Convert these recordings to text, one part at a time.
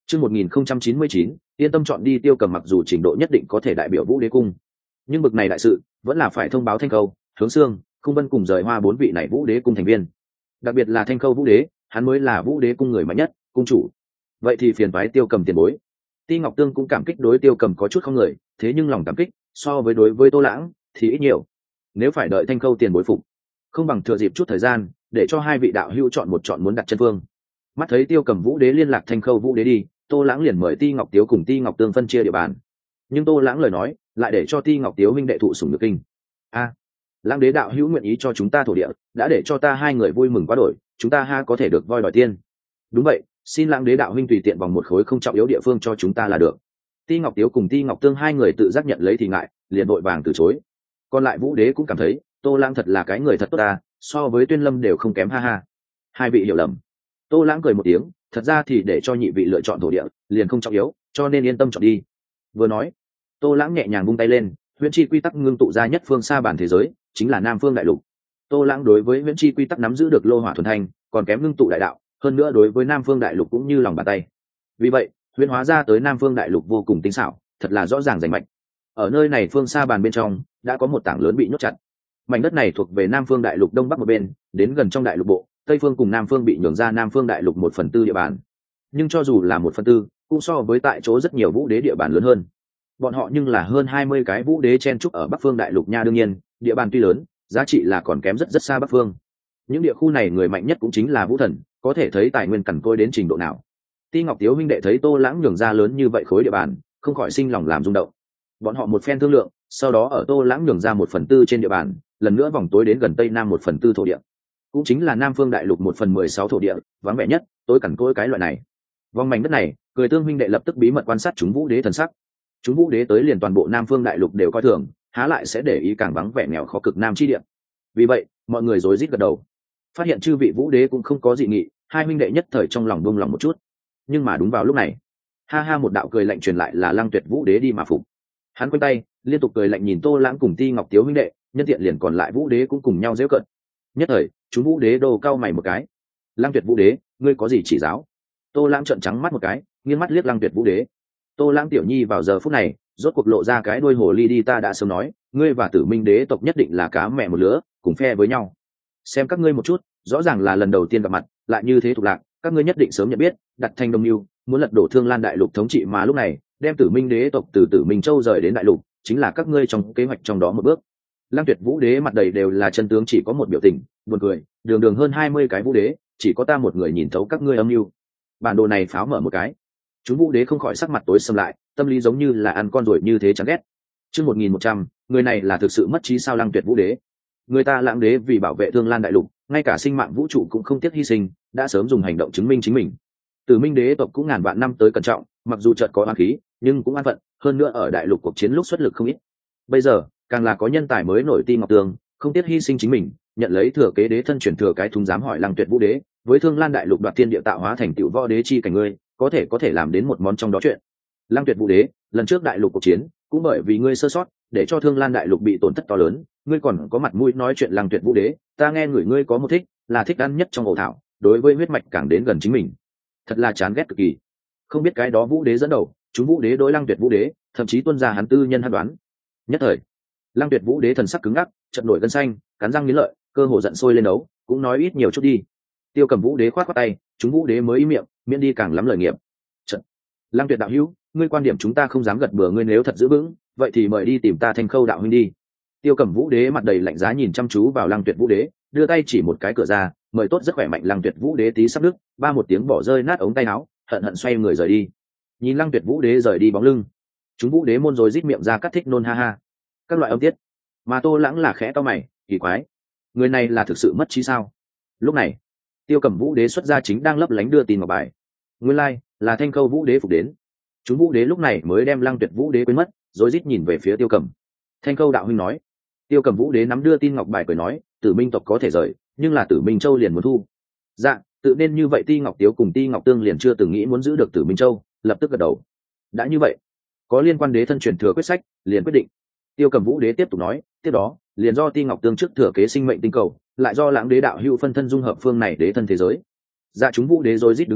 Chương 1099, yên tâm chọn đi. Tiêu Cầm mặc dù trình độ nhất định có thể đại biểu Vũ Đế cung, nhưng bực này đại sự vẫn là phải thông báo Thanh Khâu, Hướng Xương, Khung Vân cùng rời Hoa bốn vị này Vũ Đế cung thành viên. Đặc biệt là Thanh Khâu Vũ Đế, hắn mới là Vũ Đế cung người mạnh nhất, cung chủ. Vậy thì phiền toái Tiêu Cầm tiền bối. Ti Ngọc Tương cũng cảm kích đối Tiêu Cầm có chút không người, thế nhưng lòng cảm kích so với đối với Tô Lãng thì ít nhiều. Nếu phải đợi Thanh Khâu tiền bối phục, không bằng thừa dịp chút thời gian để cho hai vị đạo hữu chọn một chọn muốn đặt chân phương. Mắt thấy Tiêu Cầm Vũ Đế liên lạc Thanh Khâu Vũ Đế đi, Tô Lãng liền mời Ti Ngọc Tiếu cùng Ti Ngọc Tương phân chia địa bàn. Nhưng Tô Lãng lời nói lại để cho Ti Ngọc Tiếu huynh đệ thụ sủng nhược kinh. Lãng đế đạo hữu nguyện ý cho chúng ta thổ địa, đã để cho ta hai người vui mừng quá đổi, chúng ta ha có thể được voi đòi tiên. Đúng vậy, xin Lãng đế đạo huynh tùy tiện vòng một khối không trọng yếu địa phương cho chúng ta là được. Ti Ngọc Tiếu cùng Ti Ngọc Tương hai người tự giác nhận lấy thì ngại, liền vội vàng từ chối. Còn lại Vũ Đế cũng cảm thấy Tô Lãng thật là cái người thật tốt ta, so với Tuyên Lâm đều không kém ha ha. Hai vị hiểu lầm. Tô Lãng cười một tiếng, thật ra thì để cho nhị vị lựa chọn thổ địa liền không trọng yếu, cho nên yên tâm chọn đi. Vừa nói, Tô Lãng nhẹ nhàng vung tay lên, huyễn chi quy tắc ngưng tụ ra nhất phương xa bản thế giới, chính là Nam Phương Đại Lục. Tô Lãng đối với huyễn chi quy tắc nắm giữ được lô hỏa thuần thanh, còn kém ngưng tụ đại đạo, hơn nữa đối với Nam Phương Đại Lục cũng như lòng bàn tay. Vì vậy, huyễn hóa ra tới Nam Phương Đại Lục vô cùng tinh xảo, thật là rõ ràng rành mạch. Ở nơi này phương xa bàn bên trong, đã có một tảng lớn bị nhốt chặt. Mảnh đất này thuộc về Nam Phương Đại Lục đông bắc một bên, đến gần trong Đại Lục bộ, Tây Phương cùng Nam Phương bị nhường ra Nam Phương Đại Lục 1/4 địa bàn. Nhưng cho dù là 1/4, cũng so với tại chỗ rất nhiều Vũ Đế địa bàn lớn hơn. Bọn họ nhưng là hơn 20 cái Vũ Đế chen trúc ở Bắc Phương Đại Lục nha, đương nhiên, địa bàn tuy lớn, giá trị là còn kém rất xa Bắc Phương. Những địa khu này người mạnh nhất cũng chính là Vũ Thần, có thể thấy tài nguyên cằn cỗi đến trình độ nào. Ti Ngọc Tiếu huynh đệ thấy Tô Lãng nhường ra lớn như vậy khối địa bàn, không khỏi sinh lòng làm rung động. Bọn họ một phen thương lượng, sau đó ở Tô Lãng nhường ra 1/4 trên địa bàn, lần nữa vòng tối đến gần Tây Nam 1/4 thổ địa, cũng chính là Nam Phương Đại Lục 1/16 thổ địa, vắng vẻ nhất, tối cằn cỗi cái loại này. Vòng mảnh đất này, Cười Tương huynh đệ lập tức bí mật quan sát chúng Vũ Đế thần sắc. Chúng Vũ Đế tới liền toàn bộ Nam Phương Đại Lục đều coi thường, há lại sẽ để ý càng vắng vẻ nghèo khó cực Nam chi địa. Vì vậy, mọi người rối rít gật đầu. Phát hiện chư vị Vũ Đế cũng không có dị nghị, hai huynh đệ nhất thời trong lòng buông lòng một chút. Nhưng mà đúng vào lúc này, ha ha một đạo cười lạnh truyền lại là Lăng Tuyệt Vũ Đế đi mà phục. Hắn quanh tay, liên tục cười lạnh nhìn Tô Lãng cùng Ti Ngọc Tiếu huynh đệ, nhân tiện liền còn lại Vũ Đế cũng cùng nhau giễu cợt. Nhất thời, chúng Vũ Đế đô cao mày một cái. Lăng Tuyệt Vũ Đế, ngươi có gì chỉ giáo? Tô Lãng trợn trắng mắt một cái, nghiêng mắt liếc Lăng Tuyệt Vũ Đế. Tô Lãng tiểu nhi vào giờ phút này, rốt cuộc lộ ra cái đuôi hồ ly đi, ta đã sớm nói, ngươi và Tử Minh Đế tộc nhất định là cá mẹ một lứa, cùng phe với nhau. Xem các ngươi một chút, rõ ràng là lần đầu tiên gặp mặt, lại như thế thuộc lạc, các ngươi nhất định sớm nhận biết, đặt thành đồng mưu, muốn lật đổ Thương Lan Đại Lục thống trị, mà lúc này, đem Tử Minh Đế tộc từ Tử Minh Châu rời đến Đại Lục, chính là các ngươi trong kế hoạch trong đó một bước. Lăng Tuyệt Vũ Đế mặt đầy đều là chân tướng, chỉ có một biểu tình, buồn cười, đường đường hơn 20 cái Vũ Đế, chỉ có ta một người nhìn thấu các ngươi âm mưu. Bản đồ này pháo mở một cái, chúng Vũ Đế không khỏi sắc mặt tối sầm lại, tâm lý giống như là ăn con ruồi như thế chán ghét. Chương 1100, người này là thực sự mất trí sao? Lăng Tuyệt Vũ Đế, người ta Lãng Đế vì bảo vệ Thương Lan Đại Lục, ngay cả sinh mạng vũ trụ cũng không tiếc hy sinh, đã sớm dùng hành động chứng minh chính mình. Tử Minh Đế tộc cũng ngàn vạn năm tới cẩn trọng, mặc dù chợt có oán khí, nhưng cũng an phận, hơn nữa ở Đại Lục cuộc chiến lúc xuất lực không ít. Bây giờ, càng là có nhân tài mới nổi Ti Ngọc Tương, không tiếc hy sinh chính mình, nhận lấy thừa kế đế thân chuyển thừa cái thúng, dám hỏi Lăng Tuyệt Vũ Đế, với Thương Lan Đại Lục đoạt thiên địa tạo hóa thành tựu võ đế chi cảnh, ngươi có thể làm đến một món trong đó chuyện. Lăng Tuyệt Vũ Đế, lần trước Đại Lục cuộc chiến, cũng bởi vì ngươi sơ sót, để cho Thương Lan Đại Lục bị tổn thất to lớn, ngươi còn có mặt mũi nói chuyện? Lăng Tuyệt Vũ Đế, ta nghe người ngươi có một thích, là thích ăn nhất trong ổ thảo, đối với huyết mạch càng đến gần chính mình, thật là chán ghét cực kỳ. Không biết cái đó Vũ Đế dẫn đầu, chúng Vũ Đế đối Lăng Tuyệt Vũ Đế, thậm chí tuân ra hắn tư nhân hắn đoán. Nhất thời, Lăng Tuyệt Vũ Đế thần sắc cứng ngắc, chợt nổi gân xanh, cắn răng nghiến lợi, cơ hồ giận sôi lên đấu, cũng nói ít nhiều chút đi. Tiêu Cầm Vũ Đế khoát khoát tay, chúng Vũ Đế mới ý miệng, miễn đi càng lắm lời nghiệp. Chợt, Lăng Tuyệt đạo hữu, ngươi quan điểm chúng ta không dám gật bừa, ngươi nếu thật giữ vững, vậy thì mời đi tìm ta Thanh Khâu đạo huynh đi. Tiêu Cầm Vũ Đế mặt đầy lạnh giá nhìn chăm chú vào Lăng Tuyệt Vũ Đế, đưa tay chỉ một cái cửa ra, mời tốt rất khỏe mạnh. Lăng Tuyệt Vũ Đế tí sắp đứt, ba một tiếng bỏ rơi nát ống tay áo, hận hận xoay người rời đi. Nhìn Lăng Tuyệt Vũ Đế rời đi bóng lưng, chúng Vũ Đế môn rồi rít miệng ra cắt thích nôn ha ha. Các loại âm tiết, mà Tô Lãng là khẽ to mày, kỳ quái, người này là thực sự mất trí sao? Lúc này, Tiêu Cầm Vũ Đế xuất ra chính đang lấp lánh đưa tin ngọc bài, nguyên lai là Thanh Khâu Vũ Đế phục đến. Chúng Vũ Đế lúc này mới đem Lăng Tuyệt Vũ Đế quên mất, rồi rít nhìn về phía Tiêu Cầm. Thanh Khâu đạo huynh nói. Tiêu Cầm Vũ Đế nắm đưa tin ngọc bài cười nói, Tử Minh tộc có thể rời, nhưng là Tử Minh Châu liền muốn thu. Dạ, tự nên như vậy. Ti Ngọc Tiếu cùng Ti Ngọc Tương liền chưa từng nghĩ muốn giữ được Tử Minh Châu, lập tức gật đầu. Đã như vậy, có liên quan đế thân truyền thừa quyết sách, liền quyết định. Tiêu Cầm Vũ Đế tiếp tục nói, tiếp đó liền do Ti Ngọc Tương trước thừa kế sinh mệnh tinh cầu, lại do Lãng Đế đạo hữu phân thân dung hợp phương này đế thân thế giới. Dạ, chúng Vũ Đế rồi rít đứng dậy,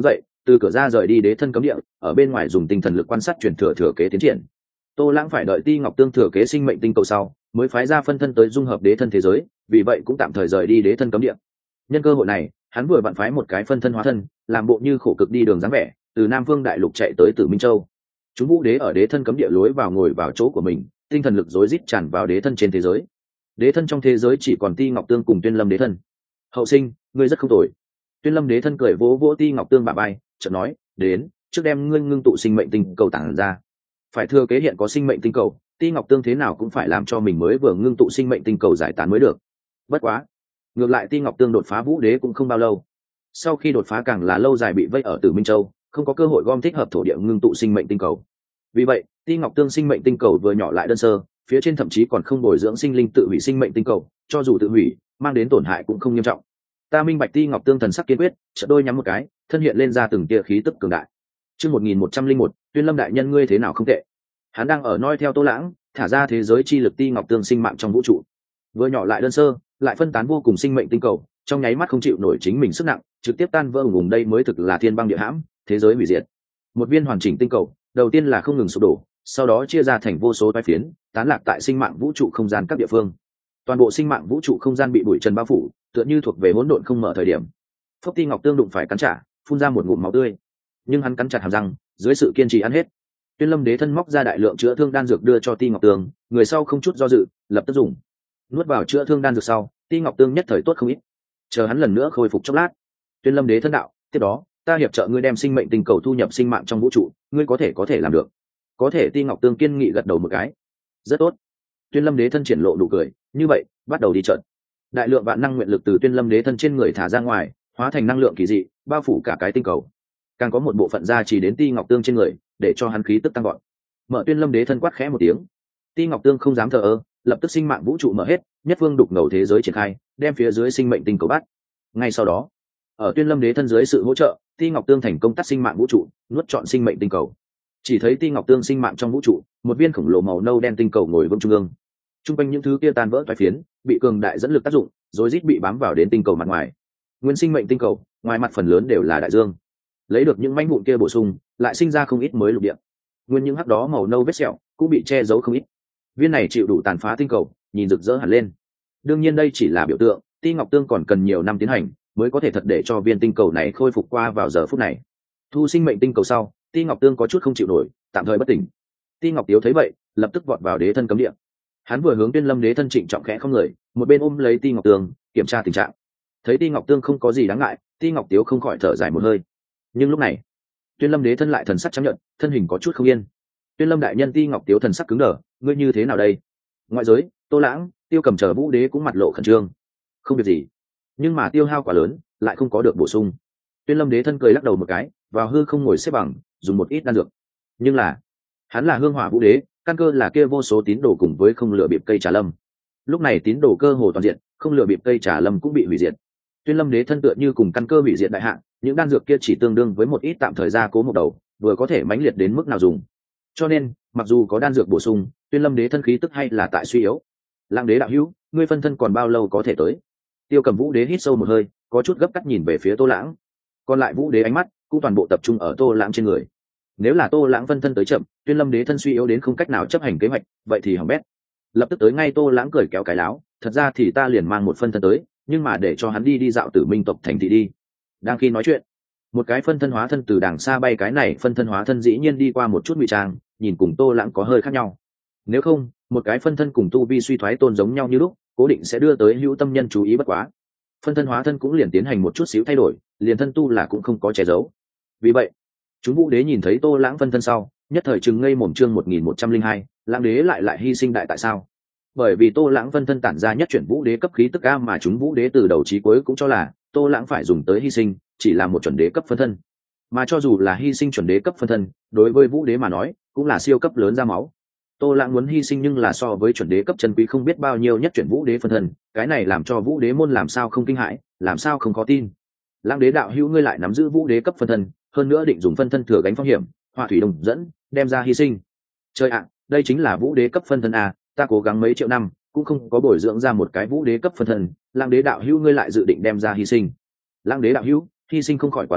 từ cửa ra rời đi đế thân cấm địa, ở bên ngoài dùng tinh thần lực quan sát truyền thừa kế tiến triển. Tô Lãng phải đợi Ti Ngọc Tương thừa kế sinh mệnh tinh cầu sau mới phái ra phân thân tới dung hợp đế thân thế giới, vì vậy cũng tạm thời rời đi đế thân cấm địa. Nhân cơ hội này, hắn vừa vặn phái một cái phân thân hóa thân, làm bộ như khổ cực đi đường dáng vẻ, từ Nam Vương đại lục chạy tới Tử Minh Châu. Chúng vũ đế ở đế thân cấm địa lối vào ngồi vào chỗ của mình, tinh thần lực rối rít tràn vào đế thân trên thế giới. Đế thân trong thế giới chỉ còn Ti Ngọc Tương cùng Tuyên Lâm đế thân. Hậu sinh, ngươi rất không tồi. Tuyên Lâm đế thân cười vỗ vỗ Ti Ngọc Tương bả vai, chợt nói, đến, trước đem ngươi ngưng tụ sinh mệnh tinh cầu tản ra. Phải thừa kế hiện có sinh mệnh tinh cầu, Ti Ngọc Tương thế nào cũng phải làm cho mình mới vừa ngưng tụ sinh mệnh tinh cầu giải tán mới được. Bất quá, ngược lại Ti Ngọc Tương đột phá vũ đế cũng không bao lâu. Sau khi đột phá càng là lâu dài bị vây ở Tử Minh Châu, không có cơ hội gom thích hợp thổ địa ngưng tụ sinh mệnh tinh cầu. Vì vậy, Ti Ngọc Tương sinh mệnh tinh cầu vừa nhỏ lại đơn sơ, phía trên thậm chí còn không bồi dưỡng sinh linh tự hủy sinh mệnh tinh cầu, cho dù tự hủy, mang đến tổn hại cũng không nghiêm trọng. Ta minh bạch. Ti Ngọc Tương thần sắc kiên quyết, chợt đôi nhắm một cái, thân hiện lên ra từng tia khí tức cường đại. Chương 1101, Tuyên Lâm đại nhân ngươi thế nào không tệ. Hắn đang ở noi theo Tô Lãng, thả ra thế giới chi lực Ti Ngọc Tương sinh mạng trong vũ trụ. Vừa nhỏ lại đơn sơ, lại phân tán vô cùng sinh mệnh tinh cầu, trong nháy mắt không chịu nổi chính mình sức nặng, trực tiếp tan vỡ ùng ùng, đây mới thực là thiên băng địa hãm, thế giới hủy diệt. Một viên hoàn chỉnh tinh cầu, đầu tiên là không ngừng sụp đổ, sau đó chia ra thành vô số toái phiến, tán lạc tại sinh mạng vũ trụ không gian các địa phương. Toàn bộ sinh mạng vũ trụ không gian bị bụi trần bao phủ, tựa như thuộc về hỗn độn không mở thời điểm. Phốc Ti Ngọc Tương đụng phải cắn trả, phun ra một ngụm máu tươi, nhưng hắn cắn chặt hàm răng, dưới sự kiên trì ăn hết. Tuyên Lâm đế thân móc ra đại lượng chữa thương đan dược đưa cho Ti Ngọc Tương, người sau không chút do dự, lập tức dùng. Nuốt vào chữa thương đan dược sau, Ti Ngọc Tương nhất thời tốt không ít. Chờ hắn lần nữa khôi phục chốc lát, Tuyên Lâm đế thân đạo, tiếp đó, ta hiệp trợ ngươi đem sinh mệnh tinh cầu thu nhập sinh mạng trong vũ trụ, ngươi có thể làm được. Có thể. Ti Ngọc Tương kiên nghị gật đầu một cái. Rất tốt. Tuyên Lâm đế thân triển lộ nụ cười, như vậy, bắt đầu đi trận. Đại lượng vạn năng nguyện lực từ Tuyên Lâm đế thân trên người thả ra ngoài, hóa thành năng lượng kỳ dị, bao phủ cả cái tinh cầu. Càng có một bộ phận gia trì đến Ti Ngọc Tương trên người, để cho hắn khí tức tăng gọn. Mở Tuyên Lâm đế thân quát khẽ một tiếng. Ti Ngọc Tương không dám thờ ơ, lập tức sinh mạng vũ trụ mở hết, nhất phương đục ngầu thế giới triển khai, đem phía dưới sinh mệnh tinh cầu bắt. Ngay sau đó, ở Tuyên Lâm đế thân dưới sự hỗ trợ, Ti Ngọc Tương thành công tắt sinh mạng vũ trụ, nuốt trọn sinh mệnh tinh cầu. Chỉ thấy Ti Ngọc Tương sinh mạng trong vũ trụ, một viên khổng lồ màu nâu đen tinh cầu ngồi vững trung ương. Trung quanh những thứ kia tan vỡ toái phiến, bị cường đại dẫn lực tác dụng, rối rít bị bám vào đến tinh cầu mặt ngoài. Nguyên sinh mệnh tinh cầu, ngoài mặt phần lớn đều là đại dương. Lấy được những mảnh vụn kia bổ sung, lại sinh ra không ít mới lục địa. Nguyên những hắc đó màu nâu vết sẹo, cũng bị che giấu không ít. Viên này chịu đủ tàn phá tinh cầu, nhìn rực rỡ hẳn lên. Đương nhiên đây chỉ là biểu tượng, Ti Ngọc Tương còn cần nhiều năm tiến hành, mới có thể thật để cho viên tinh cầu này khôi phục qua vào giờ phút này. Thu sinh mệnh tinh cầu sau, Ti Ngọc Tương có chút không chịu nổi, tạm thời bất tỉnh. Ti Ngọc Tiếu thấy vậy, lập tức vọt vào đế thân cấm địa. Hắn vừa hướng Tuyên Lâm đế thân trịnh trọng khẽ không người, một bên ôm lấy Ti Ngọc Tương, kiểm tra tình trạng. Thấy Ti Ngọc Tương không có gì đáng ngại, Ti Ngọc Tiếu không khỏi thở dài một hơi. Nhưng lúc này, Tuyên Lâm đế thân lại thần sắc chấp nhận, thân hình có chút không yên. Tuyên Lâm đại nhân. Ti Ngọc Tiếu thần sắc cứng đờ, ngươi như thế nào đây? Ngoại giới, Tô Lãng, Tiêu Cầm chờ vũ đế cũng mặt lộ khẩn trương. Không việc gì, nhưng mà tiêu hao quá lớn, lại không có được bổ sung. Tuyên Lâm đế thân cười lắc đầu một cái, vào hư không ngồi xếp bằng, dùng một ít đan dược. Nhưng là, hắn là hương hỏa vũ đế, căn cơ là kia vô số tín đồ cùng với không lựa bịp cây trà lâm. Lúc này tín đồ cơ hồ toàn diện, không lựa bịp cây trà lâm cũng bị hủy diệt. Tuyên Lâm đế thân tựa như cùng căn cơ hủy diệt đại hạn, những đan dược kia chỉ tương đương với một ít tạm thời gia cố một đầu, vừa có thể mãnh liệt đến mức nào dùng. Cho nên, mặc dù có đan dược bổ sung, Tuyên Lâm đế thân khí tức hay là tại suy yếu. Lãng đế đạo hữu, ngươi phân thân còn bao lâu có thể tới? Tiêu Cầm vũ đế hít sâu một hơi, có chút gấp cắt nhìn về phía Tô Lãng. Còn lại vũ đế ánh mắt cũng toàn bộ tập trung ở Tô Lãng trên người. Nếu là Tô Lãng phân thân tới chậm, Tuyên Lâm đế thân suy yếu đến không cách nào chấp hành kế hoạch, vậy thì hỏng bét. Lập tức tới ngay. Tô Lãng cười kéo cái láo, thật ra thì ta liền mang một phân thân tới, nhưng mà để cho hắn đi dạo Tử Minh tộc thành thị đi. Đang khi nói chuyện, một cái phân thân hóa thân từ đàng xa bay, cái này phân thân hóa thân dĩ nhiên đi qua một chút ngụy trang, nhìn cùng Tô Lãng có hơi khác nhau. Nếu không, một cái phân thân cùng tu vi suy thoái tôn giống nhau như lúc, cố định sẽ đưa tới hữu tâm nhân chú ý. Bất quá, phân thân hóa thân cũng liền tiến hành một chút xíu thay đổi, liền thân tu là cũng không có che giấu. Vì vậy, chúng vũ đế nhìn thấy Tô Lãng phân thân sau, nhất thời chừng ngây mồm. Chương 1102, Lãng đế lại hy sinh đại tại sao? Bởi vì Tô Lãng phân thân tản ra nhất chuyển vũ đế cấp khí tức a, mà chúng vũ đế từ đầu chí cuối cũng cho là Tô Lãng phải dùng tới hy sinh, chỉ là một chuẩn đế cấp phân thân. Mà cho dù là hy sinh chuẩn đế cấp phân thân, đối với vũ đế mà nói, cũng là siêu cấp lớn ra máu. Tô Lãng muốn hy sinh nhưng là so với chuẩn đế cấp chân quý không biết bao nhiêu nhất chuyển vũ đế phân thân, cái này làm cho vũ đế môn làm sao không kinh hãi, làm sao không có tin. Lãng đế đạo hữu, ngươi lại nắm giữ vũ đế cấp phân thân, hơn nữa định dùng phân thân thừa gánh phong hiểm, hỏa thủy đồng dẫn, đem ra hy sinh. Trời ạ, đây chính là vũ đế cấp phân thân à, ta cố gắng mấy triệu năm cũng không có bồi dưỡng ra một cái vũ đế cấp phân thân, Lãng đế đạo hữu ngươi lại dự định đem ra hy sinh. Lãng đế đạo hữu, hy sinh không khỏi quá lớn,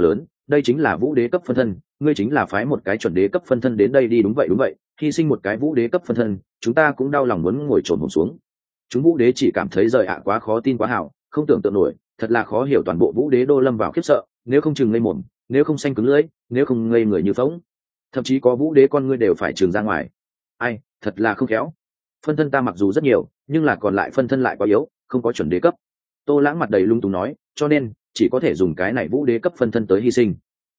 đây chính là vũ đế cấp phân thân, ngươi chính là phái một cái chuẩn đế cấp phân thân đến đây đi. Đúng vậy đúng vậy, hy sinh một cái vũ đế cấp phân thân, chúng ta cũng đau lòng muốn ngồi trồn hổm xuống. Chúng vũ đế chỉ cảm thấy rời ạ quá khó tin quá hảo, không tưởng tượng nổi, thật là khó hiểu. Toàn bộ vũ đế đô lâm vào khiếp sợ, nếu không chừng ngây mồm, nếu không xanh cứng lưỡi, nếu không ngây người như phóng, thậm chí có vũ đế con ngươi đều phải trường ra ngoài. Ai, thật là không khéo. Phân thân ta mặc dù rất nhiều, nhưng là còn lại phân thân lại quá yếu, không có chuẩn đế cấp. Tô Lãng mặt đầy lung túng nói, cho nên chỉ có thể dùng cái này vũ đế cấp phân thân tới hy sinh.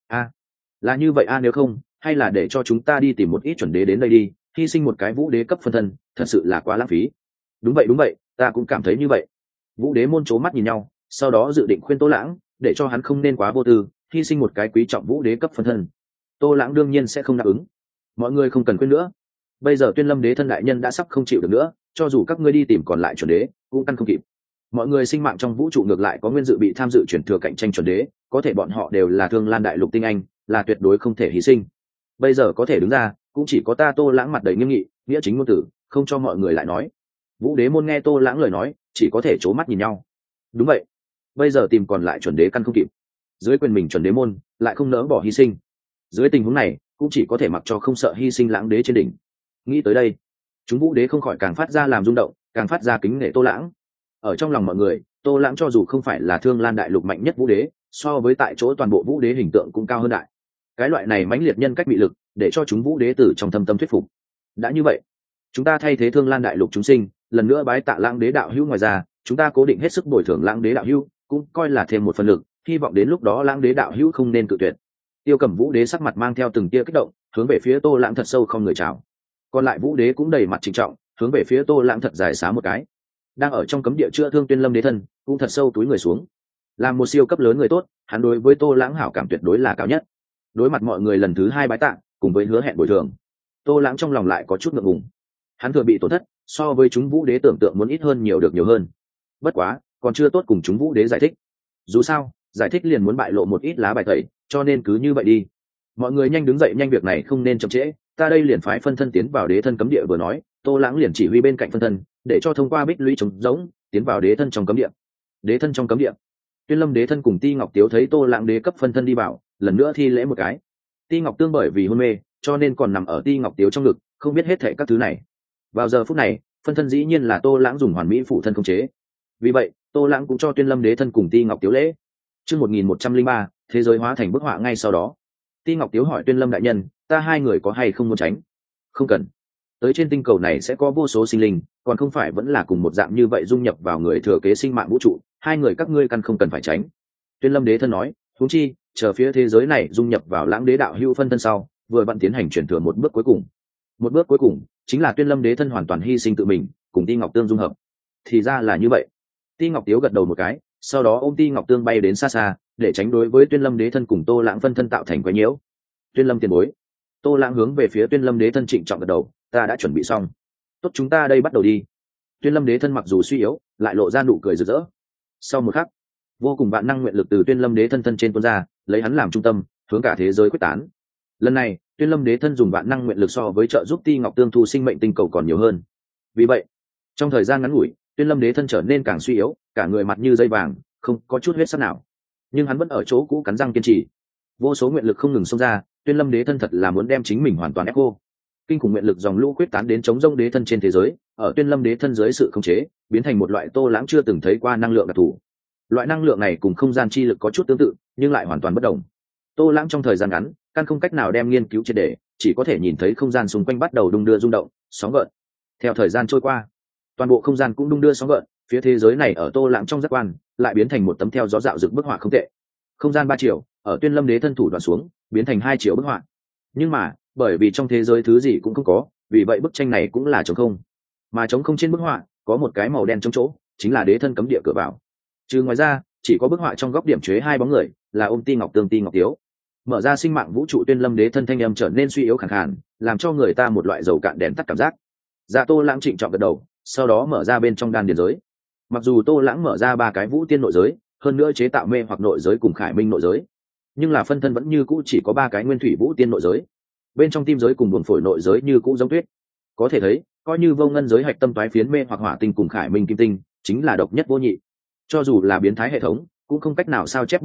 Là như vậy nếu không, hay là để cho chúng ta đi tìm một ít chuẩn đế đến đây đi, hy sinh một cái vũ đế cấp phân thân thật sự là quá lãng phí. Đúng vậy, ta cũng cảm thấy như vậy. Vũ đế môn c mắt nhìn nhau, sau đó dự định khuyên Tô Lãng để cho hắn không nên quá vô tư, hy sinh một cái quý trọng vũ đế cấp phân thân. Tô Lãng đương nhiên sẽ không đáp ứng. Mọi người không cần khuyên nữa, bây giờ Tuyên Lâm đế thân đại nhân đã sắp không chịu được nữa, cho dù các ngươi đi tìm còn lại chuẩn đế cũng căn không kịp. Mọi người sinh mạng trong vũ trụ ngược lại có nguyên dự bị tham dự chuyển thừa cạnh tranh chuẩn đế, có thể bọn họ đều là Thương Lan đại lục tinh anh, là tuyệt đối không thể hy sinh. Bây giờ có thể đứng ra cũng chỉ có ta. Tô Lãng mặt đầy nghiêm nghị, nghĩa chính ngôn tử, không cho mọi người lại nói. Vũ đế môn nghe Tô Lãng lời nói chỉ có thể c mắt nhìn nhau. Đúng vậy, bây giờ tìm còn lại chuẩn đế căn không kịp, dưới quyền mình chuẩn đế môn lại không nỡ bỏ hy sinh. Dưới tình huống này cũng chỉ có thể mặc cho không sợ hy sinh Lãng đế trên đỉnh. Nghĩ tới đây, chúng vũ đế không khỏi càng phát ra làm rung động, càng phát ra kính nể Tô Lãng. Ở trong lòng mọi người, Tô Lãng cho dù không phải là Thương Lan đại lục mạnh nhất vũ đế, so với tại chỗ toàn bộ vũ đế hình tượng cũng cao hơn đại. Cái loại này mãnh liệt nhân cách bị lực để cho chúng vũ đế tử trong thâm tâm thuyết phục. Đã như vậy, chúng ta thay thế Thương Lan đại lục chúng sinh lần nữa bái tạ Lãng đế đạo hữu. Ngoài ra chúng ta cố định hết sức bồi thường Lãng đế đạo hữu, cũng coi là thêm một phần lực, hy vọng đến lúc đó Lãng đế đạo hữu không nên cự tuyệt. Tiêu Cẩm vũ đế sắc mặt mang theo từng tia kích động, hướng về phía Tô Lãng thật sâu không người chào. Còn lại vũ đế cũng đầy mặt trịnh trọng, hướng về phía Tô Lãng thật dài xá một cái. Đang ở trong cấm địa chữa thương Tuyên Lâm đế thân cũng thật sâu túi người xuống. Làm một siêu cấp lớn người tốt, hắn đối với Tô Lãng hảo cảm tuyệt đối là cao nhất. Đối mặt mọi người lần thứ hai bái tạ cùng với hứa hẹn bồi thường, Tô Lãng trong lòng lại có chút ngượng ngùng. Hắn thừa bị tổn thất so với chúng vũ đế tưởng tượng muốn ít hơn nhiều được nhiều hơn. Bất quá còn chưa tốt cùng chúng vũ đế giải thích, dù sao giải thích liền muốn bại lộ một ít lá bài tẩy, cho nên cứ như vậy đi. Mọi người nhanh đứng dậy, nhanh, việc này không nên chậm trễ. Ta đây liền phái phân thân tiến vào đế thân cấm địa. Vừa nói, Tô Lãng liền chỉ huy bên cạnh phân thân để cho thông qua bích lũy trống rỗng tiến vào đế thân trong cấm địa. Đế thân trong cấm địa, Tuyên Lâm đế thân cùng Ti Ngọc Tiếu thấy Tô Lãng đế cấp phân thân đi vào, lần nữa thi lễ một cái. Ti Ngọc Tương bởi vì hôn mê cho nên còn nằm ở Ti Ngọc Tiếu trong ngực, không biết hết thảy các thứ này. Vào giờ phút này, phân thân dĩ nhiên là Tô Lãng dùng hoàn mỹ phụ thân khống chế. Vì vậy Tô Lãng cũng cho Tuyên Lâm đế thân cùng Ti Ngọc Tiếu lễ. Chương 1103, thế giới hóa thành bức họa. Ngay sau đó, Ti Ngọc Tiếu hỏi Tuyên Lâm đại nhân, ta hai người có hay không muốn tránh? Không cần, tới trên tinh cầu này sẽ có vô số sinh linh, còn không phải vẫn là cùng một dạng như vậy dung nhập vào người thừa kế sinh mạng vũ trụ, hai người các ngươi căn không cần phải tránh. Tuyên Lâm đế thân nói, huống chi chờ phía thế giới này dung nhập vào Lãng đế đạo hữu phân thân sau, vừa vặn tiến hành chuyển thừa một bước cuối cùng. Một bước cuối cùng chính là Tuyên Lâm đế thân hoàn toàn hy sinh tự mình cùng Ti Ngọc Tương dung hợp. Thì ra là như vậy. Ti Ngọc Tiếu gật đầu một cái, sau đó ôm Ti Ngọc Tương bay đến xa xa để tránh đối với Tuyên Lâm đế thân cùng Tô Lãng phân thân tạo thành quấy nhiễu. Tuyên Lâm tiền bối. Tô Lãng hướng về phía Tuyên Lâm đế thân trịnh trọng gật đầu, ta đã chuẩn bị xong. Tốt, chúng ta đây bắt đầu đi. Tuyên Lâm đế thân mặc dù suy yếu lại lộ ra nụ cười rực rỡ. Sau một khắc, vô cùng vạn năng nguyện lực từ Tuyên Lâm đế thân thân trên tuôn ra, lấy hắn làm trung tâm hướng cả thế giới quyết tán. Lần này Tuyên Lâm đế thân dùng vạn năng nguyện lực so với trợ giúp Ti Ngọc Tương thu sinh mệnh tinh cầu còn nhiều hơn. Vì vậy trong thời gian ngắn ngủi, Tuyên Lâm đế thân trở nên càng suy yếu, cả người mặt như dây vàng, không có chút huyết sắc nào, nhưng hắn vẫn ở chỗ cũ cắn răng kiên trì. Vô số nguyện lực không ngừng xông ra, Tuyên Lâm đế thân thật là muốn đem chính mình hoàn toàn ép cô. Kinh khủng nguyện lực dòng lũ quyết tán đến chống rông đế thân trên thế giới, ở Tuyên Lâm đế thân dưới sự khống chế biến thành một loại Tô Lãng chưa từng thấy qua năng lượng đặc thù. Loại năng lượng này cùng không gian chi lực có chút tương tự nhưng lại hoàn toàn bất đồng. Tô Lãng trong thời gian ngắn căn không cách nào đem nghiên cứu triệt để, chỉ có thể nhìn thấy không gian xung quanh bắt đầu đung đưa rung động, sóng gợn. Theo thời gian trôi qua, toàn bộ không gian cũng đung đưa sóng gợn, phía thế giới này ở Tô Lãng trong giác quan lại biến thành một tấm theo gió dạo dựng bức họa không tệ. Không gian 3 chiều ở Tuyên Lâm đế thân thủ đoạn xuống biến thành 2 chiều bức họa. Nhưng mà bởi vì trong thế giới thứ gì cũng không có, vì vậy bức tranh này cũng là trống không. Mà trống không trên bức họa có một cái màu đen trong chỗ, chính là đế thân cấm địa cửa vào. Trừ ngoài ra, chỉ có bức họa trong góc điểm chế 2 bóng người, là ôm Ti Ngọc Tương, Ti Ngọc Tiếu. Mở ra sinh mạng vũ trụ, Tuyên Lâm đế thân thanh âm trở nên suy yếu khàn khàn, làm cho người ta một loại dầu cạn đèn tắt cảm giác. Dạ Tô Lãng trịnh trọng gật đầu, sau đó mở ra bên trong đan điền giới. Mặc dù Tô Lãng mở ra 3 cái vũ tiên nội giới, hơn nữa chế tạo mê hoặc nội giới cùng khải minh nội giới, nhưng là phân thân vẫn như cũ chỉ có 3 cái nguyên thủy vũ tiên nội giới. Bên trong tim giới cùng buồn phổi nội giới như cũ giống tuyết. Có thể thấy, coi như vô ngân giới hạch tâm toái phiến mê hoặc hỏa tinh cùng khải minh kim tinh chính là độc nhất vô nhị. Cho dù là biến thái hệ thống cũng không cách nào sao chép bất quá,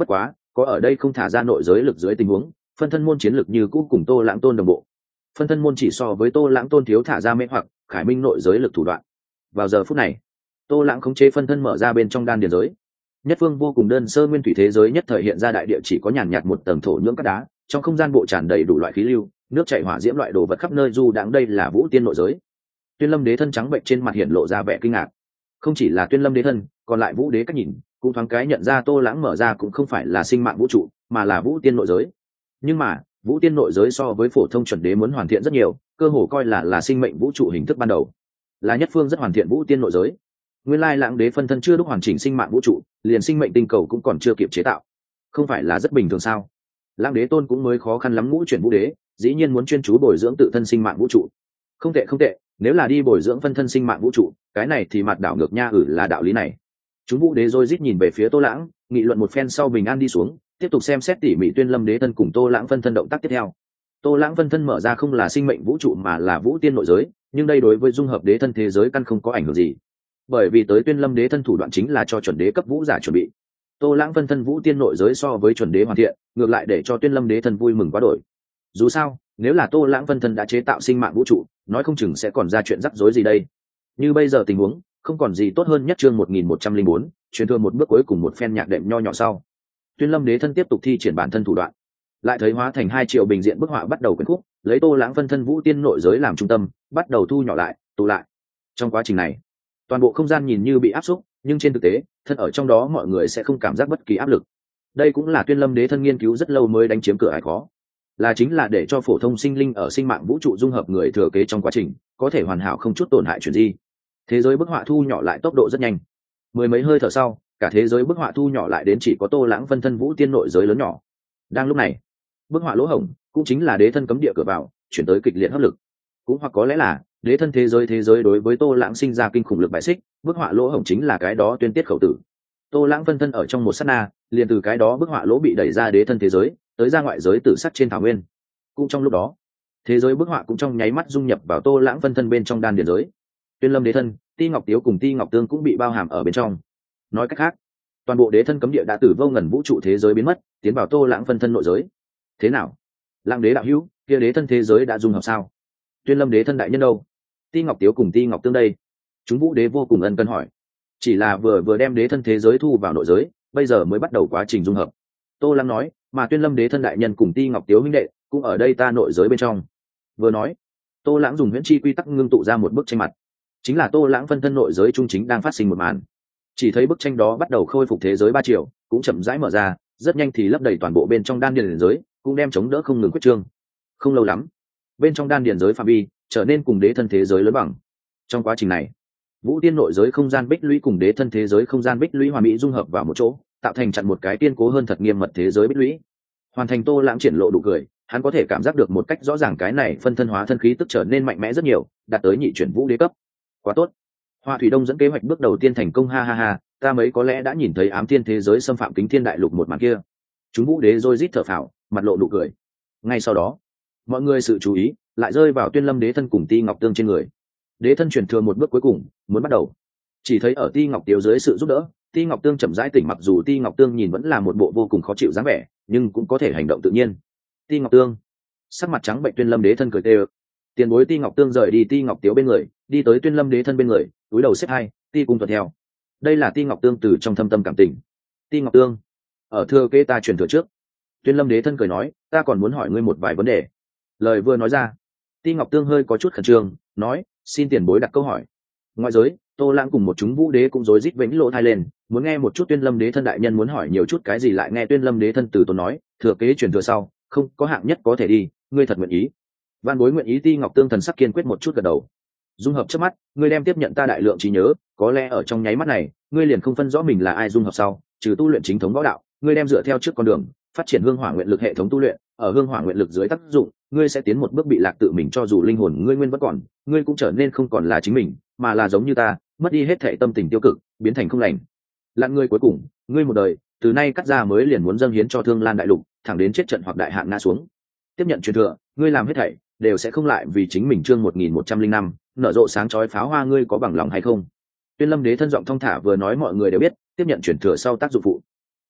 có ở đây không thả ra nội giới lực dưới tình huống, phân thân môn chiến lực như cũ cùng Tô Lãng Tôn đồng bộ. Phân thân môn chỉ so với Tô Lãng Tôn thiếu thả ra mê hoặc khải minh nội giới lực thủ đoạn. Vào giờ phút này, Tô Lãng khống chế phân thân mở ra bên trong đan điền giới. Nhất phương vô cùng đơn sơ nguyên thủy thế giới nhất thời hiện ra đại địa chỉ có nhàn nhạt một tầng thổ nhưỡng cát đá, trong không gian bộ tràn đầy đủ loại khí lưu, nước chảy hỏa diễm loại đồ vật khắp nơi du đãng, đây là Vũ Tiên nội giới. Tuyên Lâm Đế thân trắng bệnh trên mặt hiện lộ ra vẻ kinh ngạc. Không chỉ là Tuyên Lâm Đế thân, còn lại Vũ Đế cách nhìn, cũng thoáng cái nhận ra Tô Lãng mở ra cũng không phải là sinh mạng vũ trụ, mà là Vũ Tiên nội giới. Nhưng mà, Vũ Tiên nội giới so với phổ thông chuẩn đế muốn hoàn thiện rất nhiều, cơ hồ coi là sinh mệnh vũ trụ hình thức ban đầu. Là nhất phương rất hoàn thiện Vũ Tiên nội giới. Nguyên lai Lãng Đế phân thân chưa đúc hoàn chỉnh sinh mạng vũ trụ, liền sinh mệnh tinh cầu cũng còn chưa kịp chế tạo. Không phải là rất bình thường sao? Lãng Đế tôn cũng mới khó khăn lắm ngũ chuyển Vũ Đế, dĩ nhiên muốn chuyên chú bồi dưỡng tự thân sinh mạng vũ trụ. Không tệ không tệ, nếu là đi bồi dưỡng phân thân sinh mạng vũ trụ, cái này thì mặt đảo ngược nha, là đạo lý này. Chúng Vũ Đế rồi rít nhìn về phía Tô Lãng, nghị luận một phen sau bình an đi xuống, tiếp tục xem xét tỉ mỉ Tuyên Lâm Đế thân cùng Tô Lãng phân thân động tác tiếp theo. Tô Lãng phân thân mở ra không là sinh mệnh vũ trụ mà là Vũ Tiên nội giới, nhưng đây đối với dung hợp đế thân thế giới căn không có ảnh hưởng gì, bởi vì tới Tuyên Lâm Đế thân thủ đoạn chính là cho chuẩn đế cấp vũ giả chuẩn bị. Tô Lãng phân thân Vũ Tiên nội giới so với chuẩn đế hoàn thiện, ngược lại để cho Tuyên Lâm Đế thân vui mừng quá đổi. Dù sao, nếu là Tô Lãng phân thân đã chế tạo sinh mạng vũ trụ, nói không chừng sẽ còn ra chuyện rắc rối gì đây. Như bây giờ tình huống, không còn gì tốt hơn nhất. Chương 1104, truyền thừa một bước cuối cùng một phen nhạc đệm nho nhỏ sau. Tuyên Lâm Đế thân tiếp tục thi triển bản thân thủ đoạn, lại thấy hóa thành 2 triệu bình diện bức họa bắt đầu quyển khúc, lấy Tô Lãng phân thân Vũ Tiên nội giới làm trung tâm, bắt đầu thu nhỏ lại, tụ lại. Trong quá trình này, toàn bộ không gian nhìn như bị áp xúc, nhưng trên thực tế, thân ở trong đó mọi người sẽ không cảm giác bất kỳ áp lực. Đây cũng là Tuyên Lâm Đế thân nghiên cứu rất lâu mới đánh chiếm cửa ải khó, là chính là để cho phổ thông sinh linh ở sinh mạng vũ trụ dung hợp người thừa kế trong quá trình có thể hoàn hảo không chút tổn hại chuyện gì. Thế giới bức họa thu nhỏ lại tốc độ rất nhanh, mười mấy hơi thở sau, cả thế giới bức họa thu nhỏ lại đến chỉ có Tô Lãng phân thân Vũ Tiên nội giới lớn nhỏ. Đang lúc này, bức họa lỗ hổng cũng chính là đế thân cấm địa cửa vào chuyển tới kịch liệt hấp lực, cũng hoặc có lẽ là đế thân thế giới đối với Tô Lãng sinh ra kinh khủng lực bại xích, bức họa lỗ hổng chính là cái đó tuyên tiết khẩu tử. Tô Lãng phân thân ở trong một sát na, liền từ cái đó bức họa lỗ bị đẩy ra đế thân thế giới, tới ra ngoại giới tử sắc trên thảo nguyên. Cũng trong lúc đó, thế giới bức họa cũng trong nháy mắt dung nhập vào Tô Lãng phân thân bên trong đan điền giới. Tuyên Lâm Đế thân, Ti Ngọc Tiếu cùng Ti Ngọc Tương cũng bị bao hàm ở bên trong. Nói cách khác, toàn bộ đế thân cấm địa đã từ vô ngần vũ trụ thế giới biến mất, tiến vào Tô Lãng phân thân nội giới. Thế nào? Lãng Đế đạo hữu, kia đế thân thế giới đã dung hợp sao? Tuyên Lâm Đế thân đại nhân đâu? Ti Ngọc Tiếu cùng Ti Ngọc Tương đây? Chúng Vũ Đế vô cùng ân cần hỏi. Chỉ là vừa đem đế thân thế giới thu vào nội giới, bây giờ mới bắt đầu quá trình dung hợp. Tô Lãng nói, mà Tuyên Lâm Đế thân đại nhân cùng Ti Ngọc Tiếu huynh đệ cũng ở đây ta nội giới bên trong. Vừa nói, Tô Lãng dùng huyễn chi quy tắc ngưng tụ ra một bức tranh mặt, chính là Tô Lãng phân thân nội giới trung chính đang phát sinh một màn. Chỉ thấy bức tranh đó bắt đầu khôi phục thế giới 3 chiều, cũng chậm rãi mở ra, rất nhanh thì lấp đầy toàn bộ bên trong đan điền giới, cũng đem chống đỡ không ngừng quyết trương. Không lâu lắm, bên trong đan điền giới phạm vi trở nên cùng đế thân thế giới lớn bằng. Trong quá trình này, Vũ Tiên nội giới không gian bích lũy cùng đế thân thế giới không gian bích lũy hòa mỹ dung hợp vào một chỗ, tạo thành chặn một cái kiên cố hơn thật nghiêm mật thế giới bích lũy. Hoàn thành. Tô Lãng triển lộ đủ cười, hắn có thể cảm giác được một cách rõ ràng cái này phân thân hóa thân khí tức trở nên mạnh mẽ rất nhiều, đạt tới nhị chuyển vũ đế cấp. Quá tốt. Hoa Thủy Đông dẫn kế hoạch bước đầu tiên thành công, ha ha ha, ta mấy có lẽ đã nhìn thấy ám thiên thế giới xâm phạm Kính Thiên đại lục một màn kia. Chúng Vũ Đế rồi rít thở phào, mặt lộ nụ cười. Ngay sau đó, mọi người sự chú ý lại rơi vào Tuyên Lâm Đế thân cùng Ti Ngọc Tương trên người. Đế thân chuyển thừa một bước cuối cùng, muốn bắt đầu. Chỉ thấy ở Ti Ngọc Tiếu dưới sự giúp đỡ, Ti Ngọc Tương chậm rãi tỉnh, mặc dù Ti Ngọc Tương nhìn vẫn là một bộ vô cùng khó chịu dáng vẻ, nhưng cũng có thể hành động tự nhiên. Ti Ngọc Tương, sắc mặt trắng bệnh Tuyên Lâm Đế thân cười tê ơ. Tiền bối Ti Ngọc Tương rời đi Ti Ngọc Tiếu bên người, đi tới Tuyên Lâm Đế thân bên người, cúi đầu xếp hai, Ti cung thuận theo. Đây là Ti Ngọc Tương từ trong thâm tâm cảm tình. Ti Ngọc Tương, ở thừa kế ta truyền thừa trước. Tuyên Lâm Đế thân cười nói, ta còn muốn hỏi ngươi một vài vấn đề. Lời vừa nói ra, Ti Ngọc Tương hơi có chút khẩn trương, nói, xin tiền bối đặt câu hỏi. Ngoại giới, Tô Lãng cùng một chúng Vũ Đế cũng rối rít vểnh lỗ tai lên, muốn nghe một chút Tuyên Lâm Đế thân đại nhân muốn hỏi nhiều chút cái gì. Lại nghe Tuyên Lâm Đế thân từ tốn nói, thừa kế truyền thừa sau, không có hạng nhất có thể đi, ngươi thật nguyện ý? Van bối nguyện ý. Ti Ngọc Tương thần sắc kiên quyết một chút gật đầu. Dung hợp trước mắt, ngươi đem tiếp nhận ta đại lượng trí nhớ, có lẽ ở trong nháy mắt này, ngươi liền không phân rõ mình là ai. Dung hợp sau, trừ tu luyện chính thống võ đạo, ngươi đem dựa theo trước con đường, phát triển hương hỏa nguyện lực hệ thống tu luyện. Ở hương hỏa nguyện lực dưới tác dụng, ngươi sẽ tiến một bước bị lạc tự mình, cho dù linh hồn ngươi nguyên vẫn còn, ngươi cũng trở nên không còn là chính mình, mà là giống như ta, mất đi hết thảy tâm tình tiêu cực, biến thành không lành. Lặn ngươi cuối cùng, ngươi một đời, từ nay cắt ra mới liền muốn dâng hiến cho Thương Lan đại lục, thẳng đến chết trận hoặc đại hạn ngã xuống. Tiếp nhận truyền thừa, ngươi làm hết thảy đều sẽ không lại vì chính mình. Chương 1105, nở rộ sáng chói pháo hoa, ngươi có bằng lòng hay không? Tuyên Lâm Đế thân giọng thong thả vừa nói, mọi người đều biết tiếp nhận truyền thừa sau tác dụng phụ.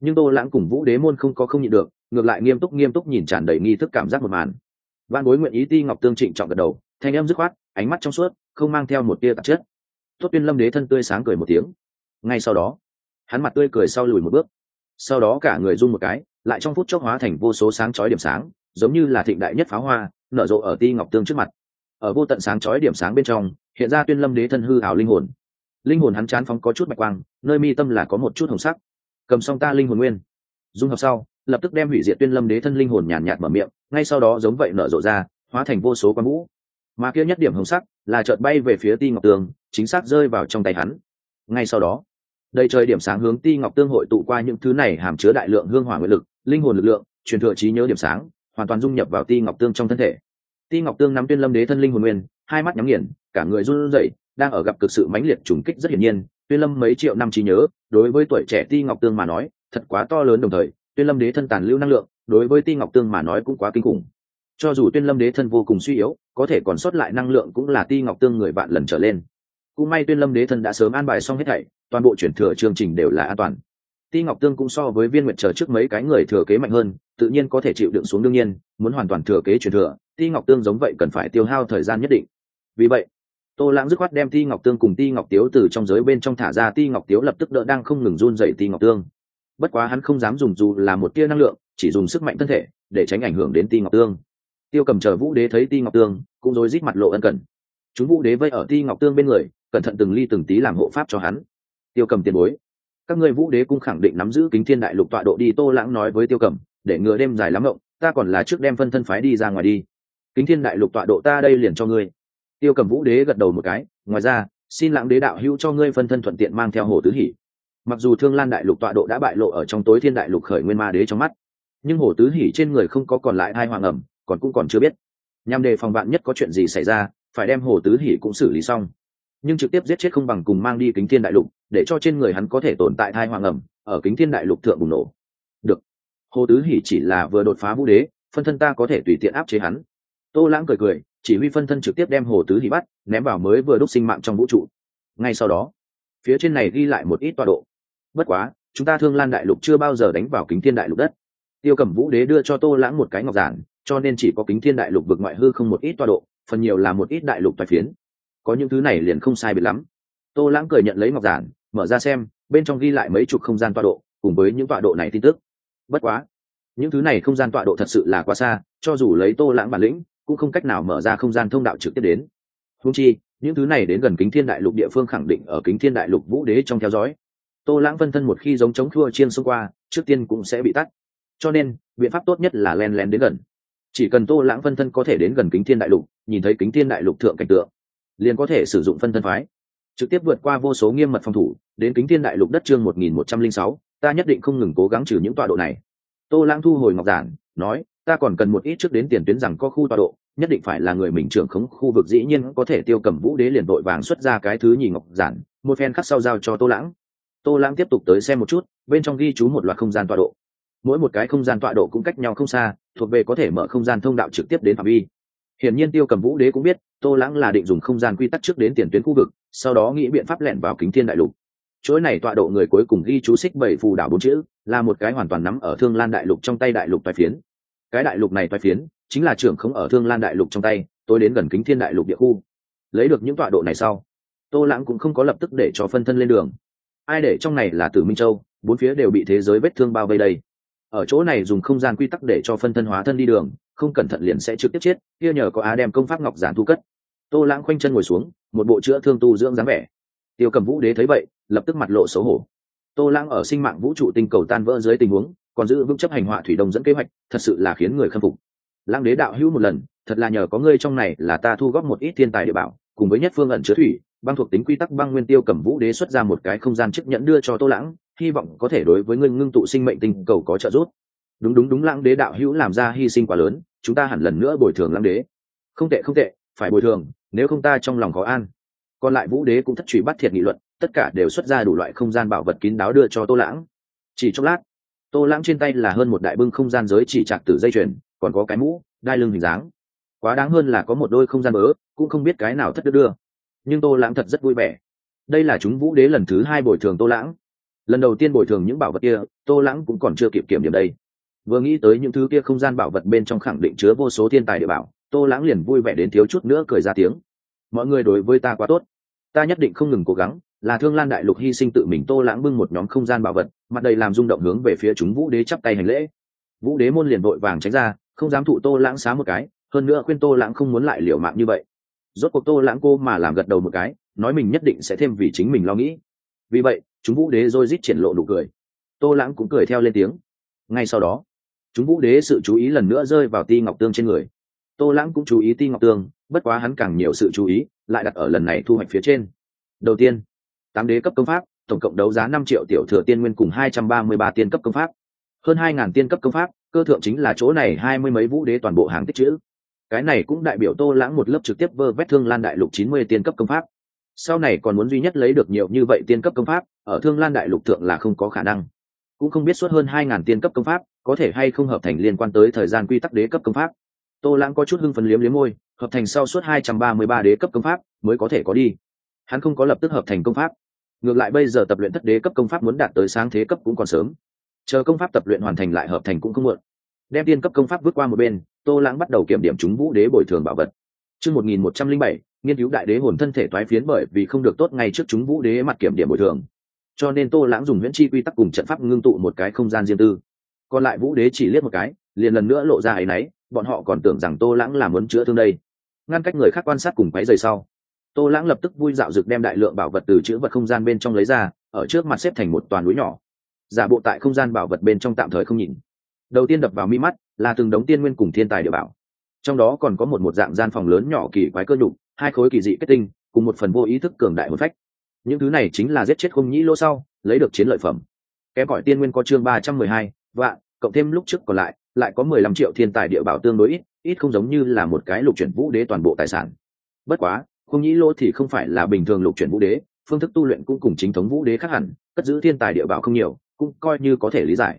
Nhưng Tô Lãng cùng Vũ Đế môn không nhịn được, ngược lại nghiêm túc nhìn tràn đầy nghi thức cảm giác một màn. Vạn Bối nguyện ý Ti Ngọc Tương trịnh trọng gật đầu, thanh âm dứt khoát, ánh mắt trong suốt, không mang theo một tia tạp chất. Tốt Tuyên Lâm Đế thân tươi sáng cười một tiếng. Ngay sau đó, hắn mặt tươi cười sau lùi một bước, sau đó cả người run một cái, lại trong phút chốc hóa thành vô số sáng chói điểm sáng, giống như là thịnh đại nhất pháo hoa, nở rộ ở Ti Ngọc Tương trước mặt. Ở vô tận sáng chói điểm sáng bên trong, hiện ra Tuyên Lâm Đế thân hư ảo linh hồn. Linh hồn hắn chán phóng có chút bạch quang, nơi mi tâm là có một chút hồng sắc. Cầm song ta linh hồn nguyên, dung hợp sau, lập tức đem hủy diệt Tuyên Lâm Đế thân linh hồn nhàn nhạt mở miệng, ngay sau đó giống vậy nở rộ ra, hóa thành vô số quang vũ. Mà kia nhất điểm hồng sắc là chợt bay về phía Ti Ngọc Tương, chính xác rơi vào trong tay hắn. Ngay sau đó, đầy trời điểm sáng hướng Ti Ngọc Tương hội tụ qua những thứ này hàm chứa đại lượng hương hỏa nguyện lực, linh hồn lực lượng, truyền thừa trí nhớ điểm sáng, hoàn toàn dung nhập vào Ti Ngọc Tương trong thân thể. Ti Ngọc Tương nắm Tuyên Lâm Đế thân linh hồn nguyên, hai mắt nhắm nghiền, cả người run rẩy, đang ở gặp cực sự mãnh liệt trùng kích rất hiển nhiên, Tuyên Lâm mấy triệu năm trí nhớ, đối với tuổi trẻ Ti Ngọc Tương mà nói, thật quá to lớn, đồng thời, Tuyên Lâm Đế thân tàn lưu năng lượng, đối với Ti Ngọc Tương mà nói cũng quá kinh khủng. Cho dù Tuyên Lâm Đế thân vô cùng suy yếu, có thể còn sót lại năng lượng cũng là Ti Ngọc Tương người bạn lần trở lên. Cũng may Tuyên Lâm Đế thân đã sớm an bài xong hết thảy, toàn bộ chuyển thừa chương trình đều là an toàn. Ti Ngọc Tương cũng so với Viên Nguyệt chờ trước mấy cái người thừa kế mạnh hơn, tự nhiên có thể chịu đựng xuống, đương nhiên, muốn hoàn toàn thừa kế truyền thừa, Ti Ngọc Tương giống vậy cần phải tiêu hao thời gian nhất định. Vì vậy, Tô Lãng dứt khoát đem Ti Ngọc Tương cùng Ti Ngọc Tiếu từ trong giới bên trong thả ra. Ti Ngọc Tiếu lập tức đỡ đang không ngừng run rẩy Ti Ngọc Tương. Bất quá hắn không dám dùng dù là một tia năng lượng, chỉ dùng sức mạnh thân thể để tránh ảnh hưởng đến Ti Ngọc Tương. Tiêu Cầm chờ Vũ Đế thấy Ti Ngọc Tương, cũng rối rít mặt lộ ân cần. Chúng Vũ Đế vây ở Ti Ngọc Tương bên người, cẩn thận từng ly từng tí làm hộ pháp cho hắn. Tiêu Cầm tiền bối, các ngươi Vũ Đế cũng khẳng định nắm giữ Kính Thiên Đại Lục tọa độ đi. Tô Lãng nói với Tiêu Cầm, để ngừa đêm dài lắm ngộng, ta còn là trước đem phân thân phái đi ra ngoài đi. Kính Thiên Đại Lục tọa độ ta đây liền cho ngươi. Tiêu Cầm Vũ Đế gật đầu một cái, ngoài ra, xin Lãng Đế đạo hữu cho ngươi phân thân thuận tiện mang theo Hồ Tứ Hỉ. Mặc dù Thương Lan Đại Lục tọa độ đã bại lộ ở trong Tối Thiên Đại Lục Khởi Nguyên Ma Đế trong mắt, nhưng Hồ Tứ Hỉ trên người không có còn lại hai hoàng ẩm, còn chưa biết. Nhằm đề phòng vạn nhất có chuyện gì xảy ra, phải đem Hồ Tứ Hỉ cũng xử lý xong. Nhưng trực tiếp giết chết không bằng cùng mang đi Kính Thiên Đại Lục, để cho trên người hắn có thể tồn tại thai hoàng ẩm, ở Kính Thiên Đại Lục thượng bùng nổ. Được. Hồ Tứ Hỉ chỉ là vừa đột phá Vũ Đế, phân thân ta có thể tùy tiện áp chế hắn. Tô Lãng cười, chỉ huy phân thân trực tiếp đem Hồ Tứ Hỉ bắt, ném vào mới vừa đúc sinh mạng trong vũ trụ. Ngay sau đó, phía trên này ghi lại một ít tọa độ. Bất quá, chúng ta Thương Lan Đại Lục chưa bao giờ đánh vào Kính Thiên Đại Lục đất. Tiêu Cẩm Vũ Đế đưa cho Tô Lãng một cái ngọc giản, cho nên chỉ có Kính Thiên Đại Lục vực ngoại hư không một ít tọa độ, phần nhiều là một ít đại lục toái phiến. Có những thứ này liền không sai biệt lắm. Tô Lãng cười nhận lấy ngọc giản, mở ra xem, bên trong ghi lại mấy chục không gian tọa độ, cùng với những tọa độ này tin tức. Bất quá, những thứ này không gian tọa độ thật sự là quá xa, cho dù lấy Tô Lãng bản lĩnh, cũng không cách nào mở ra không gian thông đạo trực tiếp đến. Huống chi, những thứ này đến gần Kính Thiên Đại Lục địa phương khẳng định ở Kính Thiên Đại Lục Vũ Đế trong theo dõi. Tô Lãng phân thân một khi giống chống khua chiên xông qua, trước tiên cũng sẽ bị tắt. Cho nên, biện pháp tốt nhất là len lén đến gần. Chỉ cần Tô Lãng phân thân có thể đến gần Kính Thiên Đại Lục, nhìn thấy Kính Thiên Đại Lục thượng cảnh tượng, liền có thể sử dụng phân thân phái, trực tiếp vượt qua vô số nghiêm mật phòng thủ, đến Kính Thiên Đại Lục đất chương 1106, ta nhất định không ngừng cố gắng trừ những tọa độ này. Tô Lãng thu hồi ngọc giản, nói, ta còn cần một ít trước đến tiền tuyến rằng có khu tọa độ, nhất định phải là người mình trưởng khống khu vực, dĩ nhiên có thể. Tiêu Cẩm Vũ Đế liền vội vàng xuất ra cái thứ nhì ngọc giản, một phen khắc sau giao cho Tô Lãng. Tô Lãng tiếp tục tới xem một chút, bên trong ghi chú một loạt không gian tọa độ. Mỗi một cái không gian tọa độ cũng cách nhau không xa, thuộc về có thể mở không gian thông đạo trực tiếp đến phạm vi. Hiển nhiên Tiêu Cẩm Vũ Đế cũng biết, Tô Lãng là định dùng không gian quy tắc trước đến tiền tuyến khu vực, sau đó nghĩ biện pháp lẻn vào Kính Thiên Đại Lục. Chỗ này tọa độ người cuối cùng ghi chú xích bảy phù đảo 4 chữ, là một cái hoàn toàn nắm ở Thương Lan Đại Lục trong tay đại lục toái phiến. Cái đại lục này toái phiến chính là trưởng khống ở Thương Lan Đại Lục trong tay, tôi đến gần Kính Thiên Đại Lục địa khu. Lấy được những tọa độ này sau, Tô Lãng cũng không có lập tức để cho phân thân lên đường. Ai để trong này là Tử Minh Châu, bốn phía đều bị thế giới vết thương bao vây đây. Ở chỗ này dùng không gian quy tắc để cho phân thân hóa thân đi đường, không cẩn thận liền sẽ trực tiếp chết, kia nhờ có Á đem công pháp ngọc giản thu cất. Tô Lãng khoanh chân ngồi xuống, một bộ chữa thương tu dưỡng dáng vẻ. Tiêu Cẩm Vũ Đế thấy vậy, lập tức mặt lộ xấu hổ. Tô Lãng ở sinh mạng vũ trụ tinh cầu tan vỡ dưới tình huống, còn giữ vững chấp hành Họa Thủy Đông dẫn kế hoạch, thật sự là khiến người khâm phục. Lãng Đế đạo hữu một lần, thật là nhờ có ngươi trong này là ta thu góp một ít thiên tài địa bảo, cùng với nhất phương ẩn chứa thủy, băng thuộc tính quy tắc băng nguyên. Tiêu Cẩm Vũ Đế xuất ra một cái không gian chiếc nhẫn đưa cho Tô Lãng, hy vọng có thể đối với ngươi ngưng tụ sinh mệnh tinh cầu có trợ giúp. Đúng, Lãng Đế đạo hữu làm ra hy sinh quá lớn, chúng ta hẳn lần nữa bồi thường Lãng Đế. Không tệ, phải bồi thường, nếu không ta trong lòng khó an. Còn lại Vũ Đế cũng thất truy bắt thiệt nghị luận, tất cả đều xuất ra đủ loại không gian bảo vật kín đáo đưa cho Tô Lãng. Chỉ chốc lát, Tô Lãng trên tay là hơn một đại bưng không gian giới chỉ trạc tử dây chuyền, còn có cái mũ đai lưng hình dáng. Quá đáng hơn là có một đôi không gian bớ, cũng không biết cái nào thất đưa. Nhưng Tô Lãng thật rất vui vẻ. Đây là chúng Vũ Đế lần thứ 2 bồi thường Tô Lãng. Lần đầu tiên bồi thường những bảo vật kia, Tô Lãng cũng còn chưa kịp kiểm điểm đây. Vừa nghĩ tới những thứ kia không gian bảo vật bên trong khẳng định chứa vô số thiên tài địa bảo, Tô Lãng liền vui vẻ đến thiếu chút nữa cười ra tiếng. Mọi người đối với ta quá tốt, ta nhất định không ngừng cố gắng. Là Thương Lan đại lục hy sinh tự mình, Tô Lãng bưng một nhóm không gian bảo vật, mặt đầy làm rung động hướng về phía chúng Vũ Đế chắp tay hành lễ. Vũ Đế môn liền vội vàng tránh ra, không dám thụ Tô Lãng xá một cái, hơn nữa khuyên Tô Lãng không muốn lại liều mạng như vậy. Rốt cuộc Tô Lãng cô mà làm gật đầu một cái, nói mình nhất định sẽ thêm vì chính mình lo nghĩ. Vì vậy chúng Vũ Đế rối rít triển lộ nụ cười. Tô Lãng cũng cười theo lên tiếng. Ngay sau đó chúng Vũ Đế sự chú ý lần nữa rơi vào Ti Ngọc Tương trên người. Tô Lãng cũng chú ý Ti Ngọc Tương, bất quá hắn càng nhiều sự chú ý lại đặt ở lần này thu hoạch phía trên. Đầu tiên, 8 đế cấp công pháp, tổng cộng đấu giá 5 triệu tiểu thừa tiên nguyên cùng 233 tiên cấp công pháp. Hơn 2000 tiên cấp công pháp, cơ thượng chính là chỗ này 20 mấy Vũ Đế toàn bộ hàng tích trữ. Cái này cũng đại biểu Tô Lãng một lớp trực tiếp vơ vét Thương Lan đại lục 90 tiên cấp công pháp. Sau này còn muốn duy nhất lấy được nhiều như vậy tiên cấp công pháp, ở Thương Lan đại lục thượng là không có khả năng. Cũng không biết suốt hơn 2000 tiên cấp công pháp có thể hay không hợp thành liên quan tới thời gian quy tắc đế cấp công pháp. Tô Lãng có chút hưng phấn liếm liếm môi, hợp thành sau suốt 233 đế cấp công pháp mới có thể có đi. Hắn không có lập tức hợp thành công pháp, ngược lại bây giờ tập luyện thất đế cấp công pháp muốn đạt tới sáng thế cấp cũng còn sớm, chờ công pháp tập luyện hoàn thành lại hợp thành cũng không muộn. Đem tiên cấp công pháp vứt qua một bên, Tô Lãng bắt đầu kiểm điểm chúng Vũ Đế bồi thường bảo vật. Chương 1107, nghiên cứu đại đế hồn thân thể toái phiến, bởi vì không được tốt ngay trước chúng Vũ Đế mặt kiểm điểm bồi thường, cho nên Tô Lãng dùng huyễn chi quy tắc cùng trận pháp ngưng tụ một cái không gian riêng tư. Còn lại Vũ Đế chỉ liếc một cái, liền lần nữa lộ ra áy náy, bọn họ còn tưởng rằng Tô Lãng là muốn chữa thương đây. Ngăn cách người khác quan sát cùng quấy rầy sau, Tô Lãng lập tức vui dạo dực đem đại lượng bảo vật từ chữ vật không gian bên trong lấy ra, ở trước mặt xếp thành một toàn núi nhỏ. Giả bộ tại không gian bảo vật bên trong tạm thời không nhìn. Đầu tiên đập vào mi mắt là từng đống tiên nguyên cùng thiên tài địa bảo. Trong đó còn có một dạng gian phòng lớn nhỏ kỳ quái cơ nhục, 2 khối kỳ dị kết tinh, cùng một phần vô ý thức cường đại hồn phách. Những thứ này chính là giết chết Khung Nhĩ Lô sau lấy được chiến lợi phẩm. Kém cỏi tiên nguyên có chương 312 vạn, cộng thêm lúc trước còn lại có 15 triệu thiên tài địa bảo, tương đối ít không giống như là một cái lục chuyển Vũ Đế toàn bộ tài sản. Bất quá Khung Nhĩ Lô thì không phải là bình thường lục chuyển Vũ Đế, phương thức tu luyện cũng cùng chính thống Vũ Đế khác hẳn, cất giữ thiên tài địa bảo không nhiều, cũng coi như có thể lý giải.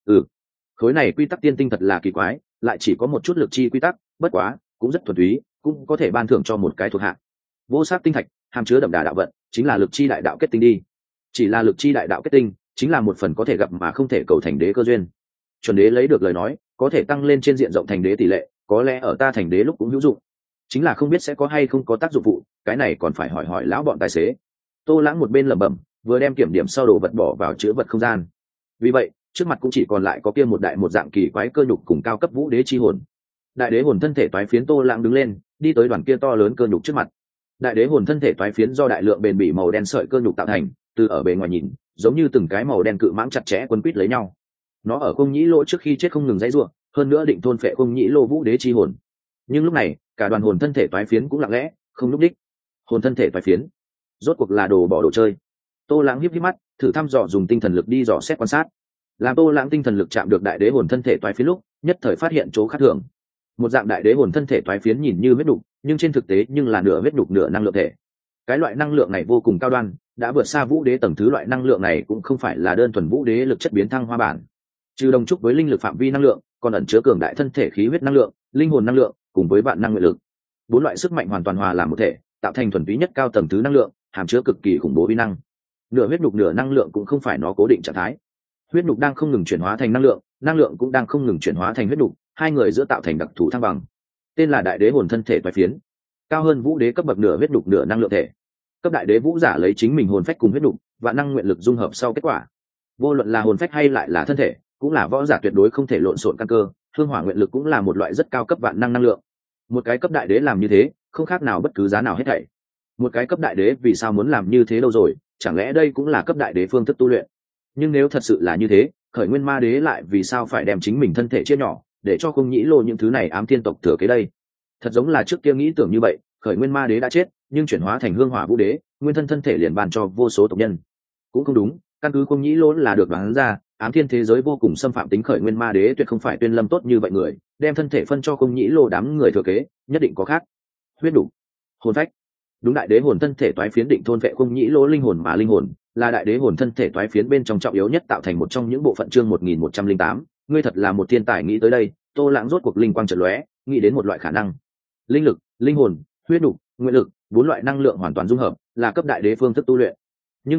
Khối này quy tắc tiên tinh thật là kỳ quái, lại chỉ có một chút lực chi quy tắc, bất quá cũng rất thuần túy, cũng có thể ban thưởng cho một cái thuộc hạ. Vô sắc tinh thạch, hàm chứa đậm đà đạo vận, chính là lực chi đại đạo kết tinh đi. Chỉ là lực chi đại đạo kết tinh, chính là một phần có thể gặp mà không thể cầu thành đế cơ duyên. Chuẩn đế lấy được lời nói, có thể tăng lên trên diện rộng thành đế tỷ lệ, có lẽ ở ta thành đế lúc cũng hữu dụng. Chính là không biết sẽ có hay không có tác dụng phụ, cái này còn phải hỏi hỏi lão bọn tài xế. Tô Lãng một bên lẩm bẩm, vừa đem kiểm điểm sau đồ vật bỏ vào chứa vật không gian. Vì vậy trước mặt cũng chỉ còn lại có kia một đại một dạng kỳ quái cơ nhục cùng cao cấp Vũ Đế chi hồn. Đại đế hồn thân thể toái phiến, Tô Lãng đứng lên, đi tới đoàn kia to lớn cơ nhục trước mặt. Đại đế hồn thân thể toái phiến do đại lượng bền bỉ màu đen sợi cơ nhục tạo thành, từ ở bề ngoài nhìn giống như từng cái màu đen cự mãng chặt chẽ quấn quýt lấy nhau. Nó ở Khung Nhĩ Lô trước khi chết không ngừng dãy rủa, hơn nữa định thôn phệ Khung Nhĩ Lô Vũ Đế chi hồn. Nhưng lúc này cả đoàn hồn thân thể toái phiến cũng lặng lẽ không lúc đích. Hồn thân thể toái phiến rốt cuộc là đồ bỏ đồ chơi. Tô Lãng híp híp mắt, thử thăm dò dùng tinh thần lực đi dò xét quan sát. Làm Tô Lãng tinh thần lực chạm được đại đế hồn thân thể toái phiến lúc, nhất thời phát hiện chỗ khác thường. Một dạng đại đế hồn thân thể toái phiến nhìn như huyết đục, nhưng trên thực tế nhưng là nửa huyết đục nửa năng lượng thể. Cái loại năng lượng này vô cùng cao đoan, đã vượt xa Vũ Đế tầng thứ. Loại năng lượng này cũng không phải là đơn thuần Vũ Đế lực chất biến thăng hoa bản, trừ đồng trúc với linh lực phạm vi năng lượng, còn ẩn chứa cường đại thân thể khí huyết năng lượng, linh hồn năng lượng, cùng với vạn năng nguyện lực. 4 loại sức mạnh hoàn toàn hòa làm một thể, tạo thành thuần túy nhất cao tầng thứ năng lượng, hàm chứa cực kỳ khủng bố uy năng. Nửa huyết nhục nửa năng lượng cũng không phải nó cố định trạng thái. Huyết nhục đang không ngừng chuyển hóa thành năng lượng, năng lượng cũng đang không ngừng chuyển hóa thành huyết nhục, hai người giữa tạo thành đặc thù thăng bằng. Tên là đại đế hồn thân thể toái phiến, cao hơn Vũ Đế cấp bậc nửa huyết nhục nửa năng lượng thể. Cấp đại đế vũ giả lấy chính mình hồn phách cùng huyết nhục và năng nguyện lực dung hợp sau kết quả. Vô luận là hồn phách hay lại là thân thể, cũng là võ giả tuyệt đối không thể lộn xộn căn cơ. Hương hỏa nguyện lực cũng là một loại rất cao cấp vạn năng năng lượng. Một cái cấp đại đế làm như thế, không khác nào bất cứ giá nào hết thảy. Một cái cấp đại đế vì sao muốn làm như thế đâu rồi, chẳng lẽ đây cũng là cấp đại đế phương thức tu luyện? Nhưng nếu thật sự là như thế, Khởi Nguyên Ma Đế lại vì sao phải đem chính mình thân thể chia nhỏ, để cho Khung Nhĩ Lô những thứ này ám thiên tộc thừa kế đây? Thật giống là trước kia nghĩ tưởng như vậy, Khởi Nguyên Ma Đế đã chết, nhưng chuyển hóa thành Hương Hỏa Vũ Đế, nguyên thân thể liền ban cho vô số tộc nhân. Cũng không đúng, căn cứ Khung Nhĩ Lô là được đoán ra, ám thiên thế giới vô cùng xâm phạm tính Khởi Nguyên Ma Đế tuyệt không phải tuyên lâm tốt như vậy người, đem thân thể phân cho Khung Nhĩ Lô đám người thừa kế, nhất định có khác. Huyết đủ, hồn phách. Đúng, đại đế hồn thân thể toái phiến định thôn vệ Khung Nhĩ Lô linh hồn, mà linh hồn là đại đế hồn thân thể toái phiến bên trong trọng yếu nhất, tạo thành một trong những bộ phận. Chương 1108, ngươi thật là một thiên tài. Nghĩ tới đây, Tô Lãng rốt cuộc linh quang chợt lóe, nghĩ đến một loại khả năng. Linh lực, linh hồn, huyết nục, nguyện lực, 4 loại năng lượng hoàn toàn dung hợp, là cấp đại đế phương thức tu luyện. Nhưng mà,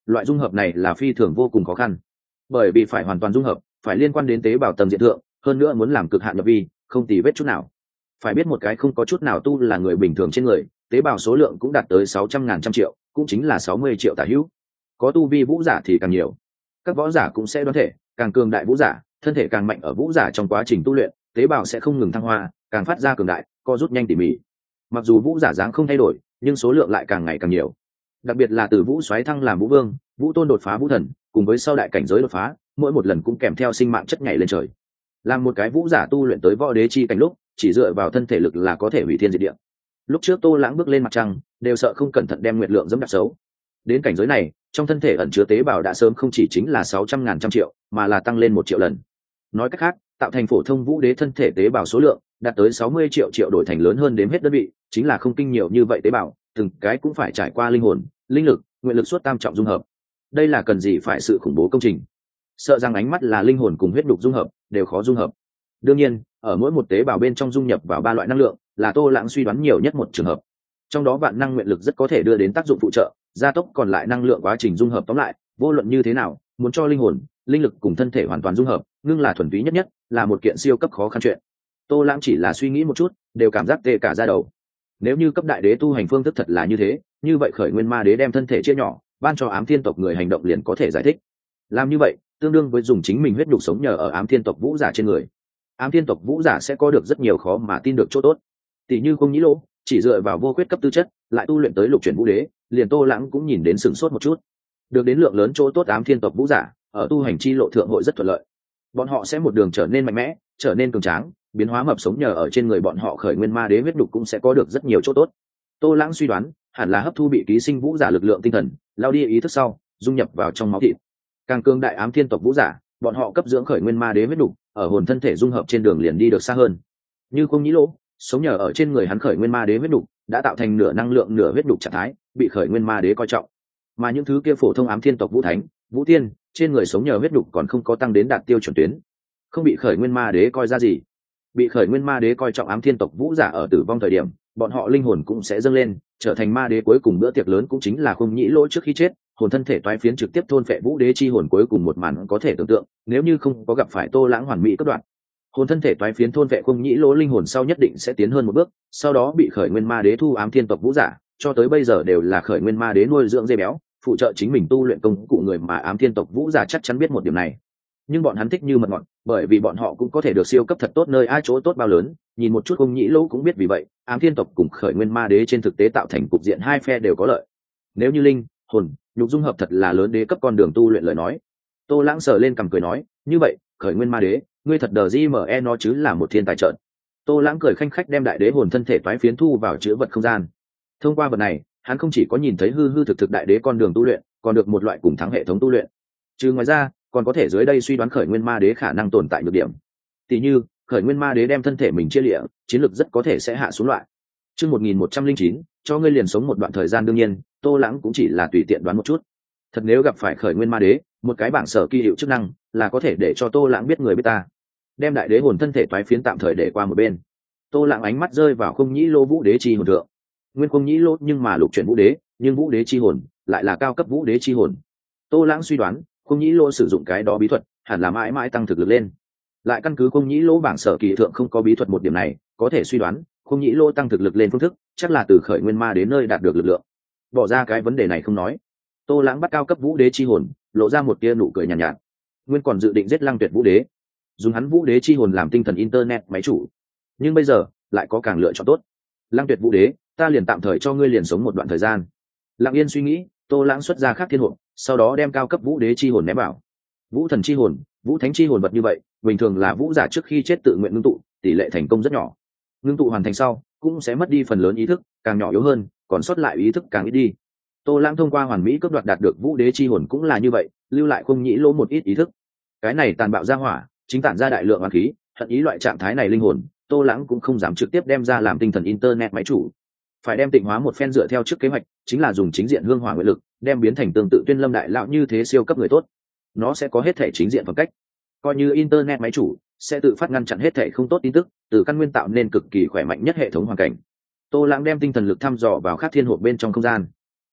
loại dung hợp này là phi thường vô cùng khó khăn, bởi vì phải hoàn toàn dung hợp phải liên quan đến tế bào tầng diện thượng, hơn nữa muốn làm cực hạn nhập vi, không tì vết chút nào. Phải biết một cái không có chút nào tu là người bình thường trên người, tế bào số lượng cũng đạt tới 600.000 trăm triệu, cũng chính là 60 triệu tả hữu. Có tu vi vũ giả thì càng nhiều. Các võ giả cũng sẽ đoán thể, càng cường đại vũ giả, thân thể càng mạnh ở vũ giả trong quá trình tu luyện, tế bào sẽ không ngừng thăng hoa, càng phát ra cường đại, co rút nhanh tỉ mỉ. Mặc dù vũ giả dáng không thay đổi, nhưng số lượng lại càng ngày càng nhiều. Đặc biệt là từ vũ soái thăng làm vũ vương, vũ tôn đột phá vũ thần, cùng với sau đại cảnh giới đột phá, mỗi một lần cũng kèm theo sinh mạng chất nhảy lên trời. Làm một cái vũ giả tu luyện tới võ đế chi cảnh lúc, chỉ dựa vào thân thể lực là có thể hủy thiên diệt địa. Lúc trước Tô Lãng bước lên mặt trăng, đều sợ không cẩn thận đem nguyệt lượng dẫm đạp xấu. Đến cảnh giới này, trong thân thể ẩn chứa tế bào đã sớm không chỉ chính là 600.000 trăm triệu, mà là tăng lên 1 triệu lần. Nói cách khác, tạo thành phổ thông vũ đế thân thể tế bào số lượng đạt tới 60 triệu triệu đổi thành lớn hơn đếm hết đơn vị, chính là không kinh nhiều như vậy tế bào, từng cái cũng phải trải qua linh hồn, linh lực, nguyện lực suốt tam trọng dung hợp. Đây là cần gì phải sự khủng bố công trình. Sợ rằng ánh mắt là linh hồn cùng huyết đục dung hợp, đều khó dung hợp. Đương nhiên, ở mỗi một tế bào bên trong dung nhập vào 3 loại năng lượng, là Tô Lãng suy đoán nhiều nhất một trường hợp. Trong đó vạn năng nguyện lực rất có thể đưa đến tác dụng phụ trợ, gia tốc còn lại năng lượng quá trình dung hợp. Tóm lại, vô luận như thế nào, muốn cho linh hồn, linh lực cùng thân thể hoàn toàn dung hợp, ngưng là thuần túy nhất, là một kiện siêu cấp khó khăn chuyện. Tô Lãng chỉ là suy nghĩ một chút, đều cảm giác tê cả da đầu. Nếu như cấp đại đế tu hành phương thức thật là như thế, như vậy khởi nguyên ma đế đem thân thể chia nhỏ, ban cho ám thiên tộc người hành động liền có thể giải thích. Làm như vậy, tương đương với dùng chính mình huyết đục sống nhờ ở ám thiên tộc vũ giả trên người. Ám thiên tộc vũ giả sẽ có được rất nhiều khó mà tin được chỗ tốt. Tỷ như Không Nhĩ Lỗ, chỉ dựa vào vô quyết cấp tư chất, lại tu luyện tới lục chuyển vũ đế, liền Tô Lãng cũng nhìn đến sửng sốt một chút. Được đến lượng lớn chỗ tốt ám thiên tộc vũ giả, ở tu hành chi lộ thượng hội rất thuận lợi. Bọn họ sẽ một đường trở nên mạnh mẽ, trở nên cường tráng, biến hóa mập sống nhờ ở trên người bọn họ khởi nguyên ma đế huyết đục cũng sẽ có được rất nhiều chỗ tốt. Tô Lãng suy đoán, hẳn là hấp thu bị ký sinh vũ giả lực lượng tinh thần, lao đi ý thức sau, dung nhập vào trong máu thịt. Càng cường đại ám thiên tộc vũ giả, bọn họ cấp dưỡng khởi nguyên ma đế huyết đục, ở hồn thân thể dung hợp trên đường liền đi được xa hơn. Như Không Nhĩ Lỗ, sống nhờ ở trên người hắn khởi nguyên ma đế huyết đục, đã tạo thành nửa năng lượng nửa huyết đục trạng thái, bị khởi nguyên ma đế coi trọng. Mà những thứ kia phổ thông ám thiên tộc vũ thánh, vũ tiên, trên người sống nhờ huyết đục còn không có tăng đến đạt tiêu chuẩn tuyến, không bị khởi nguyên ma đế coi ra gì. Bị khởi nguyên ma đế coi trọng ám thiên tộc vũ giả ở tử vong thời điểm, bọn họ linh hồn cũng sẽ dâng lên, trở thành ma đế cuối cùng. Bữa tiệc lớn cũng chính là Không Nhĩ Lỗ trước khi chết, hồn thân thể toái phiến trực tiếp thôn phệ vũ đế chi hồn cuối cùng một màn có thể tưởng tượng, nếu như không có gặp phải Tô Lãng hoàn mỹ cấp đoạn. Hồn thân thể toái phiến thôn phệ Không Nhĩ Lỗ linh hồn sau nhất định sẽ tiến hơn một bước, sau đó bị khởi nguyên ma đế thu ám thiên tộc vũ giả, cho tới bây giờ đều là khởi nguyên ma đế nuôi dưỡng dê béo, phụ trợ chính mình tu luyện công cụ người, mà ám thiên tộc vũ giả chắc chắn biết một điểm này. Nhưng bọn hắn thích như mật ngọt, bởi vì bọn họ cũng có thể được siêu cấp thật tốt, nơi ai chỗ tốt bao lớn, nhìn một chút Không Nhĩ Lỗ cũng biết. Vì vậy ám thiên tộc cùng khởi nguyên ma đế trên thực tế tạo thành cục diện hai phe đều có lợi. Nếu như linh hồn nhục dung hợp thật là lớn đế cấp con đường tu luyện lời nói, Tô Lãng sờ lên cằm cười nói, như vậy khởi nguyên ma đế, ngươi thật đờ GME nó chứ là một thiên tài trợn. Tô Lãng cười khanh khách đem đại đế hồn thân thể toái phiến thu vào chứa vật không gian. Thông qua vật này, hắn không chỉ có nhìn thấy hư hư thực thực đại đế con đường tu luyện, còn được một loại cùng thắng hệ thống tu luyện. Trừ ngoài ra, còn có thể dưới đây suy đoán khởi nguyên ma đế khả năng tồn tại nhược điểm. Tỷ như khởi nguyên ma đế đem thân thể mình chia liễu, chiến lược rất có thể sẽ hạ xuống loại. Chương 1109, cho ngươi liền sống một đoạn thời gian. Đương nhiên, Tô Lãng cũng chỉ là tùy tiện đoán một chút. Thật nếu gặp phải khởi nguyên ma đế, một cái bảng sở kỳ hiệu chức năng là có thể để cho Tô Lãng biết người biết ta. Đem đại đế hồn thân thể toái phiến tạm thời để qua một bên. Tô Lãng ánh mắt rơi vào Không Nhĩ Lỗ vũ đế chi hồn thượng. Nguyên Không Nhĩ Lỗ nhưng mà lục chuyển vũ đế, nhưng vũ đế chi hồn lại là cao cấp vũ đế chi hồn. Tô Lãng suy đoán, Không Nhĩ Lỗ sử dụng cái đó bí thuật, hẳn là mãi mãi tăng thực lực lên. Lại căn cứ Không Nhĩ Lỗ bảng sở kỳ thượng không có bí thuật một điểm này, có thể suy đoán, Không Nhĩ Lỗ tăng thực lực lên phương thức, chắc là từ khởi nguyên ma đến nơi đạt được lực lượng. Bỏ ra cái vấn đề này không nói, Tô Lãng bắt cao cấp vũ đế chi hồn, lộ ra một tia nụ cười nhàn nhạt. Nguyên còn dự định giết Lăng Tuyệt vũ đế, dùng hắn vũ đế chi hồn làm tinh thần internet máy chủ, nhưng bây giờ lại có càng lựa chọn tốt. Lăng Tuyệt vũ đế, ta liền tạm thời cho ngươi liền sống một đoạn thời gian. Lặng yên suy nghĩ, Tô Lãng xuất ra Khác Thiên Hồn, sau đó đem cao cấp vũ đế chi hồn ném vào. Vũ thần chi hồn, vũ thánh chi hồn vật như vậy, bình thường là vũ giả trước khi chết tự nguyện ngưng tụ, tỷ lệ thành công rất nhỏ. Ngưng tụ hoàn thành sau, cũng sẽ mất đi phần lớn ý thức, càng nhỏ yếu hơn, còn sót lại ý thức càng ít đi. Tô Lãng thông qua hoàn mỹ cướp đoạt đạt được vũ đế chi hồn cũng là như vậy, lưu lại Không Nhĩ Lỗ một ít ý thức. Cái này tàn bạo ra hỏa, chính tản ra đại lượng oán khí, hận ý loại trạng thái này linh hồn, Tô Lãng cũng không dám trực tiếp đem ra làm tinh thần internet máy chủ. Phải đem tịnh hóa một phen dựa theo trước kế hoạch, chính là dùng chính diện hương hỏa nguyện lực, đem biến thành tương tự Tuyên Lâm đại lão như thế siêu cấp người tốt. Nó sẽ có hết thể chính diện phẩm cách, coi như internet máy chủ sẽ tự phát ngăn chặn hết thể không tốt tin tức, từ căn nguyên tạo nên cực kỳ khỏe mạnh nhất hệ thống hoàn cảnh. Tô Lãng đem tinh thần lực thăm dò vào Khác Thiên Hộp bên trong không gian.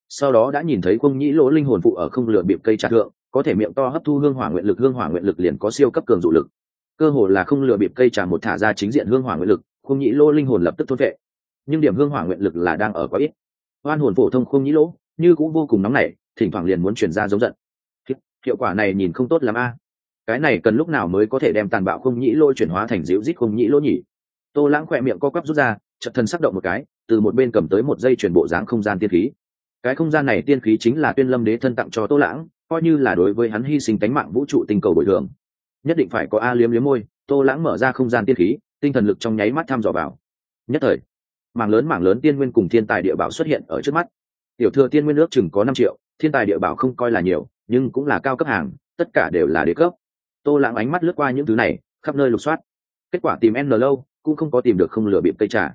sau đó đã nhìn thấy Không Nhĩ Lỗ linh hồn phụ ở không lửa bịp cây trà thượng, có thể miệng to hấp thu hương hỏa nguyện lực liền có siêu cấp cường dụ lực. Cơ hồ là không lửa bịp cây trà một thả ra chính diện hương hỏa nguyện lực, Không Nhĩ Lỗ linh hồn lập tức thôn vệ. Nhưng điểm hương hỏa nguyện lực là đang ở quá ít. Oan hồn phổ thông Không Nhĩ Lỗ như cũng vô cùng nóng nảy, thỉnh thoảng liền muốn truyền ra giống giận. Hiệu quả này nhìn không tốt lắm a. Cái này cần lúc nào mới có thể đem tàn bạo Không Nhĩ Lỗ chuyển hóa thành dịu rít Không Nhĩ Lỗ nhỉ? Tô Lãng khỏe miệng co quắp rút ra, chợt thân sắc động một cái, từ một bên cầm tới một dây chuyển bộ dáng không gian tiên khí. Cái không gian này tiên khí chính là Tuyên Lâm Đế thân tặng cho Tô Lãng, coi như là đối với hắn hy sinh tánh mạng vũ trụ tinh cầu bồi thường. Nhất định phải có a. Liếm liếm môi, Tô Lãng mở ra không gian tiên khí, tinh thần lực trong nháy mắt thăm dò vào. Nhất thời, mảng lớn tiên nguyên cùng thiên tài địa bảo xuất hiện ở trước mắt. Tiểu thừa tiên nguyên ước chừng có 5 triệu, thiên tài địa bảo không coi là nhiều, nhưng cũng là cao cấp hàng, tất cả đều là đế cấp. Tô Lãng ánh mắt lướt qua những thứ này, khắp nơi lục soát. Kết quả tìm n lâu cũng không có tìm được không lừa bịp cây trà.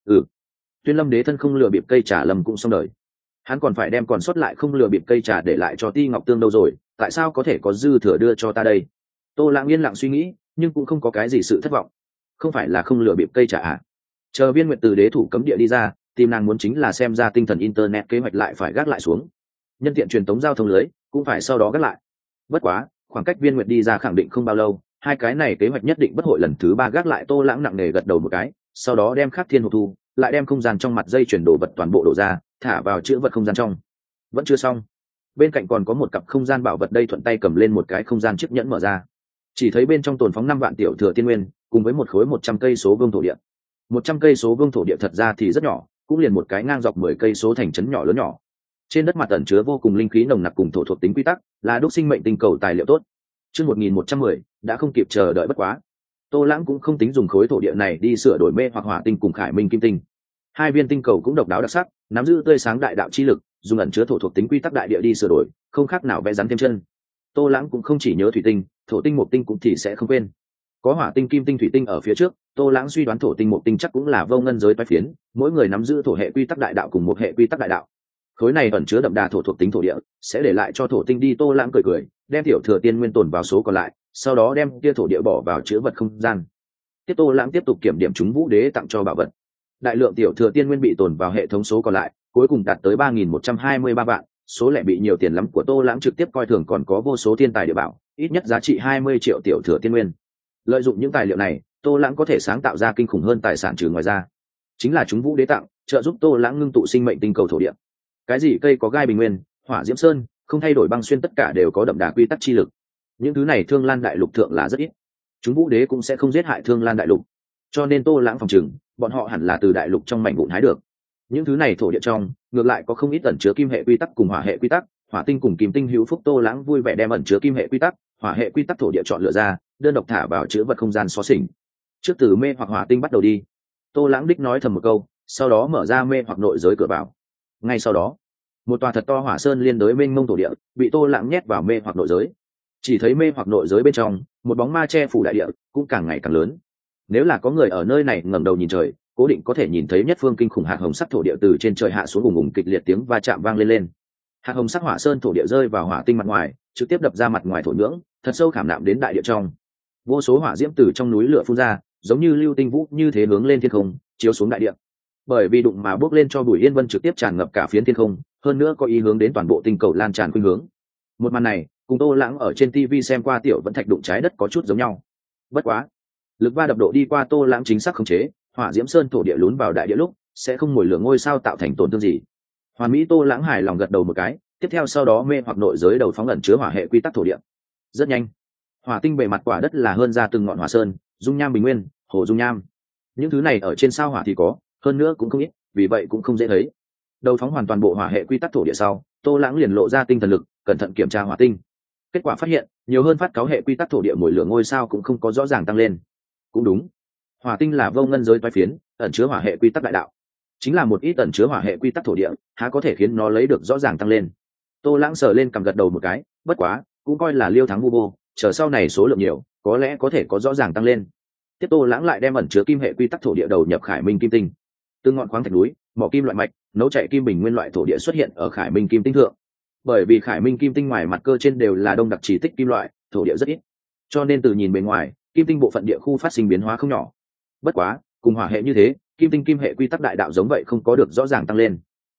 Tuyên Lâm Đế thân không lừa bịp cây trà lầm cũng xong đời. Hắn còn phải đem còn sót lại không lừa bịp cây trà để lại cho Ti Ngọc Tương đâu rồi, tại sao có thể có dư thừa đưa cho ta đây? Tô Lãng yên lặng suy nghĩ, nhưng cũng không có cái gì sự thất vọng. Không phải là không lừa bịp cây trà à? Chờ Viên Nguyệt từ đế thủ cấm địa đi ra, tìm nàng muốn chính là xem ra tinh thần internet kế hoạch lại phải gác lại xuống. Nhân tiện truyền tống giao thông lưới cũng phải sau đó gác lại. Bất quá, khoảng cách Viên Nguyệt đi ra khẳng định không bao lâu, hai cái này kế hoạch nhất định bất hội lần thứ 3 gác lại. Tô Lãng nặng nề gật đầu một cái, sau đó đem Khắc Thiên hộp thu, lại đem không gian trong mặt dây chuyển đồ vật toàn bộ đổ ra, thả vào chữ vật không gian trong. Vẫn chưa xong, bên cạnh còn có một cặp không gian bảo vật, đây thuận tay cầm lên một cái không gian chiếc nhẫn mở ra, chỉ thấy bên trong tồn phóng 5 vạn tiểu thừa tiên nguyên cùng với một khối 100 cây số vương thổ địa. 100 cây số vương thổ địa thật ra thì rất nhỏ, cũng liền một cái ngang dọc 10 cây số thành trấn nhỏ lớn nhỏ. Trên đất mặt ẩn chứa vô cùng linh khí nồng nặc cùng thổ thuộc tính quy tắc, là đúc sinh mệnh tinh cầu tài liệu tốt. Chương 1110 đã không kịp chờ đợi bất quá. Tô Lãng cũng không tính dùng khối thổ địa này đi sửa đổi mê hoặc hỏa tinh cùng Khải Minh kim tinh. Hai viên tinh cầu cũng độc đáo đặc sắc, nắm giữ tươi sáng đại đạo chi lực, dùng ẩn chứa thổ thuộc tính quy tắc đại địa đi sửa đổi, không khác nào vẽ rắn thêm chân. Tô Lãng cũng không chỉ nhớ thủy tinh, thổ tinh mộc tinh cũng thì sẽ không quên. Có hỏa tinh kim tinh thủy tinh ở phía trước, Tô Lãng suy đoán thổ tinh mộc tinh chắc cũng là vô ngân giới toái phiến, mỗi người nắm giữ thổ hệ quy tắc đại đạo cùng một hệ quy tắc đại đạo. Khối này ẩn chứa đậm đà thổ thuộc tính thổ địa, sẽ để lại cho thổ tinh đi. Tô Lãng cười cười, đem tiểu thừa tiên nguyên tồn vào số còn lại, sau đó đem kia thổ địa bỏ vào chứa vật không gian. Tiếp Tô Lãng tiếp tục kiểm điểm chúng Vũ Đế tặng cho bảo vật. Đại lượng tiểu thừa tiên nguyên bị tồn vào hệ thống số còn lại, cuối cùng đạt tới 3.123 vạn, số lẻ bị nhiều tiền lắm của Tô Lãng trực tiếp coi thường, còn có vô số thiên tài địa bảo, ít nhất giá trị 20 triệu tiểu thừa tiên nguyên. Lợi dụng những tài liệu này, Tô Lãng có thể sáng tạo ra kinh khủng hơn tài sản trừ ngoài ra. Chính là chúng Vũ Đế tặng, trợ giúp Tô Lãng ngưng tụ sinh mệnh tinh cầu thổ địa. Cái gì cây có gai bình nguyên, hỏa diễm sơn, không thay đổi băng xuyên, tất cả đều có đậm đà quy tắc chi lực. Những thứ này Thương Lan đại lục thượng là rất ít. Chúng Vũ Đế cũng sẽ không giết hại Thương Lan đại lục, cho nên Tô Lãng phòng chừng bọn họ hẳn là từ đại lục trong mảnh vụn hái được. Những thứ này thổ địa trong ngược lại có không ít ẩn chứa kim hệ quy tắc cùng hỏa hệ quy tắc, hỏa tinh cùng kim tinh hữu phúc. Tô Lãng vui vẻ đem ẩn chứa kim hệ quy tắc, hỏa hệ quy tắc thổ địa chọn lựa ra, đơn độc thả vào chứa vật không gian xóa xỉnh. Trước từ mê hoặc hỏa tinh bắt đầu đi. Tô Lãng đích nói thầm một câu, sau đó mở ra mê hoặc nội giới cửa vào. Ngay sau đó, một tòa thật to hỏa sơn liên đới mênh mông thổ địa bị Tô Lãng nhét vào mê hoặc nội giới. Chỉ thấy mê hoặc nội giới bên trong, một bóng ma che phủ đại địa cũng càng ngày càng lớn. Nếu là có người ở nơi này ngẩng đầu nhìn trời, cố định có thể nhìn thấy nhất phương kinh khủng hạt hồng sắc thổ địa từ trên trời hạ xuống, ùng ùng kịch liệt tiếng va chạm vang lên. Hạt hồng sắc hỏa sơn thổ địa rơi vào hỏa tinh mặt ngoài, trực tiếp đập ra mặt ngoài thổ nhưỡng, thật sâu khảm nạm đến đại địa trong. Vô số hỏa diễm từ trong núi lửa phun ra, giống như lưu tinh vũ như thế hướng lên thiên không, chiếu xuống đại địa. Bởi vì đụng mà bốc lên cho bụi yên vân trực tiếp tràn ngập cả phiến thiên không, hơn nữa có ý hướng đến toàn bộ tinh cầu lan tràn khuynh hướng. Một màn này, cùng Tô Lãng ở trên TV xem qua tiểu vẫn thạch đụng trái đất có chút giống nhau. Bất quá, lực va đập độ đi qua Tô Lãng chính xác khống chế, hỏa diễm sơn thổ địa lún vào đại địa lúc sẽ không mồi lửa ngôi sao tạo thành tổn thương gì. Hoàn mỹ. Tô Lãng hài lòng gật đầu một cái, tiếp theo sau đó mê hoặc nội giới đầu phóng ẩn chứa hỏa hệ quy tắc thổ địa. Rất nhanh, hỏa tinh bề mặt quả đất là hơn ra từng ngọn hỏa sơn, dung nham bình nguyên, hồ dung nham. Những thứ này ở trên sao hỏa thì có, hơn nữa cũng không ít, vì vậy cũng không dễ thấy. Đầu phóng hoàn toàn bộ hỏa hệ quy tắc thổ địa sau, Tô Lãng liền lộ ra tinh thần lực, cẩn thận kiểm tra hỏa tinh. Kết quả phát hiện, nhiều hơn phát cáo hệ quy tắc thổ địa mồi lửa ngôi sao cũng không có rõ ràng tăng lên. Cũng đúng, hỏa tinh là vô ngân giới toái phiến, ẩn chứa hỏa hệ quy tắc đại đạo, chính là một ít ẩn chứa hỏa hệ quy tắc thổ địa, há có thể khiến nó lấy được rõ ràng tăng lên. Tô Lãng sờ lên cầm gật đầu một cái, bất quá cũng coi là liêu thắng vu vô, chờ sau này số lượng nhiều, có lẽ có thể có rõ ràng tăng lên. Tiếp Tô Lãng lại đem ẩn chứa kim hệ quy tắc thổ địa đầu nhập Khải Minh kim tinh. Từng ngọn khoáng thạch núi, mỏ kim loại mạch, nấu chảy kim bình nguyên loại thổ địa xuất hiện ở Khải Minh kim tinh thượng. Bởi vì Khải Minh kim tinh ngoài mặt cơ trên đều là đông đặc chỉ tích kim loại, thổ địa rất ít, cho nên từ nhìn bề ngoài, kim tinh bộ phận địa khu phát sinh biến hóa không nhỏ. Bất quá, cùng hỏa hệ như thế, kim tinh kim hệ quy tắc đại đạo giống vậy không có được rõ ràng tăng lên.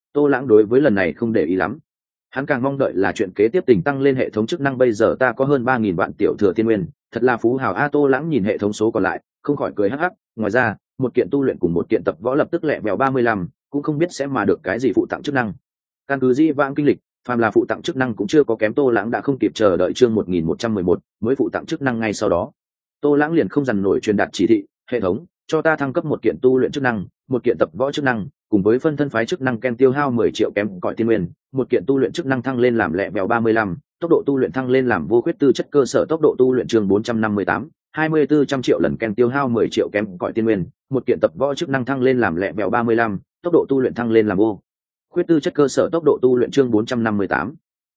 Tô Lãng đối với lần này không để ý lắm, hắn càng mong đợi là chuyện kế tiếp tình tăng lên hệ thống chức năng. Bây giờ ta có hơn 3.000 vạn tiểu thừa tiên nguyên, thật là phú hào a. Tô Lãng nhìn hệ thống số còn lại không khỏi cười hắc hắc. Ngoài ra một kiện tu luyện cùng một kiện tập võ lập tức lẹ vèo 35, cũng không biết sẽ mà được cái gì phụ tặng chức năng. Căn cứ di vãng kinh lịch, phàm là phụ tặng chức năng cũng chưa có kém. Tô Lãng đã không kịp chờ đợi chương 1111 mới phụ tặng chức năng. Ngay sau đó Tô Lãng liền không dằn nổi truyền đạt chỉ thị: hệ thống cho ta thăng cấp một kiện tu luyện chức năng, một kiện tập võ chức năng, cùng với phân thân phái chức năng. Ken tiêu hao 10 triệu kém cỏi tiên nguyên, một kiện tu luyện chức năng thăng lên làm lẹ vèo 35, tốc độ tu luyện thăng lên làm vô khuyết tư chất cơ sở. Tốc độ tu luyện chương 458, 2400 triệu lần. Ken tiêu hao 10 triệu kém cỏi tiên nguyên, một kiện tập võ chức năng thăng lên làm lẹ vèo 35, tốc độ tu luyện thăng lên làm vô khuyết tư chất cơ sở. Tốc độ tu luyện chương 458,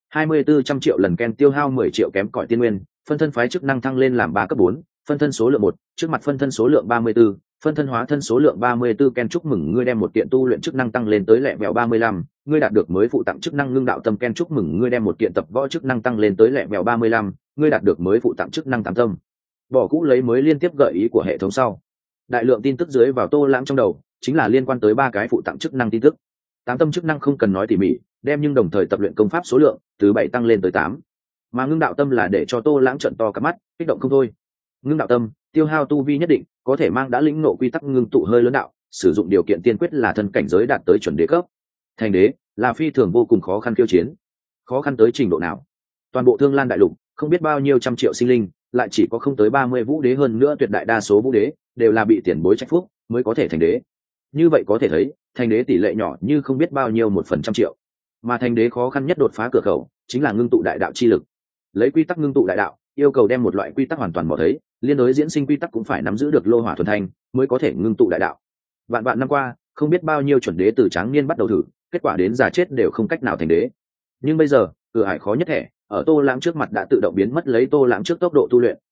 2400 triệu lần. Ken tiêu hao 10 triệu kém cỏi tiên nguyên, phân thân phái chức năng thăng lên làm 3 cấp 4, phân thân số lượng 1, trước mặt phân thân số lượng 34, phân thân hóa thân số lượng 34. Ken chúc mừng ngươi đem một kiện tu luyện chức năng tăng lên tới lẹ vèo 35, ngươi đạt được mới phụ tặng chức năng ngưng đạo tâm. Ken chúc mừng ngươi đem một kiện tập võ chức năng tăng lên tới lẹ vèo 35, ngươi đạt được mới phụ tặng chức năng tám tâm. Bỏ cũ lấy mới liên tiếp gợi ý của hệ thống sau, đại lượng tin tức dưới vào Tô Lãng trong đầu, chính là liên quan tới 3 cái phụ tặng chức năng tin tức. Tám tâm chức năng không cần nói tỉ mỉ, đem nhưng đồng thời tập luyện công pháp số lượng từ 7 tăng lên tới 8. Mà ngưng đạo tâm là để cho Tô Lãng trợn to cả mắt, kích động không thôi. Ngưng đạo tâm tiêu hao tu vi nhất định, có thể mang đã lĩnh ngộ quy tắc ngưng tụ hơi lớn đạo, sử dụng điều kiện tiên quyết là thân cảnh giới đạt tới chuẩn đế cấp. Thành đế là phi thường vô cùng khó khăn khiêu chiến. Khó khăn tới trình độ nào? Toàn bộ Thương Lan đại lục không biết bao nhiêu trăm triệu sinh linh, lại chỉ có không tới 30 vũ đế, hơn nữa tuyệt đại đa số vũ đế đều là bị tiền bối trách phúc mới có thể thành đế. Như vậy có thể thấy, thành đế tỷ lệ nhỏ như không biết bao nhiêu 1% triệu. Mà thành đế khó khăn nhất đột phá cửa khẩu chính là ngưng tụ đại đạo chi lực. Lấy quy tắc ngưng tụ đại đạo, yêu cầu đem một loại quy tắc hoàn toàn bỏ thấy, liên đối diễn sinh quy tắc cũng phải nắm giữ được lô hỏa thuần thanh mới có thể ngưng tụ đại đạo. Vạn vạn năm qua, không biết bao nhiêu chuẩn đế từ tráng niên bắt đầu thử, kết quả đến già chết đều không cách nào thành đế. Nhưng bây giờ, cửa ải khó nhất thẻ ở Tô Lãng trước mặt đã tự động biến mất. Lấy Tô Lãng trước tốc độ tu luyện,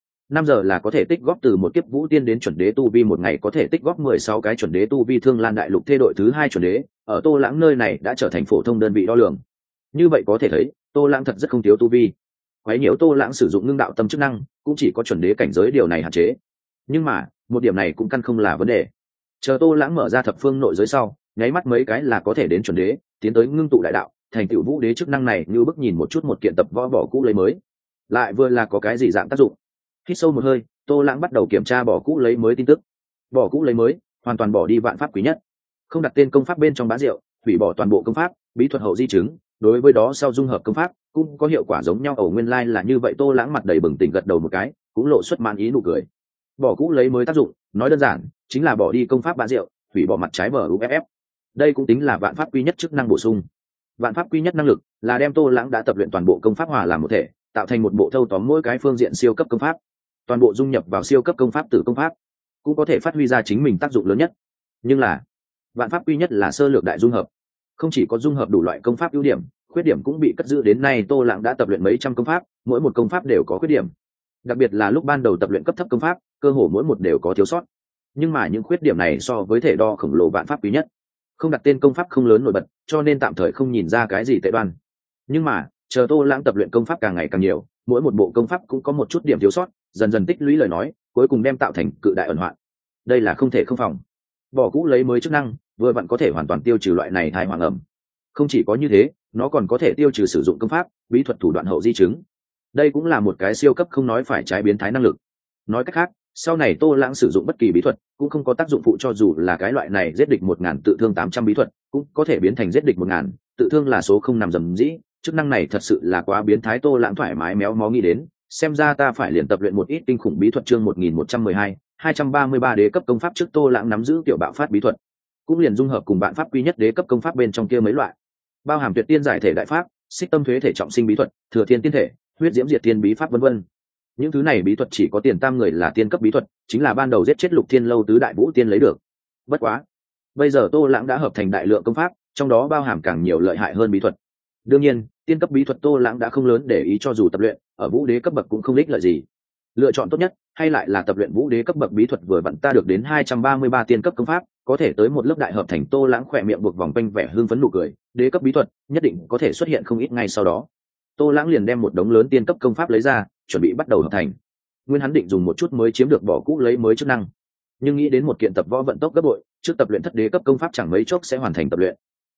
1 giờ là có thể tích góp từ một kiếp vũ tiên đến chuẩn đế tu vi, một ngày có thể tích góp 16 cái chuẩn đế tu vi. Thương Lan đại lục thê đội thứ 2 chuẩn đế, ở Tô Lãng nơi này đã trở thành phổ thông đơn vị đo lường. Như vậy có thể thấy, Tô Lãng thật rất không thiếu tu vi. Quấy nhiễu Tô Lãng sử dụng ngưng đạo tâm chức năng, cũng chỉ có chuẩn đế cảnh giới, điều này hạn chế. Nhưng mà, một điểm này cũng căn không là vấn đề. Chờ Tô Lãng mở ra thập phương nội giới sau, nháy mắt mấy cái là có thể đến chuẩn đế, tiến tới ngưng tụ đại đạo, thành tựu vũ đế. Chức năng này như bức nhìn một chút một kiện tập võ bỏ cũ lấy mới, lại vừa là có cái gì dạng tác dụng. Hít sâu một hơi, Tô Lãng bắt đầu kiểm tra bỏ cũ lấy mới tin tức. Bỏ cũ lấy mới, hoàn toàn bỏ đi vạn pháp quý nhất, không đặt tên công pháp bên trong bá rượu, hủy bỏ toàn bộ công pháp, bí thuật hậu di chứng, đối với đó sau dung hợp công pháp cũng có hiệu quả giống nhau. Nguyên lai là như vậy. Tô Lãng mặt đầy bừng tỉnh gật đầu một cái, cũng lộ xuất mãn ý nụ cười. Bỏ cũ lấy mới tác dụng, nói đơn giản chính là bỏ đi công pháp bá rượu, hủy bỏ mặt trái bờ uff. Đây cũng tính là vạn pháp quy nhất chức năng bổ sung. Vạn pháp quy nhất năng lực là đem Tô Lãng đã tập luyện toàn bộ công pháp hòa làm một thể, tạo thành một bộ thâu tóm mỗi cái phương diện siêu cấp công pháp, toàn bộ dung nhập vào siêu cấp công pháp tử công pháp, cũng có thể phát huy ra chính mình tác dụng lớn nhất. Nhưng là vạn pháp quy nhất là sơ lược đại dung hợp, không chỉ có dung hợp đủ loại công pháp ưu điểm, khuyết điểm cũng bị cất giữ. Đến nay Tô Lãng đã tập luyện mấy trăm công pháp, mỗi một công pháp đều có khuyết điểm, đặc biệt là lúc ban đầu tập luyện cấp thấp công pháp, cơ hồ mỗi một đều có thiếu sót. Nhưng mà những khuyết điểm này so với thể đo khổng lồ vạn pháp quý nhất, không đặt tên công pháp không lớn nổi bật, cho nên tạm thời không nhìn ra cái gì tệ đoan. Nhưng mà chờ Tô Lãng tập luyện công pháp càng ngày càng nhiều, mỗi một bộ công pháp cũng có một chút điểm thiếu sót, dần dần tích lũy lời nói, cuối cùng đem tạo thành cự đại ẩn hoạn. Đây là không thể không phòng. Bỏ cũ lấy mới chức năng vừa vặn có thể hoàn toàn tiêu trừ loại này thai hoàng ẩm. Không chỉ có như thế, nó còn có thể tiêu trừ sử dụng công pháp, bí thuật thủ đoạn hậu di chứng. Đây cũng là một cái siêu cấp không nói phải trái biến thái năng lực. Nói cách khác, sau này Tô Lãng sử dụng bất kỳ bí thuật cũng không có tác dụng phụ, cho dù là cái loại này giết địch 1000 tự thương 800 bí thuật cũng có thể biến thành giết địch 1000 tự thương là số không nằm dầm dĩ. Chức năng này thật sự là quá biến thái. Tô Lãng thoải mái méo mó nghĩ đến, xem ra ta phải liền tập luyện một ít kinh khủng bí thuật. Chương 1112, 233 đế cấp công pháp. Trước Tô Lãng nắm giữ tiểu bạo phát bí thuật, cũng liền dung hợp cùng bạn pháp quy nhất đế cấp công pháp bên trong kia mấy loại, bao hàm tuyệt tiên giải thể đại pháp, xích tâm thuế thể trọng sinh bí thuật, thừa thiên tiên thể, huyết diễm diệt tiên bí pháp, vân vân. Những thứ này bí thuật chỉ có tiền tam người là tiên cấp bí thuật, chính là ban đầu giết chết Lục Thiên Lâu tứ đại vũ tiên lấy được. Bất quá, bây giờ Tô Lãng đã hợp thành đại lượng công pháp, trong đó bao hàm càng nhiều lợi hại hơn bí thuật. Đương nhiên, tiên cấp bí thuật Tô Lãng đã không lớn để ý, cho dù tập luyện ở vũ đế cấp bậc cũng không ích lợi gì. Lựa chọn tốt nhất hay lại là tập luyện vũ đế cấp bậc bí thuật. Vừa vặn ta được đến 233 tiên cấp công pháp, có thể tới một lớp đại hợp thành. Tô Lãng khỏe miệng buộc vòng quanh vẻ hưng phấn nụ cười, đế cấp bí thuật nhất định có thể xuất hiện không ít. Ngay sau đó Tô Lãng liền đem một đống lớn tiên cấp công pháp lấy ra, chuẩn bị bắt đầu hợp thành. Nguyên hắn định dùng một chút mới chiếm được bỏ cũ lấy mới chức năng, nhưng nghĩ đến một kiện tập võ vận tốc gấp bội, trước tập luyện thất đế cấp công pháp chẳng mấy chốc sẽ hoàn thành tập luyện.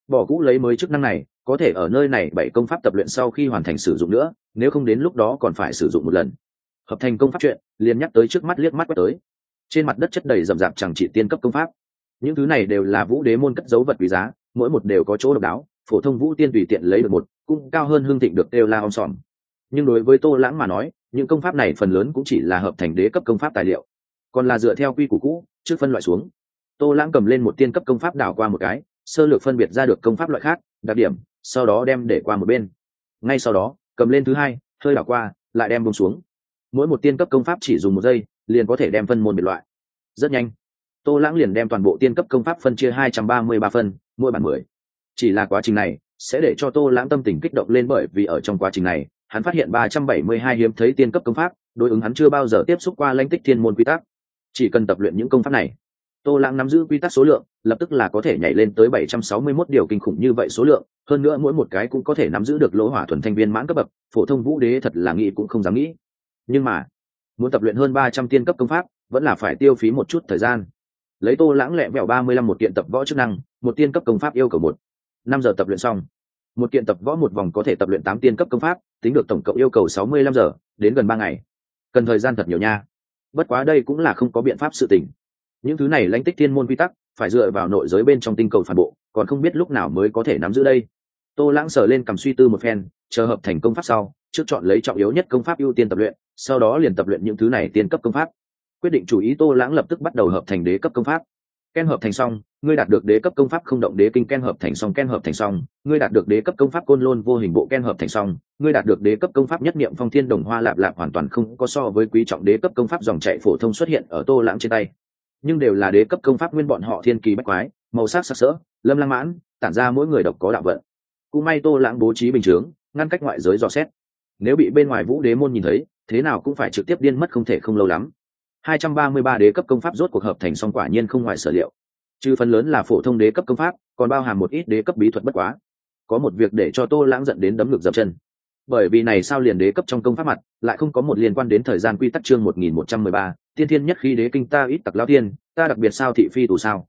bỏ cũ lấy mới chức năng này có thể ở nơi này 7 công pháp tập luyện sau khi hoàn thành sử dụng nữa, nếu không đến lúc đó còn phải sử dụng một lần. Hợp thành công pháp chuyện liền nhắc tới trước mắt, liếc mắt quét tới trên mặt đất chất đầy rậm rạp chẳng trị tiên cấp công pháp. Những thứ này đều là vũ đế môn cất dấu vật quý giá, mỗi một đều có chỗ độc đáo, phổ thông vũ tiên tùy tiện lấy được một cũng cao hơn hương thịnh được đều la om sòm. Nhưng đối với Tô Lãng mà nói, những công pháp này phần lớn cũng chỉ là hợp thành đế cấp công pháp tài liệu, còn là dựa theo quy củ cũ trước phân loại xuống. Tô Lãng cầm lên một tiên cấp công pháp đảo qua một cái, sơ lược phân biệt ra được công pháp loại khác đặc điểm, sau đó đem để qua một bên. Ngay sau đó cầm lên thứ hai, hơi đảo qua lại đem buông xuống. Mỗi một tiên cấp công pháp chỉ dùng 1 giây liền có thể đem phân môn biệt loại. Rất nhanh Tô Lãng liền đem toàn bộ tiên cấp công pháp phân chia 233 phân, mỗi bản 10. Chỉ là quá trình này sẽ để cho Tô Lãng tâm tình kích động lên, bởi vì ở trong quá trình này hắn phát hiện 372 hiếm thấy tiên cấp công pháp, đối ứng hắn chưa bao giờ tiếp xúc qua lãnh tích thiên môn quy tắc. Chỉ cần tập luyện những công pháp này, Tô Lãng nắm giữ quy tắc số lượng lập tức là có thể nhảy lên tới 761 điều, kinh khủng như vậy số lượng, hơn nữa mỗi một cái cũng có thể nắm giữ được lỗ hỏa thuần thanh viên mãn cấp bậc, phổ thông vũ đế thật là nghĩ cũng không dám nghĩ. Nhưng mà muốn tập luyện hơn 300 tiên cấp công pháp vẫn là phải tiêu phí một chút thời gian. Lấy Tô Lãng lẹ vẹo 35 một kiện tập võ chức năng, một tiên cấp công pháp yêu cầu 5 giờ tập luyện xong. Một kiện tập võ một vòng có thể tập luyện 8 tiên cấp công pháp, tính được tổng cộng yêu cầu 65 giờ, đến gần 3 ngày. Cần thời gian thật nhiều nha. Bất quá đây cũng là không có biện pháp sự tình. Những thứ này lãnh tích thiên môn quy tắc phải dựa vào nội giới bên trong tinh cầu phản bộ, còn không biết lúc nào mới có thể nắm giữ đây. Tô Lãng sờ lên cầm suy tư một phen, chờ hợp thành công pháp sau, trước chọn lấy trọng yếu nhất công pháp ưu tiên tập luyện, sau đó liền tập luyện những thứ này tiên cấp công pháp. Quyết định chủ ý, Tô Lãng lập tức bắt đầu hợp thành đế cấp công pháp. Ken hợp thành xong, ngươi đạt được đế cấp công pháp không động đế kinh. Ken hợp thành xong, Ken hợp thành xong, ngươi đạt được đế cấp công pháp côn lôn vô hình bộ. Ken hợp thành xong, ngươi đạt được đế cấp công pháp nhất niệm phong thiên đồng hoa lạp lạp. Hoàn toàn không có so với quý trọng đế cấp công pháp dòng chạy phổ thông xuất hiện ở Tô Lãng trên tay, nhưng đều là đế cấp công pháp nguyên, bọn họ thiên kỳ bách quái, màu sắc sặc sỡ, lâm lang mãn, tản ra mỗi người độc có đạo vận. Cũng may Tô Lãng bố trí bình chướng, ngăn cách ngoại giới dò xét, nếu bị bên ngoài vũ đế môn nhìn thấy, thế nào cũng phải trực tiếp điên mất, không thể không lâu lắm. 233 đế cấp công pháp rốt cuộc hợp thành xong, quả nhiên không ngoài sở liệu. Trừ phần lớn là phổ thông đế cấp công pháp, còn bao hàm một ít đế cấp bí thuật. Bất quá có một việc để cho Tô Lãng giận đến đấm ngực dập chân, bởi vì này sao liền đế cấp trong công pháp mặt lại không có một liên quan đến thời gian quy tắc. Chương 1113, tiên thiên nhất khí đế kinh. Ta ít tặc lao tiên, ta đặc biệt sao thị phi tù sao?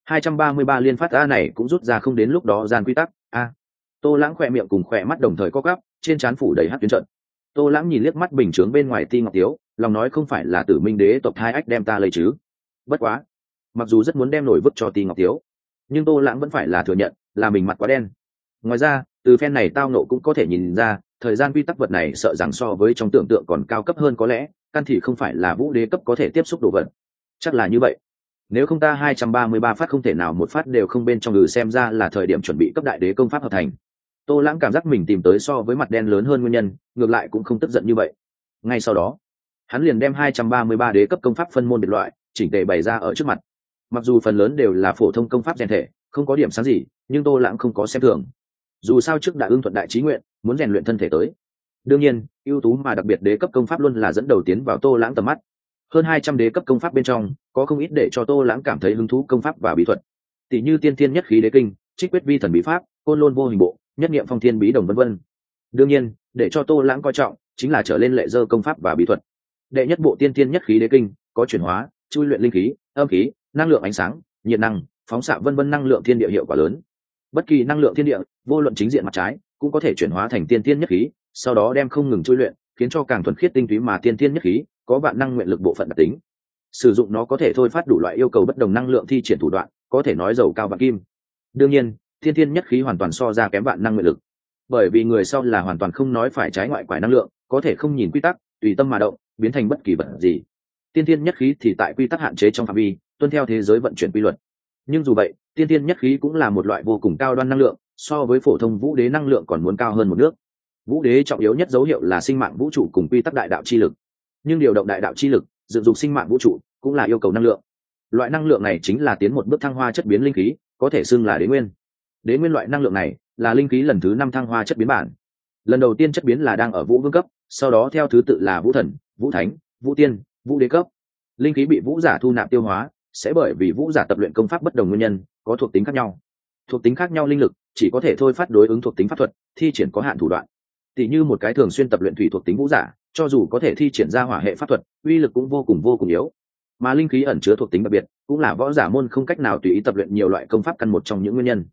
233 liên phát a này cũng rút ra không đến lúc đó gian quy tắc a. Tô Lãng khỏe miệng cùng khỏe mắt đồng thời co quắp, trên trán phủ đầy hắc tuyến trận. Tô Lãng nhìn liếc mắt bình chướng bên ngoài Ti Ngọc Tiếu, lòng nói không phải là Tử Minh đế tộc hai ách đem ta lấy chứ? Bất quá mặc dù rất muốn đem nổi vứt cho Ti Ngọc Tiếu, nhưng Tô Lãng vẫn phải là thừa nhận là mình mặt quá đen. Ngoài ra từ phen này tao nộ cũng có thể nhìn ra, thời gian quy tắc vật này sợ rằng so với trong tưởng tượng còn cao cấp hơn, có lẽ căn thì không phải là vũ đế cấp có thể tiếp xúc đồ vật. Chắc là như vậy, nếu không ta 233 phát không thể nào một phát đều không bên trong. Xem ra là thời điểm chuẩn bị cấp đại đế công pháp hợp thành. Tô Lãng cảm giác mình tìm tới so với mặt đen lớn hơn nguyên nhân, ngược lại cũng không tức giận như vậy. Ngay sau đó hắn liền đem 233 đế cấp công pháp phân môn biệt loại chỉnh tề bày ra ở trước mặt. Mặc dù phần lớn đều là phổ thông công pháp rèn thể, không có điểm sáng gì, nhưng Tô Lãng không có xem thường. Dù sao trước đã ưng thuận đại chí nguyện, muốn rèn luyện thân thể tới. Đương nhiên ưu tú mà đặc biệt đế cấp công pháp luôn là dẫn đầu tiến vào Tô Lãng tầm mắt. Hơn 200 đế cấp công pháp bên trong, có không ít để cho Tô Lãng cảm thấy hứng thú công pháp và bí thuật, tỷ như tiên thiên nhất khí đế kinh, trích quyết vi thần bí pháp, côn lôn vô hình bộ, nhất niệm phong thiên bí đồng, vân vân. Đương nhiên để cho Tô Lãng coi trọng chính là trở lên lệ dơ công pháp và bí thuật. Đệ nhất bộ tiên thiên nhất khí đế kinh có chuyển hóa, chui luyện linh khí, âm khí, năng lượng ánh sáng, nhiệt năng, phóng xạ vân vân năng lượng thiên địa hiệu quả lớn. Bất kỳ năng lượng thiên địa, vô luận chính diện mặt trái, cũng có thể chuyển hóa thành tiên thiên nhất khí, sau đó đem không ngừng chui luyện, khiến cho càng thuần khiết tinh túy. Mà tiên thiên nhất khí có vạn năng nguyện lực bộ phận đặc tính, sử dụng nó có thể thôi phát đủ loại yêu cầu bất đồng năng lượng thi triển thủ đoạn, có thể nói giàu cao vạn kim. Đương nhiên tiên thiên nhất khí hoàn toàn so ra kém vạn năng nguyện lực, bởi vì người sau là hoàn toàn không nói phải trái ngoại quải năng lượng, có thể không nhìn quy tắc tùy tâm mà động, biến thành bất kỳ vật gì. Tiên thiên nhất khí thì tại quy tắc hạn chế trong phạm vi, tuân theo thế giới vận chuyển quy luật. Nhưng dù vậy tiên thiên nhất khí cũng là một loại vô cùng cao đoan năng lượng, so với phổ thông vũ đế năng lượng còn muốn cao hơn một nước. Vũ đế trọng yếu nhất dấu hiệu là sinh mạng vũ trụ cùng quy tắc đại đạo chi lực, nhưng điều động đại đạo chi lực, dựng dục sinh mạng vũ trụ cũng là yêu cầu năng lượng. Loại năng lượng này chính là tiến một bước thăng hoa chất biến linh khí, có thể xưng là đế nguyên. Đế nguyên loại năng lượng này là linh khí lần thứ 5 thăng hoa chất biến bản. Lần đầu tiên chất biến là đang ở vũ vương cấp, sau đó theo thứ tự là vũ thần, vũ thánh, vũ tiên, vũ đế cấp. Linh khí bị vũ giả thu nạp tiêu hóa, sẽ bởi vì vũ giả tập luyện công pháp bất đồng nguyên nhân, có thuộc tính khác nhau. Thuộc tính khác nhau linh lực chỉ có thể thôi phát đối ứng thuộc tính pháp thuật, thi triển có hạn thủ đoạn. Tỷ như một cái thường xuyên tập luyện thủy thuộc tính vũ giả, cho dù có thể thi triển ra hỏa hệ pháp thuật, uy lực cũng vô cùng yếu. Mà linh khí ẩn chứa thuộc tính đặc biệt, cũng là võ giả môn không cách nào tùy ý tập luyện nhiều loại công pháp căn một trong những nguyên nhân.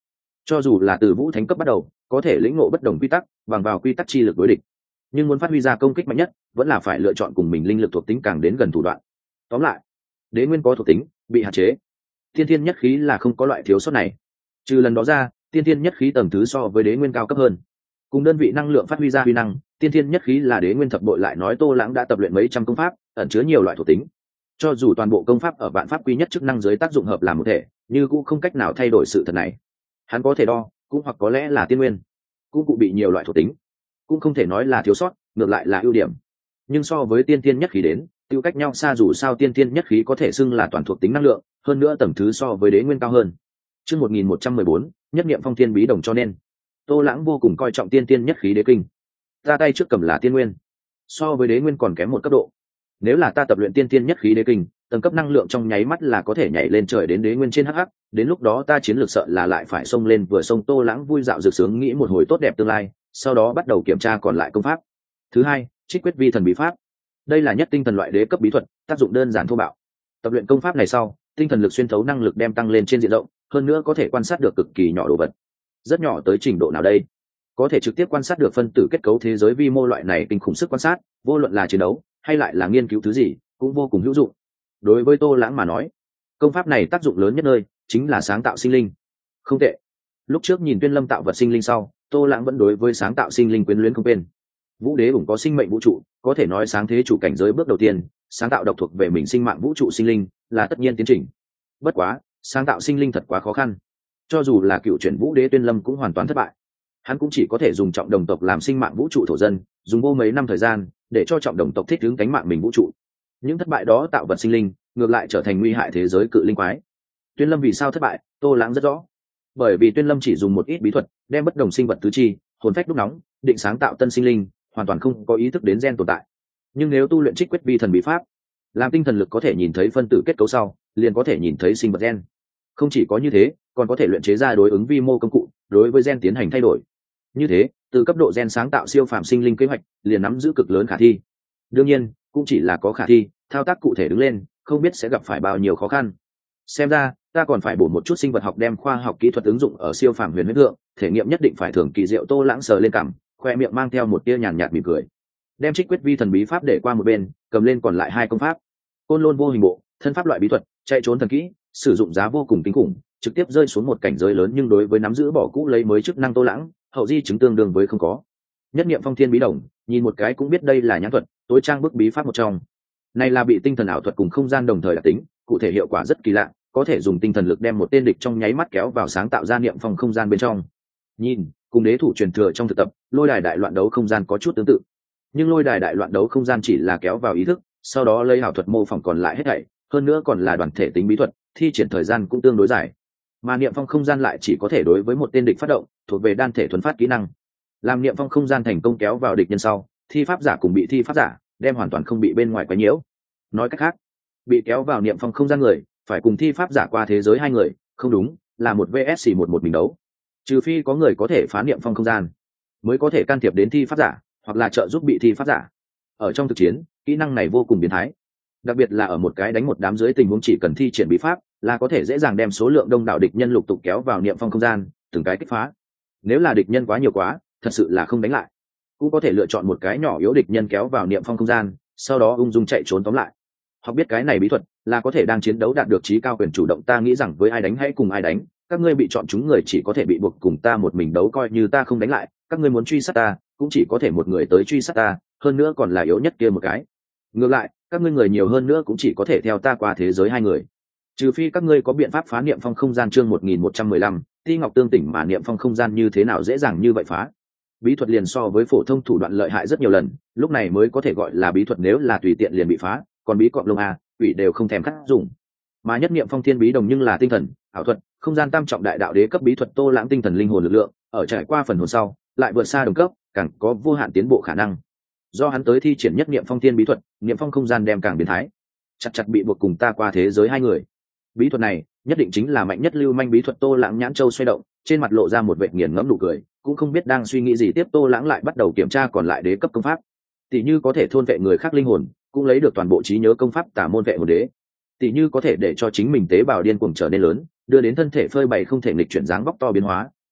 Cho dù là từ vũ thánh cấp bắt đầu có thể lĩnh ngộ bất đồng quy tắc bằng vào quy tắc chi lực đối địch, nhưng muốn phát huy ra công kích mạnh nhất vẫn là phải lựa chọn cùng mình linh lực thuộc tính càng đến gần thủ đoạn. Tóm lại, đế nguyên có thuộc tính bị hạn chế, tiên thiên nhất khí là không có loại thiếu sót này. Trừ lần đó ra, tiên thiên nhất khí tầng thứ so với đế nguyên cao cấp hơn, cùng đơn vị năng lượng phát huy ra huy năng, tiên thiên nhất khí là đế nguyên thập bội. Lại nói Tô Lãng đã tập luyện mấy trăm công pháp ẩn chứa nhiều loại thuộc tính, cho dù toàn bộ công pháp ở vạn pháp quy nhất chức năng dưới tác dụng hợp làm một thể, như cũng không cách nào thay đổi sự thật này. Hắn có thể đo, cũng hoặc có lẽ là tiên nguyên, cũng cụ bị nhiều loại thuộc tính, cũng không thể nói là thiếu sót, ngược lại là ưu điểm. Nhưng so với tiên thiên nhất khí đến, tiêu cách nhau xa, dù sao tiên thiên nhất khí có thể xưng là toàn thuộc tính năng lượng, hơn nữa tầng thứ so với đế nguyên cao hơn. Chương 1114, nhất niệm phong thiên bí đồng. Cho nên Tô Lãng vô cùng coi trọng tiên thiên nhất khí đế kinh. Ta tay trước cầm là tiên nguyên, so với đế nguyên còn kém một cấp độ. Nếu là ta tập luyện tiên thiên nhất khí đế kinh, tầng cấp năng lượng trong nháy mắt là có thể nhảy lên trời đến đế nguyên trên hắc, đến lúc đó ta chiến lược sợ là lại phải xông lên vừa xông. Tô Lãng vui dạo rực sướng nghĩ một hồi tốt đẹp tương lai, sau đó bắt đầu kiểm tra còn lại công pháp. Thứ hai, trích quyết vi thần bí pháp. Đây là nhất tinh thần loại đế cấp bí thuật, tác dụng đơn giản thô bạo. Tập luyện công pháp này sau, tinh thần lực xuyên thấu năng lực đem tăng lên trên diện rộng, hơn nữa có thể quan sát được cực kỳ nhỏ đồ vật. Rất nhỏ tới trình độ nào đây? Có thể trực tiếp quan sát được phân tử kết cấu thế giới vi mô. Loại này kinh khủng sức quan sát, vô luận là chiến đấu hay lại là nghiên cứu thứ gì, cũng vô cùng hữu dụng. Đối với Tô Lãng mà nói, công pháp này tác dụng lớn nhất nơi chính là sáng tạo sinh linh. Không tệ. Lúc trước nhìn Tuyên Lâm tạo vật sinh linh sau, Tô Lãng vẫn đối với sáng tạo sinh linh quyến luyến không quên. Vũ đế cũng có sinh mệnh vũ trụ, có thể nói sáng thế chủ cảnh giới bước đầu tiên, sáng tạo độc thuộc về mình sinh mạng vũ trụ sinh linh là tất nhiên tiến trình. Bất quá, sáng tạo sinh linh thật quá khó khăn. Cho dù là cựu chuyển vũ đế Tuyên Lâm cũng hoàn toàn thất bại. Hắn cũng chỉ có thể dùng trọng đồng tộc làm sinh mạng vũ trụ thổ dân, dùng vô mấy năm thời gian để cho trọng đồng tộc thích ứng cánh mạng mình vũ trụ. Những thất bại đó tạo vật sinh linh ngược lại trở thành nguy hại thế giới cự linh quái. Tuyên Lâm vì sao thất bại, Tô Lãng rất rõ. Bởi vì Tuyên Lâm chỉ dùng một ít bí thuật đem bất đồng sinh vật tứ chi, hồn phách đúc nóng, định sáng tạo tân sinh linh, hoàn toàn không có ý thức đến gen tồn tại. Nhưng nếu tu luyện trích quyết vi thần bí pháp, làm tinh thần lực có thể nhìn thấy phân tử kết cấu sau, liền có thể nhìn thấy sinh vật gen. Không chỉ có như thế, còn có thể luyện chế ra đối ứng vi mô công cụ, đối với gen tiến hành thay đổi. Như thế, từ cấp độ gen sáng tạo siêu phàm sinh linh kế hoạch, liền nắm giữ cực lớn khả thi. Đương nhiên, cũng chỉ là có khả thi, thao tác cụ thể đứng lên, không biết sẽ gặp phải bao nhiêu khó khăn. Xem ra, ta còn phải bổ một chút sinh vật học, đem khoa học kỹ thuật ứng dụng ở siêu phàm huyền huyết lượng, thể nghiệm nhất định phải thường kỳ diệu. Tô Lãng sờ lên cằm, khoe miệng mang theo một tia nhàn nhạt mỉm cười, đem trích quyết vi thần bí pháp để qua một bên, cầm lên còn lại hai công pháp. Côn lôn vô hình bộ, thân pháp loại bí thuật, chạy trốn thần kỹ, sử dụng giá vô cùng kinh khủng, trực tiếp rơi xuống một cảnh giới lớn. Nhưng đối với nắm giữ bỏ cũ lấy mới chức năng Tô Lãng, hậu di chứng tương đương với không có. Nhất niệm phong thiên bí đồng, nhìn một cái cũng biết đây là nhãn thuật, tối trang bức bí pháp một trong. Này là bị tinh thần ảo thuật cùng không gian đồng thời đặc tính, cụ thể hiệu quả rất kỳ lạ, có thể dùng tinh thần lực đem một tên địch trong nháy mắt kéo vào sáng tạo ra niệm phong không gian bên trong. Nhìn, cùng đế thủ truyền thừa trong thực tập, lôi đài đại loạn đấu không gian có chút tương tự. Nhưng lôi đài đại loạn đấu không gian chỉ là kéo vào ý thức, sau đó lấy ảo thuật mô phỏng còn lại hết thảy, hơn nữa còn là đoàn thể tính bí thuật, thi triển thời gian cũng tương đối dài. Mà niệm phong không gian lại chỉ có thể đối với một tên địch phát động, thuộc về đan thể thuần phát kỹ năng. Làm niệm phong không gian thành công kéo vào địch nhân sau, thi pháp giả cùng bị thi pháp giả đem hoàn toàn không bị bên ngoài quấy nhiễu. Nói cách khác, bị kéo vào niệm phong không gian người phải cùng thi pháp giả qua thế giới hai người, không đúng, là một vs một mình đấu. Trừ phi có người có thể phá niệm phong không gian, mới có thể can thiệp đến thi pháp giả, hoặc là trợ giúp bị thi pháp giả. Ở trong thực chiến, kỹ năng này vô cùng biến thái, đặc biệt là ở một cái đánh một đám dưới tình huống chỉ cần thi triển bí pháp là có thể dễ dàng đem số lượng đông đảo địch nhân lục tục kéo vào niệm phong không gian, từng cái kích phá. Nếu là địch nhân quá nhiều quá, thật sự là không đánh lại, cũng có thể lựa chọn một cái nhỏ yếu địch nhân kéo vào niệm phong không gian, sau đó ung dung chạy trốn tóm lại. Học biết cái này bí thuật là có thể đang chiến đấu đạt được trí cao quyền chủ động. Ta nghĩ rằng với ai đánh hãy cùng ai đánh, các ngươi bị chọn chúng người chỉ có thể bị buộc cùng ta một mình đấu, coi như ta không đánh lại, các ngươi muốn truy sát ta cũng chỉ có thể một người tới truy sát ta, hơn nữa còn là yếu nhất kia một cái. Ngược lại, các ngươi người nhiều hơn nữa cũng chỉ có thể theo ta qua thế giới hai người, trừ phi các ngươi có biện pháp phá niệm phong không gian. Chương 1115, Ti Ngọc tương tỉnh. Mà niệm phong không gian như thế nào dễ dàng như vậy phá? Bí thuật liền so với phổ thông thủ đoạn lợi hại rất nhiều lần, lúc này mới có thể gọi là bí thuật. Nếu là tùy tiện liền bị phá, còn bí cọp lông quỷ đều không thèm cắt dùng. Mà nhất niệm phong thiên bí đồng nhưng là tinh thần ảo thuật, không gian tam trọng đại đạo đế cấp bí thuật. Tô Lãng tinh thần linh hồn lực lượng ở trải qua phần hồn sau lại vượt xa đồng cấp, càng có vô hạn tiến bộ khả năng. Do hắn tới thi triển nhất niệm phong thiên bí thuật, niệm phong không gian đem càng biến thái, chặt bị buộc cùng ta qua thế giới hai người. Bí thuật này nhất định chính là mạnh nhất lưu manh bí thuật. Tô Lãng nhãn châu xoay động, trên mặt lộ ra một vệt nghiền ngẫm nụ cười, cũng không biết đang suy nghĩ gì tiếp. Tô Lãng lại bắt đầu kiểm tra còn lại đế cấp công pháp, tỷ như có thể thôn vệ người khác linh hồn, cũng lấy được toàn bộ trí nhớ công pháp tả môn vệ hồn đế, tỷ như có thể để cho chính mình tế bào điên cuồng trở nên lớn, đưa đến thân thể phơi bày không thể nghịch chuyển dáng vóc to biến hóa,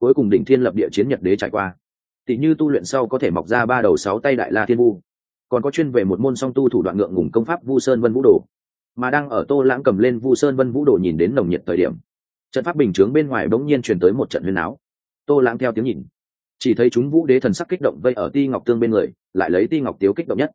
cuối cùng đỉnh thiên lập địa chiến nhật đế trải qua. Tỷ như tu luyện sau có thể mọc ra 3 đầu 6 tay đại la thiên vu, còn có chuyên về một môn song tu thủ đoạn ngượng ngùng công pháp Vu Sơn Vân Vũ Đồ. Mà đang ở Tô Lãng cầm lên Vu Sơn Vân Vũ Đồ nhìn đến nồng nhiệt thời điểm, trận pháp bình chướng bên ngoài bỗng nhiên truyền tới một trận huyên áo. Tô Lãng theo tiếng nhìn, chỉ thấy chúng Vũ Đế thần sắc kích động vây ở Ti Ngọc Tương bên người, lại lấy Ti Ngọc Tiếu kích động nhất.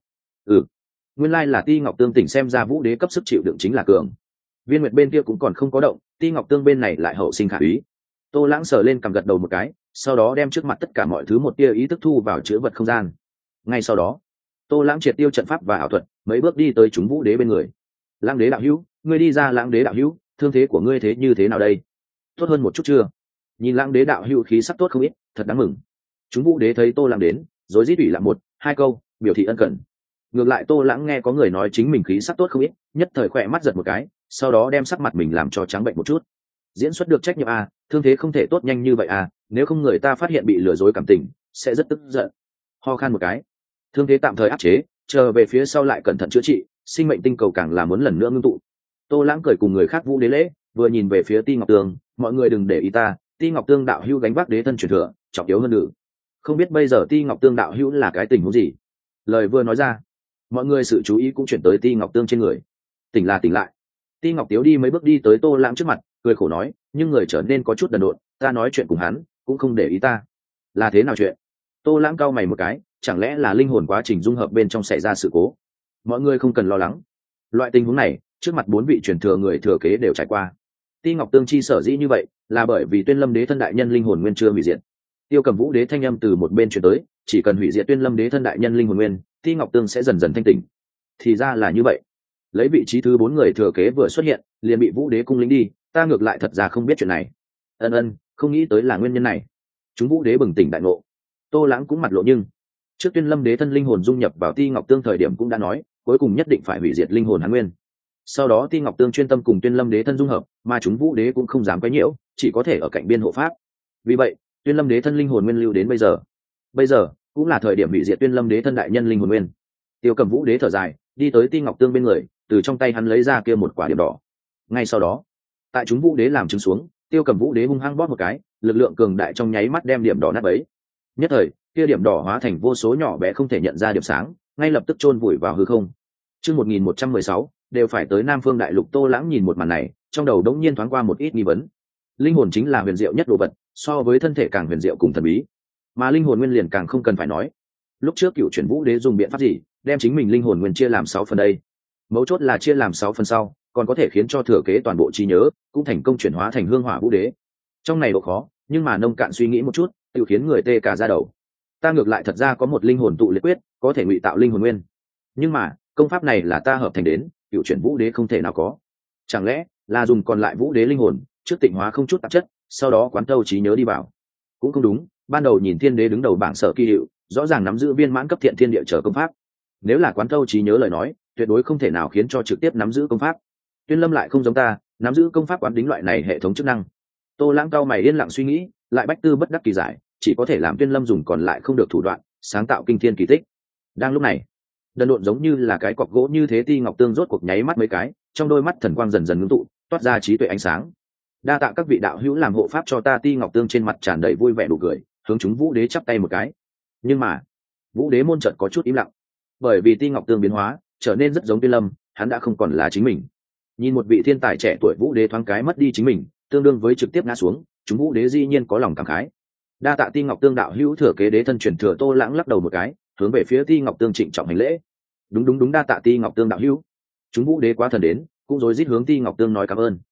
Nguyên lai là Ti Ngọc Tương tỉnh xem ra Vũ Đế cấp sức chịu đựng chính là cường. Viên Nguyệt bên kia cũng còn không có động, Ti Ngọc Tương bên này lại hậu sinh khả úy. Tô Lãng sờ lên cầm gật đầu một cái, sau đó đem trước mặt tất cả mọi thứ một tia ý thức thu vào chứa vật không gian. Ngay sau đó, Tô Lãng triệt tiêu trận pháp và ảo thuật, mấy bước đi tới chúng Vũ Đế bên người. Lãng Đế đạo hữu, ngươi đi ra. Lãng Đế đạo hữu, thương thế của ngươi thế như thế nào đây? Tốt hơn một chút chưa? Nhìn Lãng Đế đạo hữu khí sắc tốt không ít, thật đáng mừng. Chúng Vũ Đế thấy Tô Lãng đến, rối rít ủy lại một, hai câu, biểu thị ân cần. Ngược lại Tô Lãng nghe có người nói chính mình khí sắc tốt không ít, nhất thời khỏe mắt giật một cái, sau đó đem sắc mặt mình làm cho trắng bệnh một chút. Diễn xuất được trách nhiệm à, thương thế không thể tốt nhanh như vậy à, nếu không người ta phát hiện bị lừa dối cảm tình, sẽ rất tức giận. Ho khan một cái, thương thế tạm thời áp chế, chờ về phía sau lại cẩn thận chữa trị, sinh mệnh tinh cầu càng là muốn lần nữa ngưng tụ. Tô Lãng cười cùng người khác Vũ Đế lễ, vừa nhìn về phía Ti Ngọc Tương, mọi người đừng để ý ta, Ti Ngọc Tương đạo hữu gánh vác đế thân truyền thừa, trọng yếu hơn nữ. Không biết bây giờ Ti Ngọc Tương đạo hữu là cái tình huống gì? Lời vừa nói ra, mọi người sự chú ý cũng chuyển tới Ti Ngọc Tương trên người. Tỉnh lại. Ti Ngọc Tiếu đi mấy bước đi tới Tô Lãng trước mặt, cười khổ nói, nhưng người trở nên có chút đần độn, ta nói chuyện cùng hắn cũng không để ý ta. Là thế nào chuyện? Tô Lãng cau mày một cái, chẳng lẽ là linh hồn quá trình dung hợp bên trong xảy ra sự cố? Mọi người không cần lo lắng, loại tình huống này trước mặt 4 vị truyền thừa người thừa kế đều trải qua. Ti Ngọc Tương chi sở dĩ như vậy là bởi vì Tuyên Lâm Đế thân đại nhân linh hồn nguyên chưa hủy diệt. Tiêu Cầm Vũ Đế thanh âm từ một bên truyền tới, chỉ cần hủy diệt Tuyên Lâm Đế thân đại nhân linh hồn nguyên, Ti Ngọc Tương sẽ dần dần thanh tỉnh. Thì ra là như vậy. Lấy vị trí thứ 4 người thừa kế vừa xuất hiện, liền bị Vũ Đế cung lính đi, ta ngược lại thật ra không biết chuyện này. Ân, không nghĩ tới là nguyên nhân này. Chúng Vũ Đế bừng tỉnh đại ngộ. Tô Lãng cũng mặt lộ nhưng trước Tuyên Lâm Đế thân linh hồn dung nhập vào Ti Ngọc Tương thời điểm cũng đã nói, cuối cùng nhất định phải hủy diệt linh hồn hắn nguyên. Sau đó Ti Ngọc Tương chuyên tâm cùng Tuyên Lâm Đế thân dung hợp, mà chúng Vũ Đế cũng không dám quấy nhiễu, chỉ có thể ở cạnh biên hộ pháp. Vì vậy, Tuyên Lâm Đế thân linh hồn nguyên lưu đến bây giờ cũng là thời điểm hủy diệt Tuyên Lâm Đế thân đại nhân linh hồn nguyên. Tiêu Cầm Vũ Đế thở dài, đi tới Ti Ngọc Tương bên người, từ trong tay hắn lấy ra kia một quả điểm đỏ. Ngay sau đó, tại chúng Vũ Đế làm chứng xuống, Tiêu Cầm Vũ Đế hung hăng bóp một cái, lực lượng cường đại trong nháy mắt đem điểm đỏ nát bấy. Nhất thời, kia điểm đỏ hóa thành vô số nhỏ bé không thể nhận ra điểm sáng, ngay lập tức chôn vùi vào hư không. Chương 1116, đều phải tới Nam Phương Đại Lục. Tô Lãng nhìn một màn này, trong đầu đống nhiên thoáng qua một ít nghi vấn. Linh hồn chính là huyền diệu nhất đồ vật, so với thân thể càng huyền diệu cùng thần bí, mà linh hồn nguyên liền càng không cần phải nói. Lúc trước Cựu Chuyển Vũ Đế dùng biện pháp gì, đem chính mình linh hồn nguyên chia làm 6 phần đây? Mấu chốt là chia làm 6 phần sau, còn có thể khiến cho thừa kế toàn bộ trí nhớ, cũng thành công chuyển hóa thành Hương Hỏa Vũ Đế. Trong này độ khó, nhưng mà nông cạn suy nghĩ một chút, tự khiến người tê cả da đầu. Ta ngược lại thật ra có một linh hồn tụ liệt quyết, có thể ngụy tạo linh hồn nguyên. Nhưng mà, công pháp này là ta hợp thành đến, Cựu Chuyển Vũ Đế không thể nào có. Chẳng lẽ là dùng còn lại Vũ Đế linh hồn, trước tịnh hóa không chút tạp chất, sau đó quán thâu trí nhớ đi vào? Cũng không đúng, ban đầu nhìn Thiên Đế đứng đầu bảng sở kỳ hiệu, rõ ràng nắm giữ viên mãn cấp thiện thiên địa trở công pháp. Nếu là quán thâu trí nhớ lời nói, tuyệt đối không thể nào khiến cho trực tiếp nắm giữ công pháp. Tuyên Lâm lại không giống ta, nắm giữ công pháp quán đính loại này hệ thống chức năng. Tô Lãng cao mày yên lặng suy nghĩ, lại bách tư bất đắc kỳ giải, chỉ có thể làm Tuyên Lâm dùng còn lại không được thủ đoạn, sáng tạo kinh thiên kỳ tích. Đang lúc này, đần độn giống như là cái cọc gỗ như thế, Ti Ngọc Tương rốt cuộc nháy mắt mấy cái, trong đôi mắt thần quang dần dần ngưng tụ, toát ra trí tuệ ánh sáng. Đa tạ các vị đạo hữu làm hộ pháp cho ta. Ti Ngọc Tương trên mặt tràn đầy vui vẻ đủ cười, hướng chúng Vũ Đế chắp tay một cái. Nhưng mà, Vũ Đế môn chợt có chút im lặng, bởi vì Ti Ngọc Tương biến hóa, trở nên rất giống Tuyên Lâm, hắn đã không còn là chính mình. Nhìn một vị thiên tài trẻ tuổi Vũ Đế thoáng cái mất đi chính mình, tương đương với trực tiếp ngã xuống, chúng Vũ Đế dĩ nhiên có lòng cảm khái. Đa tạ Ti Ngọc Tương đạo hữu thừa kế đế thân truyền thừa. Tô Lãng lắc đầu một cái, hướng về phía Ti Ngọc Tương trịnh trọng hành lễ. Đúng, đa tạ Ti Ngọc Tương đạo hữu. Chúng Vũ Đế quá thần đến, cũng rối rít hướng Ti Ngọc Tương nói cảm ơn.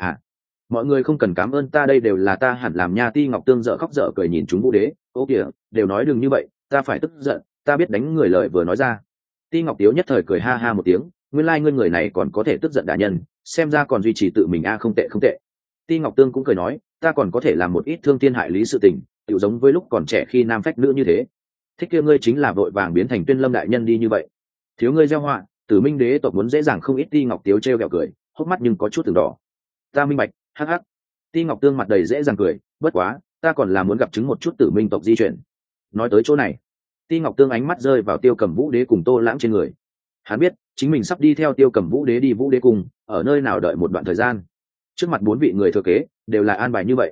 Mọi người không cần cảm ơn ta, đây đều là ta hẳn làm nha. Ti Ngọc Tương dở khóc dở cười nhìn chúng Vũ Đế, ô kìa, đều nói đừng như vậy, ta phải tức giận, ta biết đánh người lời vừa nói ra. Ti Ngọc Tiếu nhất thời cười ha ha một tiếng, nguyên lai ngươi người này còn có thể tức giận đại nhân, xem ra còn duy trì tự mình không tệ. Ti Ngọc Tương cũng cười nói, ta còn có thể làm một ít thương thiên hại lý sự tình, tự giống với lúc còn trẻ khi nam phách nữ như thế. Thích kia ngươi chính là vội vàng biến thành Tuyên Lâm đại nhân đi như vậy. Thiếu ngươi gieo họa, Tử Minh đế tộc muốn dễ dàng không ít. Ti Ngọc Tiếu trêu ghẹo cười, hốc mắt nhưng có chút từng đỏ. Ta minh bạch, hắc. Ti Ngọc Tương mặt đầy dễ dàng cười, bất quá, ta còn là muốn gặp chứng một chút Tử Minh tộc di chuyển. Nói tới chỗ này, Ti Ngọc Tương ánh mắt rơi vào Tiêu Cầm Vũ Đế cùng Tô Lãng trên người. Hắn biết chính mình sắp đi theo Tiêu Cầm Vũ Đế đi Vũ Đế cùng ở nơi nào đợi một đoạn thời gian. Trước mặt 4 vị người thừa kế đều là an bài như vậy.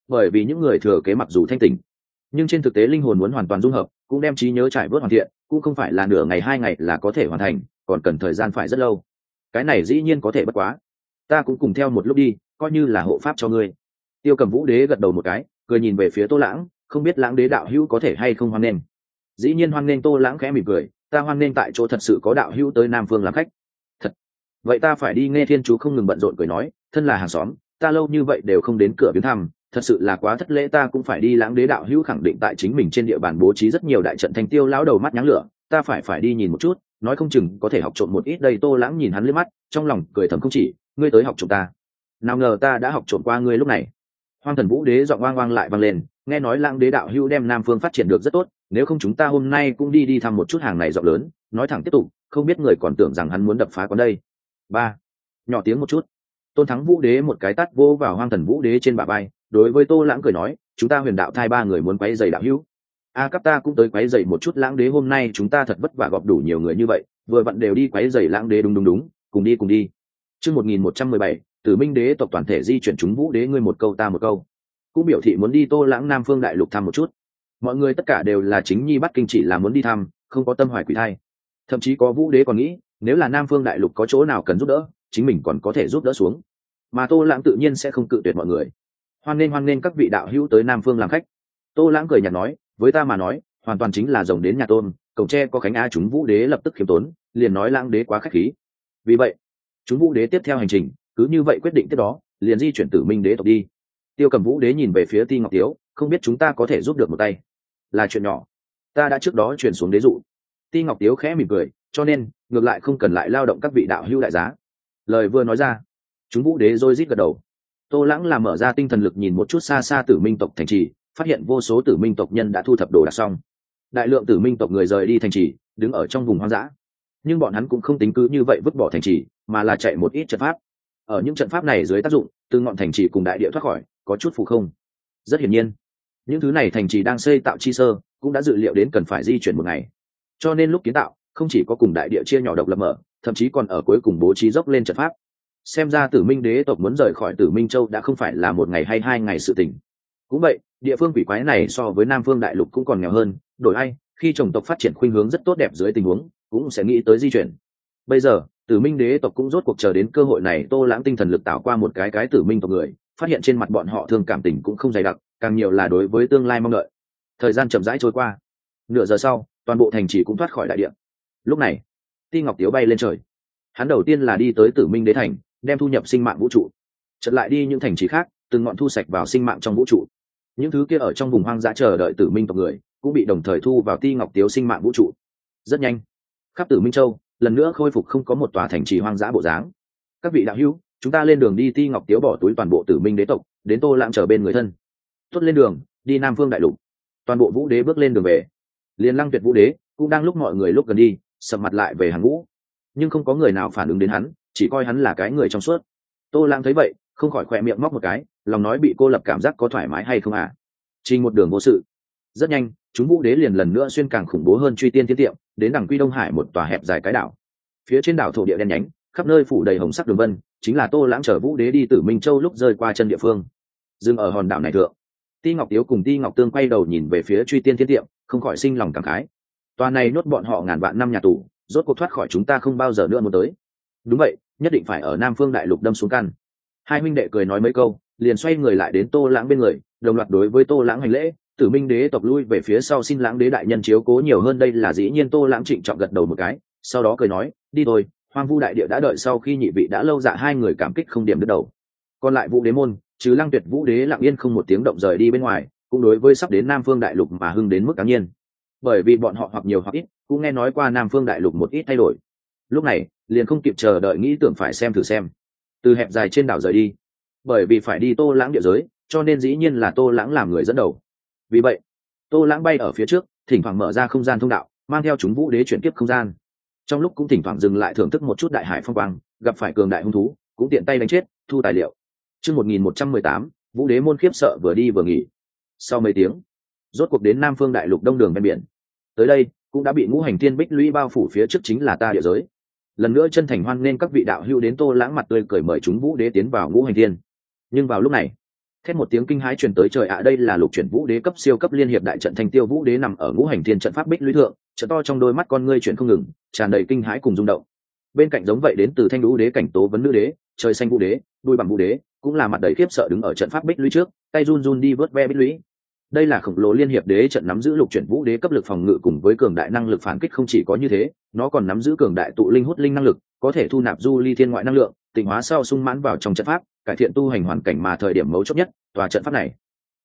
bởi vì những người thừa kế mặc dù thanh tỉnh, nhưng trên thực tế linh hồn muốn hoàn toàn dung hợp, cũng đem trí nhớ trải bớt hoàn thiện, cũng không phải là nửa ngày 2 ngày là có thể hoàn thành, còn cần thời gian phải rất lâu. Cái này dĩ nhiên có thể bất quá, ta cũng cùng theo một lúc đi, coi như là hộ pháp cho ngươi. Tiêu Cầm Vũ Đế gật đầu một cái, cười nhìn về phía Tô Lãng, không biết Lãng đế đạo hữu có thể hay không hoan nghênh. Dĩ nhiên hoan nghênh. Tô Lãng khẽ mỉm cười, ta hoan nghênh tại chỗ thật sự có đạo hữu tới Nam Phương làm khách. Thật? Vậy ta phải đi. Nghe Thiên Chú không ngừng bận rộn cười nói, thân là hàng xóm, ta lâu như vậy đều không đến cửa viếng thăm, thật sự là quá thất lễ, ta cũng phải đi. Lãng đế đạo hữu khẳng định tại chính mình trên địa bàn bố trí rất nhiều đại trận. Thành Tiêu lão đầu mắt nháng lửa, ta phải đi nhìn một chút, nói không chừng có thể học trộm một ít đây. Tô Lãng nhìn hắn liếc mắt, trong lòng cười thầm, không chỉ ngươi tới học trộm ta, nào ngờ ta đã học trộm qua ngươi. Lúc này Hoang Thần Vũ Đế giọng oang oang lại vang lên, nghe nói Lãng đế đạo hữu đem Nam Phương phát triển được rất tốt, nếu không chúng ta hôm nay cũng đi thăm một chút. Hàng này giọng lớn nói thẳng tiếp tục, không biết người còn tưởng rằng hắn muốn đập phá quán đây. Ba, nhỏ tiếng một chút. Tôn Thắng Vũ Đế một cái tát vô vào Hoang Thần Vũ Đế trên bả vai, đối với Tô Lãng cười nói, chúng ta Huyền Đạo thai 3 người muốn quấy giày đạo hữu. Cấp ta cũng tới quấy giày một chút. Lãng đế hôm nay chúng ta thật vất vả gọp đủ nhiều người như vậy, vừa vặn đều đi quấy giày Lãng đế. Đúng, cùng đi. Chương 1117, Tử Minh đế tộc toàn thể di chuyển. Chúng Vũ Đế ngươi một câu ta một câu, cũng biểu thị muốn đi Tô Lãng Nam Phương đại lục thăm một chút. Mọi người tất cả đều là chính nhi bắt kinh, chỉ là muốn đi thăm, không có tâm hoài quỷ thai. Thậm chí có Vũ Đế còn nghĩ, nếu là Nam Phương đại lục có chỗ nào cần giúp đỡ, chính mình còn có thể giúp đỡ xuống. Mà Tô Lãng tự nhiên sẽ không cự tuyệt mọi người. Hoan nghênh các vị đạo hữu tới Nam Phương làm khách. Tô Lãng cười nhạt nói, với ta mà nói, hoàn toàn chính là rồng đến nhà tôm, cổng tre có cánh. Chúng Vũ Đế lập tức khiêm tốn, liền nói Lãng đế quá khách khí. Vì vậy, chúng Vũ Đế tiếp theo hành trình, cứ như vậy quyết định tiếp đó, liền di chuyển Tử Minh đế tộc đi. Tiêu Cầm Vũ Đế nhìn về phía Ti Ngọc Tiếu, không biết chúng ta có thể giúp được một tay. Là chuyện nhỏ, ta đã trước đó chuyển xuống đế dụ. Ti Ngọc Tiếu khẽ mỉm cười, cho nên ngược lại không cần lại lao động các vị đạo hữu đại giá. Lời vừa nói ra, chúng Vũ Đế rối rít gật đầu. Tô Lãng làm mở ra tinh thần lực nhìn một chút xa xa Tử Minh tộc thành trì, phát hiện vô số Tử Minh tộc nhân đã thu thập đồ đạc xong, đại lượng Tử Minh tộc người rời đi thành trì, đứng ở trong vùng hoang dã. Nhưng bọn hắn cũng không tính cứ như vậy vứt bỏ thành trì, mà là chạy một ít trận pháp. Ở những trận pháp này dưới tác dụng, từ ngọn thành trì cùng đại địa thoát khỏi, có chút phù không. Rất hiển nhiên, những thứ này thành trì đang xây tạo chi sơ, cũng đã dự liệu đến cần phải di chuyển một ngày. Cho nên lúc kiến tạo, không chỉ có cùng đại địa chia nhỏ độc lập mở, thậm chí còn ở cuối cùng bố trí dốc lên trận pháp. Xem ra Tử Minh đế tộc muốn rời khỏi Tử Minh Châu đã không phải là một ngày hay 2 ngày sự tình. Cũng vậy, địa phương quỷ quái này so với Nam Phương đại lục cũng còn nghèo hơn, đổi hay, khi chủng tộc phát triển khuynh hướng rất tốt đẹp dưới tình huống, cũng sẽ nghĩ tới di chuyển. Bây giờ, Tử Minh đế tộc cũng rốt cuộc chờ đến cơ hội này. Tô Lãng tinh thần lực tạo qua một cái Tử Minh tộc người, phát hiện trên mặt bọn họ thương cảm tình cũng không dày đặc, càng nhiều là đối với tương lai mong đợi. Thời gian chậm rãi trôi qua, nửa giờ sau, toàn bộ thành trì cũng thoát khỏi đại địa. Lúc này, Ti Ngọc Tiếu bay lên trời. Hắn đầu tiên là đi tới Tử Minh đế thành, đem thu nhập sinh mạng vũ trụ, chợt lại đi những thành trì khác, từng ngọn thu sạch vào sinh mạng trong vũ trụ. Những thứ kia ở trong vùng hoang dã chờ đợi Tử Minh tộc người, cũng bị đồng thời thu vào Ti Ngọc Tiếu sinh mạng vũ trụ. Rất nhanh, khắp Tử Minh Châu lần nữa khôi phục không có một tòa thành trì hoang dã bộ dáng. Các vị đạo hữu, chúng ta lên đường đi. Ti Ngọc Tiếu bỏ túi toàn bộ Tử Minh đế tộc, đến Tô Lãng chờ bên người thân. Tốt, lên đường đi Nam Phương đại lục. Toàn bộ Vũ Đế bước lên đường về. Liên Lăng Tuyệt Vũ Đế cũng đang lúc mọi người lúc gần đi, sầm mặt lại về hàng ngũ, nhưng không có người nào phản ứng đến hắn, chỉ coi hắn là cái người trong suốt. Tô Lãng thấy vậy, không khỏi khỏe miệng móc một cái, lòng nói bị cô lập cảm giác có thoải mái hay không à? Trình một đường vô sự. Rất nhanh, chúng Vũ Đế liền lần nữa xuyên càng khủng bố hơn truy tiên tiến tiệm, đến đằng Quy Đông Hải một tòa hẹp dài cái đảo. Phía trên đảo thổ địa đen nhánh, khắp nơi phủ đầy hồng sắc đường vân, chính là Tô Lãng chở Vũ Đế đi Tử Minh Châu lúc rơi qua chân địa phương. Dừng ở hòn đảo này thượng, Ti Ngọc Tiếu cùng Ti Ngọc Tương quay đầu nhìn về phía truy tiên thiên tiệm, không khỏi sinh lòng cảm khái. Tòa này nuốt bọn họ ngàn vạn năm nhà tù, rốt cuộc thoát khỏi chúng ta không bao giờ nữa muốn tới. Đúng vậy, nhất định phải ở Nam Phương đại lục đâm xuống căn. Hai huynh đệ cười nói mấy câu, liền xoay người lại đến Tô Lãng bên người, đồng loạt đối với Tô Lãng hành lễ. Tử Minh đế tộc lui về phía sau, xin Lãng đế đại nhân chiếu cố nhiều hơn. Đây là dĩ nhiên. Tô Lãng trịnh trọng gật đầu một cái, sau đó cười nói, đi thôi. Hoang Vu đại địa đã đợi sau khi nhị vị đã lâu dạ. Hai người cảm kích không điểm đứt đầu. Còn lại Vũ Đế môn, trừ Lăng Tuyệt Vũ Đế lặng yên không một tiếng động rời đi bên ngoài, cũng đối với sắp đến Nam Phương đại lục mà hưng đến mức ngạc nhiên, bởi vì bọn họ hoặc nhiều hoặc ít cũng nghe nói qua Nam Phương đại lục một ít thay đổi. Lúc này liền không kịp chờ đợi nghĩ tưởng phải xem thử xem. Từ hẹp dài trên đảo rời đi, bởi vì phải đi Tô Lãng địa giới, cho nên dĩ nhiên là Tô Lãng làm người dẫn đầu. Vì vậy Tô Lãng bay ở phía trước, thỉnh thoảng mở ra không gian thông đạo, mang theo chúng Vũ Đế chuyển kiếp không gian. Trong lúc cũng thỉnh thoảng dừng lại thưởng thức một chút đại hải phong quang, gặp phải cường đại hung thú cũng tiện tay đánh chết, thu tài liệu. Chương 1118, Vũ Đế môn khiếp sợ vừa đi vừa nghỉ. Sau mấy tiếng, rốt cuộc đến Nam Phương đại lục đông đường ven biển. Tới đây cũng đã bị ngũ hành thiên bích lũy bao phủ, phía trước chính là ta địa giới. Lần nữa chân thành hoan nên các vị đạo hữu đến. Tô Lãng mặt tươi cười mời chúng Vũ Đế tiến vào ngũ hành thiên. Nhưng vào lúc này, Thét một tiếng kinh hãi truyền tới trời ạ, đây là lục chuyển vũ đế cấp siêu cấp liên hiệp đại trận Thanh Tiêu Vũ Đế nằm ở ngũ hành thiên trận pháp bích lũy thượng, trợ to trong đôi mắt con ngươi chuyển không ngừng, tràn đầy kinh hãi cùng rung động. Bên cạnh giống vậy đến từ Thanh Vũ Đế cảnh Tố Vấn Nữ Đế, trời xanh Vũ Đế, đuôi bằng Vũ Đế, cũng là mặt đầy khiếp sợ đứng ở trận pháp bích lũy trước, tay run run đi vớt ve bích lũy. Đây là khổng lồ liên hiệp đế trận nắm giữ lục chuyển vũ đế cấp lực phòng ngự cùng với cường đại năng lực phản kích, không chỉ có như thế, nó còn nắm giữ cường đại tụ linh hút linh năng lực, có thể thu nạp du ly thiên ngoại năng lượng, tịnh hóa sau sung mãn vào trong trận pháp, cải thiện tu hành hoàn cảnh, mà thời điểm mấu chốt nhất, tòa trận pháp này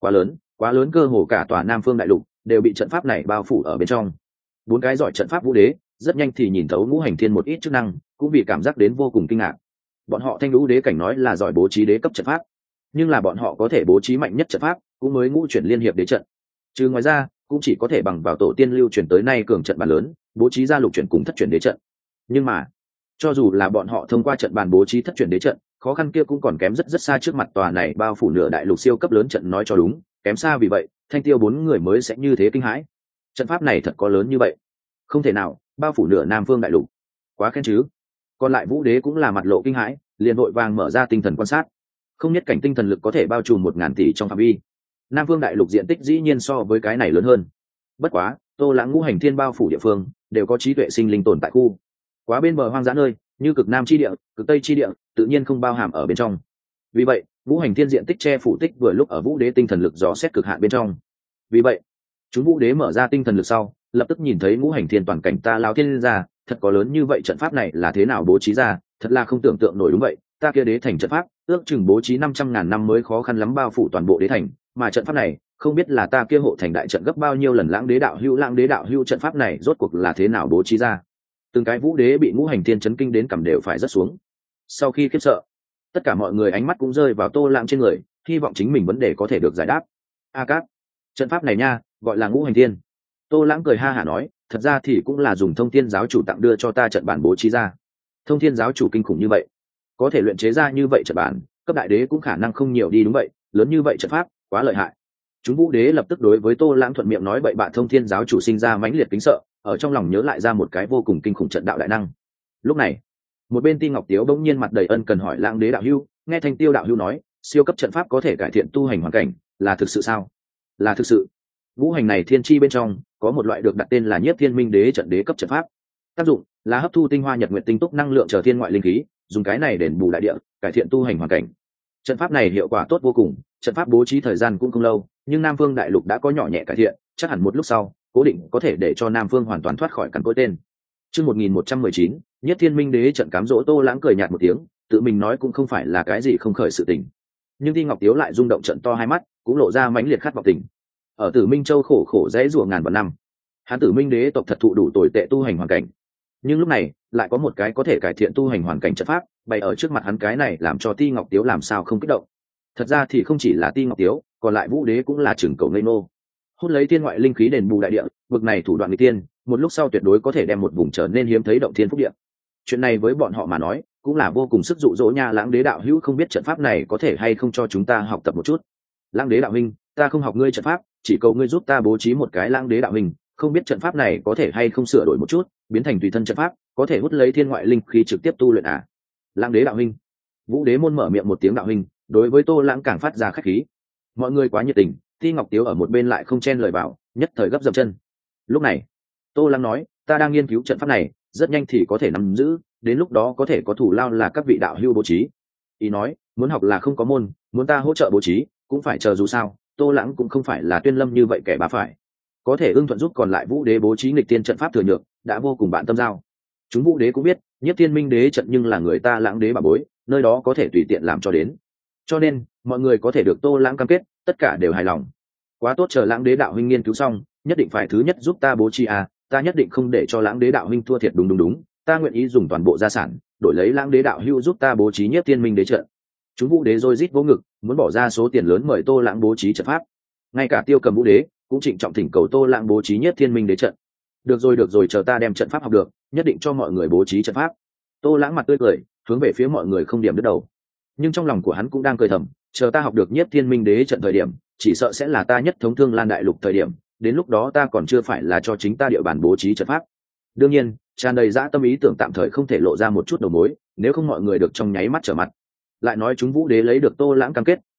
quá lớn, cơ hồ cả tòa Nam Phương đại lục đều bị trận pháp này bao phủ ở bên trong. Bốn cái giỏi trận pháp vũ đế rất nhanh thì nhìn thấu ngũ hành thiên một ít chức năng, cũng bị cảm giác đến vô cùng kinh ngạc. Bọn họ Thanh Vũ Đế cảnh nói là giỏi bố trí đế cấp trận pháp, nhưng là bọn họ có thể bố trí mạnh nhất trận pháp cũng mới ngũ chuyển liên hiệp đế trận, trừ ngoài ra cũng chỉ có thể bằng vào tổ tiên lưu truyền tới nay cường trận bàn lớn bố trí ra lục chuyển cùng thất chuyển đế trận. Nhưng mà cho dù là bọn họ thông qua trận bàn bố trí thất chuyển đế trận, khó khăn kia cũng còn kém rất xa trước mặt tòa này bao phủ nửa đại lục siêu cấp lớn trận. Nói cho đúng, kém xa, vì vậy Thanh Tiêu bốn người mới sẽ như thế kinh hãi. Trận pháp này thật có lớn như vậy? Không thể nào, bao phủ nửa Nam Phương đại lục, quá khen chứ. Còn lại vũ đế cũng là mặt lộ kinh hãi, liền vội vàng mở ra tinh thần quan sát. Không nhất cảnh tinh thần lực có thể bao trùm 1.000 tỷ trong phạm vi. Nam Phương đại lục diện tích dĩ nhiên so với cái này lớn hơn. Bất quá, Tô Lãng ngũ hành thiên bao phủ địa phương đều có trí tuệ sinh linh tồn tại khu. Quá bên bờ hoang dã nơi, như cực Nam chi địa, cực Tây chi địa, tự nhiên không bao hàm ở bên trong. Vì vậy, ngũ hành thiên diện tích che phủ tích vừa lúc ở vũ đế tinh thần lực dò xét cực hạn bên trong. Vì vậy, chúng vũ đế mở ra tinh thần lực sau, lập tức nhìn thấy ngũ hành thiên toàn cảnh. Ta lao thiên ra, thật có lớn như vậy, trận pháp này là thế nào bố trí ra, thật là không tưởng tượng nổi. Đúng vậy, ta kia đế thành trận pháp ước chừng bố trí 500.000 năm mới khó khăn lắm bao phủ toàn bộ đế thành, mà trận pháp này không biết là ta kia hộ thành đại trận gấp bao nhiêu lần. Lãng đế đạo hữu, trận pháp này rốt cuộc là thế nào bố trí ra? Từng cái vũ đế bị ngũ hành thiên chấn kinh đến cằm đều phải rớt xuống. Sau khi khiếp sợ, tất cả mọi người ánh mắt cũng rơi vào Tô Lãng trên người, hy vọng chính mình vấn đề có thể được giải đáp. A Cát, trận pháp này nha, gọi là ngũ hành thiên. Tô Lãng cười ha hả nói, thật ra thì cũng là dùng Thông Thiên giáo chủ tặng đưa cho ta trận bản bố trí ra. Thông Thiên giáo chủ kinh khủng như vậy, có thể luyện chế ra như vậy trận bản, cấp đại đế cũng khả năng không nhiều đi. Đúng vậy, lớn như vậy trận pháp, quá lợi hại. Chúng vũ đế lập tức đối với Tô Lãng thuận miệng nói bậy bạ. Thông Thiên giáo chủ sinh ra mãnh liệt kính sợ, ở trong lòng nhớ lại ra một cái vô cùng kinh khủng trận đạo đại năng. Lúc này, một bên Ti Ngọc Tiếu bỗng nhiên mặt đầy ân cần hỏi Lãng đế đạo hữu, nghe Thanh Tiêu đạo hữu nói, siêu cấp trận pháp có thể cải thiện tu hành hoàn cảnh, là thực sự sao? Là thực sự. Ngũ hành này thiên chi bên trong có một loại được đặt tên là Nhiếp Thiên Minh Đế trận đế cấp trận pháp, tác dụng là hấp thu tinh hoa nhật nguyện tinh túc năng lượng trở thiên ngoại linh khí, dùng cái này đền bù đại địa, cải thiện tu hành hoàn cảnh. Trận pháp này hiệu quả tốt vô cùng, trận pháp bố trí thời gian cũng không lâu, nhưng Nam Phương đại lục đã có nhỏ nhẹ cải thiện, chắc hẳn một lúc sau cố định có thể để cho Nam Phương hoàn toàn thoát khỏi cằn cỗi tên. Chương 1119, Nhất Thiên Minh Đế trận cám dỗ. Tô Lãng cười nhạt một tiếng, tự mình nói cũng không phải là cái gì không khởi sự tình, nhưng Ti Ngọc Tiếu lại rung động trận to hai mắt, cũng lộ ra mãnh liệt khát vọng tình. Ở Tử Minh Châu khổ khổ dãy rủa ngàn vạn năm, hắn Tử Minh Đế tộc thật thụ đủ tồi tệ tu hành hoàn cảnh, nhưng lúc này lại có một cái có thể cải thiện tu hành hoàn cảnh trận pháp bày ở trước mặt hắn, cái này làm cho Ti Ngọc Tiếu làm sao không kích động. Thật ra thì không chỉ là Ti Ngọc Tiếu, còn lại vũ đế cũng là chừng cầu ngây nô. Hút lấy thiên ngoại linh khí đền bù đại địa, vực này thủ đoạn người tiên, một lúc sau tuyệt đối có thể đem một vùng trở nên hiếm thấy động thiên phúc địa. Chuyện này với bọn họ mà nói cũng là vô cùng sức dụ dỗ nha. Lãng đế đạo hữu, không biết trận pháp này có thể hay không cho chúng ta học tập một chút? Lãng đế đạo huynh, ta không học ngươi trận pháp, chỉ cầu ngươi giúp ta bố trí một cái. Lãng đế đạo huynh, không biết trận pháp này có thể hay không sửa đổi một chút, biến thành tùy thân trận pháp, có thể hút lấy thiên ngoại linh khí trực tiếp tu luyện à? Lãng đế đạo huynh. Vũ đế môn mở miệng một tiếng đạo huynh, đối với Tô Lãng càng phát ra khách khí. Mọi người quá nhiệt tình, Ti Ngọc Tiếu ở một bên lại không chen lời bảo, nhất thời gấp dậm chân. Lúc này Tô Lãng nói, ta đang nghiên cứu trận pháp này, rất nhanh thì có thể nắm giữ, đến lúc đó có thể có thủ lao là các vị đạo hữu bố trí. Ý nói, muốn học là không có môn, muốn ta hỗ trợ bố trí cũng phải chờ. Dù sao Tô Lãng cũng không phải là Tuyên Lâm như vậy kẻ bá phải, có thể ưng thuận giúp còn lại vũ đế bố trí nghịch tiên trận pháp thừa nhược, đã vô cùng bạn tâm giao. Chúng vũ đế cũng biết Nhất Thiên Minh Đế trận nhưng là người ta Lãng đế bà bối, nơi đó có thể tùy tiện làm cho đến, cho nên mọi người có thể được Tô Lãng cam kết, tất cả đều hài lòng. Quá tốt, chờ Lãng đế đạo huynh nghiên cứu xong, nhất định phải thứ nhất giúp ta bố trí à, ta nhất định không để cho Lãng đế đạo huynh thua thiệt. Đúng, ta nguyện ý dùng toàn bộ gia sản đổi lấy Lãng đế đạo hữu giúp ta bố trí Nhất Thiên Minh Đế trận. Chúng vũ đế rối rít vỗ ngực, muốn bỏ ra số tiền lớn mời Tô Lãng bố trí trận pháp. Ngay cả Tiêu Cầm vũ đế cũng trịnh trọng thỉnh cầu Tô Lãng bố trí Nhất Thiên Minh Đế trận. Được rồi, chờ ta đem trận pháp học được, nhất định cho mọi người bố trí trận pháp. Tô Lãng mặt tươi cười, hướng về phía mọi người không điểm đứt đầu, nhưng trong lòng của hắn cũng đang cười thầm, chờ ta học được Nhất Thiên Minh Đế trận thời điểm, chỉ sợ sẽ là ta nhất thống Thương Lan đại lục thời điểm, đến lúc đó ta còn chưa phải là cho chính ta địa bàn bố trí trận pháp. Đương nhiên, tràn đầy dã tâm ý tưởng tạm thời không thể lộ ra một chút đầu mối, nếu không mọi người được trong nháy mắt trở mặt. Lại nói chúng vũ đế lấy được Tô Lãng cam kết,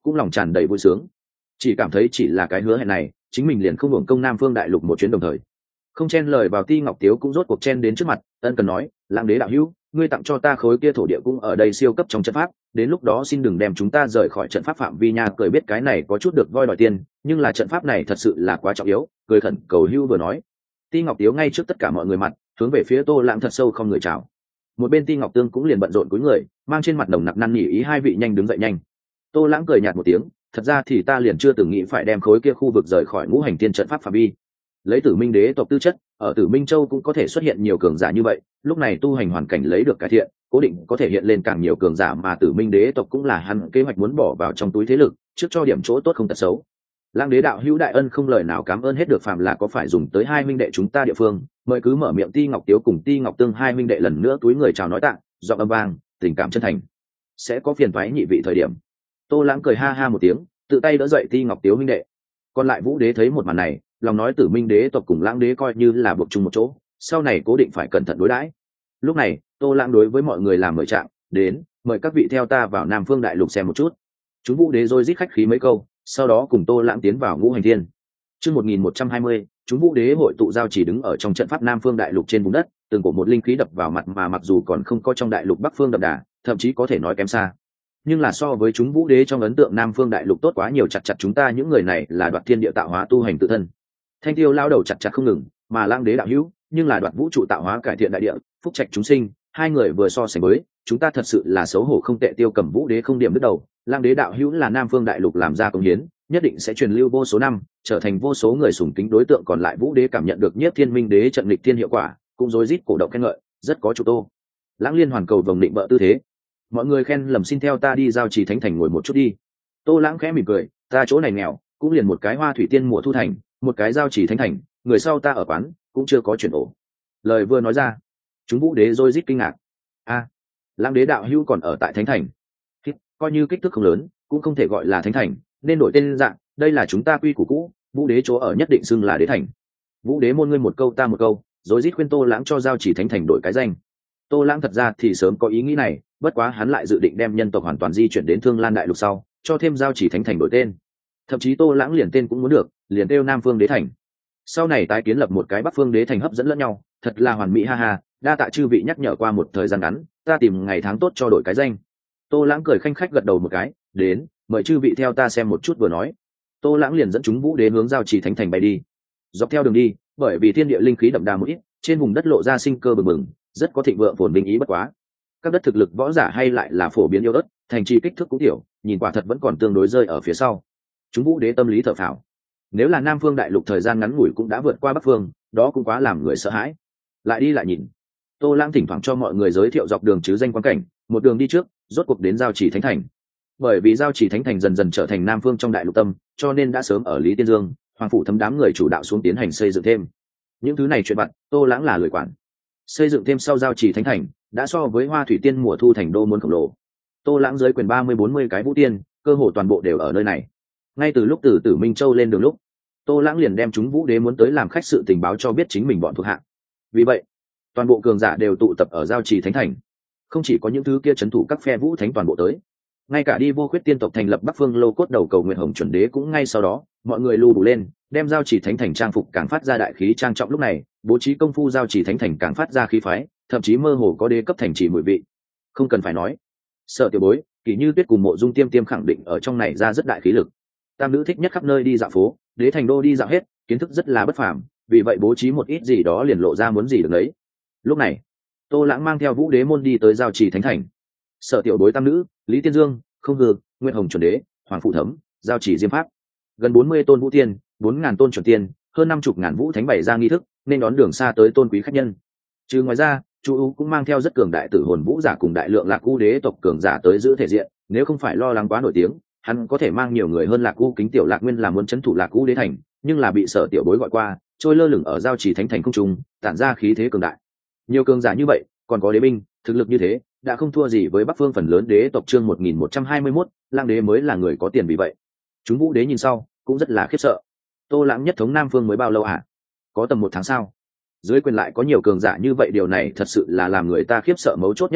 cũng lòng tràn đầy vui sướng, chỉ cảm thấy chỉ là cái hứa hẹn này chính mình liền không hưởng công Nam Phương đại lục một chuyến đồng thời. Không chen lời vào, Ti Ngọc Tiếu cũng rốt cuộc chen đến trước mặt, ân cần nói, Lãng Đế đạo hữu, ngươi tặng cho ta khối kia thổ địa cũng ở đây siêu cấp trong trận pháp, đến lúc đó xin đừng đem chúng ta rời khỏi trận pháp phạm vi nha. Cười biết cái này có chút được voi đòi tiền, nhưng là trận pháp này thật sự là quá trọng yếu, cười khẩn cầu hưu vừa nói. Ti Ngọc Tiếu ngay trước tất cả mọi người mặt hướng về phía Tô Lãng thật sâu không người chào. Một bên Ti Ngọc Tương cũng liền bận rộn cúi người, mang trên mặt nồng nặc năn nỉ ý hai vị nhanh đứng dậy nhanh. Tô Lãng cười nhạt một tiếng, thật ra thì ta liền chưa từng nghĩ phải đem khối kia khu vực rời khỏi ngũ hành tiên trận pháp phạm vi. Lấy Tử Minh đế tộc tư chất, ở Tử Minh Châu cũng có thể xuất hiện nhiều cường giả như vậy, lúc này tu hành hoàn cảnh lấy được cải thiện, cố định có thể hiện lên càng nhiều cường giả, mà Tử Minh đế tộc cũng là hắn kế hoạch muốn bỏ vào trong túi thế lực, trước cho điểm chỗ tốt không tật xấu. Lãng Đế đạo hữu đại ân không lời nào cảm ơn hết được, phàm là có phải dùng tới hai minh đệ chúng ta địa phương, mời cứ mở miệng. Ti Ngọc Tiếu cùng Ti Ngọc Tương hai minh đệ lần nữa túi người chào nói tạ, giọng âm vang, tình cảm chân thành. Sẽ có phiền toái nhị vị thời điểm. Tô Lãng cười ha ha một tiếng, tự tay đỡ dậy Ti Ngọc Tiếu minh đệ. Còn lại Vũ Đế thấy một màn này, lòng nói Tử Minh đế tộc cùng Lãng Đế coi như là buộc chung một chỗ, sau này cố định phải cẩn thận đối đãi. Lúc này, Tô Lãng đối với mọi người làm mời trạng, đến, mời các vị theo ta vào Nam Phương đại lục xem một chút. Chúng Vũ Đế rồi rít khách khí mấy câu, sau đó cùng Tô Lãng tiến vào ngũ hành thiên. Chương 1120, chúng Vũ Đế hội tụ giao chỉ đứng ở trong trận pháp Nam Phương đại lục trên vùng đất, từng cổ một linh khí đập vào mặt, mà mặc dù còn không có trong đại lục Bắc Phương đậm đà, thậm chí có thể nói kém xa, nhưng là so với chúng Vũ Đế trong ấn tượng Nam Phương đại lục tốt quá nhiều. Chặt chúng ta những người này là đoạt thiên địa tạo hóa tu hành tự thân. Thanh Tiêu lao đầu chặt không ngừng, mà Lãng Đế đạo hữu nhưng là đoạt vũ trụ tạo hóa cải thiện đại địa, phúc trạch chúng sinh, hai người vừa so sánh với, chúng ta thật sự là xấu hổ không tệ. Tiêu Cầm Vũ Đế không điểm đứt đầu, Lãng Đế đạo hữu là Nam Phương đại lục làm ra công hiến, nhất định sẽ truyền lưu vô số năm, trở thành vô số người sùng kính đối tượng. Còn lại Vũ Đế cảm nhận được Nhiếp Thiên Minh Đế trận nghịch thiên hiệu quả, cũng rối rít cổ động khen ngợi, rất có chủ Tô Lãng liên hoàn cầu vồng định bợ tư thế. Mọi người khen lầm, xin theo ta đi giao trì thánh thành ngồi một chút đi. Tô Lãng khẽ mỉm cười, ta chỗ này nghèo, cũng liền một cái Hoa Thủy Tiên mùa thu thành, một cái giao trì thánh thành, người sau ta ở quán cũng chưa có chuyển ổ. Lời vừa nói ra, chúng Vũ Đế rối rít kinh ngạc. A, Lãng Đế đạo hữu còn ở tại thánh thành? Coi như kích thước không lớn, cũng không thể gọi là thánh thành, nên đổi tên dạng. Đây là chúng ta quy củ cũ, Vũ Đế chỗ ở nhất định xưng là đế thành. Vũ Đế môn ngươi một câu ta một câu, rối rít khuyên Tô Lãng cho giao chỉ thánh thành đổi cái danh. Tô Lãng thật ra thì sớm có ý nghĩ này, bất quá hắn lại dự định đem nhân tộc hoàn toàn di chuyển đến Thương Lan đại lục sau, cho thêm giao chỉ thánh thành đổi tên. Thậm chí Tô Lãng liền tên cũng muốn được, liền kêu Nam Phương đế thành. Sau này tái kiến lập một cái Bắc Phương đế thành hấp dẫn lẫn nhau, thật là hoàn mỹ ha ha. Đa tạ chư vị nhắc nhở, qua một thời gian ngắn, ta tìm ngày tháng tốt cho đổi cái danh. Tô Lãng cười khanh khách gật đầu một cái, đến, mời chư vị theo ta xem một chút. Vừa nói, Tô Lãng liền dẫn chúng Vũ Đế hướng giao chỉ thánh thành bay đi. Dọc theo đường đi, bởi vì thiên địa linh khí đậm đà một ít, trên vùng đất lộ ra sinh cơ bừng bừng, rất có thịnh vượng phồn vinh ý. Bất quá, các đất thực lực võ giả hay lại là phổ biến yếu ớt, thành trì kích thước cũng tiểu, nhìn quả thật vẫn còn tương đối rơi ở phía sau. Chúng Vũ Đế tâm lý thở phào, nếu là Nam Phương đại lục thời gian ngắn ngủi cũng đã vượt qua Bắc Phương, đó cũng quá làm người sợ hãi. Lại đi lại nhìn, Tô Lãng thỉnh thoảng cho mọi người giới thiệu dọc đường chứ danh quan cảnh, một đường đi trước, rốt cuộc đến giao chỉ thánh thành. Bởi vì giao chỉ thánh thành dần dần trở thành Nam Phương trong đại lục tâm, cho nên đã sớm ở Lý Tiên Dương, Hoàng phủ Thấm đám người chủ đạo xuống tiến hành xây dựng thêm. Những thứ này chuyện vặt, Tô Lãng là lười quản. Xây dựng thêm sau giao chỉ thánh thành, đã so với Hoa Thủy Tiên mùa thu thành đô muốn khổng lồ. Tô Lãng dưới quyền 30-40 cái vũ tiên, cơ hồ toàn bộ đều ở nơi này. Ngay từ lúc từ Tử Minh Châu lên đường lúc, Tô Lãng liền đem chúng Vũ Đế muốn tới làm khách sự tình báo cho biết chính mình bọn thuộc hạ. Vì vậy, toàn bộ cường giả đều tụ tập ở giao trì thánh thành. Không chỉ có những thứ kia trấn thủ các phe vũ thánh toàn bộ tới, ngay cả đi vô khuyết tiên tộc thành lập Bắc Phương lô cốt đầu cầu nguyện hồng chuẩn đế cũng ngay sau đó. Mọi người lưu đủ lên, đem giao trì thánh thành trang phục càng phát ra đại khí trang trọng. Lúc này, bố trí công phu giao trì thánh thành càng phát ra khí phái, thậm chí mơ hồ có đế cấp thành trì mùi vị. Không cần phải nói, Sở Tiểu Bối, Kỷ Như Tuyết cùng Mộ Dung Tiêm Tiêm khẳng định ở trong này ra rất đại khí lực. Tam nữ thích nhất khắp nơi đi dạo phố, đế thành đô đi dạo hết, kiến thức rất là bất phàm, vì vậy bố trí một ít gì đó liền lộ ra muốn gì được đấy. Lúc này, Tô Lãng mang theo Vũ Đế môn đi tới giao trì thánh thành. Sở Tiểu Bối tam nữ, Lý Tiên Dương, Không Hư, Nguyên Hồng chuẩn đế, Hoàng Phụ Thấm, giao trì Diêm Pháp, gần 40 tôn vũ tiên, 4.000 tôn chuẩn tiên, hơn 50.000 vũ thánh bày ra nghi thức, nên đón đường xa tới tôn quý khách nhân. Trừ ngoài ra, Chu U cũng mang theo rất cường đại tử hồn vũ giả cùng đại lượng Lạc U đế tộc cường giả tới giữ thể diện, nếu không phải lo lắng quá nổi tiếng, hắn có thể mang nhiều người hơn Lạc U kính tiểu Lạc Nguyên là muốn trấn thủ Lạc U đế thành, nhưng là bị Sở Tiểu Bối gọi qua, trôi lơ lửng ở giao trì thánh thành không trung, tản ra khí thế cường đại. Nhiều cường giả như vậy, còn có đế binh, thực lực như thế, đã không thua gì với Bắc Phương phần lớn đế tộc. Chương 1121, Lang Đế mới là người có tiền. Vì vậy, chúng Vũ Đế nhìn sau cũng rất là khiếp sợ. Tô Lãng nhất thống Nam Phương mới bao lâu à? Có tầm 1 tháng sao? Dưới quyền lại có nhiều cường giả như vậy, điều này thật sự là làm người ta khiếp sợ. Mấu chốt nhất là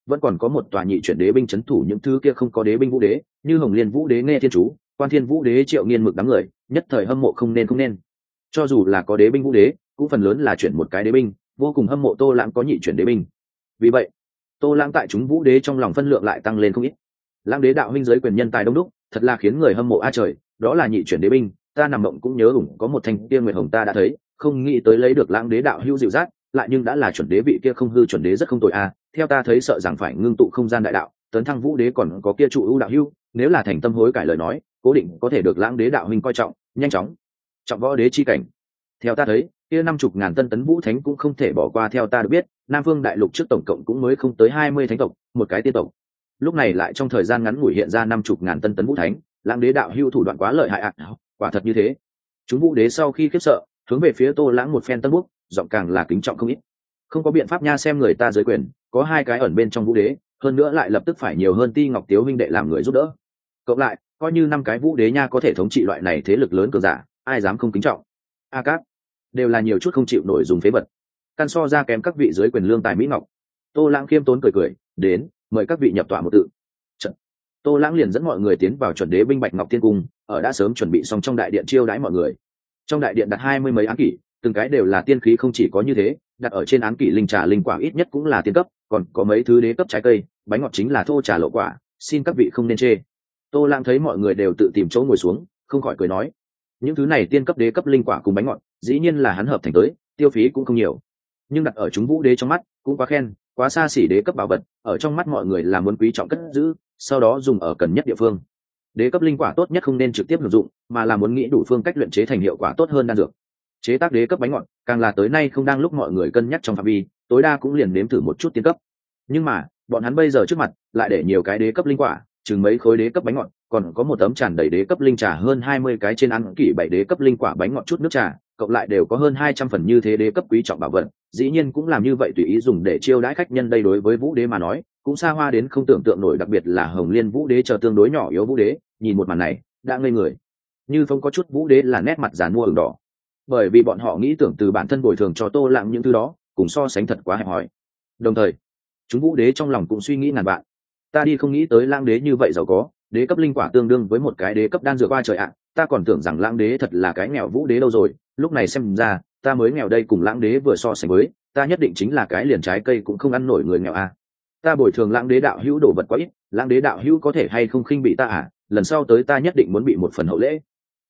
vẫn còn có một tòa nhị chuyển đế binh trấn thủ những thứ kia không có đế binh vũ đế, như Hồng Liên vũ đế Nghe Thiên Chú, Quan Thiên vũ đế Triệu Nghiên Mực đám người, nhất thời hâm mộ không nên. Cho dù là có đế binh vũ đế, cũng phần lớn là chuyển một cái đế binh, vô cùng hâm mộ Tô Lãng có nhị chuyển đế binh. Vì vậy, Tô Lãng tại chúng vũ đế trong lòng phân lượng lại tăng lên không ít. Lãng đế đạo huynh giới quyền nhân tài đông đúc, thật là khiến người hâm mộ a trời, đó là nhị chuyển đế binh, ta nằm mộng cũng nhớ ủng có một thanh tiên nguyệt hồng ta đã thấy, không nghĩ tới lấy được Lãng đế đạo hữu dịu dắt, lại nhưng đã là chuẩn đế vị kia không hư chuẩn đế rất không tồi a, theo ta thấy sợ rằng phải ngưng tụ không gian đại đạo, tấn thăng vũ đế còn có kia trụ ưu đạo hữu, nếu là thành tâm hối cải lời nói, cố định có thể được Lãng đế đạo huynh coi trọng, nhanh chóng trọng võ đế chi cảnh. Theo ta thấy, kia 50.000 tân tấn vũ thánh cũng không thể bỏ qua, theo ta được biết, Nam Phương đại lục trước tổng cộng cũng mới không tới 20 thánh tộc, một cái tiên tộc. Lúc này lại trong thời gian ngắn ngủi hiện ra 50.000 tân tấn vũ thánh, Lãng đế đạo hữu thủ đoạn quá lợi hại ạ. Quả thật như thế. Chúng vũ đế sau khi khiếp sợ, hướng về phía Tô Lãng một phen tân búc, giọng càng là kính trọng không ít. Không có biện pháp nha, xem người ta giới quyền, có hai cái ẩn bên trong vũ đế, hơn nữa lại lập tức phải nhiều hơn Ti Ngọc Tiếu huynh đệ làm người giúp đỡ. Cộng lại, coi như 5 cái vũ đế nha có thể thống trị loại này thế lực lớn cường giả, ai dám không kính trọng. A các đều là nhiều chút không chịu nổi dùng phế vật, căn so ra kém các vị dưới quyền lương tài mỹ ngọc. Tô Lãng khiêm tốn cười, đến, mời các vị nhập tọa một tự. Trận. Tô Lãng liền dẫn mọi người tiến vào chuẩn đế binh Bạch Ngọc Thiên Cung, ở đã sớm chuẩn bị xong trong đại điện chiêu đãi mọi người. Trong đại điện đặt 20 mấy án kỷ, từng cái đều là tiên khí, không chỉ có như thế, đặt ở trên án kỷ linh trà linh quả ít nhất cũng là tiên cấp, còn có mấy thứ đế cấp trái cây, bánh ngọt chính là thô trà lộ quả, xin các vị không nên chê. Tô Lãng thấy mọi người đều tự tìm chỗ ngồi xuống, không khỏi cười nói, những thứ này tiên cấp đế cấp linh quả cùng bánh ngọt, dĩ nhiên là hắn hợp thành tới, tiêu phí cũng không nhiều, nhưng đặt ở chúng vũ đế trong mắt cũng quá khen, quá xa xỉ, đế cấp bảo vật ở trong mắt mọi người là muốn quý trọng cất giữ, sau đó dùng ở cần nhất địa phương. Đế cấp linh quả tốt nhất không nên trực tiếp sử dụng, mà là muốn nghĩ đủ phương cách luyện chế thành hiệu quả tốt hơn đan dược. Chế tác đế cấp bánh ngọt càng là tới nay không đang lúc mọi người cân nhắc trong phạm vi, tối đa cũng liền nếm thử một chút tiên cấp. Nhưng mà bọn hắn bây giờ trước mặt lại để nhiều cái đế cấp linh quả, chừng mấy khối đế cấp bánh ngọt, còn có một tấm tràn đầy đế cấp linh trà hơn 20 cái, trên ăn kỷ 7 đế cấp linh quả bánh ngọt chút nước trà, cộng lại đều có hơn 200 phần như thế đế cấp quý trọng bảo vật, dĩ nhiên cũng làm như vậy tùy ý dùng để chiêu đãi khách nhân. Đây đối với vũ đế mà nói cũng xa hoa đến không tưởng tượng nổi, đặc biệt là Hồng Liên vũ đế chờ tương đối nhỏ yếu vũ đế, nhìn một màn này đã ngây người. Như không có chút vũ đế là nét mặt giàn mua ửng đỏ, bởi vì bọn họ nghĩ tưởng từ bản thân bồi thường cho Tô Lãng những thứ đó cùng so sánh thật quá hẹp hòi. Đồng thời chúng vũ đế trong lòng cũng suy nghĩ ngàn vạn, ta đi không nghĩ tới Lãng đế như vậy giàu có, đế cấp linh quả tương đương với một cái đế cấp đan dược qua trời ạ, ta còn tưởng rằng Lãng đế thật là cái nghèo vũ đế đâu rồi, lúc này xem ra ta mới nghèo đây, cùng Lãng đế vừa so sánh với, ta nhất định chính là cái liền trái cây cũng không ăn nổi người nghèo a. Ta bồi thường Lãng đế đạo hữu đổ vật quá ít, Lãng đế đạo hữu có thể hay không khinh bị ta à, lần sau tới ta nhất định muốn bị một phần hậu lễ.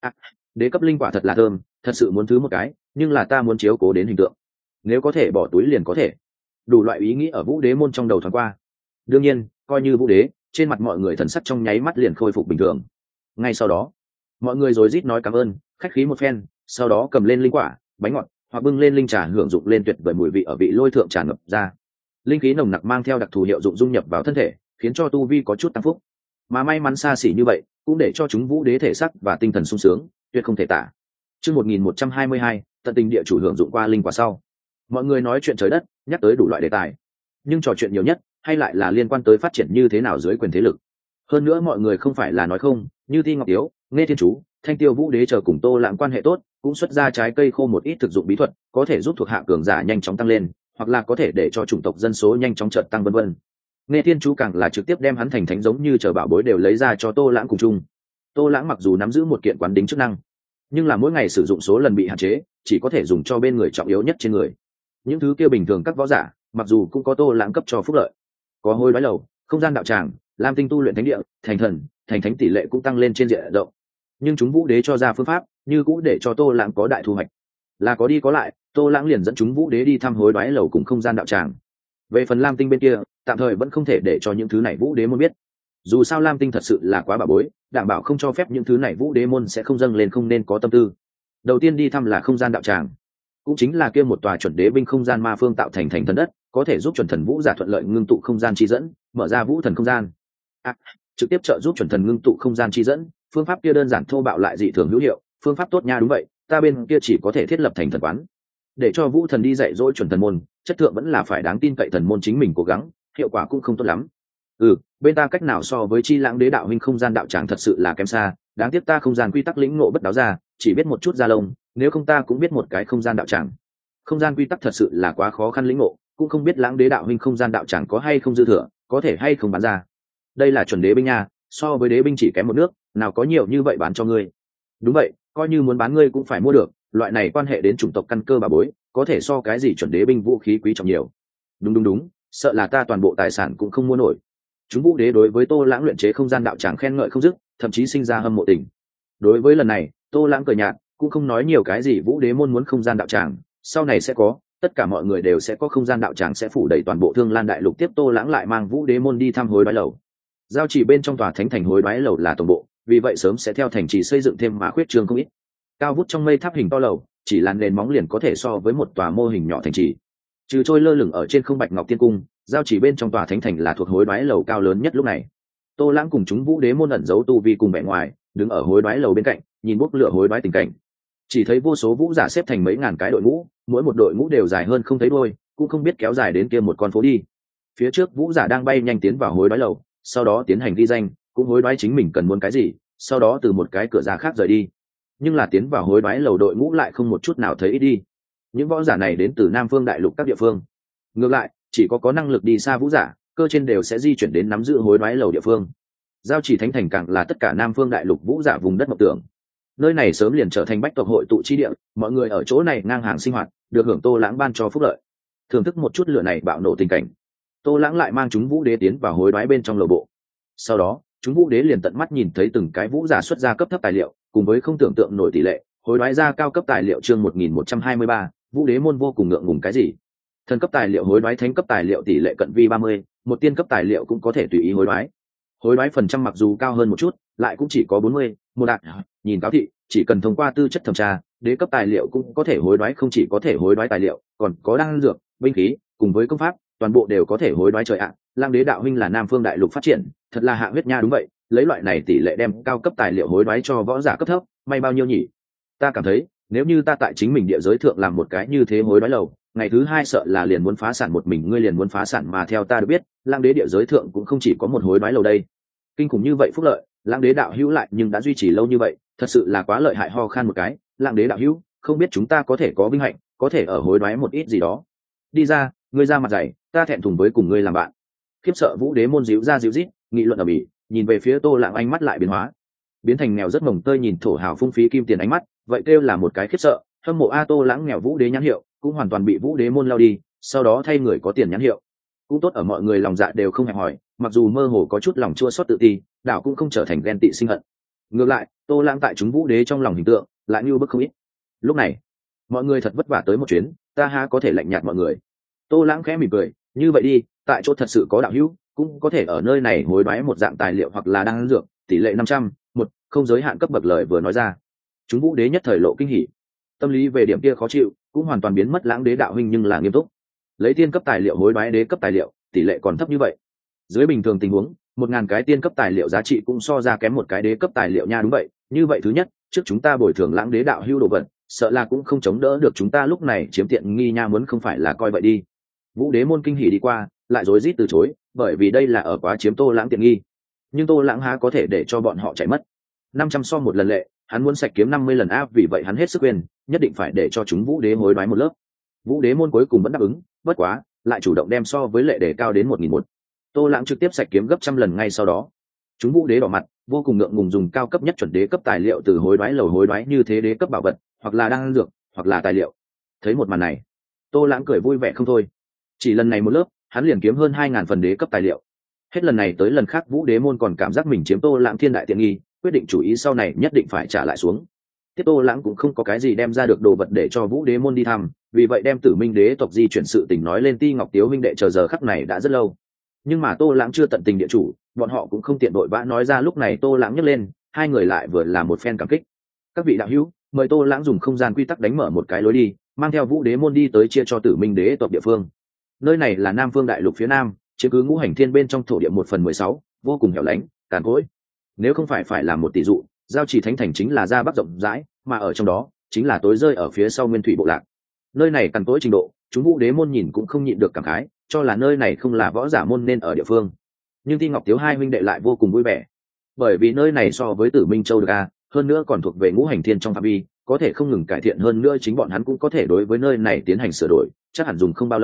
Đế cấp linh quả thật là thơm, thật sự muốn thứ một cái, nhưng là ta muốn chiếu cố đến hình tượng, nếu có thể bỏ túi liền có thể. Đủ loại ý nghĩ ở vũ đế môn trong đầu thoáng qua. Đương nhiên coi như vũ đế, trên mặt mọi người thần sắc trong nháy mắt liền khôi phục bình thường. Ngay sau đó mọi người rối rít nói cảm ơn, khách khí một phen, sau đó cầm lên linh quả bánh ngọt hoặc bưng lên linh trà hưởng dụng lên tuyệt vời mùi vị ở vị lôi thượng tràn ngập ra. Linh khí nồng nặc mang theo đặc thù hiệu dụng dung nhập vào thân thể, khiến cho tu vi có chút tăng phúc, mà may mắn xa xỉ như vậy cũng để cho chúng vũ đế thể sắc và tinh thần sung sướng tuyệt không thể tả. Chương 1122, tận tình địa chủ hưởng dụng qua linh quả sau, mọi người nói chuyện trời đất, nhắc tới đủ loại đề tài, nhưng trò chuyện nhiều nhất hay lại là liên quan tới phát triển như thế nào dưới quyền thế lực. Hơn nữa mọi người không phải là nói không, như Ti Ngọc Tiếu, Nghe Thiên Chú, Thanh Tiêu vũ đế chờ cùng Tô Lãng quan hệ tốt, cũng xuất ra trái cây khô một ít thực dụng bí thuật, có thể giúp thuộc hạ cường giả nhanh chóng tăng lên, hoặc là có thể để cho chủng tộc dân số nhanh chóng chợt tăng vân vân. Nghe Thiên Chú càng là trực tiếp đem hắn thành thánh giống như chờ bảo bối đều lấy ra cho Tô Lãng cùng chung. Tô Lãng mặc dù nắm giữ một kiện quán đính chức năng, nhưng là mỗi ngày sử dụng số lần bị hạn chế, chỉ có thể dùng cho bên người trọng yếu nhất trên người. Những thứ kia bình thường các võ giả, mặc dù cũng có Tô Lãng cấp cho phúc lợi, có hôi đoái lầu, không gian đạo tràng, lam tinh tu luyện thánh địa, thành thần, thành thánh tỷ lệ cũng tăng lên trên diện rộng, nhưng chúng vũ đế cho ra phương pháp như cũ để cho Tô Lãng có đại thu hoạch. Là có đi có lại, Tô Lãng liền dẫn chúng vũ đế đi thăm hối đoái lầu cùng không gian đạo tràng. Về phần lam tinh bên kia, tạm thời vẫn không thể để cho những thứ này vũ đế môn biết, dù sao lam tinh thật sự là quá bà bối, đảm bảo không cho phép những thứ này vũ đế môn sẽ không dâng lên, không nên có tâm tư. Đầu tiên đi thăm là không gian đạo tràng, cũng chính là kia một tòa chuẩn đế binh không gian ma phương tạo thành thành thần đất, có thể giúp chuẩn thần vũ giả thuận lợi ngưng tụ không gian chi dẫn, mở ra vũ thần không gian. Trực tiếp trợ giúp chuẩn thần ngưng tụ không gian chi dẫn, phương pháp kia đơn giản thô bạo lại dị thường hữu hiệu, phương pháp tốt nha. Đúng vậy, ta bên kia chỉ có thể thiết lập thành thần quán, để cho vũ thần đi dạy dỗ chuẩn thần môn, chất thượng vẫn là phải đáng tin cậy thần môn chính mình cố gắng, hiệu quả cũng không tốt lắm. Bên ta cách nào so với Chi Lãng đế đạo huynh không gian đạo tràng thật sự là kém xa, đáng tiếc ta không gian quy tắc lĩnh ngộ bất đáo ra, chỉ biết một chút da lông, nếu không ta cũng biết một cái không gian đạo tràng. Không gian quy tắc thật sự là quá khó khăn lĩnh ngộ, cũng không biết Lãng đế đạo huynh không gian đạo tràng có hay không dư thừa, có thể hay không bán ra? Đây là chuẩn đế binh nha, so với đế binh chỉ kém một nước, nào có nhiều như vậy bán cho ngươi. Đúng vậy, coi như muốn bán ngươi cũng phải mua được, loại này quan hệ đến chủng tộc căn cơ bà bối, có thể so cái gì chuẩn đế binh vũ khí quý trọng nhiều. Đúng, sợ là ta toàn bộ tài sản cũng không mua nổi. Chúng vũ đế đối với Tô Lãng luyện chế không gian đạo tràng khen ngợi không dứt, thậm chí sinh ra hâm mộ tình. Đối với lần này, Tô Lãng cười nhạt, cũng không nói nhiều cái gì vũ đế môn muốn không gian đạo tràng, sau này sẽ có, tất cả mọi người đều sẽ có không gian đạo tràng sẽ phủ đầy toàn bộ Thương Lan đại lục. Tiếp Tô Lãng lại mang vũ đế môn đi thăm Hối Đoái lầu. Giao chỉ bên trong tòa thánh thành Hối Đoái lầu là tổng bộ, vì vậy sớm sẽ theo thành trì xây dựng thêm mà khuyết trương không ít. Cao vút trong mây tháp hình to lầu, chỉ là nền móng liền có thể so với một tòa mô hình nhỏ thành trì. Trừ trôi lơ lửng ở trên không bạch ngọc tiên cung, giao chỉ bên trong tòa thánh thành là thuộc Hối Đoái lầu cao lớn nhất lúc này. Tô Lãng cùng chúng vũ đế môn ẩn giấu tu vi cùng vẻ ngoài, đứng ở Hối Đoái lầu bên cạnh, nhìn bốc lửa Hối Đoái tình cảnh. Chỉ thấy vô số vũ giả xếp thành mấy ngàn cái đội ngũ, mỗi một đội ngũ đều dài hơn không thấy đuôi, cũng không biết kéo dài đến kia một con phố đi. Phía trước vũ giả đang bay nhanh tiến vào Hối Đoái lầu, sau đó tiến hành ghi danh, cũng hối đoái chính mình cần muốn cái gì, sau đó từ một cái cửa ra khác rời đi. Nhưng là tiến vào Hối Đoái lầu đội ngũ lại không một chút nào thấy ít đi. Những võ giả này đến từ Nam Phương đại lục các địa phương. Ngược lại, chỉ có năng lực đi xa vũ giả, cơ trên đều sẽ di chuyển đến nắm giữ Hối Đoái lầu địa phương. Giao chỉ thánh thành càng là tất cả Nam Phương đại lục vũ giả vùng đất mộng tưởng. Nơi này sớm liền trở thành bách tộc hội tụ chi địa, mọi người ở chỗ này ngang hàng sinh hoạt, được hưởng Tô Lãng ban cho phúc lợi. Thưởng thức một chút lửa này bạo nổ tình cảnh, Tô Lãng lại mang chúng vũ đế tiến vào Hối Đoái bên trong lầu bộ. Sau đó, chúng vũ đế liền tận mắt nhìn thấy từng cái vũ giả xuất ra cấp thấp tài liệu, cùng với không tưởng tượng nổi tỷ lệ, Hối Đoái ra cao cấp tài liệu chương 1123, vũ đế môn vô cùng ngượng ngùng cái gì? Thần cấp tài liệu hối đoái, thánh cấp tài liệu tỷ lệ cận vi 30, một tiên cấp tài liệu cũng có thể tùy ý hối đoái. Hối đoái phần trăm mặc dù cao hơn một chút, lại cũng chỉ có 40, một đạt. Nhìn cáo thị, chỉ cần thông qua tư chất thẩm tra, đế cấp tài liệu cũng có thể hối đoái, không chỉ có thể hối đoái tài liệu, còn có đan dược, binh khí, cùng với công pháp, toàn bộ đều có thể hối đoái. Trời ạ, Lang Đế đạo huynh là Nam Phương đại lục phát triển, thật là hạ huyết nha. Đúng vậy, lấy loại này tỷ lệ đem cao cấp tài liệu hối đoái cho võ giả cấp thấp, may bao nhiêu nhỉ? Ta cảm thấy, nếu như ta tại chính mình địa giới thượng làm một cái như thế hối đoái lầu, ngày thứ hai sợ là liền muốn phá sản. Một mình ngươi liền muốn phá sản, mà theo ta được biết, Lang Đế địa giới thượng cũng không chỉ có một hối đoái lầu đây. Kinh khủng như vậy phúc lợi, Lang Đế đạo hữu lại nhưng đã duy trì lâu như vậy, thật sự là quá lợi hại. Ho khan một cái, Lang Đế đạo hữu, không biết chúng ta có thể có vinh hạnh, có thể ở hối đoái một ít gì đó. Đi ra, ngươi ra mặt dày, ta thẹn thùng với cùng ngươi làm bạn. Khiếp sợ vũ đế môn díu ra díu dít, nghị luận ở bỉ, nhìn về phía Tô Lãng ánh mắt lại biến hóa, biến thành nghèo rất mồng tơi nhìn thổ hào phung phí kim tiền ánh mắt, vậy kêu là một cái khiếp sợ. Hâm mộ a. Tô Lãng nghèo vũ đế nhãn hiệu cũng hoàn toàn bị vũ đế môn lao đi, sau đó thay người có tiền nhãn hiệu. Cũng tốt ở mọi người lòng dạ đều không hẹp hòi, mặc dù mơ hồ có chút lòng chua xót tự ti, đạo cũng không trở thành ghen tị sinh hận. Ngược lại, Tô Lãng tại chúng vũ đế trong lòng hình tượng lại như bức không ít. Lúc này, mọi người thật vất vả tới một chuyến, ta ha có thể lạnh nhạt mọi người. Tô Lãng khẽ mỉm cười, như vậy đi, tại chỗ thật sự có đạo hữu, cũng có thể ở nơi này hối đoái một dạng tài liệu hoặc là đan dược, tỷ lệ 500, một, không giới hạn cấp bậc. Lời vừa nói ra, chúng vũ đế nhất thời lộ kinh hỉ, tâm lý về điểm kia khó chịu cũng hoàn toàn biến mất. Lãng Đế đạo huynh nhưng là nghiêm túc, lấy tiên cấp tài liệu hối đoái đế cấp tài liệu, tỷ lệ còn thấp như vậy. Dưới bình thường tình huống, 1000 cái tiên cấp tài liệu giá trị cũng so ra kém một cái đế cấp tài liệu nha. Đúng vậy, như vậy thứ nhất, trước chúng ta bồi thường Lãng Đế đạo hữu đồ vật, sợ là cũng không chống đỡ được chúng ta lúc này chiếm tiện nghi nha. Muốn không phải là coi vậy đi. Vũ đế môn kinh hỉ đi qua, lại rối rít từ chối, bởi vì đây là ở quá chiếm Tô Lãng tiện nghi. Nhưng Tô Lãng há có thể để cho bọn họ chạy mất. 500 so một lần lệ, hắn muốn sạch kiếm 50 lần áp, vì vậy hắn hết sức quên, nhất định phải để cho chúng vũ đế hối đoái một lớp. Vũ đế môn cuối cùng vẫn đáp ứng, bất quá lại chủ động đem so với lệ để cao đến 1001. Tô Lãng trực tiếp sạch kiếm gấp trăm lần ngay sau đó. Chúng vũ đế đỏ mặt, vô cùng ngượng ngùng dùng cao cấp nhất chuẩn đế cấp tài liệu từ hối đoái lầu hối đoái như thế đế cấp bảo vật, hoặc là đan dược, hoặc là tài liệu. Thấy một màn này, Tô Lãng cười vui vẻ không thôi. Chỉ lần này một lớp, hắn liền kiếm hơn 2000 phần đế cấp tài liệu. Hết lần này tới lần khác vũ đế môn còn cảm giác mình chiếm Tô Lãng thiên đại tiện nghi, quyết định chủ ý sau này nhất định phải trả lại xuống. Tiếp Tô Lãng cũng không có cái gì đem ra được đồ vật để cho vũ đế môn đi thăm, vì vậy đem Tử Minh đế tộc di chuyển sự tình nói lên Ti Ngọc Tiếu huynh đệ chờ giờ khắc này đã rất lâu. Nhưng mà Tô Lãng chưa tận tình địa chủ, bọn họ cũng không tiện đội vã nói ra. Lúc này Tô Lãng nhấc lên, hai người lại vừa là một phen cảm kích. Các vị đạo hữu, mời Tô Lãng dùng không gian quy tắc đánh mở một cái lối đi, mang theo vũ đế môn đi tới chia cho Tử Minh đế tộc địa phương. Nơi này là Nam Phương đại lục phía nam, chiếm cứ ngũ hành thiên bên trong thổ địa 1/16, vô cùng hẻo lánh, càn cỗi. Nếu không phải làm một tỷ dụ, giao chỉ thánh thành chính là ra bắc rộng rãi, mà ở trong đó chính là tối rơi ở phía sau nguyên thủy bộ lạc. Nơi này cằn cỗi trình độ, chúng vũ đế môn nhìn cũng không nhịn được cảm khái, cho là nơi này không là võ giả môn nên ở địa phương. Nhưng Ti Ngọc Tiếu hai huynh đệ lại vô cùng vui vẻ, bởi vì nơi này so với Tử Minh Châu được a, hơn nữa còn thuộc về ngũ hành thiên trong phạm vi, có thể không ngừng cải thiện. hơn nữa chính bọn hắn cũng có thể đối với nơi này tiến hành sửa đổi, chắc hẳn dùng không bao lâu,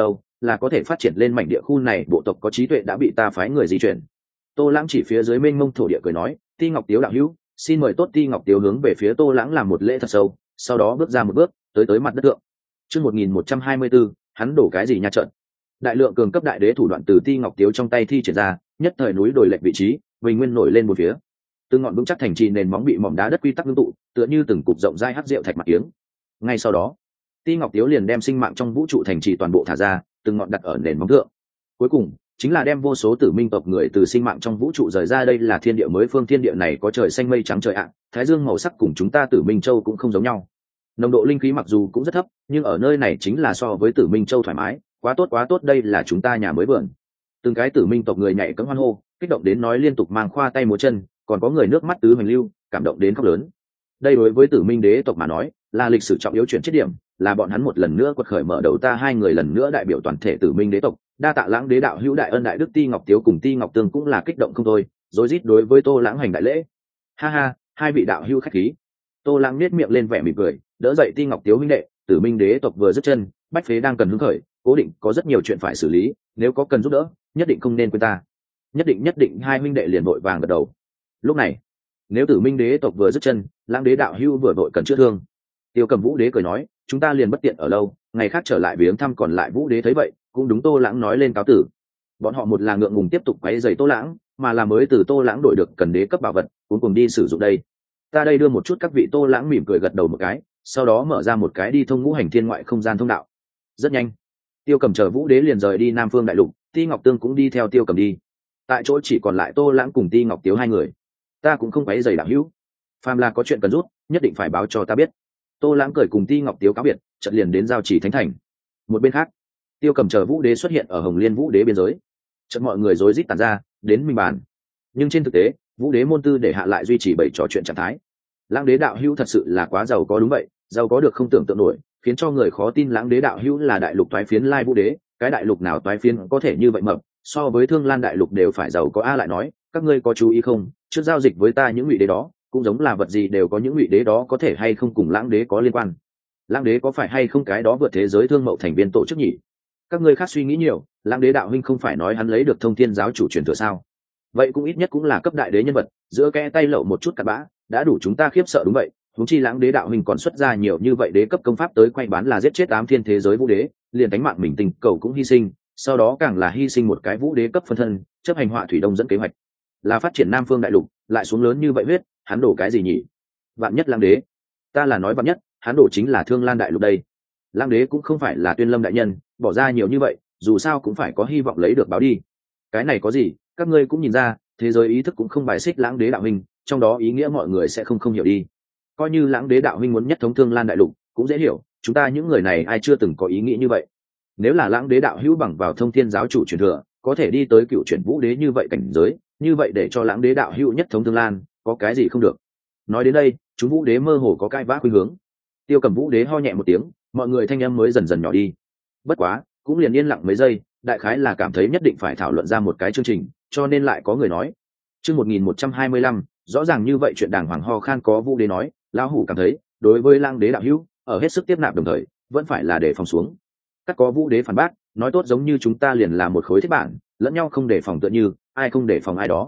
là có thể phát triển lên mảnh địa khu này bộ tộc có trí tuệ đã bị ta phái người di chuyển. Tô Lãng chỉ phía dưới mênh mông thổ địa cười nói, Ti Ngọc Tiếu đạo hữu, xin mời tốt. Ti Ngọc Tiếu hướng về phía Tô Lãng làm một lễ thật sâu, sau đó bước ra một bước tới mặt đất thượng. Chương 1124, hắn đổ cái gì nha trận. Đại lượng cường cấp đại đế thủ đoạn từ Ti Ngọc Tiếu trong tay thi triển ra, nhất thời núi đồi lệch vị trí, bình nguyên nổi lên một phía. Từng ngọn vững chắc thành trì nền móng bị mỏm đá đất quy tắc ngưng tụ, tựa như từng cục rộng dai hắc rượu thạch mặt kiếng. Ngay sau đó, Ti Ngọc Tiếu liền đem sinh mạng trong vũ trụ thành trì toàn bộ thả ra, từng ngọn đặt ở nền móng thượng. Cuối cùng, chính là đem vô số tử minh tộc người từ sinh mạng trong vũ trụ rời ra. Đây là thiên địa mới, phương thiên địa này có trời xanh mây trắng trời ạ, thái dương màu sắc cùng chúng ta Tử Minh Châu cũng không giống nhau. Nồng độ linh khí mặc dù cũng rất thấp, nhưng ở nơi này chính là so với Tử Minh Châu thoải mái, quá tốt, đây là chúng ta nhà mới vườn. Từng cái tử minh tộc người nhảy cẫng hoan hô, kích động đến nói liên tục, mang khoa tay múa chân, còn có người nước mắt tứ hoành lưu, cảm động đến khóc lớn. Đây đối với tử minh đế tộc mà nói là lịch sử trọng yếu chuyển chết điểm, là bọn hắn một lần nữa quật khởi mở đầu. Ta hai người lần nữa đại biểu toàn thể tử minh đế tộc, đa tạ Lãng đế đạo hữu đại ân đại đức. Ti Ngọc Tiếu cùng Ti Ngọc Tương cũng là kích động không thôi, rối rít đối với Tô Lãng hành đại lễ. Ha ha, hai vị đạo hữu khách khí. Tô Lãng nét miệng lên vẻ mỉm cười, đỡ dậy Ti Ngọc Tiếu huynh đệ. Tử minh đế tộc vừa dứt chân, bách phế đang cần hứng khởi, cố định có rất nhiều chuyện phải xử lý, nếu có cần giúp đỡ nhất định không nên quên ta. Nhất định. Hai huynh đệ liền vội vàng gật đầu. Lúc này, nếu tử minh đế tộc vừa dứt chân, Lãng đế đạo hữu vừa vội cần chữa thương. Tiêu Cầm Vũ đế cười nói, chúng ta liền bất tiện ở lâu, ngày khác trở lại viếng thăm. Còn lại Vũ đế thấy vậy cũng đúng Tô Lãng nói lên cáo tử. Bọn họ một là ngượng ngùng tiếp tục quấy rầy Tô Lãng, mà là mới từ Tô Lãng đổi được cần đế cấp bảo vật, cuối cùng đi sử dụng đây. Ta đây đưa một chút các vị. Tô Lãng mỉm cười gật đầu một cái, sau đó mở ra một cái đi thông ngũ hành thiên ngoại không gian thông đạo. Rất nhanh, Tiêu Cầm chờ Vũ đế liền rời đi Nam Phương đại lục, Ti Ngọc Tương cũng đi theo Tiêu Cầm đi. Tại chỗ chỉ còn lại Tô Lãng cùng Ti Ngọc Tiếu hai người. Ta cũng không quấy rầy đạo hữu, phàm là có chuyện cần rút nhất định phải báo cho ta biết. Tô Lãng cười cùng Ti Ngọc Tiếu cáo biệt, chợt liền đến giao chỉ thánh thành. Một bên khác, Tiêu Cầm chờ Vũ đế xuất hiện ở Hồng Liên Vũ đế biên giới. Chợt mọi người rối rít tản ra đến minh bàn, nhưng trên thực tế Vũ đế môn tư để hạ lại duy trì bảy trò chuyện trạng thái. Lãng đế đạo hữu thật sự là quá giàu có. Đúng vậy, giàu có được không tưởng tượng nổi, khiến cho người khó tin. Lãng đế đạo hữu là đại lục toái phiến Lai Vũ đế, cái đại lục nào toái phiến có thể như vậy mập, so với Thương Lan đại lục đều phải giàu có. A lại nói, các ngươi có chú ý không, trước giao dịch với ta những ngụy đế đó cũng giống là vật gì đều có, những ngụy đế đó có thể hay không cùng Lãng đế có liên quan? Lãng đế có phải hay không cái đó vượt thế giới thương mậu thành viên tổ chức nhỉ? Các ngươi khác suy nghĩ nhiều, Lãng đế đạo huynh không phải nói hắn lấy được Thông Thiên giáo chủ truyền thừa sao? Vậy cũng ít nhất cũng là cấp đại đế nhân vật, giữa kẽ tay lậu một chút cặn bã đã đủ chúng ta khiếp sợ. Đúng vậy, huống chi Lãng đế đạo huynh còn xuất ra nhiều như vậy đế cấp công pháp tới quay bán, là giết chết 8 thiên thế giới vũ đế, liền đánh mạng mình tình cầu cũng hy sinh, sau đó càng là hy sinh một cái vũ đế cấp phân thân, chấp hành họa thủy đông dẫn kế hoạch, là phát triển Nam Phương đại lục, lại xuống lớn như vậy huyết, hắn đổ cái gì nhỉ? Vạn nhất Lãng đế, ta là nói vạn nhất hắn đổ chính là Thương Lan đại lục đây. Lãng đế cũng không phải là Tuyên Lâm đại nhân, bỏ ra nhiều như vậy dù sao cũng phải có hy vọng lấy được báo đi. Cái này có gì, các ngươi cũng nhìn ra, thế giới ý thức cũng không bài xích Lãng đế đạo huynh, trong đó ý nghĩa mọi người sẽ không hiểu đi. Coi như Lãng đế đạo huynh muốn nhất thống Thương Lan đại lục cũng dễ hiểu, chúng ta những người này ai chưa từng có ý nghĩ như vậy. Nếu là Lãng đế đạo hữu bằng vào Thông Thiên giáo chủ truyền thừa có thể đi tới cựu chuyển vũ đế như vậy cảnh giới, như vậy để cho Lãng đế đạo hữu nhất thống Thương Lan có cái gì không được? Nói đến đây, chúng vũ đế mơ hồ có cãi vã khuynh hướng. Tiêu Cầm Vũ đế ho nhẹ một tiếng, mọi người thanh âm mới dần dần nhỏ đi. Bất quá cũng liền yên lặng mấy giây, đại khái là cảm thấy nhất định phải thảo luận ra một cái chương trình, cho nên lại có người nói. Chương 1125, rõ ràng như vậy chuyện đàng hoàng. Ho khan có vũ đế nói, lão hủ cảm thấy đối với Lãng đế đạo hữu ở hết sức tiếp nạp, đồng thời vẫn phải là để phòng xuống. Các có vũ đế phản bác, nói tốt giống như chúng ta liền là một khối thiết bản, lẫn nhau không đề phòng, tựa như ai không đề phòng ai đó.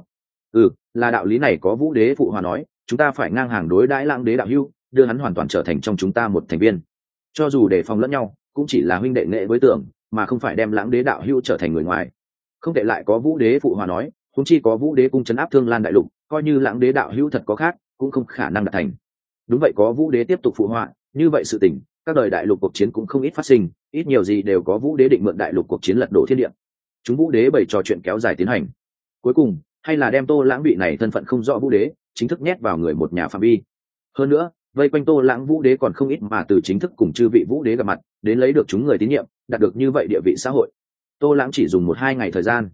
Là đạo lý này. Có vũ đế phụ hòa nói, chúng ta phải ngang hàng đối đãi Lãng đế đạo hữu, đưa hắn hoàn toàn trở thành trong chúng ta một thành viên. Cho dù đề phòng lẫn nhau, cũng chỉ là huynh đệ nghệ với tưởng, mà không phải đem Lãng đế đạo hữu trở thành người ngoài. Không thể. Lại có vũ đế phụ hòa nói, huống chi có vũ đế cung trấn áp Thương Lan đại lục, coi như Lãng đế đạo hữu thật có khác cũng không khả năng đạt thành. Đúng vậy, có vũ đế tiếp tục phụ họa, như vậy sự tình các đời đại lục cuộc chiến cũng không ít phát sinh, ít nhiều gì đều có vũ đế định mượn đại lục cuộc chiến lật đổ thiên địa. Chúng vũ đế bày trò chuyện kéo dài tiến hành, cuối cùng hay là đem Tô Lãng vị này thân phận không rõ vũ đế chính thức nhét vào người một nhà phạm vi. Hơn nữa vây quanh Tô Lãng vũ đế còn không ít, mà từ chính thức cùng chư vị vũ đế gặp mặt đến lấy được chúng người tín nhiệm, đạt được như vậy địa vị xã hội. Tô Lãng chỉ dùng 1-2 ngày thời gian.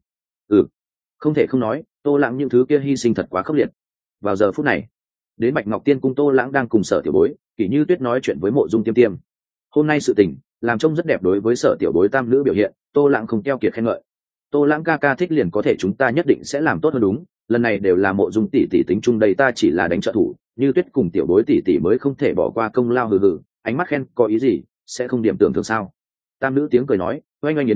Không thể không nói, Tô Lãng những thứ kia hy sinh thật quá khốc liệt. Vào giờ phút này, đến Bạch Ngọc Tiên cung, Tô Lãng đang cùng Sở Tiểu Bối, Kỷ Như Tuyết nói chuyện với Mộ Dung Tiêm Tiêm. Hôm nay sự tình làm trông rất đẹp, đối với Sở Tiểu Bối tam nữ biểu hiện, Tô Lãng không keo kiệt khen ngợi. Tô Lãng ca ca thích liền có thể, chúng ta nhất định sẽ làm tốt hơn. Đúng, lần này đều là Mộ Dung tỷ tỷ tính chung đây, ta chỉ là đánh trợ thủ, Như Tuyết cùng Tiểu Bối tỷ tỷ mới không thể bỏ qua công lao. Ánh mắt khen có ý gì, sẽ không điểm tưởng thường sao? Tam nữ tiếng cười nói, oanh oanh yến yến,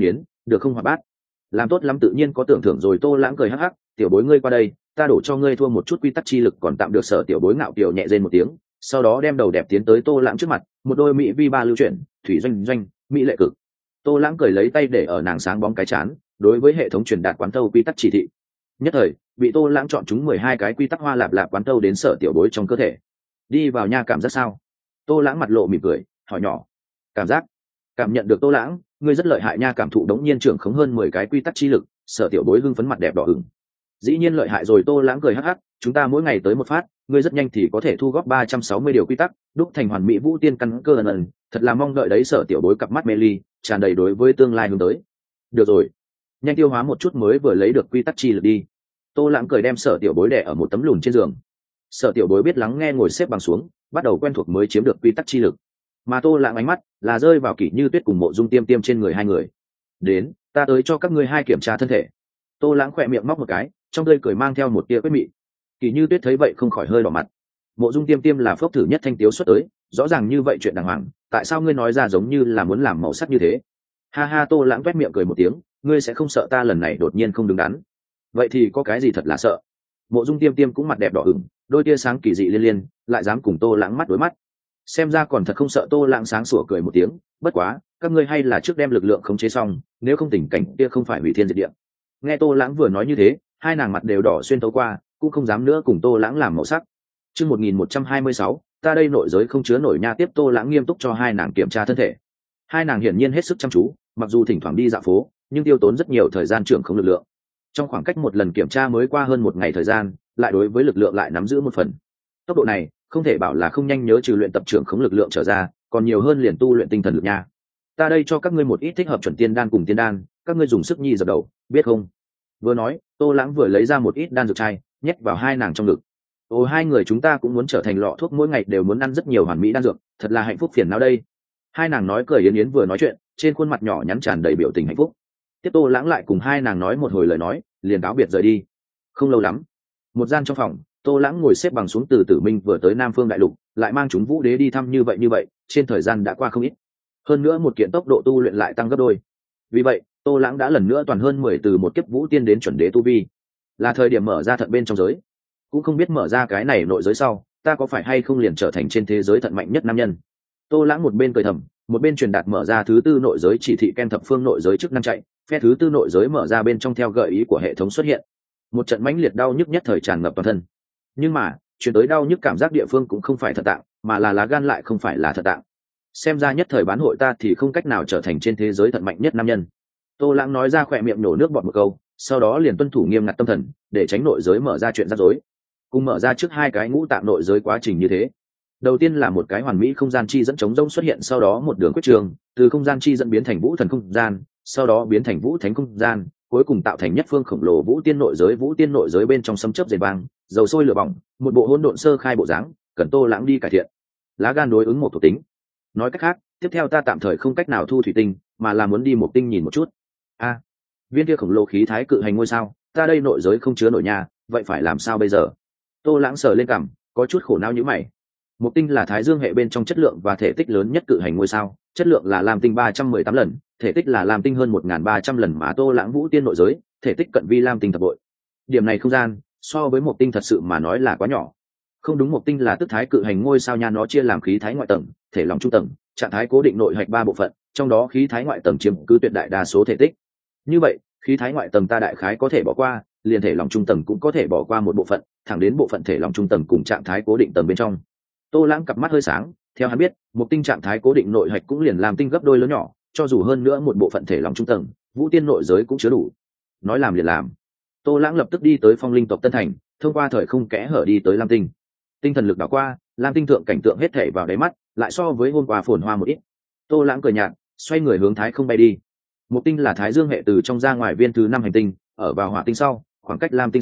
được không hoạt bát? Làm tốt lắm tự nhiên có tưởng thưởng rồi. Tô Lãng cười hắc hắc, tiểu bối ngươi qua đây, ta đổ cho ngươi thua một chút quy tắc chi lực còn tạm được. Sở tiểu bối ngạo kiều nhẹ rên một tiếng, sau đó đem đầu đẹp tiến tới Tô Lãng trước mặt, một đôi mỹ vi ba lưu chuyển, thủy doanh doanh, mỹ lệ cực. Tô Lãng cười lấy tay để ở nàng sáng bóng cái chán, đối với hệ thống truyền đạt quán tâu quy tắc chỉ thị. Nhất thời, bị Tô Lãng chọn chúng 12 cái quy tắc hoa lạp lạp quán tâu đến sở tiểu bối trong cơ thể. Đi vào nha, cảm giác sao? Tô Lãng mặt lộ mỉm cười, hỏi nhỏ. Cảm giác? Cảm nhận được Tô Lãng, ngươi rất lợi hại nha. Cảm thụ đống nhiên trưởng khống hơn 10 cái quy tắc chi lực, sở tiểu bối hưng phấn mặt đẹp đỏ ửng. Dĩ nhiên lợi hại rồi. Tô Lãng cười hắc hắc, chúng ta mỗi ngày tới một phát, ngươi rất nhanh thì có thể thu góp 360 điều quy tắc, đúc thành hoàn mỹ vũ tiên căn cơ ẩn. Thật là mong đợi đấy. Sở tiểu bối cặp mắt mê ly, tràn đầy đối với tương lai hướng tới. Được rồi, nhanh tiêu hóa một chút mới vừa lấy được quy tắc chi lực đi. Tô Lãng cười đem sở tiểu bối đè ở một tấm lùn trên giường. Sở tiểu bối biết lắng nghe, ngồi xếp bằng xuống, bắt đầu quen thuộc mới chiếm được quy tắc chi lực. Mà Tô Lãng ánh mắt là rơi vào Kỷ Như Tuyết cùng Mộ Dung Tiêm Tiêm trên người hai người. Đến, ta tới cho các ngươi hai kiểm tra thân thể. Tô Lãng khỏe miệng móc một cái, trong tươi cười mang theo một tia quyết mị. Kỷ Như Tuyết thấy vậy không khỏi hơi đỏ mặt. Mộ Dung Tiêm Tiêm là phốc thử nhất thanh tiếu xuất tới, rõ ràng như vậy chuyện đàng hoàng, tại sao ngươi nói ra giống như là muốn làm màu sắc như thế? Ha ha. Tô Lãng toét miệng cười một tiếng, ngươi sẽ không sợ ta lần này đột nhiên không đứng đắn? Vậy thì có cái gì thật là sợ? Mộ Dung Tiêm Tiêm cũng mặt đẹp đỏ ửng, đôi tia sáng kỳ dị liên liên, lại dám cùng Tô Lãng mắt đối mắt. Xem ra còn thật không sợ. Tô Lãng sáng sủa cười một tiếng, bất quá, các ngươi hay là trước đem lực lượng khống chế xong, nếu không tình cảnh kia không phải hủy thiên diệt địa. Nghe Tô Lãng vừa nói như thế, hai nàng mặt đều đỏ xuyên thấu qua, cũng không dám nữa cùng Tô Lãng làm màu sắc. Chương 1126, ta đây nội giới không chứa nổi nha. Tiếp Tô Lãng nghiêm túc cho hai nàng kiểm tra thân thể. Hai nàng hiển nhiên hết sức chăm chú, mặc dù thỉnh thoảng đi dạo phố, nhưng tiêu tốn rất nhiều thời gian trưởng không lực lượng. Trong khoảng cách một lần kiểm tra mới qua hơn một ngày thời gian, lại đối với lực lượng lại nắm giữ một phần. Tốc độ này không thể bảo là không nhanh, nhớ trừ luyện tập trưởng khống lực lượng trở ra, còn nhiều hơn liền tu luyện tinh thần lực nha. Ta đây cho các ngươi một ít thích hợp chuẩn tiên đan cùng tiên đan, các ngươi dùng sức nhi dập đầu, biết không? Vừa nói, Tô Lãng vừa lấy ra một ít đan dược chai, nhét vào hai nàng trong ngực. Ồ, hai người chúng ta cũng muốn trở thành lọ thuốc, mỗi ngày đều muốn ăn rất nhiều hoàn mỹ đan dược, thật là hạnh phúc phiền não đây. Hai nàng nói cười yến yến vừa nói chuyện, trên khuôn mặt nhỏ nhắn tràn đầy biểu tình hạnh phúc. Tiếp Tô Lãng lại cùng hai nàng nói một hồi lời nói, liền cáo biệt rời đi. Không lâu lắm, một gian trong phòng, Tô Lãng ngồi xếp bằng xuống. Từ Tử Minh vừa tới Nam Phương Đại Lục, lại mang chúng Vũ Đế đi thăm như vậy, trên thời gian đã qua không ít. Hơn nữa một kiện tốc độ tu luyện lại tăng gấp đôi. Vì vậy, Tô Lãng đã lần nữa toàn hơn 10 từ một kiếp Vũ Tiên đến chuẩn đế tu vi. Là thời điểm mở ra thận bên trong giới. Cũng không biết mở ra cái này nội giới sau, ta có phải hay không liền trở thành trên thế giới thận mạnh nhất nam nhân. Tô Lãng một bên cười thầm, một bên truyền đạt mở ra thứ tư nội giới chỉ thị. Ken thập phương nội giới chức năng chạy, phe thứ tư nội giới mở ra bên trong theo gợi ý của hệ thống xuất hiện. Một trận mãnh liệt đau nhức nhất thời tràn ngập toàn thân. Nhưng mà chuyển tới đau nhức cảm giác địa phương cũng không phải thận tạng, mà là lá gan, lại không phải là thận tạng. Xem ra nhất thời bán hội ta thì không cách nào trở thành trên thế giới thận mạnh nhất nam nhân. Tô Lãng nói ra, khỏe miệng nổ nước bọt một câu, sau đó liền tuân thủ nghiêm ngặt tâm thần, để tránh nội giới mở ra chuyện rắc rối. Cùng mở ra trước hai cái ngũ tạng nội giới quá trình như thế. Đầu tiên là một cái hoàn mỹ không gian chi dẫn chống rông xuất hiện, sau đó một đường quyết trường từ không gian chi dẫn biến thành vũ thần không gian, sau đó biến thành vũ thánh không gian, cuối cùng tạo thành nhất phương khổng lồ vũ tiên nội giới. Vũ tiên nội giới bên trong sấm chớp rền vang, dầu sôi lửa bỏng, một bộ hỗn độn sơ khai bộ dáng, cần Tô Lãng đi cải thiện. Lá gan đối ứng một thuộc tính. Nói cách khác, tiếp theo ta tạm thời không cách nào thu thủy tinh, mà là muốn đi một tinh nhìn một chút. A, viên kia khổng lồ khí thái cự hành ngôi sao, ta đây nội giới không chứa nổi nhà, vậy phải làm sao bây giờ? Tô Lãng sờ lên cằm, có chút khổ não nhíu mày. Một tinh là Thái Dương hệ bên trong chất lượng và thể tích lớn nhất cự hành ngôi sao, chất lượng là lam tinh 318 lần, thể tích là lam tinh hơn 1.300 lần, mà Tô Lãng vũ tiên nội giới, thể tích cận vi lam tinh thập bội. Điểm này không gian, so với một tinh thật sự mà nói là quá nhỏ. Không đúng, một tinh là tức thái cự hành ngôi sao nha, nó chia làm khí thái ngoại tầng, thể lòng trung tầng, trạng thái cố định nội hạch 3 bộ phận, trong đó khí thái ngoại tầng chiếm cứ tuyệt đại đa số thể tích. Như vậy, khí thái ngoại tầng ta đại khái có thể bỏ qua, liền thể lòng trung tầng cũng có thể bỏ qua một bộ phận, thẳng đến bộ phận thể lòng trung tầng cùng trạng thái cố định tầng bên trong. Tô Lãng cặp mắt hơi sáng, theo hắn biết, một tinh trạng thái cố định nội hạch cũng liền làm tinh gấp đôi lớn nhỏ, cho dù hơn nữa một bộ phận thể lòng trung tầng, vũ tiên nội giới cũng chứa đủ. Nói làm liền làm. Tô Lãng lập tức đi tới Phong Linh tộc Tân Thành, thông qua thời không kẽ hở đi tới lam tinh. Tinh thần lực đảo qua, lam tinh thượng cảnh tượng hết thảy vào đáy mắt, lại so với hôm qua phồn hoa một ít. Tô Lãng cười nhạt, xoay người hướng thái không bay đi. Một tinh là Thái Dương hệ từ trong ra ngoài viên thứ 5 hành tinh, ở vào hỏa tinh sau, khoảng cách lam tinh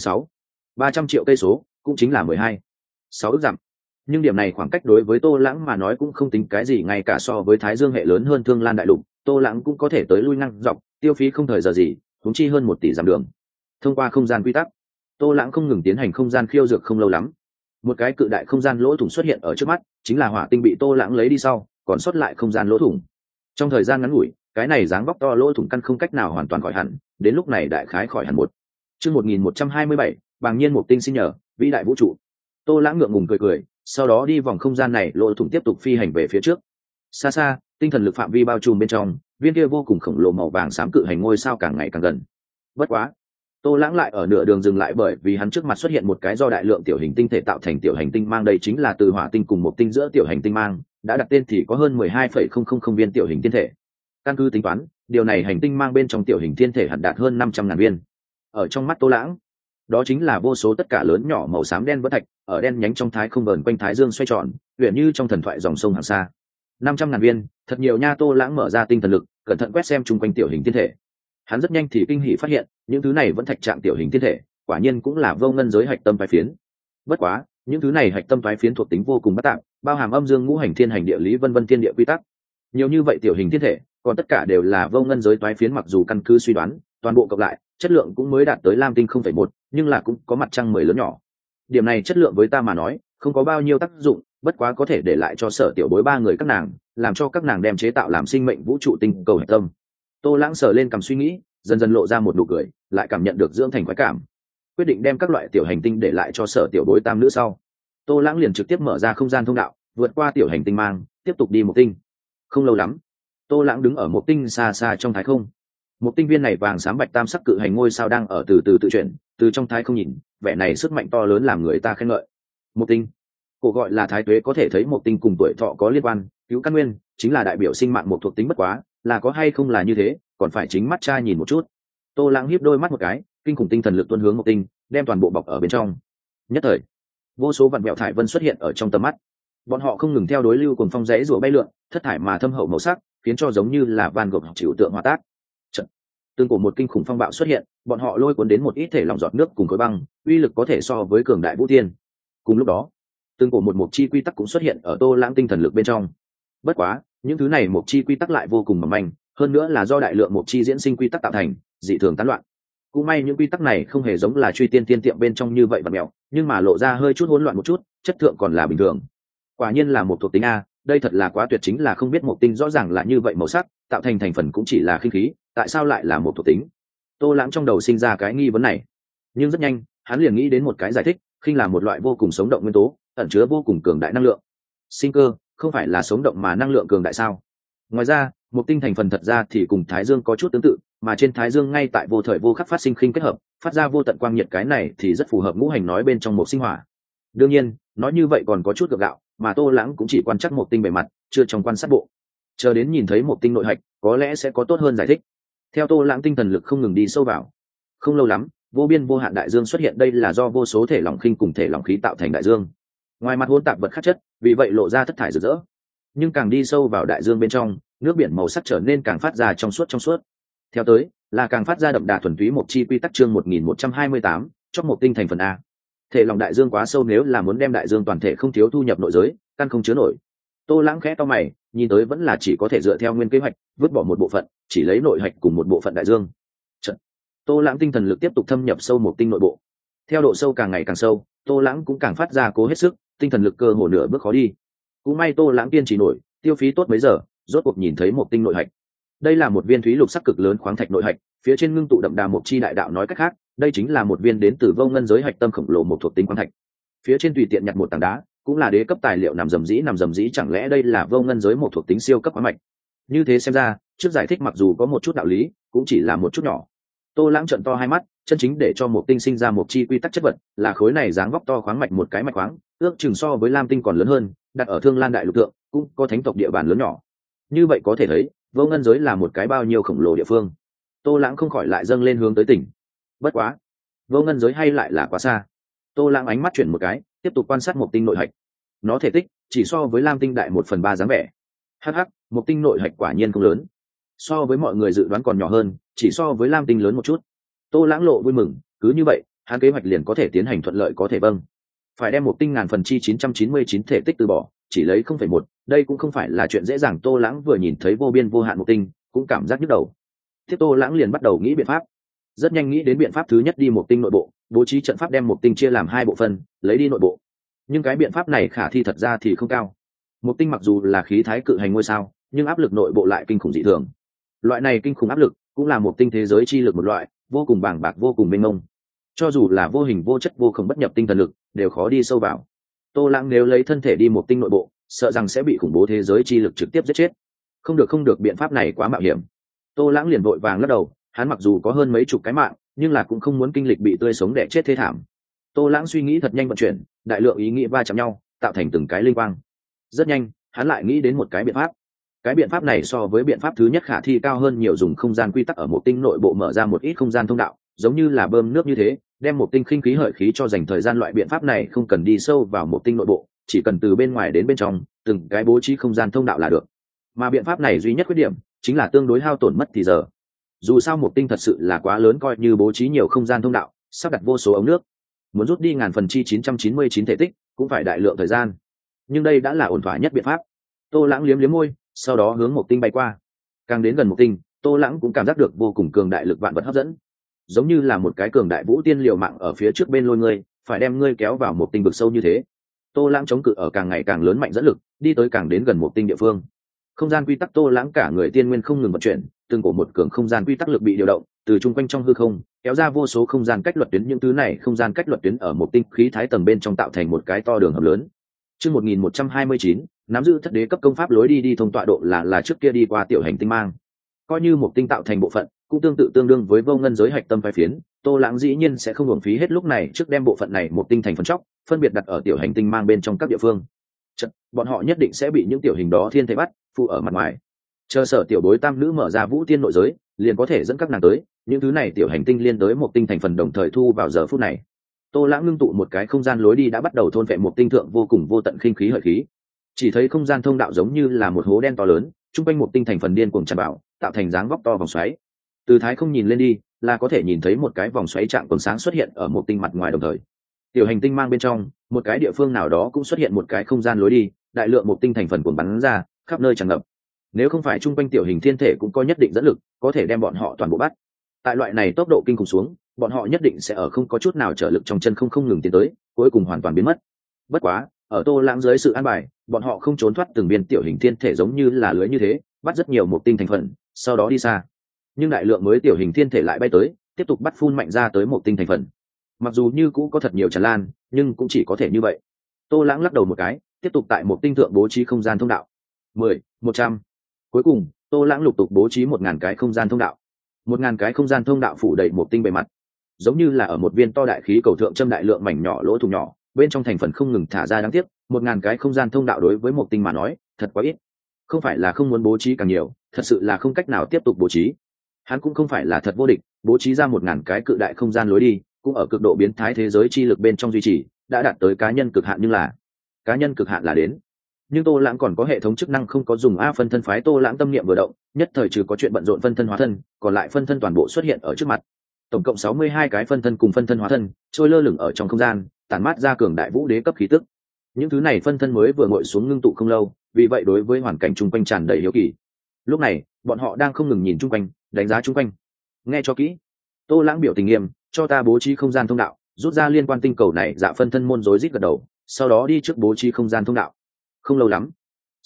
300 triệu cây số, cũng chính là 6 ức dặm. Nhưng điểm này khoảng cách đối với Tô Lãng mà nói cũng không tính cái gì, ngay cả so với Thái Dương hệ lớn hơn Thương Lan đại lục, Tô Lãng cũng có thể tới lui ngang dọc, tiêu phí không thời giờ gì, huống chi hơn 1 tỷ dặm đường. Thông qua không gian quy tắc, Tô Lãng không ngừng tiến hành không gian khiêu dược. Không lâu lắm, một cái cự đại không gian lỗ thủng xuất hiện ở trước mắt, chính là hỏa tinh bị Tô Lãng lấy đi sau còn sót lại không gian lỗ thủng. Trong thời gian ngắn ngủi, cái này dáng vóc to lỗ thủng căn không cách nào hoàn toàn khỏi hẳn, đến lúc này đại khái khỏi hẳn một. Chương 1127, bàng nhiên Mộc Tinh xin nhờ, vĩ đại vũ trụ. Tô Lãng ngượng ngùng cười cười, sau đó đi vòng không gian này lỗ thủng tiếp tục phi hành về phía trước. Xa xa, tinh thần lực phạm vi bao trùm bên trong, viên kia vô cùng khổng lồ màu vàng xám cự hành ngôi sao càng ngày càng gần. Bất quá, Tô Lãng lại ở nửa đường dừng lại bởi vì hắn trước mặt xuất hiện một cái do đại lượng tiểu hình tinh thể tạo thành tiểu hành tinh mang, đây chính là từ hỏa tinh cùng một tinh giữa tiểu hành tinh mang, đã đặt tên thì có hơn 12,000 viên tiểu hình thiên thể. Căn cứ tính toán, điều này hành tinh mang bên trong tiểu hình thiên thể hẳn đạt hơn 500.000 viên. Ở trong mắt Tô Lãng, đó chính là vô số tất cả lớn nhỏ màu xám đen vỡ thạch, ở đen nhánh trong thái không vờn quanh thái dương xoay tròn, huyền như trong thần thoại dòng sông hàng xa. 500.000 viên, thật nhiều nha. Tô Lãng mở ra tinh thần lực, cẩn thận quét xem chung quanh tiểu hình thiên thể. Hắn rất nhanh thì kinh hỉ phát hiện, những thứ này vẫn thạch trạng tiểu hình thiên thể, quả nhiên cũng là vô ngân giới hạch tâm toái phiến. Bất quá, những thứ này hạch tâm toái phiến thuộc tính vô cùng bất tạp, bao hàm âm dương ngũ hành thiên hành địa lý vân vân thiên địa quy tắc. Nhiều như vậy tiểu hình thiên thể, còn tất cả đều là vô ngân giới toái phiến, mặc dù căn cứ suy đoán, toàn bộ cộng lại, chất lượng cũng mới đạt tới lam tinh 0,1, nhưng là cũng có mặt trăng 10 lớn nhỏ. Điểm này chất lượng với ta mà nói, không có bao nhiêu tác dụng, bất quá có thể để lại cho Sở Tiểu Bối ba người các nàng, làm cho các nàng đem chế tạo làm sinh mệnh vũ trụ tinh cầu hạch tâm. Tô Lãng sờ lên cầm suy nghĩ, dần dần lộ ra một nụ cười, lại cảm nhận được dưỡng thành khoái cảm, quyết định đem các loại tiểu hành tinh để lại cho Sở Tiểu Bối tam nữ sau. Tô Lãng liền trực tiếp mở ra không gian thông đạo, vượt qua tiểu hành tinh mang, tiếp tục đi một tinh. Không lâu lắm, Tô Lãng đứng ở một tinh xa xa trong thái không. Một tinh viên này vàng xám bạch tam sắc cự hành ngôi sao đang ở từ từ tự chuyển, từ trong thái không nhìn, vẻ này sức mạnh to lớn làm người ta khen ngợi. Một tinh, cổ gọi là thái tuế, có thể thấy một tinh cùng tuổi thọ có liên quan, cứu căn nguyên chính là đại biểu sinh mạng một thuộc tính, bất quá là có hay không là như thế, còn phải chính mắt tra nhìn một chút. Tô Lãng híp đôi mắt một cái, kinh khủng tinh thần lực tuôn hướng một tinh, đem toàn bộ bọc ở bên trong. Nhất thời, vô số vạn mẹo thải vân xuất hiện ở trong tầm mắt, bọn họ không ngừng theo đối lưu cùng phong rẽ rùa bay lượn, thất thải mà thâm hậu màu sắc, khiến cho giống như là van gogh chịu tượng hòa tác. Từng cổ một kinh khủng phong bạo xuất hiện, bọn họ lôi cuốn đến một ít thể lỏng giọt nước cùng khối băng, uy lực có thể so với cường đại vũ tiên. Cùng lúc đó, từng cổ một mục chi quy tắc cũng xuất hiện ở Tô Lãng tinh thần lực bên trong. Bất quá, những thứ này mục chi quy tắc lại vô cùng mỏng manh, hơn nữa là do đại lượng mục chi diễn sinh quy tắc tạo thành, dị thường tán loạn. Cũng may những quy tắc này không hề giống là truy tiên tiên tiệm bên trong như vậy vặn mèo, nhưng mà lộ ra hơi chút hỗn loạn một chút, chất thượng còn là bình thường. Quả nhiên là một thuộc tính a, đây thật là quá tuyệt, chính là không biết một tinh rõ ràng là như vậy màu sắc, tạo thành thành phần cũng chỉ là khinh khí, tại sao lại là một thuộc tính? Tô Lãng trong đầu sinh ra cái nghi vấn này, nhưng rất nhanh hắn liền nghĩ đến một cái giải thích, khinh là một loại vô cùng sống động nguyên tố, ẩn chứa vô cùng cường đại năng lượng. Sinh cơ không phải là sống động mà năng lượng cường đại sao? Ngoài ra, một tinh thành phần thật ra thì cùng Thái Dương có chút tương tự, mà trên Thái Dương ngay tại vô thời vô khắc phát sinh khinh kết hợp, phát ra vô tận quang nhiệt, cái này thì rất phù hợp ngũ hành nói bên trong một sinh hỏa. Đương nhiên, nói như vậy còn có chút gượng gạo, mà Tô Lãng cũng chỉ quan trắc một tinh bề mặt, chưa trong quan sát bộ. Chờ đến nhìn thấy một tinh nội hạch, có lẽ sẽ có tốt hơn giải thích. Theo Tô Lãng tinh thần lực không ngừng đi sâu vào, không lâu lắm, vô biên vô hạn đại dương xuất hiện, đây là do vô số thể lỏng khinh cùng thể lỏng khí tạo thành đại dương. Ngoài mặt hỗn tạp vật khắc chất, vì vậy lộ ra thất thải rực rỡ. Nhưng càng đi sâu vào đại dương bên trong, nước biển màu sắc trở nên càng phát ra trong suốt trong suốt. Theo tới, là càng phát ra đậm đà thuần túy một chi quy tắc. Chương 1128, chót một tinh thành phần A. Thể lòng đại dương quá sâu, nếu là muốn đem đại dương toàn thể không thiếu thu nhập nội giới, căn không chứa nổi. Tô Lãng khẽ to mày, nhìn tới vẫn là chỉ có thể dựa theo nguyên kế hoạch, vứt bỏ một bộ phận, chỉ lấy nội hạch cùng một bộ phận đại dương. Tô Lãng tinh thần lực tiếp tục thâm nhập sâu một tinh nội bộ. Theo độ sâu càng ngày càng sâu, Tô Lãng cũng càng phát ra cố hết sức, tinh thần lực cơ hồ nửa bước khó đi. Cũng may Tô Lãng kiên trì nổi, tiêu phí tốt mấy giờ, rốt cuộc nhìn thấy một tinh nội hạch. Đây là một viên thúy lục sắc cực lớn khoáng thạch nội hạch, phía trên ngưng tụ đậm đà một chi đại đạo, nói cách khác, đây chính là một viên đến từ vô ngân giới hạch tâm khổng lồ một thuộc tính khoáng thạch. Phía trên tùy tiện nhặt một tảng đá, cũng là đế cấp tài liệu nằm rầm rĩ, chẳng lẽ đây là vô ngân giới một thuộc tính siêu cấp khoáng mạch? Như thế xem ra, trước giải thích mặc dù có một chút đạo lý, cũng chỉ là một chút nhỏ. Tô Lãng trợn to hai mắt, chân chính để cho một tinh sinh ra một chi quy tắc chất vật, là khối này dáng vóc to khoáng mạch, một cái mạch khoáng, ước chừng so với lam tinh còn lớn hơn, đặt ở Thương Lan đại lục thượng, cũng có thánh tộc địa bàn lớn nhỏ. Như vậy có thể thấy, vô ngân giới là một cái bao nhiêu khổng lồ địa phương. Tô Lãng không khỏi lại dâng lên hướng tới tỉnh. Bất quá, vô ngân giới hay lại là quá xa. Tô Lãng ánh mắt chuyển một cái, tiếp tục quan sát một tinh nội hạch. Nó thể tích chỉ so với lam tinh đại 1/3 dáng vẻ. Hắc, một tinh nội hạch quả nhiên không lớn, so với mọi người dự đoán còn nhỏ hơn, chỉ so với lam tinh lớn một chút. Tô Lãng lộ vui mừng, cứ như vậy, hắn kế hoạch liền có thể tiến hành thuận lợi, có thể vâng. Phải đem một tinh ngàn phần chi 999 thể tích từ bỏ, chỉ lấy 0,1, đây cũng không phải là chuyện dễ dàng. Tô Lãng vừa nhìn thấy vô biên vô hạn một tinh, cũng cảm giác nhức đầu. Tiếp Tô Lãng liền bắt đầu nghĩ biện pháp. Rất nhanh nghĩ đến biện pháp thứ nhất, đi một tinh nội bộ, bố trí trận pháp đem một tinh chia làm 2 bộ phận, lấy đi nội bộ. Nhưng cái biện pháp này khả thi thật ra thì không cao. Một tinh mặc dù là khí thái cự hành ngôi sao, nhưng áp lực nội bộ lại kinh khủng dị thường. Loại này kinh khủng áp lực cũng là một tinh thế giới chi lực một loại vô cùng bàng bạc, vô cùng mênh mông, cho dù là vô hình vô chất vô không bất nhập tinh thần lực đều khó đi sâu vào. Tô Lãng nếu lấy thân thể đi một tinh nội bộ, sợ rằng sẽ bị khủng bố thế giới chi lực trực tiếp giết chết. Không được, biện pháp này quá mạo hiểm. Tô Lãng liền vội vàng lắc đầu, hắn mặc dù có hơn mấy chục cái mạng, nhưng là cũng không muốn kinh lịch bị tươi sống đẻ chết thế thảm. Tô Lãng suy nghĩ thật nhanh vận chuyển, đại lượng ý nghĩ va chạm nhau, tạo thành từng cái linh quang. Rất nhanh, hắn lại nghĩ đến một cái biện pháp. Cái biện pháp này so với biện pháp thứ nhất khả thi cao hơn nhiều, dùng không gian quy tắc ở một tinh nội bộ mở ra một ít không gian thông đạo, giống như là bơm nước như thế, đem một tinh khinh khí hợi khí cho dành thời gian. Loại biện pháp này không cần đi sâu vào một tinh nội bộ, chỉ cần từ bên ngoài đến bên trong, từng cái bố trí không gian thông đạo là được. Mà biện pháp này duy nhất khuyết điểm chính là tương đối hao tổn mất thì giờ. Dù sao một tinh thật sự là quá lớn, coi như bố trí nhiều không gian thông đạo, sắp đặt vô số ống nước, muốn rút đi ngàn phần chi 999 thể tích cũng phải đại lượng thời gian. Nhưng đây đã là ổn thỏa nhất biện pháp. Tô Lãng liếm liếm môi, sau đó hướng một tinh bay qua. Càng đến gần một tinh, Tô Lãng cũng cảm giác được vô cùng cường đại lực vạn vật hấp dẫn, giống như là một cái cường đại vũ tiên liều mạng ở phía trước bên lôi ngươi, phải đem ngươi kéo vào một tinh vực sâu như thế. Tô Lãng chống cự ở càng ngày càng lớn mạnh dẫn lực, đi tới càng đến gần một tinh địa phương. Không gian quy tắc Tô Lãng cả người tiên nguyên không ngừng vận chuyển, từng cổ một cường không gian quy tắc lực bị điều động, từ trung quanh trong hư không kéo ra vô số không gian cách luật tuyến. Những thứ này không gian cách luật tuyến ở một tinh khí thái tầng bên trong tạo thành một cái to đường hầm lớn. Chương 1129, nắm giữ thất đế cấp công pháp lối đi thông tọa độ là trước kia đi qua tiểu hành tinh mang. Coi như một tinh tạo thành bộ phận, cũng tương đương với vô ngân giới hạch tâm phái phiến. Tô Lãng dĩ nhiên sẽ không uổng phí hết lúc này trước đem bộ phận này một tinh thành phần chóc, phân biệt đặt ở tiểu hành tinh mang bên trong các địa phương. Bọn họ nhất định sẽ bị những tiểu hình đó thiên thể bắt phụ ở mặt ngoài. Chờ Sở tiểu bối tam nữ mở ra vũ tiên nội giới, liền có thể dẫn các nàng tới. Những thứ này tiểu hành tinh liên tới một tinh thành phần đồng thời thu vào giờ phút này. Tô Lãng ngưng tụ một cái không gian lối đi đã bắt đầu thôn vệ một tinh thượng vô cùng vô tận khinh khí hợi khí. Chỉ thấy không gian thông đạo giống như là một hố đen to lớn, trung quanh một tinh thành phần điên cuồng tràn vào, tạo thành dáng vóc to vòng xoáy. Từ thái không nhìn lên đi, là có thể nhìn thấy một cái vòng xoáy trạng quần sáng xuất hiện ở một tinh mặt ngoài. Đồng thời, tiểu hành tinh mang bên trong, một cái địa phương nào đó cũng xuất hiện một cái không gian lối đi, đại lượng một tinh thành phần cuồn bắn ra, khắp nơi tràn ngập. Nếu không phải trung quanh tiểu hình thiên thể cũng có nhất định dẫn lực, có thể đem bọn họ toàn bộ bắt. Tại loại này tốc độ kinh khủng xuống, bọn họ nhất định sẽ ở không có chút nào trở lực trong chân không ngừng tiến tới, cuối cùng hoàn toàn biến mất. Bất quá, ở Tô Lãng dưới sự an bài, bọn họ không trốn thoát từng viên tiểu hình thiên thể giống như là lưới như thế, bắt rất nhiều một tinh thành phần, sau đó đi xa. Nhưng đại lượng mới tiểu hình thiên thể lại bay tới, tiếp tục bắt phun mạnh ra tới một tinh thành phần. Mặc dù như cũ có thật nhiều tràn lan, nhưng cũng chỉ có thể như vậy. Tô Lãng lắc đầu một cái, tiếp tục tại một tinh thượng bố trí không gian thông đạo. 10, 100. Cuối cùng, Tô Lãng lục tục bố trí 1000 cái không gian thông đạo. 1000 cái không gian thông đạo phủ đầy một tinh bề mặt, giống như là ở một viên to đại khí cầu thượng châm đại lượng mảnh nhỏ lỗ thủng nhỏ, bên trong thành phần không ngừng thả ra. Đáng tiếc, 1000 cái không gian thông đạo đối với một tinh mà nói, thật quá ít. Không phải là không muốn bố trí càng nhiều, thật sự là không cách nào tiếp tục bố trí. Hắn cũng không phải là thật vô địch, bố trí ra 1000 cái cự đại không gian lối đi, cũng ở cực độ biến thái thế giới chi lực bên trong duy trì, đã đạt tới cá nhân cực hạn. Nhưng là cá nhân cực hạn là đến, nhưng Tô Lãng còn có hệ thống chức năng không có dùng. Phân thân phái Tô Lãng tâm niệm vừa động, nhất thời trừ có chuyện bận rộn phân thân hóa thân, còn lại phân thân toàn bộ xuất hiện ở trước mặt. Tổng cộng 62 cái phân thân cùng phân thân hóa thân trôi lơ lửng ở trong không gian, tản mát ra cường đại vũ đế cấp khí tức. Những thứ này phân thân mới vừa ngồi xuống ngưng tụ không lâu, vì vậy đối với hoàn cảnh chung quanh tràn đầy hiếu kỳ. Lúc này, bọn họ đang không ngừng nhìn chung quanh, đánh giá chung quanh. Nghe cho kỹ. Tô Lãng biểu tình nghiêm, cho ta bố trí không gian thông đạo, rút ra liên quan tinh cầu này. Dạ phân thân môn rối rít gật đầu, sau đó đi trước bố trí không gian thông đạo. Không lâu lắm,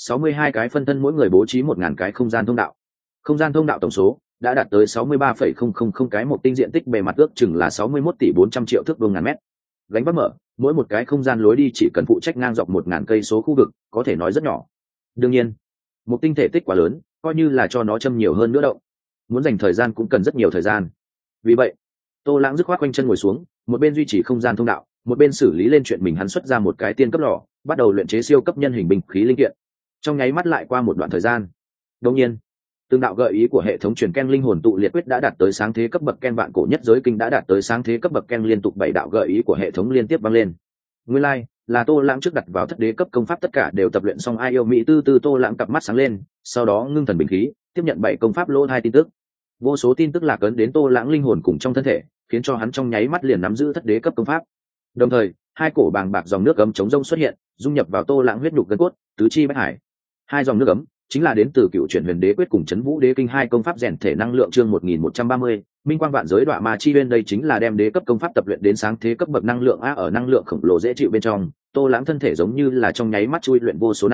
62 cái phân thân mỗi người bố trí 1000 cái không gian thông đạo. Không gian thông đạo tổng số đã đạt tới 63,000 cái, một tinh diện tích bề mặt ước chừng là 61 tỷ 400 triệu thước vuông ngàn mét. Gánh vác mở, mỗi một cái không gian lối đi chỉ cần phụ trách ngang dọc 1000 cây số khu vực, có thể nói rất nhỏ. Đương nhiên, một tinh thể tích quá lớn, coi như là cho nó châm nhiều hơn nữa động, muốn dành thời gian cũng cần rất nhiều thời gian. Vì vậy, Tô Lãng dứt khoát quanh chân ngồi xuống, một bên duy trì không gian thông đạo, một bên xử lý lên chuyện mình. Hắn xuất ra một cái tiên cấp lò, bắt đầu luyện chế siêu cấp nhân hình binh khí linh kiện. Trong nháy mắt lại qua một đoạn thời gian, đột nhiên, từng đạo gợi ý của hệ thống truyền ken linh hồn tụ liệt quyết đã đạt tới sáng thế cấp bậc, ken vạn cổ nhất giới kinh đã đạt tới sáng thế cấp bậc, ken liên tục 7 đạo gợi ý của hệ thống liên tiếp vang lên. Nguyên lai, là Tô Lãng trước đặt vào thất đế cấp công pháp tất cả đều tập luyện xong. Ai yêu mỹ tư tư. Tô Lãng cặp mắt sáng lên, sau đó ngưng thần bình khí, tiếp nhận 7 công pháp lỗ 2 tin tức. Vô số tin tức lạc ấn đến Tô Lãng linh hồn cùng trong thân thể, khiến cho hắn trong nháy mắt liền nắm giữ thất đế cấp công pháp. Đồng thời, hai cổ bàng bạc dòng nước ấm chống rông xuất hiện, dung nhập vào Tô Lãng huyết nhục gân cốt, tứ chi bách hải. Hai dòng nước ấm chính là đến từ cựu chuyển huyền đế quyết cùng chấn vũ đế kinh, hai công pháp rèn thể năng lượng. Chương 1130, minh quang vạn giới đọa ma chi uyên. Đây chính là đem đế cấp công pháp tập luyện đến sáng thế cấp bậc năng lượng. Ở năng lượng khổng lồ dễ chịu bên trong, Tô Lãng thân thể giống như là trong nháy mắt chui luyện vô số năm,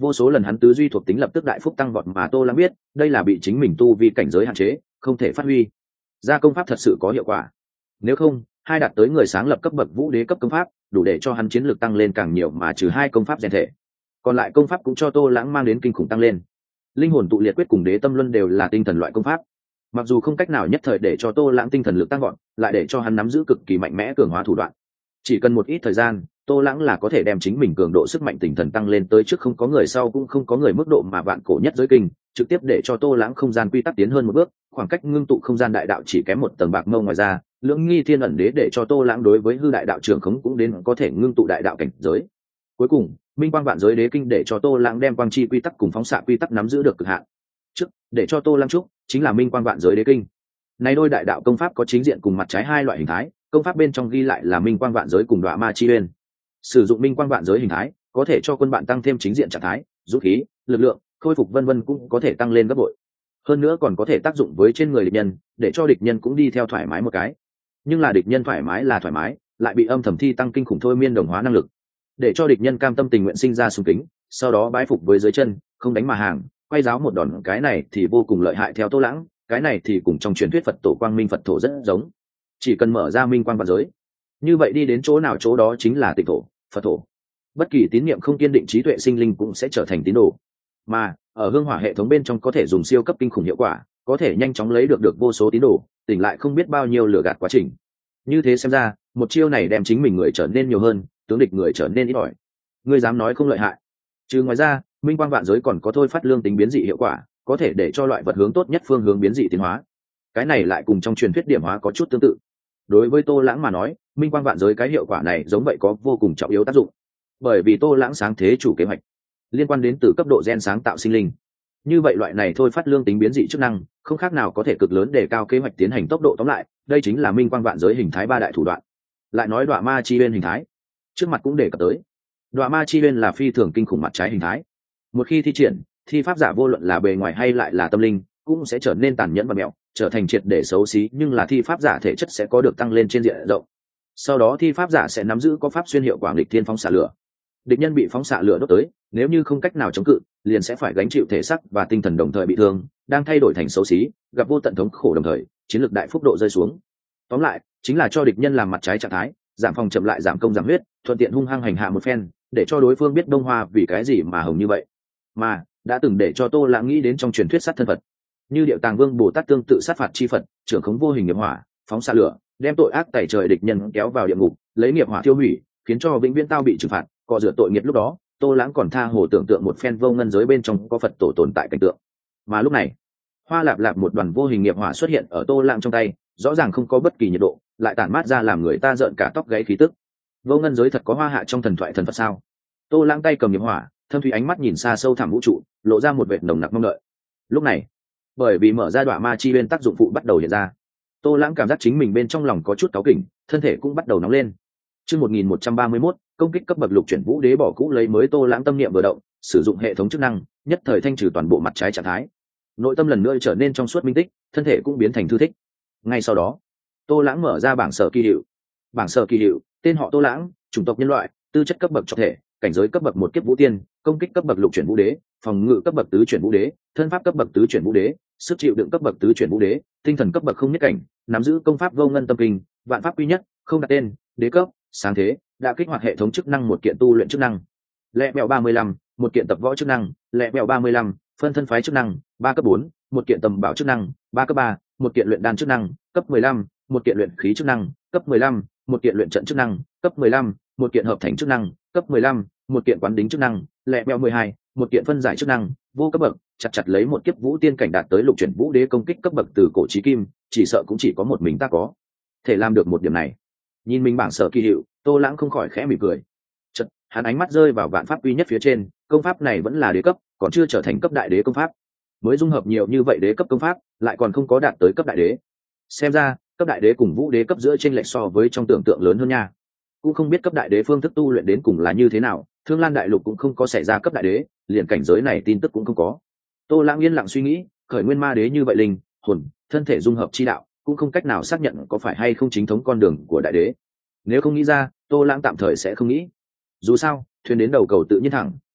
vô số lần hắn tứ duy thuộc tính lập tức đại phúc tăng vọt, mà Tô Lãng biết đây là bị chính mình tu vi cảnh giới hạn chế, không thể phát huy ra công pháp thật sự có hiệu quả. Nếu không, hai đạt tới người sáng lập cấp bậc vũ đế cấp công pháp đủ để cho hắn chiến lược tăng lên càng nhiều, mà trừ hai công pháp rèn thể, còn lại công pháp cũng cho Tô Lãng mang đến kinh khủng tăng lên. Linh hồn tụ liệt quyết cùng đế tâm luân đều là tinh thần loại công pháp, mặc dù không cách nào nhất thời để cho Tô Lãng tinh thần lực tăng gọn, lại để cho hắn nắm giữ cực kỳ mạnh mẽ cường hóa thủ đoạn. Chỉ cần một ít thời gian, Tô Lãng là có thể đem chính mình cường độ sức mạnh tinh thần tăng lên tới trước không có người sau cũng không có người mức độ mà vạn cổ nhất giới kinh, trực tiếp để cho Tô Lãng không gian quy tắc tiến hơn một bước, khoảng cách ngưng tụ không gian đại đạo chỉ kém một tầng bạc mông. Ngoài ra, lưỡng nghi thiên ẩn đế để cho Tô Lãng đối với hư đại đạo trường khống cũng đến có thể ngưng tụ đại đạo cảnh giới. Cuối cùng, minh quang vạn giới đế kinh để cho Tô Lãng đem quang chi quy tắc cùng phóng xạ quy tắc nắm giữ được cực hạn. Trước, để cho Tô Lãng trúc chính là minh quang vạn giới đế kinh. Này đôi đại đạo công pháp có chính diện cùng mặt trái hai loại hình thái, công pháp bên trong ghi lại là minh quang vạn giới cùng đọa ma chi uyên. Sử dụng minh quang vạn giới hình thái, có thể cho quân bạn tăng thêm chính diện trạng thái, dũng khí, lực lượng, khôi phục vân vân cũng có thể tăng lên gấp bội. Hơn nữa còn có thể tác dụng với trên người địch nhân, để cho địch nhân cũng đi theo thoải mái một cái. Nhưng là địch nhân thoải mái là thoải mái, lại bị âm thầm thi tăng kinh khủng thôi miên đồng hóa năng lực, để cho địch nhân cam tâm tình nguyện sinh ra sùng kính, sau đó bái phục với dưới chân, không đánh mà hàng, quay giáo một đòn. Cái này thì vô cùng lợi hại theo Tô Lãng, cái này thì cùng trong truyền thuyết Phật tổ quang minh Phật thổ rất giống. Chỉ cần mở ra minh quang vạn giới, như vậy đi đến chỗ nào chỗ đó chính là tịnh thổ, Phật thổ. Bất kỳ tín niệm không kiên định trí tuệ sinh linh cũng sẽ trở thành tín đồ. Mà ở hương hỏa hệ thống bên trong có thể dùng siêu cấp kinh khủng hiệu quả, có thể nhanh chóng lấy được vô số tín đồ, tỉnh lại không biết bao nhiêu lừa gạt quá trình. Như thế xem ra, một chiêu này đem chính mình người trở nên nhiều hơn, tướng địch người trở nên ít ỏi. Ngươi dám nói không lợi hại? Trừ ngoài ra, minh quang vạn giới còn có thôi phát lương tính biến dị hiệu quả, có thể để cho loại vật hướng tốt nhất phương hướng biến dị tiến hóa. Cái này lại cùng trong truyền thuyết điểm hóa có chút tương tự. Đối với Tô Lãng mà nói, minh quang vạn giới cái hiệu quả này giống vậy có vô cùng trọng yếu tác dụng. Bởi vì Tô Lãng sáng thế chủ kế hoạch liên quan đến từ cấp độ gen sáng tạo sinh linh, như vậy loại này thôi phát lương tính biến dị chức năng không khác nào có thể cực lớn để cao kế hoạch tiến hành tốc độ. Tóm lại, đây chính là minh quang vạn giới hình thái ba đại thủ đoạn. Lại nói đọa ma chi uyên hình thái, trước mặt cũng đề cập tới. Đọa ma chi uyên là phi thường kinh khủng mặt trái hình thái. Một khi thi triển, thi pháp giả vô luận là bề ngoài hay lại là tâm linh cũng sẽ trở nên tàn nhẫn và mẹo, trở thành triệt để xấu xí. Nhưng là thi pháp giả thể chất sẽ có được tăng lên trên diện rộng. Sau đó thi pháp giả sẽ nắm giữ có pháp xuyên hiệu quả nghịch thiên phóng xạ lửa. Địch nhân bị phóng xạ lửa đốt tới, nếu như không cách nào chống cự, liền sẽ phải gánh chịu thể xác và tinh thần đồng thời bị thương, đang thay đổi thành xấu xí, gặp vô tận thống khổ, đồng thời chiến lược đại phúc độ rơi xuống. Tóm lại, chính là cho địch nhân làm mặt trái trạng thái, giảm phòng chậm lại, giảm công giảm huyết, thuận tiện hung hăng hành hạ một phen, để cho đối phương biết Đông Hoa vì cái gì mà hồng như vậy. Mà đã từng để cho Tô Lãng nghĩ đến trong truyền thuyết sát thân Phật, như Điệu Tàng Vương Bồ Tát tương tự sát phạt chi Phật, trưởng khống vô hình nghiệp hỏa, phóng xạ lửa, đem tội ác tẩy trời địch nhân kéo vào địa ngục, lấy nghiệp hỏa tiêu hủy, khiến cho vĩnh viễn tao bị trừng phạt, cọ rửa tội nghiệp. Lúc đó Tô Lãng còn tha hồ tưởng tượng một phen vô ngân giới bên trong có Phật tổ tồn tại cảnh tượng. Mà lúc này, hoa lạp lạp một đoàn vô hình nghiệp hỏa xuất hiện ở Tô Lãng trong tay, rõ ràng không có bất kỳ nhiệt độ, lại tản mát ra làm người ta rợn cả tóc gáy khí tức. Vô ngân giới thật có hoa hạ trong thần thoại thần Phật sao? Tô Lãng tay cầm nghiệp hỏa, thâm thủy ánh mắt nhìn xa sâu thẳm vũ trụ, lộ ra một vệt nồng nặc mong đợi. Lúc này, bởi vì mở ra đọa ma chi bên tác dụng phụ bắt đầu hiện ra, Tô Lãng cảm giác chính mình bên trong lòng có chút cáu kỉnh, thân thể cũng bắt đầu nóng lên. Chương 1131, công kích cấp bậc lục chuyển vũ đế bỏ cũ lấy mới. Tô Lãng tâm niệm vừa động, sử dụng hệ thống chức năng, nhất thời thanh trừ toàn bộ mặt trái trạng thái. Nội tâm lần nữa trở nên trong suốt minh tích, thân thể cũng biến thành thư thích. Ngay sau đó, Tô Lãng mở ra bảng sở kỳ hiệu. Bảng sở kỳ hiệu, tên họ Tô Lãng, chủng tộc nhân loại, tư chất cấp bậc trọng thể, cảnh giới cấp bậc một kiếp vũ tiên, công kích cấp bậc lục chuyển vũ đế, phòng ngự cấp bậc tứ chuyển vũ đế, thân pháp cấp bậc tứ chuyển vũ đế, sức chịu đựng cấp bậc tứ chuyển vũ đế, tinh thần cấp bậc không nhất cảnh, nắm giữ công pháp vô ngân tâm kinh, vạn pháp quy nhất, không đặt tên, đế cấp, sáng thế, đã kích hoạt hệ thống chức năng một kiện tu luyện chức năng. Lẹ mèo 35, một kiện tập võ chức năng. Lẹ mèo 35, phân thân phái chức năng, 3 cấp 4, một kiện tầm bảo chức năng, 3 cấp 3, một kiện luyện đan chức năng, cấp 15, một kiện luyện khí chức năng, cấp 15, một kiện luyện trận chức năng, cấp 15, một kiện hợp thành chức năng, cấp 15, một kiện quán đính chức năng. Lẹ mèo 12, một kiện phân giải chức năng, vô cấp bậc, chặt lấy một kiếp vũ tiên cảnh đạt tới lục chuyển vũ đế, công kích cấp bậc từ cổ chí kim, chỉ sợ cũng chỉ có một mình ta có thể làm được một điểm này. Nhìn mình bảng sở kỳ hiệu, Tô Lãng không khỏi khẽ mỉm cười. Chợt, hắn ánh mắt rơi vào vạn pháp quy nhất phía trên, công pháp này vẫn là đế cấp, còn chưa trở thành cấp đại đế công pháp. Mới dung hợp nhiều như vậy đế cấp công pháp, lại còn không có đạt tới cấp đại đế. Xem ra, cấp đại đế cùng vũ đế cấp giữa chênh lệch so với trong tưởng tượng lớn hơn nha. Cũng không biết cấp đại đế phương thức tu luyện đến cùng là như thế nào, Thương Lan đại lục cũng không có xảy ra cấp đại đế, liền cảnh giới này tin tức cũng không có. Tô Lãng yên lặng suy nghĩ, khởi nguyên ma đế như vậy linh hồn, thân thể dung hợp chi đạo, cũng không cách nào xác nhận có phải hay không chính thống con đường của đại đế. Nếu không nghĩ ra, Tô Lãng tạm thời sẽ không nghĩ. Dù sao, thuyền đến đầu cầu tự nhiên thẳng,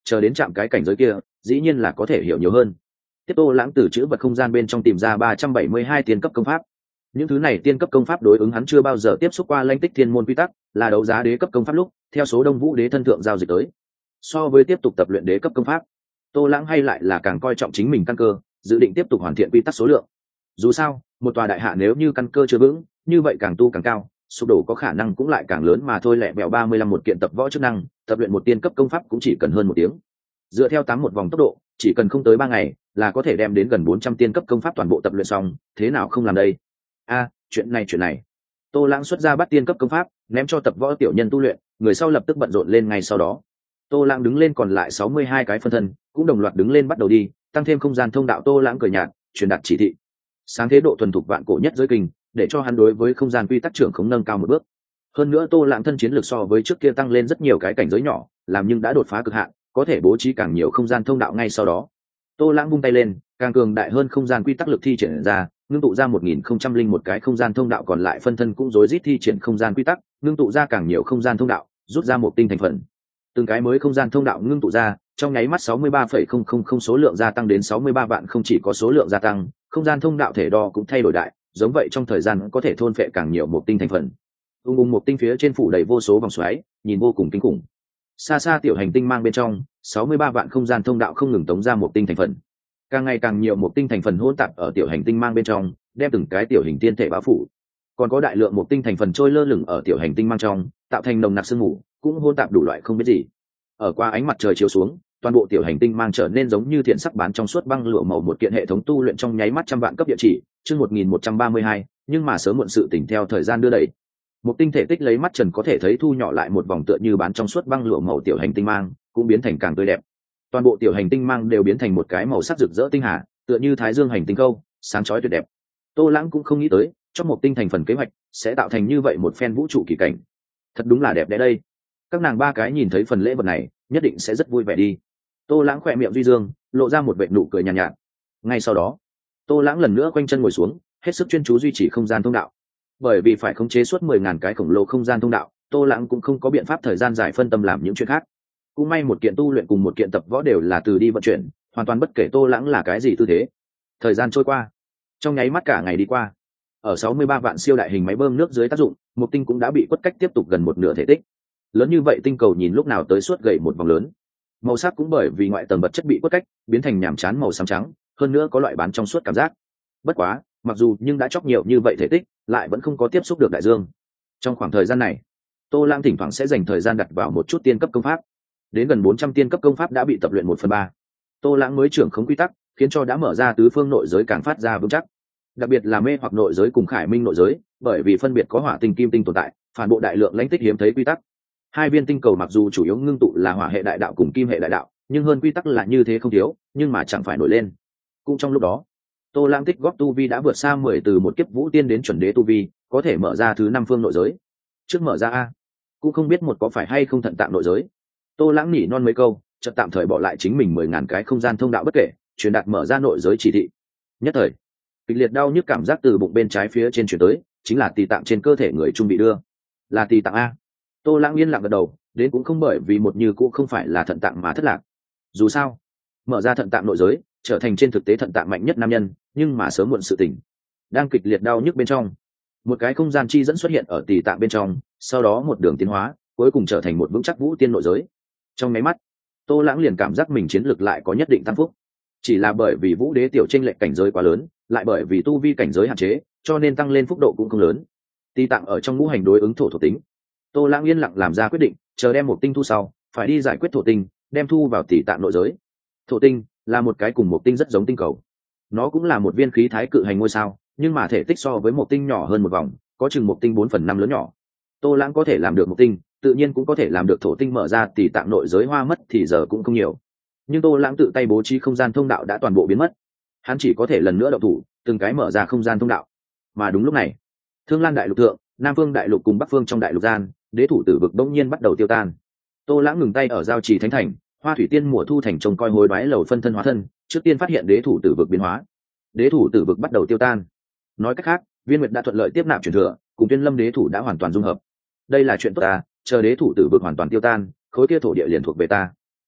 chờ đến chạm cái cảnh giới kia dĩ nhiên là có thể hiểu nhiều hơn. Tiếp Tô Lãng từ chữ vật không gian bên trong tìm ra 372 tiên cấp công pháp. Những thứ này tiên cấp công pháp đối ứng hắn chưa bao giờ tiếp xúc qua Lãnh Tích Thiên môn quy tắc, là đấu giá đế cấp công pháp lúc theo số Đông Vũ đế thân thượng giao dịch tới. So với tiếp tục tập luyện đế cấp công pháp, Tô Lãng hay lại là càng coi trọng chính mình căn cơ, dự định tiếp tục hoàn thiện quy tắc số lượng. Dù sao, một tòa đại hạ nếu như căn cơ chưa vững, như vậy càng tu càng cao, sụp đổ có khả năng cũng lại càng lớn mà thôi. Lẹ bẹo 35 một kiện tập võ chức năng, tập luyện một tiên cấp công pháp cũng chỉ cần hơn 1 tiếng. Dựa theo 81 vòng tốc độ, chỉ cần không tới 3 ngày là có thể đem đến gần 400 tiên cấp công pháp toàn bộ tập luyện xong, thế nào không làm đây? Chuyện này. Tô Lãng xuất ra bắt tiên cấp công pháp, ném cho tập võ tiểu nhân tu luyện, người sau lập tức bận rộn lên ngay sau đó. Tô Lãng đứng lên còn lại 62 cái phân thân, cũng đồng loạt đứng lên bắt đầu đi, tăng thêm không gian thông đạo. Tô Lãng cười nhạt, truyền đạt chỉ thị. Sáng thế độ thuần thục vạn cổ nhất giới kinh, để cho hắn đối với không gian quy tắc trưởng không nâng cao một bước. Hơn nữa Tô Lãng thân chiến lược so với trước kia tăng lên rất nhiều cái cảnh giới nhỏ, làm nhưng đã đột phá cực hạn, có thể bố trí càng nhiều không gian thông đạo ngay sau đó. Tô Lãng vung tay lên, càng cường đại hơn không gian quy tắc lực thi triển ra, ngưng tụ ra 1001 cái không gian thông đạo, còn lại phân thân cũng rối rít thi triển không gian quy tắc, ngưng tụ ra càng nhiều không gian thông đạo, rút ra một tinh thành phần. Từng cái mới không gian thông đạo ngưng tụ ra, trong nháy mắt 63,000 số lượng gia tăng đến 63 vạn. Không chỉ có số lượng gia tăng, không gian thông đạo thể đo cũng thay đổi đại, giống vậy trong thời gian có thể thôn phệ càng nhiều một tinh thành phần. Một tinh phía trên phủ đầy vô số vòng xoáy, nhìn vô cùng kinh khủng. Xa xa tiểu hành tinh mang bên trong 63 vạn không gian thông đạo không ngừng tống ra một tinh thành phần, càng ngày càng nhiều một tinh thành phần hỗn tạp ở tiểu hành tinh mang bên trong, đem từng cái tiểu hình tiên thể bao phủ. Còn có đại lượng một tinh thành phần trôi lơ lửng ở tiểu hành tinh mang trong, tạo thành nồng nặc sương mù, cũng hỗn tạp đủ loại không biết gì. Ở qua ánh mặt trời chiếu xuống, toàn bộ tiểu hành tinh mang trở nên giống như thiện sắc bán trong suốt băng lụa màu. Một kiện hệ thống tu luyện trong nháy mắt 100 vạn cấp địa chỉ, chương 1132, nhưng mà sớm muộn sự tỉnh theo thời gian đưa đẩy. Một tinh thể tích lấy mắt trần có thể thấy thu nhỏ lại một vòng, tựa như bán trong suốt băng lụa màu. Tiểu hành tinh mang cũng biến thành càng tươi đẹp, toàn bộ tiểu hành tinh mang đều biến thành một cái màu sắc rực rỡ tinh hà, tựa như thái dương hành tinh câu, sáng chói tuyệt đẹp. Tô Lãng cũng không nghĩ tới trong một tinh thành phần kế hoạch sẽ tạo thành như vậy một phen vũ trụ kỳ cảnh, thật đúng là đẹp đẽ đây. Các nàng ba cái nhìn thấy phần lễ vật này nhất định sẽ rất vui vẻ đi. Tô Lãng khỏe miệng duy dương, lộ ra một vệt nụ cười nhàn nhạt. Ngay sau đó, Tô Lãng lần nữa quanh chân ngồi xuống, hết sức chuyên chú duy trì không gian thông đạo. Bởi vì phải khống chế suốt 10.000 cái khổng lồ không gian thông đạo, Tô Lãng cũng không có biện pháp thời gian dài phân tâm làm những chuyện khác. Cũng may một kiện tu luyện cùng một kiện tập võ đều là từ đi vận chuyển, hoàn toàn bất kể Tô Lãng là cái gì tư thế. Thời gian trôi qua, trong nháy mắt cả ngày đi qua. Ở 63 vạn siêu đại hình máy bơm nước dưới tác dụng, một tinh cũng đã bị quất cách tiếp tục gần một nửa thể tích. Lớn như vậy tinh cầu nhìn lúc nào tới suốt gầy một vòng lớn. Màu sắc cũng bởi vì ngoại tầng vật chất bị quất cách, biến thành nhàm chán màu xám trắng, hơn nữa có loại bán trong suốt cảm giác. Bất quá, mặc dù nhưng đã chóc nhiều như vậy thể tích, lại vẫn không có tiếp xúc được đại dương. Trong khoảng thời gian này, Tô Lãng thỉnh thoảng sẽ dành thời gian đặt vào một chút tiên cấp công pháp. Đến gần 400 tiên cấp công pháp đã bị tập luyện 1/3. Tô Lãng mới trưởng khống quy tắc, khiến cho đã mở ra tứ phương nội giới càng phát ra vững chắc. Đặc biệt là mê hoặc nội giới cùng khải minh nội giới, bởi vì phân biệt có hỏa tinh kim tinh tồn tại, phản bộ đại lượng lãnh tích hiếm thấy quy tắc. Hai viên tinh cầu mặc dù chủ yếu ngưng tụ là hỏa hệ đại đạo cùng kim hệ đại đạo, nhưng hơn quy tắc là như thế không thiếu, nhưng mà chẳng phải nổi lên. Cũng trong lúc đó, Tô Lãng tích góp tu vi đã vượt xa 10 từ một kiếp vũ tiên đến chuẩn đế tu vi, có thể mở ra thứ 5 phương nội giới. Trước mở ra a, cũng không biết một có phải hay không thận tạng nội giới. Tô Lãng nỉ non mấy câu, chợt tạm thời bỏ lại chính mình 10.000 cái không gian thông đạo bất kể, truyền đạt mở ra nội giới chỉ thị. Nhất thời, kịch liệt đau nhức cảm giác từ bụng bên trái phía trên truyền tới, chính là tỳ tạng trên cơ thể người trung bị đưa. Là tỳ tạng a. Tô Lãng yên lặng gật đầu, đến cũng không bởi vì một như cũ không phải là thận tạng mà thất lạc. Dù sao, mở ra thận tạng nội giới, trở thành trên thực tế thận tạng mạnh nhất nam nhân, nhưng mà sớm muộn sự tỉnh. Đang kịch liệt đau nhức bên trong, một cái không gian chi dẫn xuất hiện ở tỳ tạng bên trong, sau đó một đường tiến hóa, cuối cùng trở thành một vững chắc vũ tiên nội giới. Trong mấy mắt, Tô Lãng liền cảm giác mình chiến lược lại có nhất định tăng phúc. Chỉ là bởi vì vũ đế tiểu chênh lệch cảnh giới quá lớn, lại bởi vì tu vi cảnh giới hạn chế, cho nên tăng lên phúc độ cũng không lớn. Tỳ tạng ở trong ngũ hành đối ứng thổ thuộc tính. Tô Lãng yên lặng làm ra quyết định, chờ đem một tinh thu sau, phải đi giải quyết thổ tinh, đem thu vào tỳ tạng nội giới. Thổ tinh là một cái cùng một tinh rất giống tinh cầu. Nó cũng là một viên khí thái cự hành ngôi sao, nhưng mà thể tích so với một tinh nhỏ hơn một vòng, có chừng một tinh 4/5 lớn nhỏ. Tô Lãng có thể làm được một tinh, tự nhiên cũng có thể làm được thổ tinh. Mở ra tỳ tạng nội giới hoa mất thì giờ cũng không nhiều, nhưng Tô Lãng tự tay bố trí không gian thông đạo đã toàn bộ biến mất, hắn chỉ có thể lần nữa động thủ, từng cái mở ra không gian thông đạo. Mà đúng lúc này, Thương Lan đại lục thượng, Nam Phương đại lục cùng Bắc Phương trong đại lục gian, đế thủ tử vực bỗng nhiên bắt đầu tiêu tan. Tô Lãng ngừng tay ở giao trì thánh thành, Hoa Thủy Tiên mùa thu thành trông coi hối đoái lầu phân thân hóa thân, trước tiên phát hiện đế thủ tử vực biến hóa. Đế thủ tử vực bắt đầu tiêu tan. Nói cách khác, Viên Nguyệt đã thuận lợi tiếp nạp truyền thừa, cùng Tuyên Lâm đế thủ đã hoàn toàn dung hợp. Đây là chuyện tốt ta, chờ đế thủ tử vực hoàn toàn tiêu tan, khối kia thổ địa liền thuộc về ta.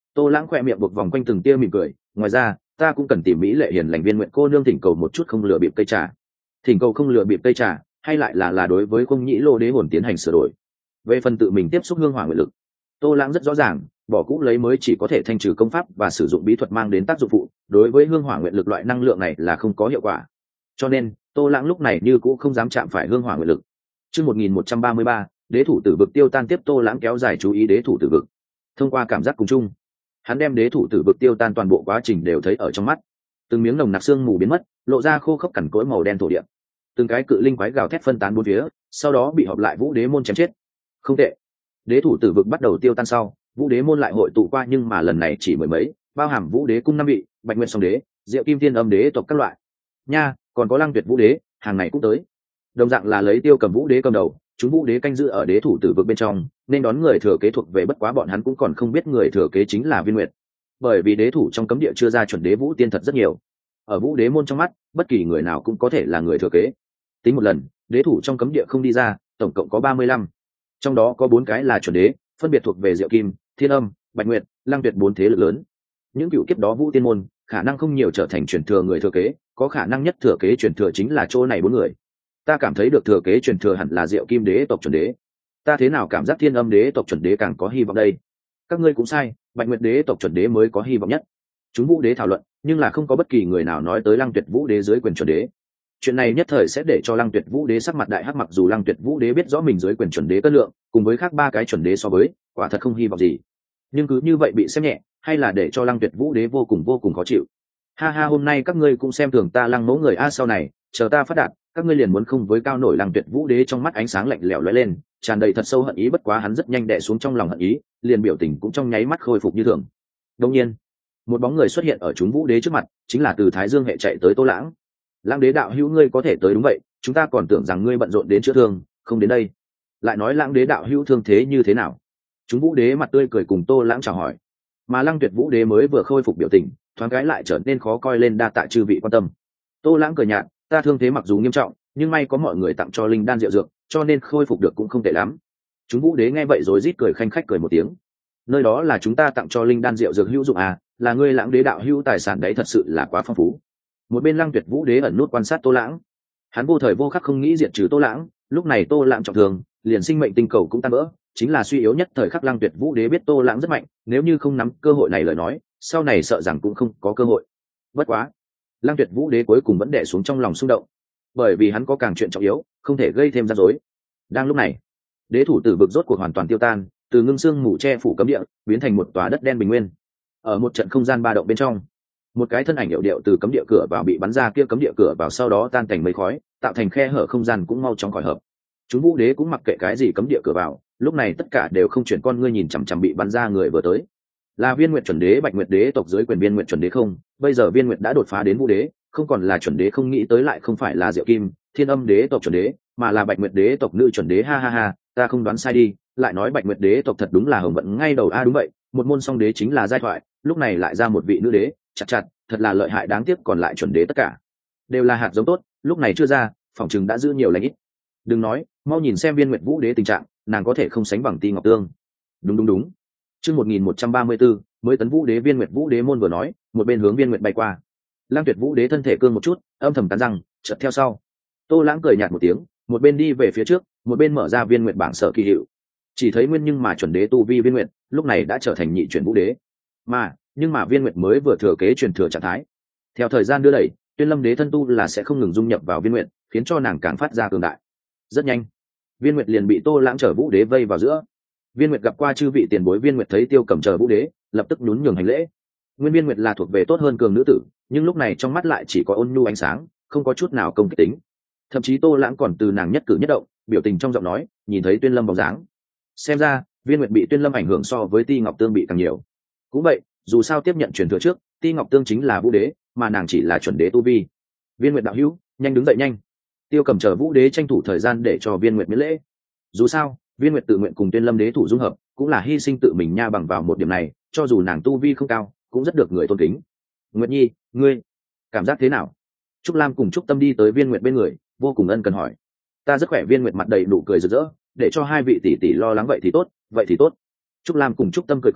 Tô Lãng khoe miệng buộc vòng quanh từng tia mỉm cười, ngoài ra ta cũng cần tìm mỹ lệ hiền lành viên nguyện cô nương thỉnh cầu một chút không lừa bịp cây trà. Thỉnh cầu không lừa bịp cây trà, hay lại là đối với Không Nhĩ Lô đế hồn tiến hành sửa đổi. Về phần tự mình tiếp xúc hương hỏa nguyện lực, Tô Lãng rất rõ ràng, bỏ cũ lấy mới chỉ có thể thanh trừ công pháp và sử dụng bí thuật mang đến tác dụng phụ, đối với hương hỏa nguyện lực loại năng lượng này là không có hiệu quả. Cho nên Tô Lãng lúc này như cũng không dám chạm phải hương hỏa nguyện lực. Chương 1133, đế thủ tử vực tiêu tan tiếp. Tô Lãng kéo dài chú ý đế thủ tử vực. Thông qua cảm giác cùng chung, hắn đem đế thủ tử vực tiêu tan toàn bộ quá trình đều thấy ở trong mắt. Từng miếng nồng nặc xương mù biến mất, lộ ra khô khốc cằn cỗi màu đen thổ địa. Từng cái cự linh quái gào thét phân tán bốn phía, sau đó bị họp lại Vũ Đế môn chém chết. Không tệ. Đế thủ tử vực bắt đầu tiêu tan sau, Vũ Đế môn lại hội tụ qua, nhưng mà lần này chỉ mười mấy, bao hàm Vũ Đế cung 5 vị, Bạch Nguyên Song Đế, Diệu Kim Thiên Âm Đế tộc các loại. Nha, còn có Lăng Tuyệt Vũ Đế, hàng này cũng tới. Đồng dạng là lấy Tiêu Cầm Vũ Đế cầm đầu, chúng Vũ Đế canh giữ ở đế thủ tử vực bên trong, nên đón người thừa kế thuộc về, bất quá bọn hắn cũng còn không biết người thừa kế chính là Viên Nguyệt. Bởi vì đế thủ trong cấm địa chưa ra chuẩn đế vũ tiên thật rất nhiều. Ở Vũ Đế môn trong mắt, bất kỳ người nào cũng có thể là người thừa kế. Tính một lần, đế thủ trong cấm địa không đi ra, tổng cộng có 35. Trong đó có 4 cái là chuẩn đế, phân biệt thuộc về Diệu Kim, Thiên Âm, Bạch Nguyệt, Lăng Tuyệt 4 thế lực lớn. Những cựu kiếp đó Vũ Tiên môn, khả năng không nhiều trở thành truyền thừa người thừa kế, có khả năng nhất thừa kế truyền thừa chính là chỗ này 4 người. Ta cảm thấy được thừa kế truyền thừa hẳn là Diệu Kim đế tộc chuẩn đế. Ta thế nào cảm giác Thiên Âm đế tộc chuẩn đế càng có hy vọng đây? Các ngươi cũng sai, Bạch Nguyệt đế tộc chuẩn đế mới có hy vọng nhất. Chúng Vũ Đế thảo luận, nhưng là không có bất kỳ người nào nói tới Lăng Tuyệt Vũ Đế dưới quyền chuẩn đế. Chuyện này nhất thời sẽ để cho Lăng Tuyệt Vũ Đế sắc mặt đại hắc, mặc dù Lăng Tuyệt Vũ Đế biết rõ mình dưới quyền chuẩn đế cân lượng, cùng với khác 3 cái chuẩn đế so với, quả thật không hy vọng gì. Nhưng cứ như vậy bị xem nhẹ, hay là để cho Lăng Tuyệt Vũ Đế vô cùng khó chịu. Ha ha, hôm nay các ngươi cũng xem thường ta Lăng mẫu người a, sau này, chờ ta phát đạt, các ngươi liền muốn không với cao nổi. Lăng Tuyệt Vũ Đế trong mắt ánh sáng lạnh lẽo lóe lên, tràn đầy thật sâu hận ý, bất quá hắn rất nhanh đè xuống trong lòng hận ý, liền biểu tình cũng trong nháy mắt khôi phục như thường. Đương nhiên, một bóng người xuất hiện ở chúng Vũ Đế trước mặt, chính là từ Thái Dương hệ chạy tới Tô Lãng. Lãng đế đạo hữu, ngươi có thể tới? Đúng vậy, chúng ta còn tưởng rằng ngươi bận rộn đến chữa thương, không đến đây. Lại nói Lãng đế đạo hữu thương thế như thế nào? Chúng Vũ Đế mặt tươi cười cùng Tô Lãng chào hỏi. Mà Lăng Tuyệt Vũ Đế mới vừa khôi phục biểu tình, thoáng cái lại trở nên khó coi lên, đa tạ chư vị quan tâm. Tô Lãng cười nhạt, ta thương thế mặc dù nghiêm trọng, nhưng may có mọi người tặng cho linh đan rượu dược, cho nên khôi phục được cũng không tệ lắm. Chúng Vũ Đế nghe vậy rồi rít cười khanh khách cười một tiếng. Nơi đó là chúng ta tặng cho linh đan rượu dược hữu dụng à, là ngươi Lãng đế đạo hữu tài sản đấy thật sự là quá phong phú. Một bên Lăng Tuyệt Vũ Đế ẩn nút quan sát Tô Lãng, hắn vô thời vô khắc không nghĩ diệt trừ Tô Lãng. Lúc này Tô Lãng trọng thương, liền sinh mệnh tinh cầu cũng tan vỡ, chính là suy yếu nhất thời khắc. Lăng Tuyệt Vũ Đế biết Tô Lãng rất mạnh, nếu như không nắm cơ hội này lời nói, sau này sợ rằng cũng không có cơ hội. Bất quá, Lăng Tuyệt Vũ Đế cuối cùng vẫn đè xuống trong lòng xung động, bởi vì hắn có càng chuyện trọng yếu, không thể gây thêm rắc rối. Đang lúc này, đế thủ tử vực rốt cuộc hoàn toàn tiêu tan, từ ngưng xương mù che phủ cấm địa biến thành một tòa đất đen bình nguyên. Ở một trận không gian ba động bên trong, một cái thân ảnh hiệu điệu từ cấm địa cửa vào bị bắn ra, kia cấm địa cửa vào sau đó tan thành mây khói, tạo thành khe hở không gian cũng mau chóng khỏi hợp. Chúng Vũ Đế cũng mặc kệ cái gì cấm địa cửa vào, lúc này tất cả đều không chuyển con ngươi nhìn chằm chằm bị bắn ra người vừa tới. Là Viên Nguyệt chuẩn đế, Bạch Nguyệt đế tộc dưới quyền Viên Nguyệt chuẩn đế không? Bây giờ Viên Nguyệt đã đột phá đến Vũ Đế, không còn là chuẩn đế, không nghĩ tới lại không phải là Diệu Kim, Thiên Âm đế tộc chuẩn đế, mà là Bạch Nguyệt đế tộc nữ chuẩn đế. Ha ha ha, ta không đoán sai đi, lại nói Bạch Nguyệt đế tộc thật đúng là hồng vận ngay đầu a. Đúng vậy, một môn song đế chính là giai thoại, lúc này lại ra một vị nữ đế, chặt, thật là lợi hại. Đáng tiếc còn lại chuẩn đế tất cả đều là hạt giống tốt, lúc này chưa ra, phỏng chừng đã giữ nhiều lành ít. Đừng nói, mau nhìn xem Viên Nguyệt Vũ Đế tình trạng, nàng có thể không sánh bằng Ti Ngọc Tương. Đúng. Chương 1134, mới tấn Vũ Đế. Viên Nguyệt Vũ Đế môn vừa nói, một bên hướng Viên Nguyệt bay qua. Lăng Tuyệt Vũ Đế thân thể cương một chút, âm thầm cắn răng, chợt theo sau. Tô Lãng cười nhạt một tiếng, một bên đi về phía trước, một bên mở ra Viên Nguyệt bảng sở kỳ hiệu. Chỉ thấy nguyên nhưng mà chuẩn đế tu vi Viên Nguyệt, lúc này đã trở thành nhị chuyển Vũ Đế. Nhưng mà Viên Nguyệt mới vừa thừa kế truyền thừa trạng thái. Theo thời gian đưa đẩy, Tuyên Lâm Đế thân tu là sẽ không ngừng dung nhập vào Viên Nguyệt, khiến cho nàng càng phát ra cường đại. Rất nhanh, Viên Nguyệt liền bị Tô Lãng trở Vũ Đế vây vào giữa. Viên Nguyệt gặp qua chư vị tiền bối. Viên Nguyệt thấy Tiêu Cầm chờ Vũ Đế, lập tức nhún nhường hành lễ. Nguyên Viên Nguyệt là thuộc về tốt hơn cường nữ tử, nhưng lúc này trong mắt lại chỉ có ôn nhu ánh sáng, không có chút nào công kích tính. Thậm chí Tô Lãng còn từ nàng nhất cử nhất động, biểu tình trong giọng nói, nhìn thấy Tuyên Lâm bóng dáng. Xem ra, Viên Nguyệt bị Tuyên Lâm ảnh hưởng so với Ti Ngọc Tương bị càng nhiều. Cũng vậy, dù sao tiếp nhận truyền thừa trước, Ti Ngọc Tương chính là Vũ Đế, mà nàng chỉ là chuẩn đế tu vi. Viên Nguyệt đạo hữu, nhanh đứng dậy nhanh. Tiêu Cầm chờ Vũ Đế tranh thủ thời gian để cho Viên Nguyệt miễn lễ. Dù sao, Viên Nguyệt tự nguyện cùng Tuyên Lâm Đế thủ dung hợp, cũng là hy sinh tự mình nha. Bằng vào một điểm này, cho dù nàng tu vi không cao, cũng rất được người tôn kính. Nguyệt Nhi, ngươi cảm giác thế nào? Trúc Lam cùng Trúc Tâm đi tới Viên Nguyệt bên người, vô cùng ân cần hỏi. Ta rất khỏe. Viên Nguyệt mặt đầy nụ cười rực rỡ, để cho hai vị tỷ tỷ lo lắng. Vậy thì tốt. Trúc Lam cùng Trúc Tâm cười,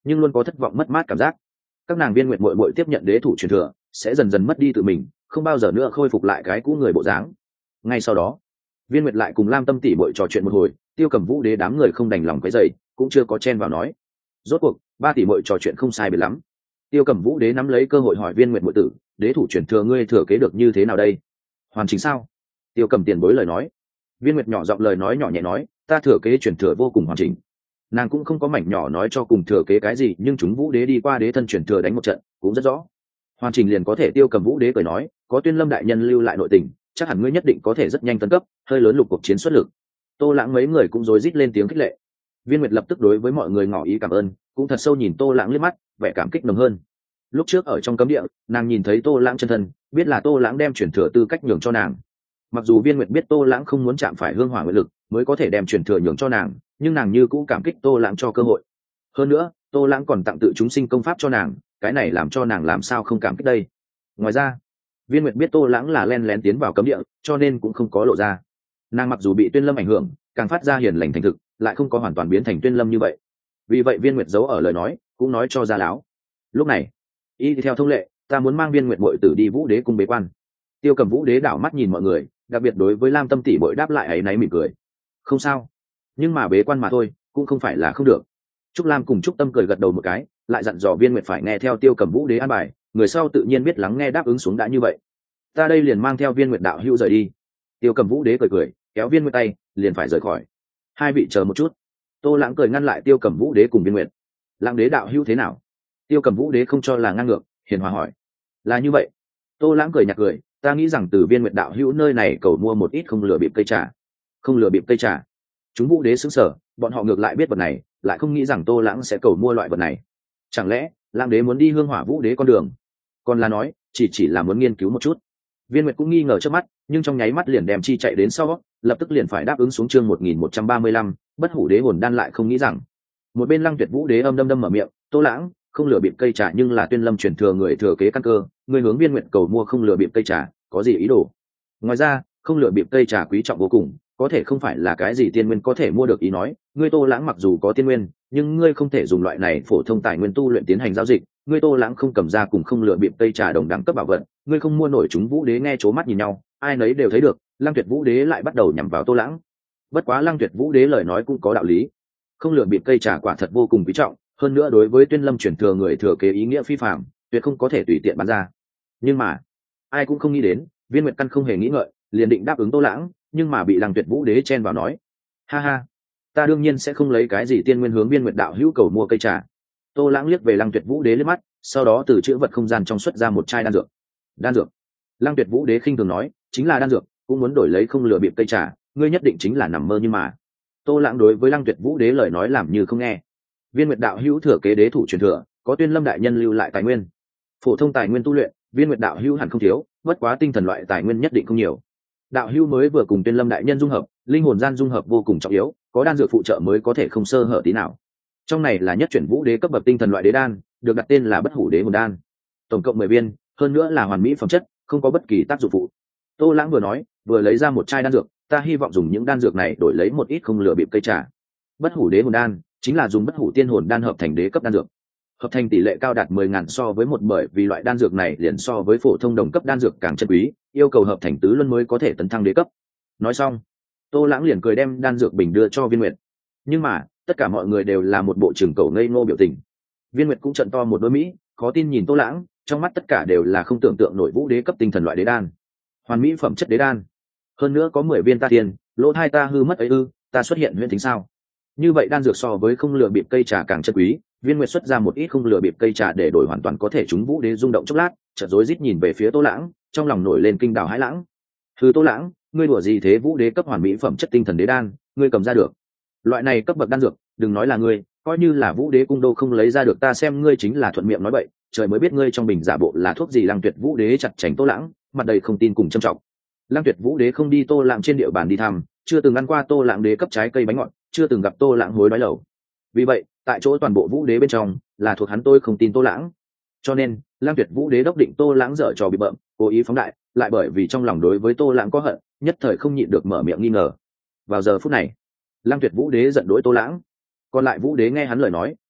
nhưng luôn có thất vọng mất mát cảm giác. Các nàng viên nguyệt muội muội tiếp nhận đế thủ truyền thừa sẽ dần dần mất đi tự mình, không bao giờ nữa khôi phục lại cái cũ người bộ dáng. Ngay sau đó, viên nguyệt lại cùng lam tâm tỷ muội trò chuyện một hồi, tiêu cầm vũ đế đám người không đành lòng quấy rầy, cũng chưa có chen vào nói. Rốt cuộc ba tỷ muội trò chuyện không sai biệt lắm, tiêu cầm vũ đế nắm lấy cơ hội hỏi viên nguyệt muội tử, đế thủ truyền thừa ngươi thừa kế được như thế nào đây? Hoàn chỉnh sao? Tiêu cầm tiền bối lời nói. Viên nguyệt nhỏ giọng lời nói nhỏ nhẹ nói, ta thừa kế truyền thừa vô cùng hoàn chỉnh. Nàng cũng không có mảnh nhỏ nói cho cùng thừa kế cái gì, nhưng chúng vũ đế đi qua đế thân truyền thừa đánh một trận cũng rất rõ. Hoàn chỉnh liền có thể. Tiêu cầm vũ đế cười nói, có Tuyên Lâm đại nhân lưu lại nội tình, chắc hẳn ngươi nhất định có thể rất nhanh tấn cấp, hơi lớn lục cuộc chiến xuất lực. Tô Lãng mấy người cũng rối rít lên tiếng khích lệ. Viên nguyệt lập tức đối với mọi người ngỏ ý cảm ơn, cũng thật sâu nhìn Tô Lãng liếc mắt, vẻ cảm kích nồng hơn. Lúc trước ở trong cấm địa, nàng nhìn thấy Tô Lãng chân thân, biết là Tô Lãng đem truyền thừa tư cách nhường cho nàng. Mặc dù viên nguyệt biết Tô Lãng không muốn chạm phải hương hỏa nguyện lực mới có thể đem truyền thừa nhường cho nàng, nhưng nàng như cũng cảm kích Tô Lãng cho cơ hội. Hơn nữa, Tô Lãng còn tặng tự chúng sinh công pháp cho nàng, cái này làm cho nàng làm sao không cảm kích đây. Ngoài ra, viên nguyệt biết Tô Lãng là len lén tiến vào cấm địa, cho nên cũng không có lộ ra. Nàng mặc dù bị Tuyên Lâm ảnh hưởng, càng phát ra hiền lành thành thực, lại không có hoàn toàn biến thành Tuyên Lâm như vậy. Vì vậy viên nguyệt giấu ở lời nói, cũng nói cho ra láo. Lúc này, y theo thông lệ, ta muốn mang viên nguyệt muội tử đi vũ đế cung bế quan. Tiêu cầm vũ đế đảo mắt nhìn mọi người, đặc biệt đối với lam tâm tỷ bội đáp lại ấy náy mỉm cười. Không sao, nhưng mà bế quan mà thôi, cũng không phải là không được. Trúc Lam cùng Trúc Tâm cười gật đầu một cái, lại dặn dò viên nguyệt phải nghe theo tiêu cầm vũ đế an bài, người sau tự nhiên biết lắng nghe đáp ứng xuống đã như vậy. Ta đây liền mang theo viên nguyệt đạo hữu rời đi. Tiêu cầm vũ đế cười cười, kéo viên nguyệt tay, liền phải rời khỏi. Hai vị chờ một chút. Tô Lãng cười ngăn lại tiêu cầm vũ đế cùng viên nguyệt. Lãng đế đạo hữu thế nào? Tiêu cầm vũ đế không cho là ngang ngược, hiền hòa hỏi. Là như vậy. Tô Lãng cười nhạt cười, ta nghĩ rằng từ viên nguyệt đạo hữu nơi này cầu mua một ít không lừa bịp cây trà. Không lừa bịp cây trà? Chúng vũ đế sững sờ, bọn họ ngược lại biết vật này, lại không nghĩ rằng Tô Lãng sẽ cầu mua loại vật này. Chẳng lẽ Lãng đế muốn đi hương hỏa vũ đế con đường? Còn là nói chỉ là muốn nghiên cứu một chút. Viên nguyệt cũng nghi ngờ trước mắt, nhưng trong nháy mắt liền đem chi chạy đến sau, lập tức liền phải đáp ứng xuống chương 1135, bất hủ đế hồn đan lại không nghĩ rằng. Một bên Lăng Tuyệt vũ đế âm đâm mở miệng, Tô Lãng không lừa bịp cây trà nhưng là Tuyên Lâm truyền thừa người thừa kế căn cơ, người hướng viên nguyệt cầu mua không lừa bịp cây trà, có gì ý đồ? Ngoài ra, không lừa bịp cây trà quý trọng vô cùng, có thể không phải là cái gì tiên nguyên có thể mua được. Ý nói, ngươi Tô Lãng mặc dù có tiên nguyên, nhưng ngươi không thể dùng loại này phổ thông tài nguyên tu luyện tiến hành giao dịch, ngươi Tô Lãng không cầm ra cùng không lừa bịp cây trà đồng đẳng cấp bảo vật, ngươi không mua nổi. Chúng vũ đế nghe chố mắt nhìn nhau, ai nấy đều thấy được, Lăng Tuyệt vũ đế lại bắt đầu nhắm vào Tô Lãng. Bất quá Lăng Tuyệt vũ đế lời nói cũng có đạo lý, không lừa bịp cây trà quả thật vô cùng quý trọng, hơn nữa đối với Tuyên Lâm truyền thừa người thừa kế ý nghĩa phi phàm, tuyệt không có thể tùy tiện bán ra. Nhưng mà ai cũng không nghĩ đến, viên nguyệt căn không hề nghĩ ngợi liền định đáp ứng Tô Lãng, nhưng mà bị Lăng Tuyệt vũ đế chen vào nói, ha ha, ta đương nhiên sẽ không lấy cái gì tiên nguyên hướng viên nguyệt đạo hữu cầu mua cây trà. Tô Lãng liếc về Lăng Tuyệt vũ đế liếc mắt, sau đó từ chữ vật không gian trong xuất ra một chai đan dược. Đan dược? Lăng Tuyệt vũ đế khinh thường nói, chính là đan dược, cũng muốn đổi lấy không lừa bịp cây trà, ngươi nhất định chính là nằm mơ. Nhưng mà Tô Lãng đối với Lăng Tuyệt vũ đế lời nói làm như không nghe. Viên nguyệt đạo hữu thừa kế đế thủ truyền thừa, có Tuyên Lâm đại nhân lưu lại tài nguyên, phổ thông tài nguyên tu luyện viên nguyệt đạo hữu hẳn không thiếu, bất quá tinh thần loại tài nguyên nhất định không nhiều. Đạo hữu mới vừa cùng Tuyên Lâm đại nhân dung hợp, linh hồn gian dung hợp vô cùng trọng yếu, có đan dược phụ trợ mới có thể không sơ hở tí nào. Trong này là nhất chuyển vũ đế cấp bậc tinh thần loại đế đan, được đặt tên là bất hủ đế hồn đan, tổng cộng 10 viên, hơn nữa là hoàn mỹ phẩm chất, không có bất kỳ tác dụng phụ. Tô Lãng vừa nói vừa lấy ra một chai đan dược, ta hy vọng dùng những đan dược này đổi lấy một ít không lừa bịp cây trà. Bất hủ đế hồn đan chính là dùng bất hủ tiên hồn đan hợp thành đế cấp đan dược, hợp thành tỷ lệ cao đạt 10.000 so với một, bởi vì loại đan dược này liền so với phổ thông đồng cấp đan dược càng chân quý, yêu cầu hợp thành tứ luân mới có thể tấn thăng đế cấp. Nói xong, Tô Lãng liền cười đem đan dược bình đưa cho viên nguyệt. Nhưng mà tất cả mọi người đều là một bộ trường cầu ngây ngô biểu tình. Viên nguyệt cũng trận to một đôi mỹ, khó tin nhìn Tô Lãng, trong mắt tất cả đều là không tưởng tượng nổi vũ đế cấp tinh thần loại đế đan, hoàn mỹ phẩm chất đế đan, hơn nữa có 10 viên ta tiền, lỗ thai ta hư mất ấy ư? Ta xuất hiện huyễn tính sao? Như vậy đan dược so với không lừa bịp cây trà càng chân quý. Viên nguyệt xuất ra một ít không lừa bịp cây trà để đổi hoàn toàn có thể chúng vũ đế rung động chốc lát, chợt rối rít nhìn về phía Tô Lãng, trong lòng nổi lên kinh đào hãi lãng. Hừ, Tô Lãng, ngươi đùa gì thế? Vũ đế cấp hoàn mỹ phẩm chất tinh thần đế đan, ngươi cầm ra được? Loại này cấp bậc đan dược, đừng nói là ngươi, coi như là vũ đế cung đô không lấy ra được. Ta xem ngươi chính là thuận miệng nói bậy, trời mới biết ngươi trong bình giả bộ là thuốc gì. Lăng Tuyệt vũ đế chặt chảnh Tô Lãng, mặt đầy không tin cùng trầm trọng. Lăng Tuyệt vũ đế không đi Tô Lãng trên địa bàn đi thăm, chưa từng ăn qua Tô Lãng đế cấp trái cây bánh ngọt, chưa từng gặp Tô Lãng hối đoái lẩu. Vì vậy tại chỗ toàn bộ vũ đế bên trong là thuộc hắn tôi không tin Tô Lãng, cho nên Lăng Tuyệt vũ đế đốc định Tô Lãng dở trò bị bợm, cố ý phóng đại, lại bởi vì trong lòng đối với Tô Lãng có hận, nhất thời không nhịn được mở miệng nghi ngờ. Vào giờ phút này, Lăng Tuyệt vũ đế giận dỗi Tô Lãng, còn lại vũ đế nghe hắn lời nói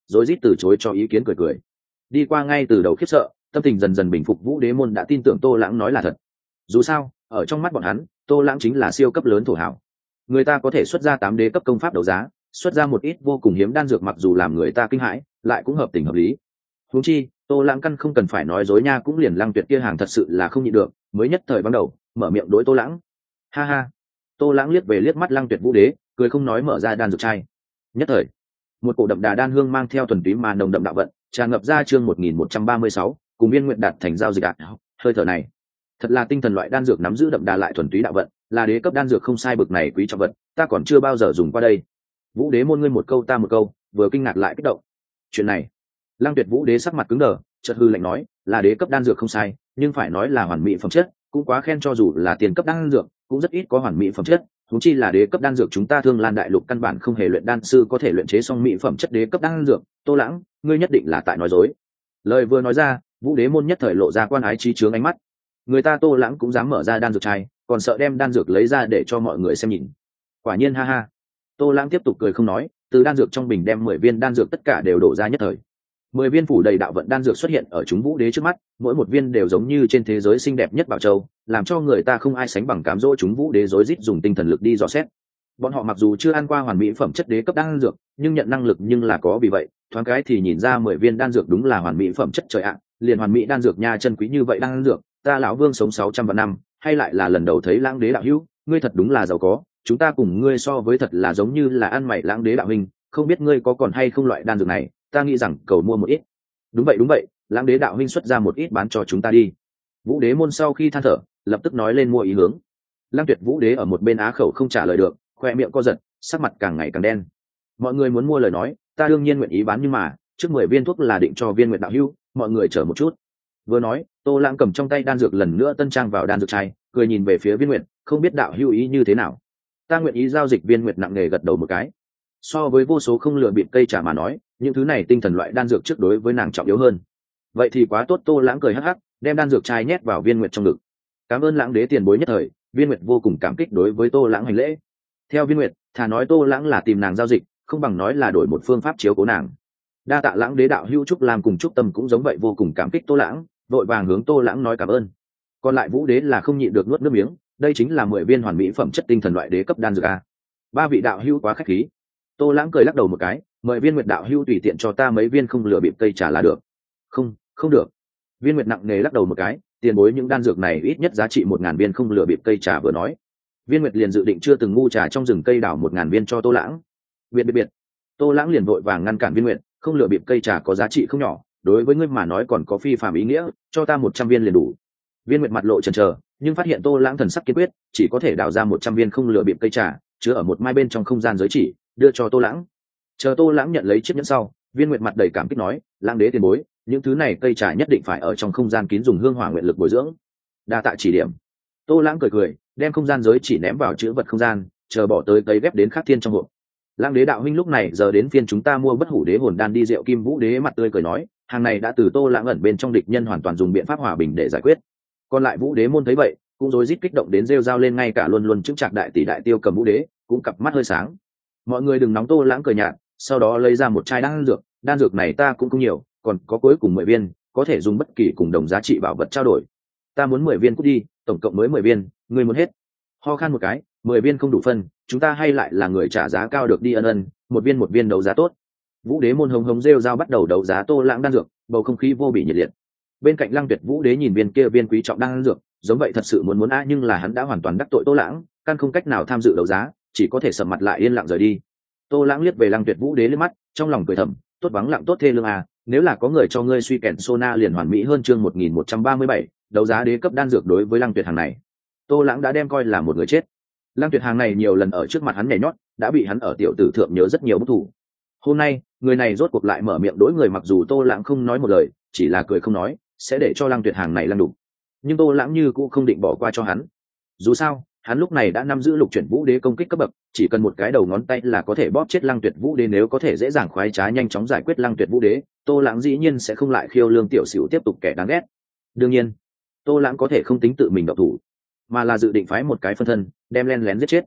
rối rít từ chối cho ý kiến, cười cười đi qua. Ngay từ đầu khiếp sợ, tâm tình dần dần bình phục, vũ đế môn đã tin tưởng Tô Lãng nói là thật. Dù sao ở trong mắt bọn hắn, Tô Lãng chính là siêu cấp lớn thổ hảo. Người ta có thể xuất ra 8 đế cấp công pháp đấu giá, xuất ra một ít vô cùng hiếm đan dược, mặc dù làm người ta kinh hãi, lại cũng hợp tình hợp lý. Huống chi Tô Lãng căn không cần phải nói dối nha, cũng liền Lăng Tuyệt kia hàng thật sự là không nhịn được, mới nhất thời ban đầu mở miệng đối Tô Lãng. Ha ha. Tô Lãng liếc về liếc mắt Lăng Tuyệt vũ đế, cười không nói, mở ra đan dược chai. Nhất thời một cổ đậm đà đan hương mang theo thuần túy mà nồng đậm đạo vận tràn ngập ra. Chương 1136, cùng Viên Nguyện đạt thành giao dịch ạ. Hơi thở này thật là tinh thần loại đan dược, nắm giữ đậm đà lại thuần túy đạo vận, là đế cấp đan dược không sai, bực này quý trọng vật ta còn chưa bao giờ dùng qua đây. Vũ đế môn ngươi một câu ta một câu, vừa kinh ngạc lại kích động. Chuyện này, Lăng Tuyệt vũ đế sắc mặt cứng đờ, chợt hư lạnh nói, là đế cấp đan dược không sai, nhưng phải nói là hoàn mỹ phẩm chất cũng quá khen, cho dù là tiền cấp đan dược cũng rất ít có hoàn mỹ phẩm chất, huống chi là đế cấp đan dược. Chúng ta Thương Lan đại lục căn bản không hề luyện đan sư có thể luyện chế xong mỹ phẩm chất đế cấp đan dược. Tô Lãng, ngươi nhất định là tại nói dối. Lời vừa nói ra, vũ đế môn nhất thời lộ ra quan ái trí chướng ánh mắt. Người ta Tô Lãng cũng dám mở ra đan dược chai, còn sợ đem đan dược lấy ra để cho mọi người xem nhìn. Quả nhiên, ha ha. Tô Lãng tiếp tục cười không nói, từ đan dược trong bình đem 10 viên đan dược tất cả đều đổ ra nhất thời. 10 viên phủ đầy đạo vận đan dược xuất hiện ở chúng vũ đế trước mắt, mỗi một viên đều giống như trên thế giới xinh đẹp nhất bảo châu, làm cho người ta không ai sánh bằng, cám dỗ chúng vũ đế rối rít dùng tinh thần lực đi dò xét. Bọn họ mặc dù chưa ăn qua hoàn mỹ phẩm chất đế cấp đan dược, nhưng nhận năng lực nhưng là có, vì vậy thoáng cái thì nhìn ra 10 viên đan dược đúng là hoàn mỹ phẩm chất. Trời ạ, liền hoàn mỹ đan dược nha, chân quý như vậy đan dược, ta lão Vương sống 600 vạn năm, hay lại là lần đầu thấy Lãng đế đạo hữu, ngươi thật đúng là giàu có, chúng ta cùng ngươi so với thật là giống như là ăn mày. Lãng đế đạo huynh, không biết ngươi có còn hay không loại đan dược này, ta nghĩ rằng cầu mua một ít. Đúng vậy, Lãng đế đạo huynh xuất ra một ít bán cho chúng ta đi. Vũ đế môn sau khi than thở, lập tức nói lên mua ý hướng. Lăng Tuyệt vũ đế ở một bên á khẩu không trả lời được, khoe miệng co giật, sắc mặt càng ngày càng đen. Mọi người muốn mua lời nói, ta đương nhiên nguyện ý bán, nhưng mà trước 10 viên thuốc là định cho Viên Nguyệt đạo hữu, mọi người chờ một chút. Vừa nói, Tô Lãng cầm trong tay đan dược lần nữa tân trang vào đan dược chai, cười nhìn về phía Viên Nguyệt, không biết đạo hữu ý như thế nào. Ta nguyện ý giao dịch. Viên Nguyệt nặng nề gật đầu một cái. So với vô số không lựa bịp cây trà mà nói, những thứ này tinh thần loại đan dược trước đối với nàng trọng yếu hơn. Vậy thì quá tốt. Tô Lãng cười hắc hắc, đem đan dược chai nhét vào Viên Nguyệt trong ngực. Cảm ơn Lãng đế tiền bối nhất thời. Viên Nguyệt vô cùng cảm kích đối với Tô Lãng hành lễ. Theo Viên Nguyệt, thà nói Tô Lãng là tìm nàng giao dịch, không bằng nói là đổi một phương pháp chiếu cố nàng. Đa tạ Lãng đế đạo hữu. Trúc Lam cùng Trúc Tâm cũng giống vậy, vô cùng cảm kích Tô Lãng, vội vàng hướng Tô Lãng nói cảm ơn. Còn lại vũ đế là không nhịn được nuốt nước miếng, đây chính là 10 viên hoàn mỹ phẩm chất tinh thần loại đế cấp đan dược a. Ba vị đạo hữu quá khách khí. Tô Lãng cười lắc đầu một cái, mời Viên Nguyệt đạo hữu tùy tiện cho ta mấy viên không lừa bịp cây trà là được. Không được. Viên Nguyệt nặng nề lắc đầu một cái, tiền bối những đan dược này ít nhất giá trị 1000 viên không lừa bịp cây trà. Vừa nói, Viên Nguyệt liền dự định chưa từng ngu trà trong rừng cây đảo 1000 viên cho Tô Lãng. Biệt. Tô Lãng liền vội vàng ngăn cản Viên Nguyệt, không lừa bịp cây trà có giá trị không nhỏ, đối với ngươi mà nói còn có phi phàm ý nghĩa, cho ta 100 viên liền đủ. Viên Nguyệt mặt lộ chần chờ, nhưng phát hiện Tô Lãng thần sắc kiên quyết, chỉ có thể đào ra 100 viên không lừa bịp cây trà, chứa ở một mai bên trong không gian giới chỉ, đưa cho Tô Lãng. Chờ Tô Lãng nhận lấy chiếc nhẫn sau, Viên Nguyệt mặt đầy cảm kích nói, Lãng đế tiền bối, những thứ này cây trà nhất định phải ở trong không gian kín dùng hương hỏa nguyện lực bồi dưỡng. Đa tạ chỉ điểm. Tô Lãng cười, đem không gian giới chỉ ném vào chữ vật không gian, chờ bỏ tới cấy ghép đến Khắc Thiên trong hộp. Lãng đế đạo huynh, lúc này giờ đến phiên chúng ta mua Bất Hủ đế hồn đan đi. Diệu Kim vũ đế mặt tươi cười nói, hàng này đã từ Tô Lãng ẩn bên trong địch nhân hoàn toàn dùng biện pháp hòa bình để giải quyết. Còn lại vũ đế môn thấy vậy, cũng rối rít kích động đến rêu rao lên, ngay cả luôn luôn chứng trạc đại tỷ đại Tiêu Cầm vũ đế cũng cặp mắt hơi sáng. Mọi người đừng nóng. Tô Lãng cười nhạt, sau đó lấy ra một chai đan dược này ta cũng không nhiều, còn có cuối cùng 10 viên, có thể dùng bất kỳ cùng đồng giá trị bảo vật trao đổi. Ta muốn 10 viên cút đi, tổng cộng mới 10 viên, ngươi muốn hết. Ho khan một cái, 10 viên không đủ phân, chúng ta hay lại là người trả giá cao được đi. Ân, một viên đấu giá tốt. Vũ đế môn hống rêu rao bắt đầu đấu giá Tô Lãng đan dược, bầu không khí vô bị nhiệt liệt. Bên cạnh Lăng Tuyệt vũ đế nhìn viên kia viên quý trọng đan dược, giống vậy thật sự muốn nhưng là hắn đã hoàn toàn đắc tội Tô Lãng, căn không cách nào tham dự đấu giá, chỉ có thể sầm mặt lại yên lặng rời đi. Tô Lãng liếc về Lăng Tuyệt vũ đế liếc mắt, trong lòng cười thầm, tốt vắng lặng tốt thê lương à, nếu là có người cho ngươi suy kèn Sona liền hoàn mỹ hơn. Chương 1137, đấu giá đế cấp đan dược. Đối với Lăng Tuyệt hàng này, Tô Lãng đã đem coi là một người chết. Lăng Tuyệt hàng này nhiều lần ở trước mặt hắn nhảy nhót, đã bị hắn ở tiểu tử thượng nhớ rất nhiều bức thủ. Hôm nay người này rốt cuộc lại mở miệng đối người, mặc dù Tô Lãng không nói một lời, chỉ là cười không nói, sẽ để cho Lăng Tuyệt hàng này lăng đục, nhưng Tô Lãng như cũng không định bỏ qua cho hắn. Dù sao hắn lúc này đã nắm giữ lục chuyển vũ đế công kích cấp bậc, chỉ cần một cái đầu ngón tay là có thể bóp chết Lăng Tuyệt vũ đế. Nếu có thể dễ dàng khoái trá nhanh chóng giải quyết Lăng Tuyệt vũ đế, Tô Lãng dĩ nhiên sẽ không lại khiêu lương tiểu xỉu tiếp tục kẻ đáng ghét. Đương nhiên Tô Lãng có thể không tính tự mình động thủ, mà là dự định phái một cái phân thân đem len lén giết chết.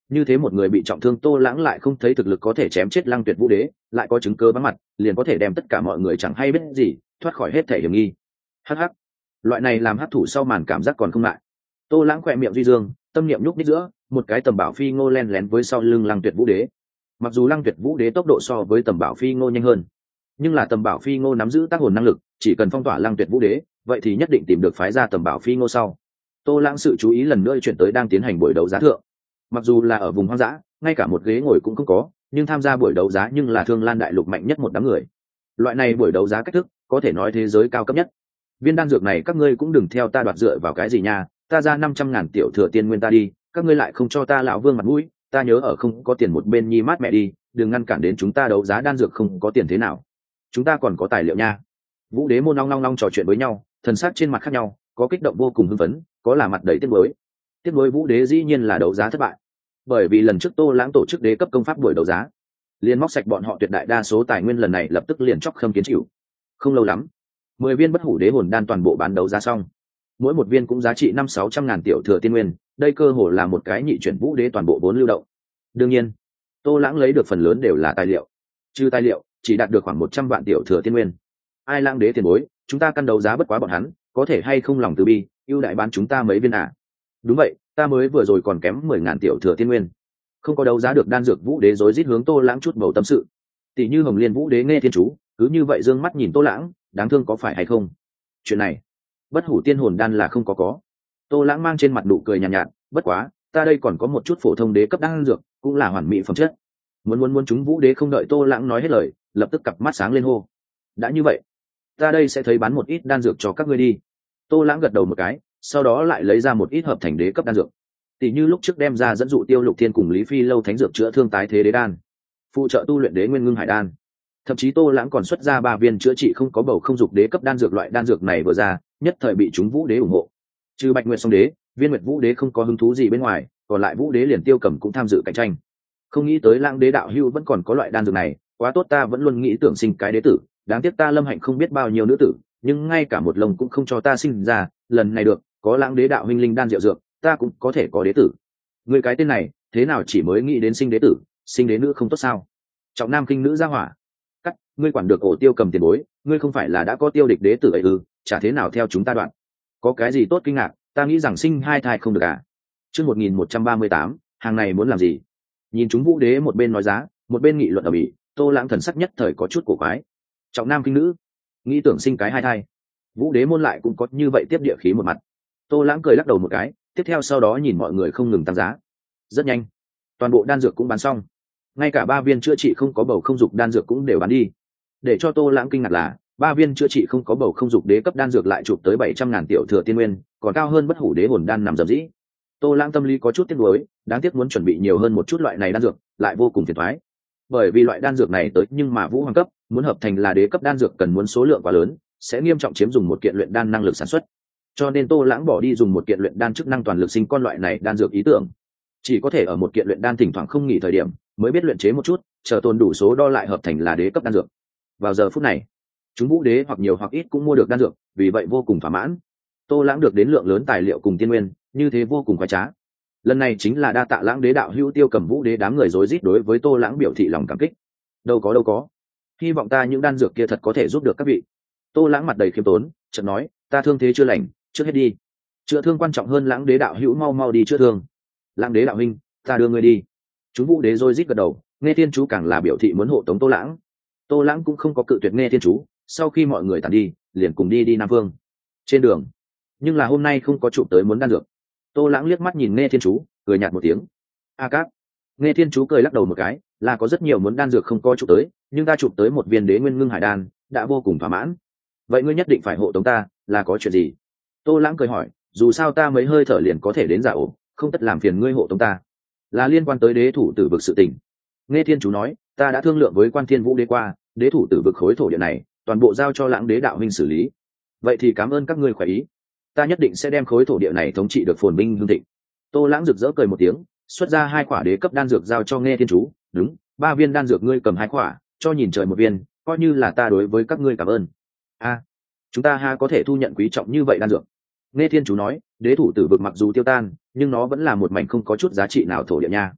như thế một người bị trọng thương, Tô Lãng lại không thấy thực lực có thể chém chết Lăng Tuyệt Vũ Đế, lại có chứng cơ vắng mặt, liền có thể đem tất cả mọi người chẳng hay biết gì thoát khỏi hết thể hiểm nghi. Hắc hắc, loại này làm hấp thụ sau màn cảm giác còn không lại. Tô Lãng khỏe miệng duy dương, tâm niệm nhúc nhích giữa, một cái tầm bảo phi ngô len lén với sau lưng Lăng Tuyệt Vũ Đế. Mặc dù Lăng Tuyệt Vũ Đế tốc độ so với tầm bảo phi ngô nhanh hơn, nhưng là tầm bảo phi ngô nắm giữ tác hồn năng lực, chỉ cần phong tỏa Lăng Tuyệt Vũ Đế, vậy thì nhất định tìm được phái ra tầm bảo phi ngô sau. Tô Lãng sự chú ý lần nữa chuyển tới đang tiến hành buổi đấu giá thượng. Mặc dù là ở vùng hoang dã, ngay cả một ghế ngồi cũng không có, nhưng tham gia buổi đấu giá nhưng là Thương Lan đại lục mạnh nhất một đám người. Loại này buổi đấu giá cách thức, có thể nói thế giới cao cấp nhất. Viên đan dược này các ngươi cũng đừng theo ta đoạt dựa vào cái gì nha, ta ra 500.000 tiểu thừa tiên nguyên ta đi, các ngươi lại không cho ta lão vương mặt mũi, ta nhớ ở không có tiền một bên nhi mát mẹ đi, đừng ngăn cản đến chúng ta đấu giá đan dược không có tiền thế nào. Chúng ta còn có tài liệu nha. Vũ Đế môn long trò chuyện với nhau, thần sắc trên mặt khác nhau, có kích động vô cùng hưng phấn, có là mặt đầy tiếc nuối. Tiếc nuối Vũ Đế dĩ nhiên là đấu giá thất bại, bởi vì lần trước Tô Lãng tổ chức đế cấp công pháp buổi đấu giá, liền móc sạch bọn họ tuyệt đại đa số tài nguyên, lần này lập tức liền chóc khâm kiến chịu. Không lâu lắm, 10 viên bất hủ đế hồn đan toàn bộ bán đấu giá xong, mỗi một viên cũng giá trị 500-600 ngàn tiểu thừa tiên nguyên, đây cơ hồ là một cái nhị chuyển Vũ Đế toàn bộ vốn lưu động. Đương nhiên, Tô Lãng lấy được phần lớn đều là tài liệu, trừ tài liệu chỉ đạt được khoảng 100 vạn tiểu thừa tiên nguyên. Ai Lãng đế tiền bối, chúng ta căn đấu giá bất quá bọn hắn, có thể hay không lòng từ bi ưu đại bán chúng ta mấy viên à? Đúng vậy, ta mới vừa rồi còn kém 10.000 tiểu thừa tiên nguyên, không có đấu giá được đan dược. Vũ Đế rối rít hướng Tô Lãng chút bầu tâm sự. Tỷ như Hồng Liên Vũ Đế nghe thiên chú, cứ như vậy dương mắt nhìn Tô Lãng, đáng thương có phải hay không? Chuyện này, bất hủ tiên hồn đan là không có. Tô Lãng mang trên mặt nụ cười nhàn nhạt, bất quá, ta đây còn có một chút phổ thông đế cấp đan dược, cũng là hoàn mỹ phẩm chất. Muốn chúng. Vũ Đế không đợi Tô Lãng nói hết lời, lập tức cặp mắt sáng lên hô. Đã như vậy, ta đây sẽ thấy bán một ít đan dược cho các ngươi đi. Tô Lãng gật đầu một cái, sau đó lại lấy ra một ít hợp thành đế cấp đan dược. Tỷ như lúc trước đem ra dẫn dụ Tiêu Lục Thiên cùng Lý Phi lâu thánh dược chữa thương tái thế đế đan, phụ trợ tu luyện đế nguyên ngưng hải đan. Thậm chí Tô Lãng còn xuất ra 3 viên chữa trị không có bầu không dục đế cấp đan dược. Loại đan dược này vừa ra, nhất thời bị chúng Vũ Đế ủng hộ. Trừ Bạch Nguyệt Song Đế, Viên Nguyệt Vũ Đế không có hứng thú gì bên ngoài, còn lại Vũ Đế liền Tiêu Cầm cũng tham dự cạnh tranh. Không nghĩ tới Lãng đế đạo hữu vẫn còn có loại đan dược này, quá tốt, ta vẫn luôn nghĩ tưởng sinh cái đế tử, đáng tiếc ta lâm hạnh không biết bao nhiêu nữ tử, nhưng ngay cả một lồng cũng không cho ta sinh ra, lần này được, có Lãng đế đạo huynh linh đan diệu dược, ta cũng có thể có đế tử. Người cái tên này, thế nào chỉ mới nghĩ đến sinh đế tử, sinh đế nữ không tốt sao? Trọng nam khinh nữ ra hỏa. Cắt, ngươi quản được ổ Tiêu Cầm tiền bối, ngươi không phải là đã có tiêu địch đế tử ấy ư? Chả thế nào theo chúng ta đoạn. Có cái gì tốt kinh ngạc, ta nghĩ rằng sinh 2 thai không được à? Chương 1138, hàng này muốn làm gì? Nhìn chúng Vũ Đế một bên nói giá, một bên nghị luận ở bỉ, Tô Lãng thần sắc nhất thời có chút cổ quái. Trọng nam khinh nữ, nghĩ tưởng sinh cái 2 thai. Vũ Đế môn lại cũng có như vậy tiếp địa khí một mặt. Tô Lãng cười lắc đầu một cái, tiếp theo sau đó nhìn mọi người không ngừng tăng giá. Rất nhanh, toàn bộ đan dược cũng bán xong, ngay cả 3 viên chữa trị không có bầu không dục đan dược cũng đều bán đi. Để cho Tô Lãng kinh ngạc là 3 viên chữa trị không có bầu không dục đế cấp đan dược lại chụp tới 700 ngàn tiểu thừa tiên nguyên, còn cao hơn bất hủ đế hồn đan nằm dầm dĩ. Tô Lãng tâm lý có chút tiếc nuối, đáng tiếc muốn chuẩn bị nhiều hơn một chút loại này đan dược, lại vô cùng phiền toái. Bởi vì loại đan dược này tới nhưng mà vũ hoàng cấp, muốn hợp thành là đế cấp đan dược cần muốn số lượng quá lớn, sẽ nghiêm trọng chiếm dùng một kiện luyện đan năng lực sản xuất. Cho nên Tô Lãng bỏ đi dùng một kiện luyện đan chức năng toàn lực sinh con loại này đan dược ý tưởng, chỉ có thể ở một kiện luyện đan thỉnh thoảng không nghỉ thời điểm mới biết luyện chế một chút, chờ tồn đủ số đo lại hợp thành là đế cấp đan dược. Vào giờ phút này, chúng Vũ Đế hoặc nhiều hoặc ít cũng mua được đan dược, vì vậy vô cùng thỏa mãn. Tô Lãng được đến lượng lớn tài liệu cùng tiên nguyên, như thế vô cùng khoái trá. Lần này chính là đa tạ Lãng đế đạo hữu. Tiêu Cầm Vũ Đế đám người rối rít đối với Tô Lãng biểu thị lòng cảm kích. Đâu có, hy vọng ta những đan dược kia thật có thể giúp được các vị. Tô Lãng mặt đầy khiêm tốn, chợt nói, ta thương thế chưa lành, trước hết đi. Chữa thương quan trọng hơn, Lãng đế đạo hữu mau đi chữa thương. Lãng đế đạo huynh, ta đưa ngươi đi. Chúng Vũ Đế rối rít gật đầu, nghe thiên chú càng là biểu thị muốn hộ tống Tô Lãng. Tô Lãng cũng không có cự tuyệt nghe thiên chú, sau khi mọi người tàn đi, liền cùng đi Nam Vương. Trên đường, nhưng là hôm nay không có chụp tới muốn đan dược. Tô Lãng liếc mắt nhìn nghe thiên chú, cười nhạt một tiếng. A Cát. Nghe thiên chú cười lắc đầu một cái, là có rất nhiều muốn đan dược không có chụp tới, nhưng ta chụp tới một viên đế nguyên ngưng hải đan, đã vô cùng thỏa mãn. Vậy ngươi nhất định phải hộ tống ta, là có chuyện gì? Tô Lãng cười hỏi, dù sao ta mấy hơi thở liền có thể đến giả ổ, không tất làm phiền ngươi hộ tống ta. Là liên quan tới đế thủ tử vực sự tình. Nghe thiên chú nói, ta đã thương lượng với Quan Thiên Vũ Đế qua, đế thủ tử vực khối thổ địa này toàn bộ giao cho Lãng đế đạo huynh xử lý. Vậy thì cảm ơn các ngươi khỏe ý, ta nhất định sẽ đem khối thổ địa này thống trị được phồn vinh hương thịnh. Tô Lãng rực rỡ cười một tiếng, xuất ra 2 quả đế cấp đan dược giao cho nghe thiên chú. Đúng, 3 viên đan dược ngươi cầm 2 quả, cho nhìn trời một viên, coi như là ta đối với các ngươi cảm ơn. Chúng ta ha có thể thu nhận quý trọng như vậy đan dược? Nghe thiên chú nói, đế thủ tử vực mặc dù tiêu tan, nhưng nó vẫn là một mảnh không có chút giá trị nào thổ địa nha.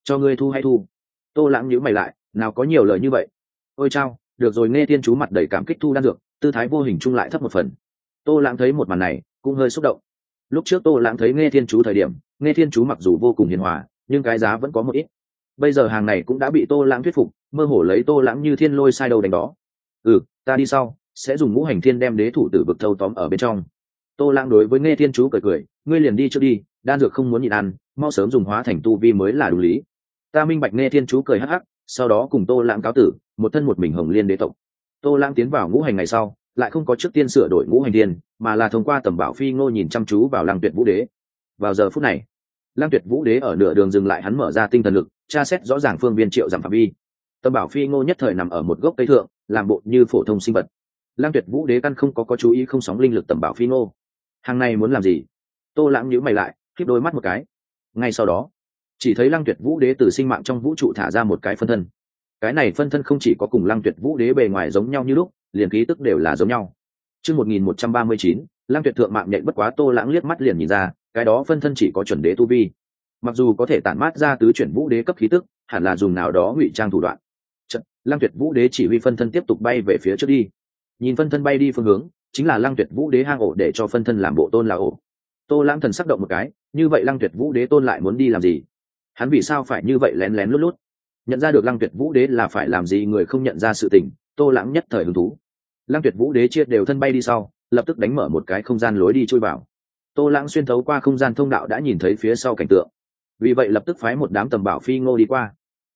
cho ngươi thu hay thu? Tô Lãng nhíu mày lại, nào có nhiều lời như vậy. Ôi chao, được rồi. Nghe Thiên Chú mặt đầy cảm kích thu đan dược, tư thái vô hình chung lại thấp một phần. Tô Lãng thấy một màn này cũng hơi xúc động. Lúc trước Tô Lãng thấy Nghe Thiên Chú thời điểm, Nghe Thiên Chú mặc dù vô cùng hiền hòa, nhưng cái giá vẫn có một ít. Bây giờ hàng này cũng đã bị Tô Lãng thuyết phục, mơ hồ lấy Tô Lãng như thiên lôi sai đầu đánh đó. Ta đi sau sẽ dùng ngũ hành thiên đem đế thủ tử vực thâu tóm ở bên trong. Tô Lãng đối với Nghe Thiên Chú cười cười, ngươi liền đi trước đi, đan dược không muốn nhịn ăn, mau sớm dùng hóa thành tu vi mới là đúng lý. Ta minh bạch. Nghe Thiên Chú cười hắc hắc, sau đó cùng Tô Lãng cáo tử, một thân một mình Hồng Liên đế tộc. Tô Lãng tiến vào ngũ hành ngày sau, lại không có trước tiên sửa đổi ngũ hành thiên, mà là thông qua tầm bảo phi ngô nhìn chăm chú vào Lăng Tuyệt Vũ Đế. Vào giờ phút này, Lăng Tuyệt Vũ Đế ở nửa đường dừng lại, hắn mở ra tinh thần lực, tra xét rõ ràng phương viên triệu giảm phạm vi. Tầm bảo phi ngô nhất thời nằm ở một gốc cây thượng, làm bộ như phổ thông sinh vật. Lăng Tuyệt Vũ Đế căn không có chú ý không sóng linh lực tầm bảo phi ngô. Hàng này muốn làm gì? Tô Lãng nhíu mày lại, khép đôi mắt một cái. Ngay sau đó, chỉ thấy Lăng Tuyệt Vũ Đế từ sinh mạng trong vũ trụ thả ra một cái phân thân. Cái này phân thân không chỉ có cùng Lăng Tuyệt Vũ Đế bề ngoài giống nhau như lúc, liền khí tức đều là giống nhau. Chương 1139, Lăng Tuyệt thượng mạng nhện. Bất quá Tô Lãng liếc mắt liền nhìn ra, cái đó phân thân chỉ có chuẩn đế tu vi. Mặc dù có thể tản mát ra tứ chuyển vũ đế cấp khí tức, hẳn là dùng nào đó ngụy trang thủ đoạn. Lăng Tuyệt Vũ Đế chỉ huy phân thân tiếp tục bay về phía trước đi. Nhìn phân thân bay đi phương hướng, chính là Lăng Tuyệt Vũ Đế hang ổ để cho phân thân làm bộ tôn là ổ. Tô Lãng thần sắc động một cái, như vậy Lăng Tuyệt Vũ Đế tôn lại muốn đi làm gì? Hắn vì sao phải như vậy lén lén lút lút? Nhận ra được Lăng Tuyệt Vũ Đế là phải làm gì người không nhận ra sự tình, Tô Lãng nhất thời hứng thú. Lăng Tuyệt Vũ Đế chia đều thân bay đi sau, lập tức đánh mở một cái không gian lối đi chui vào. Tô Lãng xuyên thấu qua không gian thông đạo đã nhìn thấy phía sau cảnh tượng, vì vậy lập tức phái một đám tầm bảo phi ngô đi qua.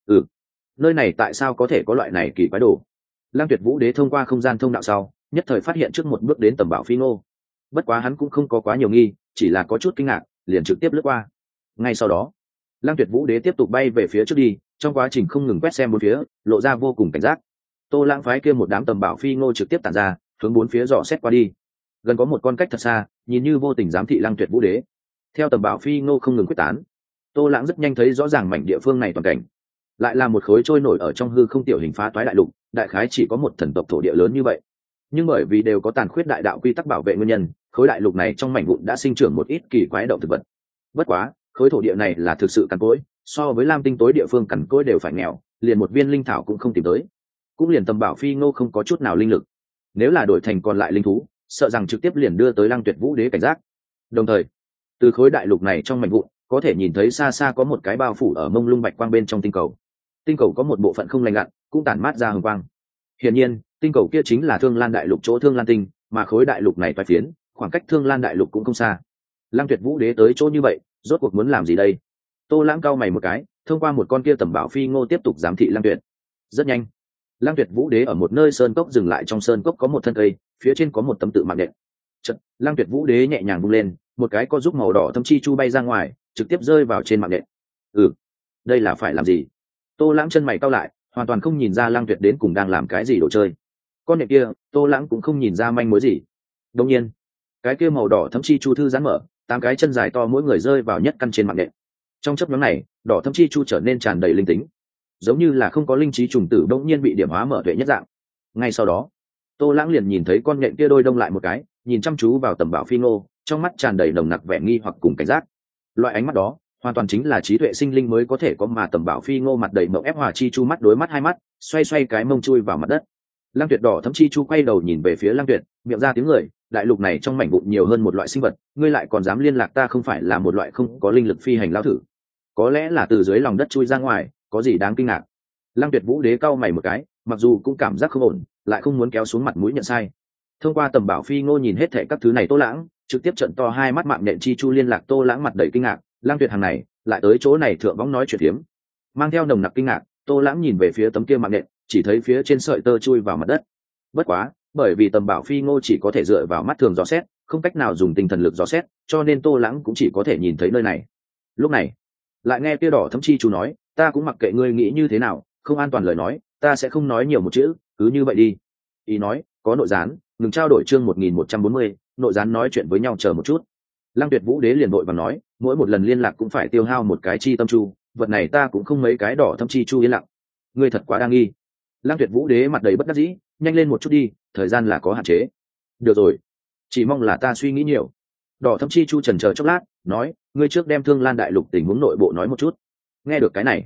Nơi này tại sao có thể có loại này kỳ quái đồ? Lăng Tuyệt Vũ Đế thông qua không gian thông đạo sau, nhất thời phát hiện trước một bước đến tầm bảo phi ngô. Bất quá hắn cũng không có quá nhiều nghi, chỉ là có chút kinh ngạc, liền trực tiếp lướt qua. Ngay sau đó, Lăng Tuyệt Vũ Đế tiếp tục bay về phía trước đi, trong quá trình không ngừng quét xem bốn phía, lộ ra vô cùng cảnh giác. Tô Lãng phái kia một đám tầm bảo phi ngô trực tiếp tản ra, hướng bốn phía dò xét qua đi. Gần có một con cách thật xa, nhìn như vô tình giám thị Lăng Tuyệt Vũ Đế. Theo tầm bảo phi ngô không ngừng quyết tán, Tô Lãng rất nhanh thấy rõ ràng mảnh địa phương này toàn cảnh. Lại là một khối trôi nổi ở trong hư không tiểu hình phá toái đại lục, đại khái chỉ có một thần tộc thổ địa lớn như vậy. Nhưng bởi vì đều có tàn khuyết đại đạo quy tắc bảo vệ nguyên nhân, khối đại lục này trong mảnh vụn đã sinh trưởng một ít kỳ quái động thực vật. Bất quá, khối thổ địa này là thực sự cằn cỗi, so với Lam Tinh tối địa phương cằn cỗi đều phải nghèo, liền một viên linh thảo cũng không tìm tới. Cũng liền tầm bảo phi ngô không có chút nào linh lực. Nếu là đổi thành còn lại linh thú, sợ rằng trực tiếp liền đưa tới Lăng Tuyệt Vũ Đế cảnh giác. Đồng thời, từ khối đại lục này trong mảnh vụn, có thể nhìn thấy xa xa có một cái bao phủ ở mông lung bạch quang bên trong tinh cầu. Tinh cầu có một bộ phận không lành lặn, cũng tản mát ra hồng quang. Hiển nhiên, tinh cầu kia chính là Thương Lan đại lục chỗ Thương Lan tinh, mà khối đại lục này toái phiến, khoảng cách Thương Lan đại lục cũng không xa. Lăng Tuyệt Vũ Đế tới chỗ như vậy, rốt cuộc muốn làm gì đây? Tô Lãng cau mày một cái, thông qua một con kia tầm bảo phi ngô tiếp tục giám thị Lăng Tuyệt. Rất nhanh, Lăng Tuyệt Vũ Đế ở một nơi sơn cốc dừng lại, trong sơn cốc có một thân cây, phía trên có một tấm tự mạng nện. Chợt, Lăng Tuyệt Vũ Đế nhẹ nhàng vung lên, một cái có giúp màu đỏ thâm chi chu bay ra ngoài, trực tiếp rơi vào trên mạng nện. Đây là phải làm gì? Tô Lãng chân mày cau lại, hoàn toàn không nhìn ra Lăng Tuyệt đến cùng đang làm cái gì đồ chơi. Con nhện kia, Tô Lãng cũng không nhìn ra manh mối gì. Đương nhiên, cái kia màu đỏ thâm chi chu thư giãn mở, 8 cái chân dài to mỗi người rơi vào nhất căn trên mạng nện. Trong chớp nhoáng này, đỏ thâm chi chu trở nên tràn đầy linh tính, giống như là không có linh trí trùng tử đột nhiên bị điểm hóa mở tuệ nhất dạng. Ngay sau đó, Tô Lãng liền nhìn thấy con nhện kia đôi đông lại một cái, nhìn chăm chú vào tầm bảo phi ngô, trong mắt tràn đầy nồng nặc vẻ nghi hoặc cùng cảnh giác. Loại ánh mắt đó, hoàn toàn chính là trí tuệ sinh linh mới có thể có, mà tầm bảo phi ngô mặt đầy mộng ép hòa chi chu mắt đối mắt hai mắt, xoay xoay cái mông chui vào mặt đất. Lăng Tuyệt đỏ thâm chi chu quay đầu nhìn về phía Lăng Tuyệt, miệng ra tiếng người, đại lục này trong mảnh vụn nhiều hơn một loại sinh vật, ngươi lại còn dám liên lạc ta, không phải là một loại không có linh lực phi hành lão thử? Có lẽ là từ dưới lòng đất chui ra ngoài, có gì đáng kinh ngạc? Lăng Tuyệt Vũ Đế cau mày một cái, mặc dù cũng cảm giác không ổn, lại không muốn kéo xuống mặt mũi nhận sai. Thông qua tầm bảo phi ngô nhìn hết thảy các thứ này, Tô Lãng trực tiếp trợn to hai mắt, mạng nện chi chu liên lạc. Tô Lãng mặt đầy kinh ngạc, Lăng Tuyệt hàng này lại tới chỗ này thượng võng nói chuyện tiếm. Mang theo nồng nặc kinh ngạc, Tô Lãng nhìn về phía tấm kia mạng nện, chỉ thấy phía trên sợi tơ chui vào mặt đất. Bất quá, bởi vì tầm bảo phi ngô chỉ có thể dựa vào mắt thường dò xét, không cách nào dùng tinh thần lực dò xét, cho nên Tô Lãng cũng chỉ có thể nhìn thấy nơi này. Lúc này, lại nghe kia đỏ thâm chi chu nói, ta cũng mặc kệ ngươi nghĩ như thế nào, không an toàn lời nói, ta sẽ không nói nhiều một chữ, cứ như vậy đi. Ý nói, có nội gián, ngừng trao đổi chương 1140, nội gián nói chuyện với nhau, chờ một chút. Lăng Tuyệt Vũ Đế liền vội vàng nói, mỗi một lần liên lạc cũng phải tiêu hao một cái chi tâm chu, vật này ta cũng không mấy cái đỏ thâm chi chu yên lặng. Ngươi thật quá đa nghi. Lăng Tuyệt Vũ Đế mặt đầy bất đắc dĩ, nhanh lên một chút đi, thời gian là có hạn chế. Được rồi, chỉ mong là ta suy nghĩ nhiều. Đỏ thâm chi chu chần chờ chốc lát, nói, ngươi trước đem Thương Lan đại lục tình huống nội bộ nói một chút. Nghe được cái này,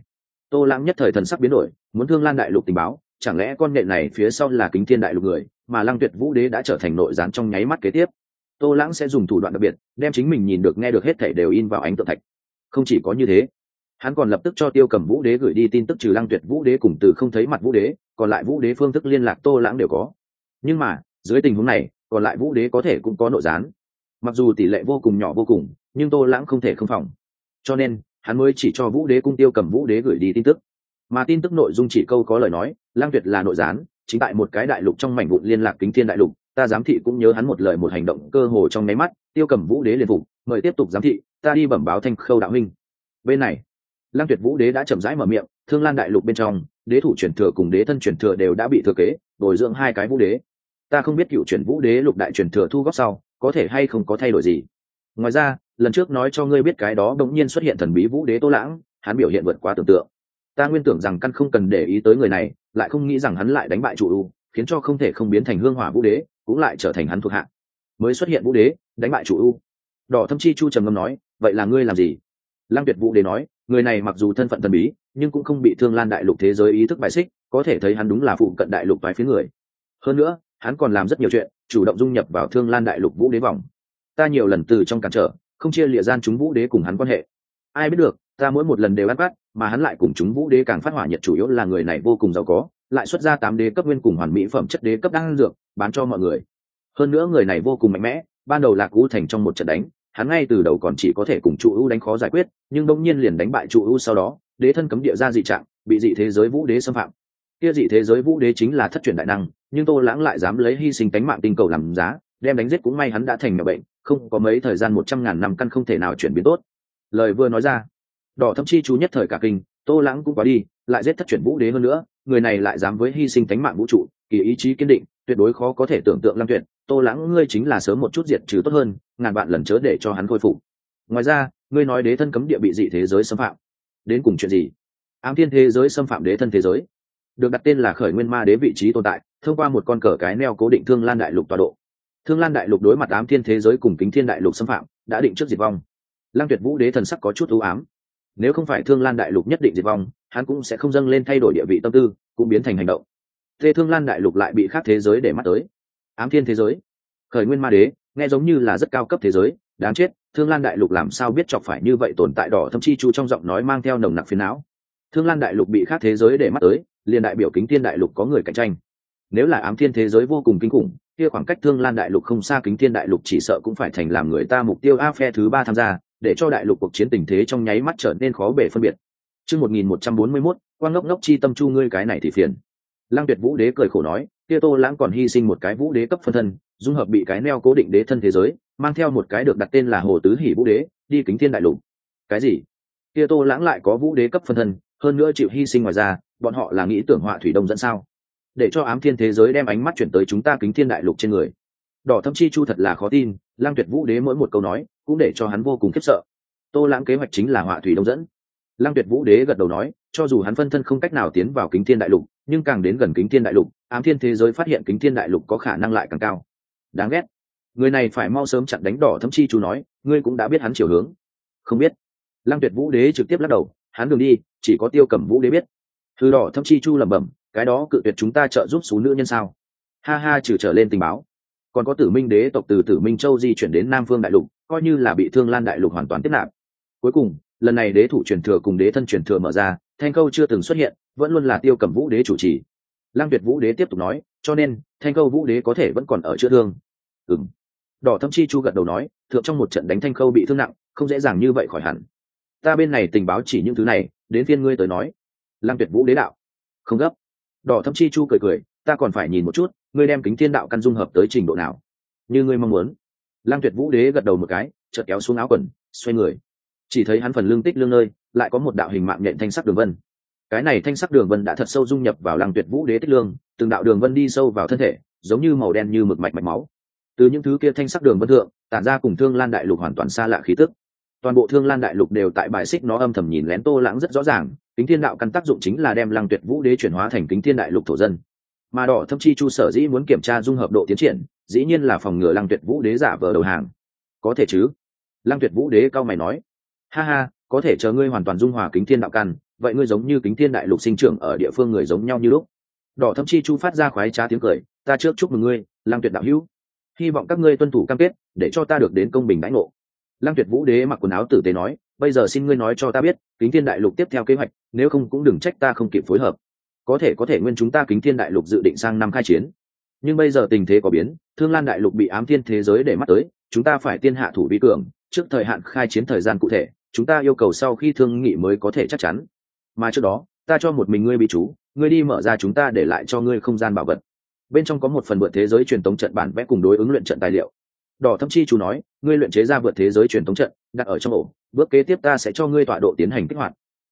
Tô Lãng nhất thời thần sắc biến đổi, muốn Thương Lan đại lục tình báo, chẳng lẽ con nhện này phía sau là Kính Thiên đại lục người, mà Lăng Tuyệt Vũ Đế đã trở thành nội gián trong nháy mắt kế tiếp. Tô Lãng sẽ dùng thủ đoạn đặc biệt, đem chính mình nhìn được nghe được hết thảy đều in vào ánh tượng thạch. Không chỉ có như thế, hắn còn lập tức cho Tiêu Cầm Vũ Đế gửi đi tin tức trừ Lăng Tuyệt Vũ Đế cùng từ không thấy mặt Vũ Đế, còn lại Vũ Đế phương thức liên lạc Tô Lãng đều có. Nhưng mà, dưới tình huống này, còn lại Vũ Đế có thể cũng có nội gián. Mặc dù tỷ lệ vô cùng nhỏ vô cùng, nhưng Tô Lãng không thể không phòng. Cho nên, hắn mới chỉ cho Vũ Đế cung Tiêu Cầm Vũ Đế gửi đi tin tức. Mà tin tức nội dung chỉ câu có lời nói, Lăng Tuyệt là nội gián, chính tại một cái đại lục trong mảnh vụn liên lạc Kính Thiên đại lục, ta giám thị cũng nhớ hắn một lời một hành động cơ hồ trong nháy mắt. Tiêu Cầm Vũ Đế liền phục, mời tiếp tục giám thị, ta đi bẩm báo Thanh Khâu đạo huynh. Bên này, Lăng Tuyệt Vũ Đế đã chậm rãi mở miệng, Thương Lan đại lục bên trong, đế thủ truyền thừa cùng đế thân truyền thừa đều đã bị thừa kế, bồi dưỡng hai cái Vũ Đế. Ta không biết cựu truyền Vũ Đế lục đại truyền thừa thu góp sau, có thể hay không có thay đổi gì. Ngoài ra, lần trước nói cho ngươi biết cái đó đột nhiên xuất hiện thần bí Vũ Đế Tô Lãng, hắn biểu hiện vượt quá tưởng tượng. Ta nguyên tưởng rằng căn không cần để ý tới người này, lại không nghĩ rằng hắn lại đánh bại chủ u, khiến cho không thể không biến thành hương hỏa Vũ Đế, cũng lại trở thành hắn thuộc hạ. Mới xuất hiện Vũ Đế, đánh bại chủ u. Đỏ Thâm Chi Chu trầm ngâm nói, vậy là ngươi làm gì? Lăng Tuyệt Vũ Đế nói, người này mặc dù thân phận thần bí, nhưng cũng không bị Thương Lan đại lục thế giới ý thức bài xích, có thể thấy hắn đúng là phụ cận đại lục toái phía người. Hơn nữa, hắn còn làm rất nhiều chuyện, chủ động dung nhập vào Thương Lan đại lục Vũ Đế vòng. Ta nhiều lần từ trong cản trở, không chia lìa gian chúng Vũ Đế cùng hắn quan hệ. Ai biết được, ta mỗi một lần đều ăn bắt, mà hắn lại cùng chúng Vũ Đế càng phát hỏa nhiệt, chủ yếu là người này vô cùng giàu có, lại xuất ra 8 đế cấp nguyên cùng hoàn mỹ phẩm chất đế cấp đan dược, bán cho mọi người. Hơn nữa người này vô cùng mạnh mẽ, ban đầu Lạc U thành trong một trận đánh, hắn ngay từ đầu còn chỉ có thể cùng Trụ U đánh khó giải quyết, nhưng đột nhiên liền đánh bại Trụ U, sau đó, đế thân cấm địa ra dị trạng, bị dị thế giới Vũ Đế xâm phạm. Kia dị thế giới Vũ Đế chính là thất truyền đại năng, nhưng Tô Lãng lại dám lấy hy sinh tánh mạng tinh cầu làm giá, đem đánh giết, cũng may hắn đã thành bệnh, không có mấy thời gian 100.000 năm căn không thể nào chuyển biến tốt. Lời vừa nói ra, Đỏ Thâm Chi chú nhất thời cả kinh, Tô Lãng cũng quá đi, lại giết thất truyền Vũ Đế hơn nữa, người này lại dám với hy sinh tánh mạng vũ trụ, kỳ ý chí kiên định, tuyệt đối khó có thể tưởng tượng. Lăng Tuyệt, Tô Lãng ngươi chính là sớm một chút diệt trừ tốt hơn, ngàn vạn lần chớ để cho hắn khôi phục. Ngoài ra, ngươi nói đế thân cấm địa bị dị thế giới xâm phạm, đến cùng chuyện gì? Ám thiên thế giới xâm phạm đế thân thế giới, được đặt tên là Khởi Nguyên Ma Đế vị trí tồn tại, thông qua một con cờ cái neo cố định Thương Lan đại lục tọa độ. Thương Lan đại lục đối mặt ám thiên thế giới cùng Kính Thiên đại lục xâm phạm, đã định trước diệt vong. Lăng Tuyệt Vũ Đế thần sắc có chút u ám. Nếu không phải Thương Lan đại lục nhất định diệt vong, hắn cũng sẽ không dâng lên thay đổi địa vị tâm tư, cũng biến thành hành động. Thế Thương Lan đại lục lại bị khác thế giới để mắt tới. Ám thiên thế giới, Khởi Nguyên Ma Đế, nghe giống như là rất cao cấp thế giới, đáng chết, Thương Lan đại lục làm sao biết chọc phải như vậy tồn tại. Đỏ Thâm Chi Chu trong giọng nói mang theo nồng nặc phiền não. Thương Lan đại lục bị khác thế giới để mắt tới, liền đại biểu Kính Thiên đại lục có người cạnh tranh. Nếu là ám thiên thế giới vô cùng kinh khủng, kia khoảng cách Thương Lan đại lục không xa, Kính Thiên đại lục chỉ sợ cũng phải thành làm người ta mục tiêu. Phe thứ 3 tham gia, để cho đại lục cuộc chiến tình thế trong nháy mắt trở nên khó bề phân biệt. Chương 1141, Quang ngốc ngốc chi tâm chu, ngươi cái này thì phiền. Lăng Tuyệt Vũ Đế cười khổ nói, kia Tô Lãng còn hy sinh một cái Vũ Đế cấp phân thân, dung hợp bị cái neo cố định đế thân thế giới, mang theo một cái được đặt tên là Hồ Tứ Hỷ Vũ Đế, đi Kính Thiên đại lục. Cái gì? Kia Tô Lãng lại có Vũ Đế cấp phân thân, hơn nữa chịu hy sinh, ngoài ra, bọn họ là nghĩ tưởng họa thủy đông dẫn sao? Để cho ám thiên thế giới đem ánh mắt chuyển tới chúng ta Kính Thiên đại lục trên người. Đỏ Thâm Chi Chu thật là khó tin, Lăng Tuyệt Vũ Đế mỗi một câu nói cũng để cho hắn vô cùng khiếp sợ. Tô Lãng kế hoạch chính là họa thủy đông dẫn. Lăng Tuyệt Vũ Đế gật đầu nói, cho dù hắn phân thân không cách nào tiến vào Kính Thiên đại lục, nhưng càng đến gần Kính Thiên đại lục, ám thiên thế giới phát hiện Kính Thiên đại lục có khả năng lại càng cao. Đáng ghét, người này phải mau sớm chặn đánh. Đỏ Thâm Chi Chu nói, ngươi cũng đã biết hắn chiều hướng? Không biết. Lăng Tuyệt Vũ Đế trực tiếp lắc đầu, hắn đường đi chỉ có Tiêu Cẩm Vũ Đế biết. Thư Đỏ Thâm Chi Chu lẩm bẩm, cái đó cự tuyệt chúng ta trợ giúp số nữ nhân sao? Ha ha, trừ trở lên tình báo, còn có Tử Minh đế tộc từ Tử Minh Châu di chuyển đến Nam Phương đại lục, coi như là bị Thương Lan đại lục hoàn toàn tiếp nạp. Cuối cùng, lần này đế thủ truyền thừa cùng đế thân truyền thừa mở ra, Thanh Câu chưa từng xuất hiện, vẫn luôn là Tiêu Cẩm Vũ Đế chủ trì. Lăng Tuyệt Vũ Đế tiếp tục nói, cho nên Thanh Câu Vũ Đế có thể vẫn còn ở chữa thương. Đỏ Thâm Chi Chu gật đầu nói, thượng trong một trận đánh Thanh Câu bị thương nặng, không dễ dàng như vậy khỏi hẳn. Ta bên này tình báo chỉ những thứ này, đến phiên ngươi tới nói. Lăng Tuyệt Vũ Đế đạo, không gấp. Đỏ Thâm Chi Chu cười cười, ta còn phải nhìn một chút, ngươi đem Kính Thiên đạo căn dung hợp tới trình độ nào, như ngươi mong muốn. Lăng Tuyệt Vũ Đế gật đầu một cái, chợt kéo xuống áo quần, xoay người, chỉ thấy hắn phần lưng tích lưng nơi lại có một đạo hình mạng nhện thanh sắc đường vân. Cái này thanh sắc đường vân đã thật sâu dung nhập vào Lăng Tuyệt Vũ Đế tích lương, từng đạo đường vân đi sâu vào thân thể, giống như màu đen như mực mạch máu. Từ những thứ kia thanh sắc đường vân thượng tản ra cùng Thương Lan đại lục hoàn toàn xa lạ khí tức. Toàn bộ Thương Lan đại lục đều tại bài xích nó, âm thầm nhìn lén Tô Lãng rất rõ ràng. Kính Thiên đạo căn tác dụng chính là đem Lăng Tuyệt Vũ Đế chuyển hóa thành Kính Thiên đại lục thổ dân. Mà Đỏ Thâm Chi Chu sở dĩ muốn kiểm tra dung hợp độ tiến triển, dĩ nhiên là phòng ngừa Lăng Tuyệt Vũ Đế giả vờ đầu hàng. Có thể chứ? Lăng Tuyệt Vũ Đế cao mày nói, ha ha, có thể chờ ngươi hoàn toàn dung hòa Kính Thiên đạo căn, vậy ngươi giống như Kính Thiên Đại Lục sinh trưởng ở địa phương người giống nhau như lúc. Đỏ Thâm Chi Chu phát ra khoái trá tiếng cười, ta trước chúc mừng ngươi, Lăng Tuyệt đạo hữu, hy vọng các ngươi tuân thủ cam kết để cho ta được đến công bình đãi ngộ. Lăng Tuyệt Vũ Đế mặc quần áo tử tế nói, bây giờ xin ngươi nói cho ta biết Kính Thiên Đại Lục tiếp theo kế hoạch, nếu không cũng đừng trách ta không kịp phối hợp. Có thể nguyên chúng ta Kính Thiên Đại Lục dự định sang năm khai chiến, nhưng bây giờ tình thế có biến, Thương Lan Đại Lục bị ám thiên thế giới để mắt tới, chúng ta phải tiên hạ thủ vi cường, trước thời hạn khai chiến thời gian cụ thể chúng ta yêu cầu sau khi thương nghị mới có thể chắc chắn. Mà trước đó ta cho một mình ngươi bị chú, ngươi đi mở ra chúng ta để lại cho ngươi không gian bảo vật, bên trong có một phần vượt thế giới truyền tống trận bản vẽ cùng đối ứng luyện trận tài liệu. Đỏ Thâm Chi Chu nói, ngươi luyện chế ra vượt thế giới truyền tống trận đặt ở trong ổ, bước kế tiếp ta sẽ cho ngươi tọa độ tiến hành kích hoạt.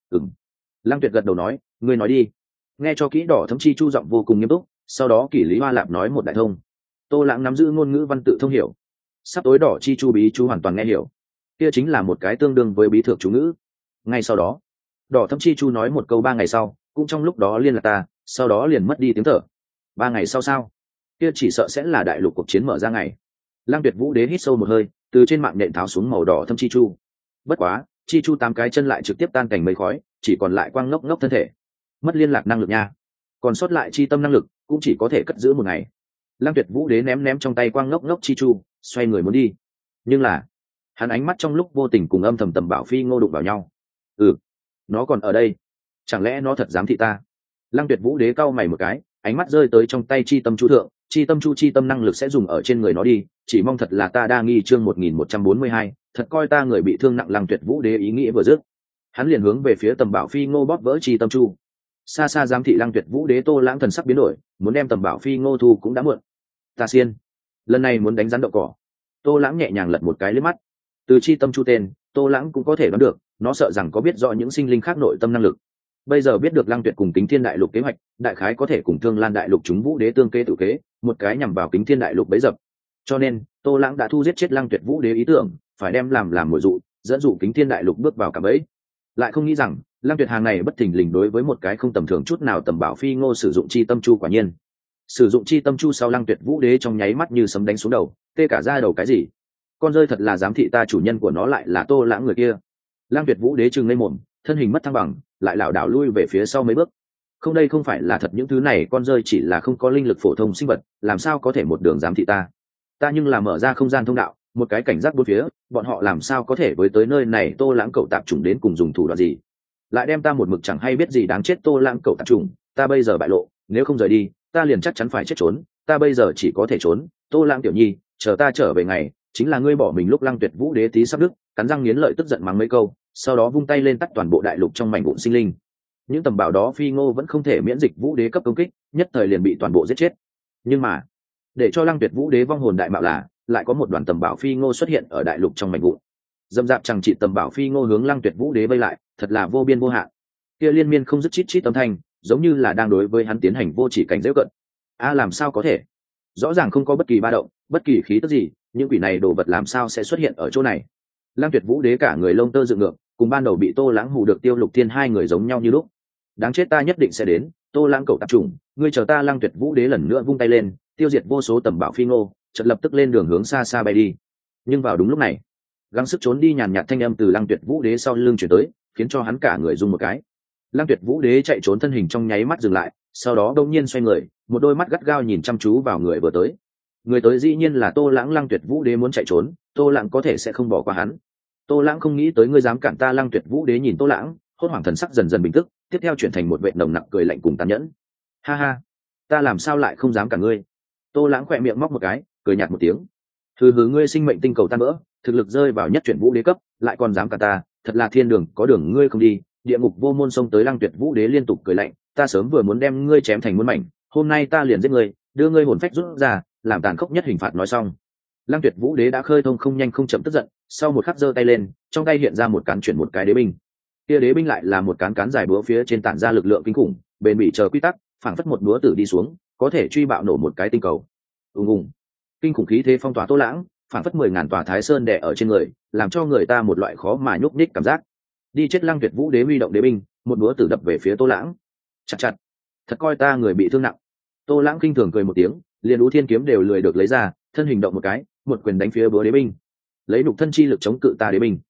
Lăng Tuyệt gật đầu nói, ngươi nói đi. Nghe cho kỹ. Đỏ Thâm Chi Chu giọng vô cùng nghiêm túc, sau đó Kỷ Lý Hoa Lạp nói một đại thông. Tô Lãng nắm giữ ngôn ngữ văn tự thông hiểu, sắp tối Đỏ Chi Chu bí chú hoàn toàn nghe hiểu, kia chính là một cái tương đương với bí thượng chú ngữ. Ngay sau đó Đỏ Thâm Chi Chu nói một câu 3 ngày sau cũng trong lúc đó liên lạc ta, sau đó liền mất đi tiếng thở. 3 ngày sau sao? Kia chỉ sợ sẽ là đại lục cuộc chiến mở ra ngày. Lăng Tuyệt Vũ Đế hít sâu một hơi, từ trên mạng nện tháo xuống màu đỏ thâm chi chu. Bất quá chi chu 8 cái chân lại trực tiếp tan thành mây khói, chỉ còn lại quang ngốc ngốc thân thể. Mất liên lạc năng lực nha, còn sót lại chi tâm năng lực cũng chỉ có thể cất giữ 1 ngày. Lăng Tuyệt Vũ Đế ném trong tay quang ngốc ngốc chi chu, xoay người muốn đi, nhưng là hắn ánh mắt trong lúc vô tình cùng âm thầm Tầm Bảo Phi Ngô đụng vào nhau. Nó còn ở đây, chẳng lẽ nó thật dám thị ta? Lăng Tuyệt Vũ Đế cau mày một cái, ánh mắt rơi tới trong tay chi tâm chu thượng. Chi tâm chu chi tâm năng lực sẽ dùng ở trên người nó đi, chỉ mong thật là ta đa nghi. Chương 1142, thật coi ta người bị thương nặng. Lăng Tuyệt Vũ Đế ý nghĩ vừa dứt, hắn liền hướng về phía Tầm Bảo Phi Ngô bóp vỡ chi tâm chu. Xa xa giám thị Lăng Tuyệt Vũ Đế Tô Lãng thần sắc biến đổi, muốn đem Tầm Bảo Phi Ngô thu cũng đã muộn. Ta xiên, lần này muốn đánh rắn đậu cỏ. Tô Lãng nhẹ nhàng lật một cái liếc mắt, từ chi tâm chu tên Tô Lãng cũng có thể đoán được, nó sợ rằng có biết rõ những sinh linh khác nội tâm năng lực. Bây giờ biết được Lăng Tuyệt cùng Kính Thiên Đại Lục kế hoạch, đại khái có thể cùng Thương Lan Đại Lục chúng Vũ Đế tương kế tự kế, một cái nhằm vào Kính Thiên Đại Lục bấy dập. Cho nên Tô Lãng đã thu giết chết Lăng Tuyệt Vũ Đế ý tưởng, phải đem làm mồi dụ, dẫn dụ Kính Thiên Đại Lục bước vào cạm bẫy. Lại không nghĩ rằng Lăng Tuyệt hàng này bất thình lình đối với một cái không tầm thường chút nào Tầm Bảo Phi Ngô sử dụng chi tâm chu. Quả nhiên sử dụng chi tâm chu sau, Lăng Tuyệt Vũ Đế trong nháy mắt như sấm đánh xuống đầu, tê cả da đầu. Cái gì? Con rơi thật là dám thị ta, chủ nhân của nó lại là Tô Lãng người kia. Lăng Tuyệt Vũ Đế trừng lên mồm, thân hình mất thăng bằng, lại lảo đảo lui về phía sau mấy bước. Không, đây không phải là thật, những thứ này con rơi chỉ là không có linh lực phổ thông sinh vật, làm sao có thể một đường dám thị ta? Ta nhưng là mở ra không gian thông đạo, một cái cảnh giác bốn phía, bọn họ làm sao có thể với tới nơi này? Tô Lãng cậu tạp chủng đến cùng dùng thủ đoạn gì, lại đem ta một mực chẳng hay biết gì đáng chết? Tô Lãng cậu tạp chủng, ta bây giờ bại lộ, nếu không rời đi, ta liền chắc chắn phải chết trốn. Ta bây giờ chỉ có thể trốn. Tô Lãng tiểu nhi, chờ ta trở về ngày, chính là ngươi bỏ mình lúc. Lăng Tuyệt Vũ Đế tí sắp đứt, cắn răng nghiến lợi tức giận mắng mấy câu, sau đó vung tay lên tắt toàn bộ đại lục trong mảnh vụn sinh linh. Những tầm bảo đó Phi Ngô vẫn không thể miễn dịch Vũ Đế cấp công kích, nhất thời liền bị toàn bộ giết chết. Nhưng mà để cho Lăng Tuyệt Vũ Đế vong hồn đại mạo là, lại có một đoàn tầm bảo Phi Ngô xuất hiện ở đại lục trong mảnh vụn. Dâm dạp chẳng trị tầm bảo Phi Ngô hướng Lăng Tuyệt Vũ Đế vây lại, thật là vô biên vô hạn. Kia liên miên không dứt chít chít âm thanh, giống như là đang đối với hắn tiến hành vô chỉ cảnh giễu cận. Làm sao có thể? Rõ ràng không có bất kỳ ba động, bất kỳ khí tức gì, những quỷ này đồ vật làm sao sẽ xuất hiện ở chỗ này? Lăng Tuyệt Vũ Đế cả người lông tơ dựng ngược, cùng ban đầu bị Tô Lãng hù được Tiêu Lục Thiên hai người giống nhau như lúc. Đáng chết, ta nhất định sẽ đến. Tô Lãng cậu tạp chủng, ngươi chờ ta. Lăng Tuyệt Vũ Đế lần nữa vung tay lên, tiêu diệt vô số tầm bảo Phi Ngô, chợt lập tức lên đường hướng xa xa bay đi. Nhưng vào đúng lúc này, gắng sức trốn đi nhàn nhạt thanh âm từ Lăng Tuyệt Vũ Đế sau lưng truyền tới, khiến cho hắn cả người rung một cái. Lăng Tuyệt Vũ Đế chạy trốn thân hình trong nháy mắt dừng lại, sau đó đột nhiên xoay người, một đôi mắt gắt gao nhìn chăm chú vào người vừa tới. Người tới dĩ nhiên là Tô Lãng. Lăng Tuyệt Vũ Đế muốn chạy trốn, Tô Lãng có thể sẽ không bỏ qua hắn. Tô Lãng không nghĩ tới ngươi dám cản ta. Lăng Tuyệt Vũ Đế nhìn Tô Lãng, hốt hoảng thần sắc dần dần bình tức, tiếp theo chuyển thành một vệ nồng nặc cười lạnh cùng tàn nhẫn. Ha ha, ta làm sao lại không dám cản ngươi? Tô Lãng khỏe miệng móc một cái, cười nhạt một tiếng. Hừ, ngươi sinh mệnh tinh cầu tan vỡ, thực lực rơi vào nhất chuyển vũ đế cấp, lại còn dám cản ta, thật là thiên đường có đường ngươi không đi, địa ngục vô môn. Xông tới Lăng Tuyệt Vũ Đế liên tục cười lạnh, ta sớm vừa muốn đem ngươi chém thành muôn mảnh, hôm nay ta liền giết ngươi, đưa ngươi hồn phách rút ra, làm tàn khốc nhất hình phạt. Nói xong, Lăng Tuyệt Vũ Đế đã khơi thông không nhanh không chậm tức giận, sau một khắc giơ tay lên, trong tay hiện ra một cán chuyển một cái đế binh. Kia đế binh lại là một cán dài búa, phía trên tản ra lực lượng kinh khủng, bền bỉ chờ quy tắc, phảng phất một búa tử đi xuống, có thể truy bạo nổ một cái tinh cầu. Ùng, kinh khủng khí thế phong tỏa Tô Lãng, phảng phất 10.000 tòa Thái Sơn đè ở trên người, làm cho người ta một loại khó mà nhúc nhích cảm giác. Đi chết! Lăng Tuyệt Vũ Đế huy động đế binh, một búa tử đập về phía Tô Lãng. Chặt, thật coi ta người bị thương nặng. Tô Lãng kinh thường cười một tiếng, liền Ú Thiên kiếm đều lười được lấy ra, thân hình động một cái, một quyền đánh phía búa đế binh, lấy nhục thân chi lực chống cự ta đế binh.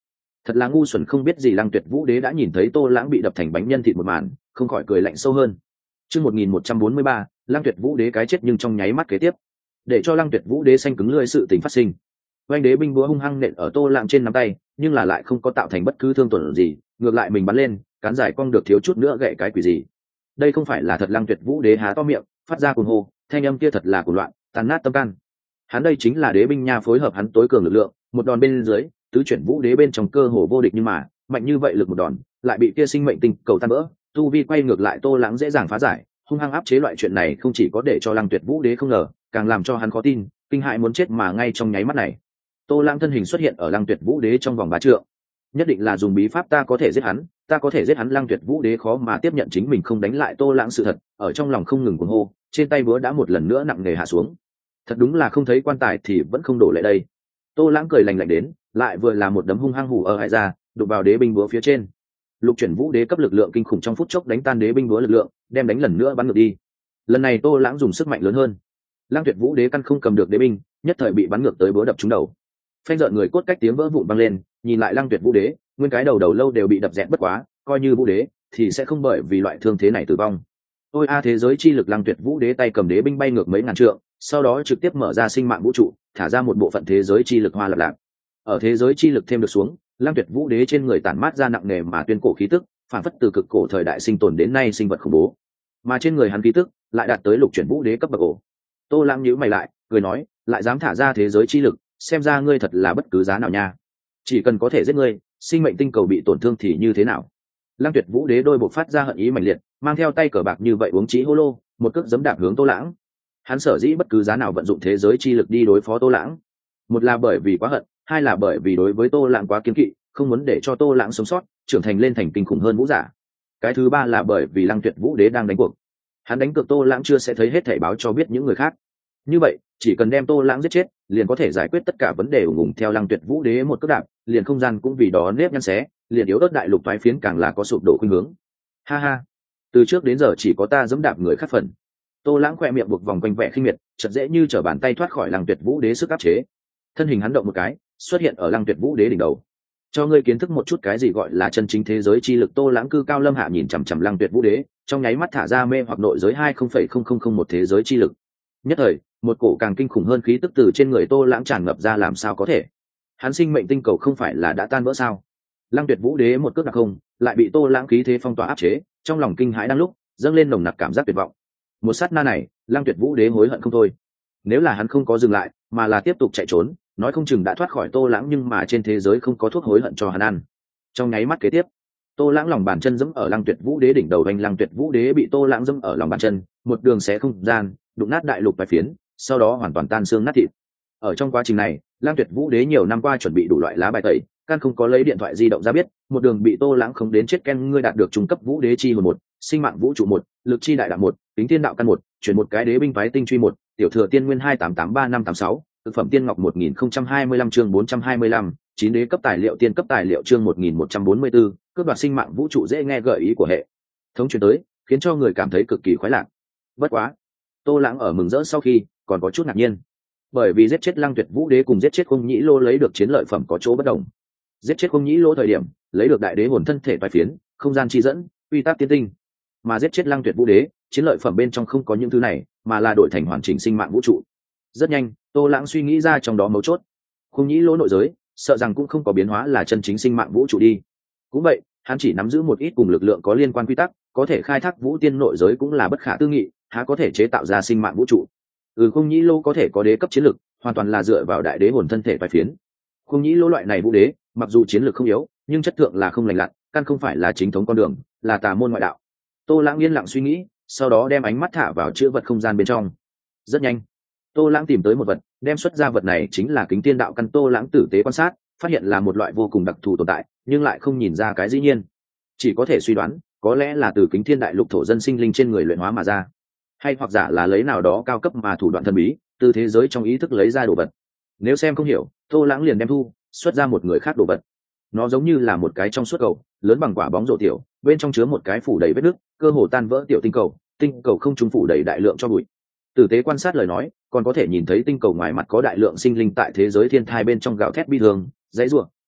Thật là ngu xuẩn không biết gì. Lăng Tuyệt Vũ Đế đã nhìn thấy Tô Lãng bị đập thành bánh nhân thịt một màn, không khỏi cười lạnh sâu hơn. Chương 1143, Lăng Tuyệt Vũ Đế cái chết nhưng trong nháy mắt kế tiếp, để cho Lăng Tuyệt Vũ Đế xanh cứng lưỡi sự tình phát sinh. Oanh đế binh búa hung hăng nện ở Tô Lãng trên nắm tay, nhưng là lại không có tạo thành bất cứ thương tổn gì, ngược lại mình bắn lên, cán dài cong được thiếu chút nữa gãy cái quỷ gì. Đây không phải là thật. Lăng Tuyệt Vũ Đế há to miệng, phát ra cuồng hô, thanh âm kia thật là cuồng loạn, tàn nát tâm can. Hắn đây chính là đế binh nha, phối hợp hắn tối cường lực lượng, một đòn bên dưới, tứ chuyển vũ đế bên trong cơ hồ vô địch, nhưng mà mạnh như vậy lực một đòn lại bị kia sinh mệnh tinh cầu tan vỡ, tu vi quay ngược lại Tô Lãng dễ dàng phá giải, hung hăng áp chế. Loại chuyện này không chỉ có để cho Lăng Tuyệt Vũ Đế không ngờ, càng làm cho hắn khó tin, kinh hãi muốn chết. Mà ngay trong nháy mắt này, Tô Lãng thân hình xuất hiện ở Lăng Tuyệt Vũ Đế trong vòng 3 trượng. Nhất định là dùng bí pháp, ta có thể giết hắn, ta có thể giết hắn. Lăng Tuyệt Vũ Đế khó mà tiếp nhận chính mình không đánh lại Tô Lãng sự thật, ở trong lòng không ngừng cuồng hô, trên tay búa đã một lần nữa nặng nề hạ xuống. Thật đúng là không thấy quan tài thì vẫn không đổ lệ đây. Tô Lãng cười lạnh lạnh đến, lại vừa là một đấm hung hăng hủ ở hại ra, đụng vào đế binh búa phía trên. Lục chuyển vũ đế cấp lực lượng kinh khủng trong phút chốc đánh tan đế binh búa lực lượng, đem đánh lần nữa bắn ngược đi. Lần này Tô Lãng dùng sức mạnh lớn hơn, Lăng Tuyệt Vũ Đế căn không cầm được đế binh, nhất thời bị bắn ngược tới, búa đập trúng đầu. Phanh rợn người cốt cách tiếng vỡ vụn vang lên, nhìn lại Lăng Tuyệt Vũ Đế, nguyên cái đầu lâu đều bị đập rẹt, bất quá coi như vũ đế thì sẽ không bởi vì loại thương thế này tử vong. Ôi a, thế giới chi lực. Lăng Tuyệt Vũ Đế tay cầm đế binh bay ngược mấy ngàn trượng, sau đó trực tiếp mở ra sinh mạng vũ trụ, thả ra một bộ phận thế giới chi lực hoa lập lạc. Ở thế giới chi lực thêm được xuống, Lăng Tuyệt Vũ Đế trên người tản mát ra nặng nề mà tuyên cổ khí tức, phản phất từ cực cổ thời đại sinh tồn đến nay sinh vật khủng bố, mà trên người hắn khí tức lại đạt tới lục chuyển vũ đế cấp bậc ổ. Tô Lãng nhíu mày lại, cười nói, lại dám thả ra thế giới chi lực, xem ra ngươi thật là bất cứ giá nào nha. Chỉ cần có thể giết ngươi, sinh mệnh tinh cầu bị tổn thương thì như thế nào? Lăng Tuyệt Vũ Đế đôi bộ phát ra hận ý mạnh liệt, mang theo tay cờ bạc như vậy uống chí hô lô, một cước giẫm đạp hướng Tô Lãng. Hắn sở dĩ bất cứ giá nào vận dụng thế giới chi lực đi đối phó Tô Lãng, một là bởi vì quá hận, hai là bởi vì đối với Tô Lãng quá kiêng kỵ, không muốn để cho Tô Lãng sống sót, trưởng thành lên thành kinh khủng hơn vũ giả. Cái thứ ba là bởi vì Lăng Tuyệt Vũ Đế đang đánh cuộc, hắn đánh cược Tô Lãng chưa sẽ thấy hết thảy báo cho biết những người khác. Như vậy, chỉ cần đem Tô Lãng giết chết, liền có thể giải quyết tất cả vấn đề. Ủng theo Lăng Tuyệt Vũ Đế một cước đạp, liền không gian cũng vì đó nếp nhăn xé, liền yếu ớt đại lục toái phiến càng là có sụp đổ khuynh hướng. Ha ha, từ trước đến giờ chỉ có ta giẫm đạp người khác phần. Tô Lãng khẽ miệng buộc vòng quanh vẻ khinh miệt, chợt dễ như trở bàn tay thoát khỏi Lăng Tuyệt Vũ Đế sức áp chế. Thân hình hắn động một cái, xuất hiện ở Lăng Tuyệt Vũ Đế đỉnh đầu. Cho ngươi kiến thức một chút cái gì gọi là chân chính thế giới chi lực. Tô Lãng cư cao lâm hạ nhìn chằm chằm Lăng Tuyệt Vũ Đế, trong nháy mắt thả ra mê hoặc nội giới 20,000 thế giới chi lực. Nhất thời, một cổ càng kinh khủng hơn khí tức từ trên người Tô Lãng tràn ngập ra. Làm sao có thể? Hắn sinh mệnh tinh cầu không phải là đã tan vỡ sao? Lăng Tuyệt Vũ Đế một cước đặc không, lại bị Tô Lãng khí thế phong tỏa áp chế, trong lòng kinh hãi đang lúc dâng lên nồng nặc cảm giác tuyệt vọng. Một sát na này, Lăng Tuyệt Vũ Đế hối hận không thôi. Nếu là hắn không có dừng lại, mà là tiếp tục chạy trốn, nói không chừng đã thoát khỏi Tô Lãng, nhưng mà trên thế giới không có thuốc hối hận cho hắn ăn. Trong nháy mắt kế tiếp, Tô Lãng lòng bàn chân giẫm ở Lăng Tuyệt Vũ Đế đỉnh đầu, anh Lăng Tuyệt Vũ Đế bị Tô Lãng giẫm ở lòng bàn chân, một đường xé không gian, đụng nát đại lục vài phiến, sau đó hoàn toàn tan xương nát thịt. Ở trong quá trình này, Lăng Tuyệt Vũ Đế nhiều năm qua chuẩn bị đủ loại lá bài tẩy, căn không có lấy điện thoại di động ra biết, một đường bị Tô Lãng không đến chết. Ken, ngươi đạt được trung cấp vũ đế chi hồn 1, sinh mạng vũ trụ 1, lực chi đại đạo 1, tính tiên đạo căn 1, chuyển một cái đế binh phái tinh truy 1, tiểu thừa tiên nguyên 2883586, thực phẩm tiên ngọc 1025 chương 425, 9 đế cấp tài liệu tiên cấp tài liệu chương 1144, cướp đoạt sinh mạng vũ trụ. Dễ nghe gợi ý của hệ thống truyền tới, khiến cho người cảm thấy cực kỳ khoái lạc. Bất quá, Tô Lãng ở mừng rỡ sau khi còn có chút ngạc nhiên, bởi vì giết chết Lăng Tuyệt Vũ Đế cùng giết chết Khung Nhĩ Lô lấy được chiến lợi phẩm có chỗ bất đồng. Giết chết Khung Nhĩ Lô thời điểm lấy được đại đế hồn thân thể toái phiến, không gian chi dẫn, quy tắc tiên tinh, mà giết chết Lăng Tuyệt Vũ Đế, chiến lợi phẩm bên trong không có những thứ này, mà là đổi thành hoàn chỉnh sinh mạng vũ trụ. Rất nhanh, Tô Lãng suy nghĩ ra trong đó mấu chốt. Khung Nhĩ Lô nội giới sợ rằng cũng không có biến hóa là chân chính sinh mạng vũ trụ đi. Cũng vậy, hắn chỉ nắm giữ một ít cùng lực lượng có liên quan quy tắc, có thể khai thác vũ tiên nội giới cũng là bất khả tư nghị, há có thể chế tạo ra sinh mạng vũ trụ. Khung Nhĩ Lô có thể có đế cấp chiến lực, hoàn toàn là dựa vào đại đế hồn thân thể toái phiến. Khung Nhĩ Lô loại này vũ đế, mặc dù chiến lược không yếu, nhưng chất thượng là không lành lặn, căn không phải là chính thống con đường, là tà môn ngoại đạo. Tô Lãng yên lặng suy nghĩ, sau đó đem ánh mắt thả vào chữ vật không gian bên trong. Rất nhanh, Tô Lãng tìm tới một vật, đem xuất ra vật này chính là kính tiên đạo căn. Tô Lãng tử tế quan sát, phát hiện là một loại vô cùng đặc thù tồn tại, nhưng lại không nhìn ra cái dĩ nhiên, chỉ có thể suy đoán, có lẽ là từ kính thiên đại lục thổ dân sinh linh trên người luyện hóa mà ra, hay hoặc giả là lấy nào đó cao cấp mà thủ đoạn thần bí từ thế giới trong ý thức lấy ra đồ vật. Nếu xem không hiểu, Tô Lãng liền đem thu xuất ra một người khác đồ vật. Nó giống như là một cái trong suốt cầu lớn bằng quả bóng rổ tiểu, bên trong chứa một cái phủ đầy vết nứt, cơ hồ tan vỡ tiểu tinh cầu. Tinh cầu không trung phủ đầy đại lượng cho bụi. Tử tế quan sát lời nói, còn có thể nhìn thấy tinh cầu ngoài mặt có đại lượng sinh linh tại thế giới thiên thai bên trong gào thét bi thương, dãy rủa,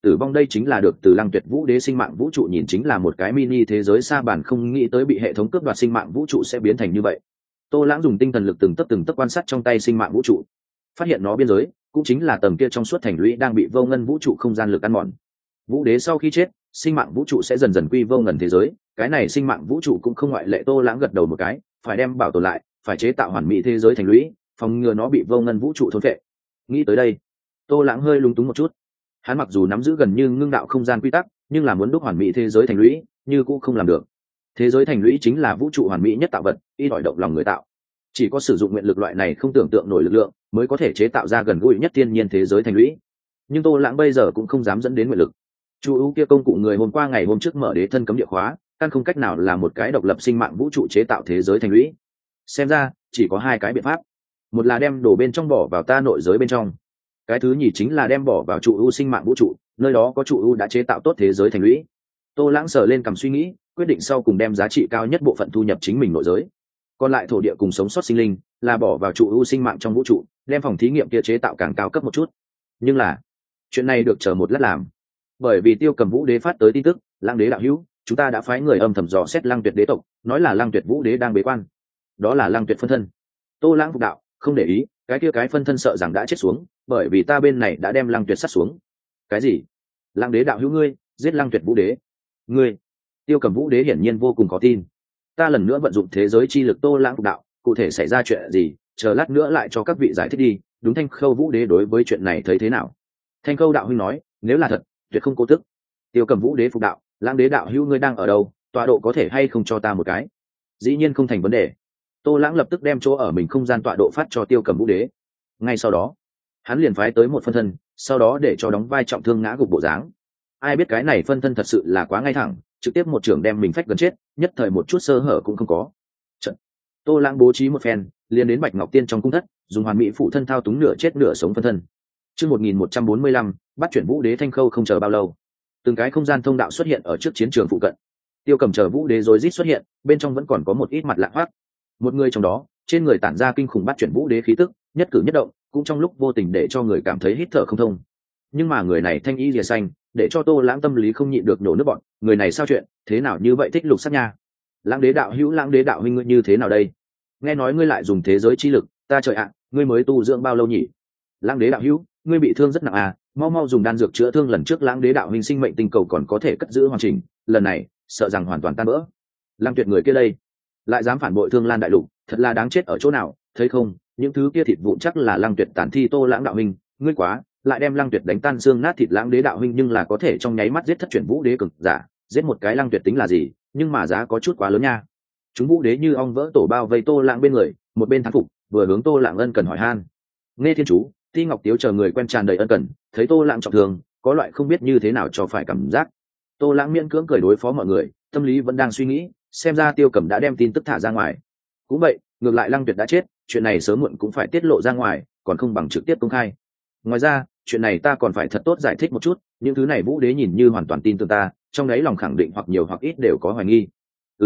tử vong đây chính là được từ Lăng Tuyệt Vũ Đế sinh mạng vũ trụ, nhìn chính là một cái mini thế giới xa bản, không nghĩ tới bị hệ thống cướp đoạt sinh mạng vũ trụ sẽ biến thành như vậy. Tô Lãng dùng tinh thần lực từng tấc quan sát trong tay sinh mạng vũ trụ, phát hiện nó biên giới cũng chính là tầng kia trong suốt thành lũy đang bị vô ngân vũ trụ không gian lực ăn mòn. Vũ Đế sau khi chết, sinh mạng vũ trụ sẽ dần dần quy vô ngần thế giới, cái này sinh mạng vũ trụ cũng không ngoại lệ. Tô Lãng gật đầu một cái, phải đem bảo tồn lại, phải chế tạo hoàn mỹ thế giới thành lũy, phòng ngừa nó bị vô ngân vũ trụ thôn phệ. Nghĩ tới đây, Tô Lãng hơi lúng túng một chút. Hắn mặc dù nắm giữ gần như ngưng đạo không gian quy tắc, nhưng là muốn đúc hoàn mỹ thế giới thành lũy, như cũng không làm được. Thế giới thành lũy chính là vũ trụ hoàn mỹ nhất tạo vật, ít ỏi động lòng người tạo. Chỉ có sử dụng nguyện lực loại này không tưởng tượng nổi lực lượng, mới có thể chế tạo ra gần gũi nhất thiên nhiên thế giới thành lũy. Nhưng Tô Lãng bây giờ cũng không dám dẫn đến nguyện lực. Chu ưu kia công cụ người hôm qua ngày hôm trước mở đế thân cấm địa khóa, căn không cách nào là một cái độc lập sinh mạng vũ trụ chế tạo thế giới thành lũy. Xem ra chỉ có hai cái biện pháp, một là đem đồ bên trong bỏ vào ta nội giới bên trong, cái thứ nhì chính là đem bỏ vào trụ ưu sinh mạng vũ trụ, nơi đó có trụ ưu đã chế tạo tốt thế giới thành lũy. Tô Lãng sờ lên cầm suy nghĩ, quyết định sau cùng đem giá trị cao nhất bộ phận thu nhập chính mình nội giới, còn lại thổ địa cùng sống sót sinh linh là bỏ vào trụ ưu sinh mạng trong vũ trụ, đem phòng thí nghiệm kia chế tạo càng cao cấp một chút. Nhưng là chuyện này được chờ một lát làm, bởi vì Tiêu Cầm Vũ Đế phát tới tin tức, Lăng Đế đạo hữu, chúng ta đã phái người âm thầm dò xét Lăng Tuyệt đế tộc, nói là Lăng Tuyệt Vũ Đế đang bế quan. Đó là Lăng Tuyệt phân thân. Tô Lãng phục đạo, không để ý, cái kia cái phân thân sợ rằng đã chết xuống, bởi vì ta bên này đã đem Lăng Tuyệt sát xuống. Cái gì? Lăng Đế đạo hữu ngươi giết Lăng Tuyệt Vũ Đế? Ngươi? Tiêu Cầm Vũ Đế hiển nhiên vô cùng có tin. Ta lần nữa vận dụng thế giới chi lực. Tô Lãng phục đạo, cụ thể xảy ra chuyện gì, chờ lát nữa lại cho các vị giải thích đi. Đúng, Thanh Khâu Vũ Đế đối với chuyện này thấy thế nào? Thanh Khâu đạo huynh nói, nếu là thật, tuyệt không cố tức. Tiêu Cầm Vũ Đế phục đạo, Lãng Đế đạo hữu ngươi đang ở đâu, tọa độ có thể hay không cho ta một cái? Dĩ nhiên không thành vấn đề. Tô Lãng lập tức đem chỗ ở mình không gian tọa độ phát cho Tiêu Cầm Vũ Đế. Ngay sau đó, hắn liền phái tới một phân thân, sau đó để cho đóng vai trọng thương ngã gục bộ dáng. Ai biết cái này phân thân thật sự là quá ngay thẳng, trực tiếp một trường đem mình phách gần chết, nhất thời một chút sơ hở cũng không có. Trận. Tô Lãng bố trí một phen, liền đến Bạch Ngọc Tiên trong cung thất, dùng hoàn mỹ phụ thân thao túng nửa chết nửa sống phân thân. Chương 1145, bắt chuyển Vũ Đế Thanh Khâu không chờ bao lâu, từng cái không gian thông đạo xuất hiện ở trước chiến trường phụ cận. Tiêu Cầm chờ Vũ Đế rối rít xuất hiện, bên trong vẫn còn có một ít mặt lạ hoắc. Một người trong đó, trên người tản ra kinh khủng bắt chuyển Vũ Đế khí tức, nhất cử nhất động cũng trong lúc vô tình để cho người cảm thấy hít thở không thông. Nhưng mà người này thanh y rìa xanh, để cho Tô Lãng tâm lý không nhịn được nổ nước bọt. Người này sao chuyện, thế nào như vậy thích lục sắc nha? Lãng Đế đạo hữu, Lãng Đế đạo huynh ngươi như thế nào đây? Nghe nói ngươi lại dùng thế giới chi lực, ta trời ạ, ngươi mới tu dưỡng bao lâu nhỉ? Lãng Đế đạo hữu, ngươi bị thương rất nặng à, mau mau dùng đan dược chữa thương. Lần trước Lãng Đế đạo huynh sinh mệnh tinh cầu còn có thể cất giữ hoàn chỉnh, lần này sợ rằng hoàn toàn tan vỡ. Lăng Tuyệt người kia đây, lại dám phản bội Thương Lan đại lục, thật là đáng chết ở chỗ nào, thấy không, những thứ kia thịt vụn chắc là Lăng Tuyệt tàn thi. Tô Lãng đạo huynh, ngươi quá, lại đem Lăng Tuyệt đánh tan xương nát thịt. Lãng Đế đạo huynh nhưng là có thể trong nháy mắt giết thất chuyển Vũ Đế cực giả, giết một cái Lăng Tuyệt tính là gì, nhưng mà giá có chút quá lớn nha. Chúng Vũ Đế như ong vỡ tổ bao vây Tô Lãng bên người, một bên thán phục, vừa hướng Tô Lãng ân cần hỏi han. Nghe Thiên Chú, Ti Ngọc Tiếu chờ người quen tràn đầy ân cần, thấy Tô Lãng trọng thương, có loại không biết như thế nào cho phải cảm giác. Tô Lãng miễn cưỡng cười đối phó mọi người, tâm lý vẫn đang suy nghĩ, xem ra Tiêu Cẩm đã đem tin tức thả ra ngoài. Cũng vậy, ngược lại Lăng Tuyệt đã chết, chuyện này sớm muộn cũng phải tiết lộ ra ngoài, còn không bằng trực tiếp công khai. Ngoài ra, chuyện này ta còn phải thật tốt giải thích một chút, những thứ này Vũ Đế nhìn như hoàn toàn tin tưởng ta, trong đấy lòng khẳng định hoặc nhiều hoặc ít đều có hoài nghi.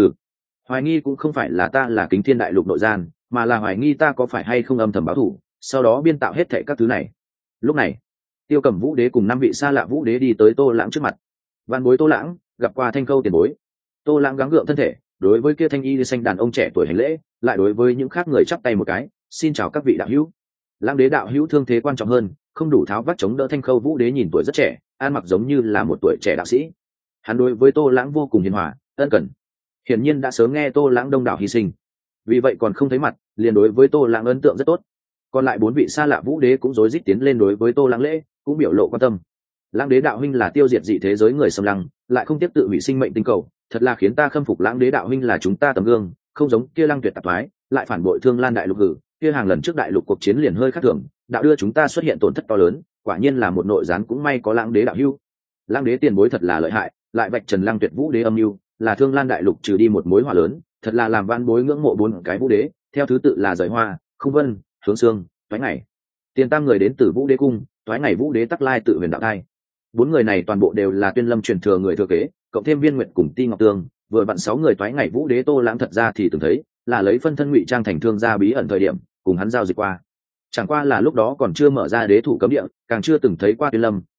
Hoài nghi cũng không phải là ta là Kính Thiên đại lục nội gian, mà là hoài nghi ta có phải hay không âm thầm báo thù, sau đó biên tạo hết thảy các thứ này. Lúc này, Tiêu Cẩm Vũ Đế cùng 5 vị xa lạ Vũ Đế đi tới Tô Lãng trước mặt. Văn bối Tô Lãng, gặp qua Thanh Khâu tiền bối. Tô Lãng gắng gượng thân thể, đối với kia thanh y xanh đàn ông trẻ tuổi hành lễ, lại đối với những khác người chắp tay một cái, xin chào các vị đạo hữu. Lãng Đế đạo hữu thương thế quan trọng hơn, không đủ tháo vác chống đỡ. Thanh Khâu Vũ Đế nhìn tuổi rất trẻ, ăn mặc giống như là một tuổi trẻ đạo sĩ. Hắn đối với Tô Lãng vô cùng hiền hòa, ân cần, hiển nhiên đã sớm nghe Tô Lãng đông đảo hy sinh, vì vậy còn không thấy mặt, liền đối với Tô Lãng ấn tượng rất tốt. Còn lại 4 vị xa lạ Vũ Đế cũng rối rít tiến lên đối với Tô Lãng lễ, cũng biểu lộ quan tâm. Lãng Đế đạo huynh là tiêu diệt dị thế giới người xâm lăng, lại không tiếp tự hủy sinh mệnh tinh cầu, thật là khiến ta khâm phục. Lãng Đế đạo huynh là chúng ta tấm gương, không giống kia Lăng Tuyệt tạp thoái, lại phản bội Thương Lan đại lục hử, kia hàng lần trước đại lục cuộc chiến liền hơi khác thường, đạo đưa chúng ta xuất hiện tổn thất to lớn, quả nhiên là một nội gián, cũng may có Lãng Đế đạo hữu. Lãng Đế tiền bối thật là lợi hại, lại vạch trần Lăng Tuyệt Vũ Đế âm mưu, là Thương Lan đại lục trừ đi một mối hỏa lớn, thật là làm van bối ngưỡng mộ 4 cái Vũ Đế, theo thứ tự là Giời Hoa, Không Vân, Hướng Sương, Toái Ngày. Tiền tam người đến từ Vũ Đế cung, Toái Ngày Vũ Đế Tắc Lai tự huyền đạo thai. 4 người này toàn bộ đều là Tuyên Lâm truyền thừa người thừa kế, cộng thêm Viên Nguyệt cùng Ti Ngọc Tương, vừa vặn 6 người. Toái Ngày Vũ Đế Tô Lãng thật ra thì từng thấy, là lấy phân thân ngụy trang thành thương gia bí ẩn thời điểm, cùng hắn giao dịch qua. Chẳng qua là lúc đó còn chưa mở ra đế thủ cấm địa, càng chưa từng thấy qua Tuyên Lâm,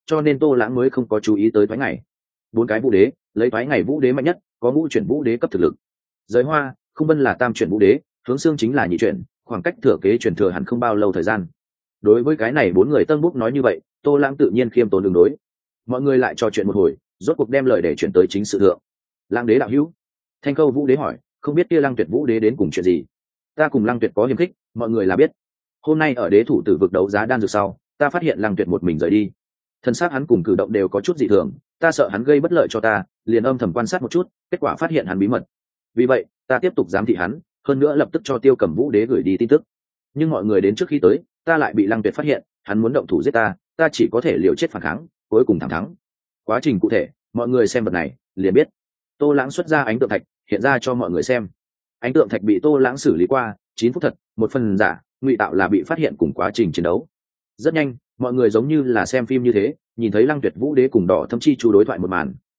cho nên Tô Lãng mới không có chú ý tới Thoái Ngày. 4 cái vũ đế, lấy Thoái Ngày vũ đế mạnh nhất, có ngũ chuyển vũ đế cấp thực lực. Giới Hoa, Không Vân là tam chuyển vũ đế, Hướng Xương chính là nhị chuyển, khoảng cách thừa kế truyền thừa hẳn không bao lâu thời gian. Đối với cái này 4 người tân bút nói như vậy, Tô Lãng tự nhiên khiêm tốn đường đối. Mọi người lại trò chuyện một hồi, rốt cuộc đem lời để chuyển tới chính sự thượng. Lãng đế đạo hữu, Thanh Câu vũ đế hỏi, không biết kia Lăng Tuyệt vũ đế đến cùng chuyện gì? Ta cùng Lăng Tuyệt có hiềm khích, mọi người là biết. Hôm nay ở đế thủ tử vực đấu giá đan dược sau, ta phát hiện Lăng Tuyệt một mình rời đi. Thân xác hắn cùng cử động đều có chút dị thường, ta sợ hắn gây bất lợi cho ta, liền âm thầm quan sát một chút, kết quả phát hiện hắn bí mật. Vì vậy, ta tiếp tục giám thị hắn, hơn nữa lập tức cho Tiêu Cầm vũ đế gửi đi tin tức. Nhưng mọi người đến trước khi tới, ta lại bị Lăng Tuyệt phát hiện, hắn muốn động thủ giết ta, ta chỉ có thể liều chết phản kháng, cuối cùng thẳng thắng. Quá trình cụ thể, mọi người xem vật này, liền biết. Tô Lãng xuất ra ánh tượng thạch, hiện ra cho mọi người xem. Ánh tượng thạch bị Tô Lãng xử lý qua, 9 phút thật, 1 phần giả, ngụy tạo là bị phát hiện cùng quá trình chiến đấu. Rất nhanh, mọi người giống như là xem phim như thế, nhìn thấy Lăng Tuyệt vũ đế cùng Đỏ Thâm Chi Chu đối thoại một màn.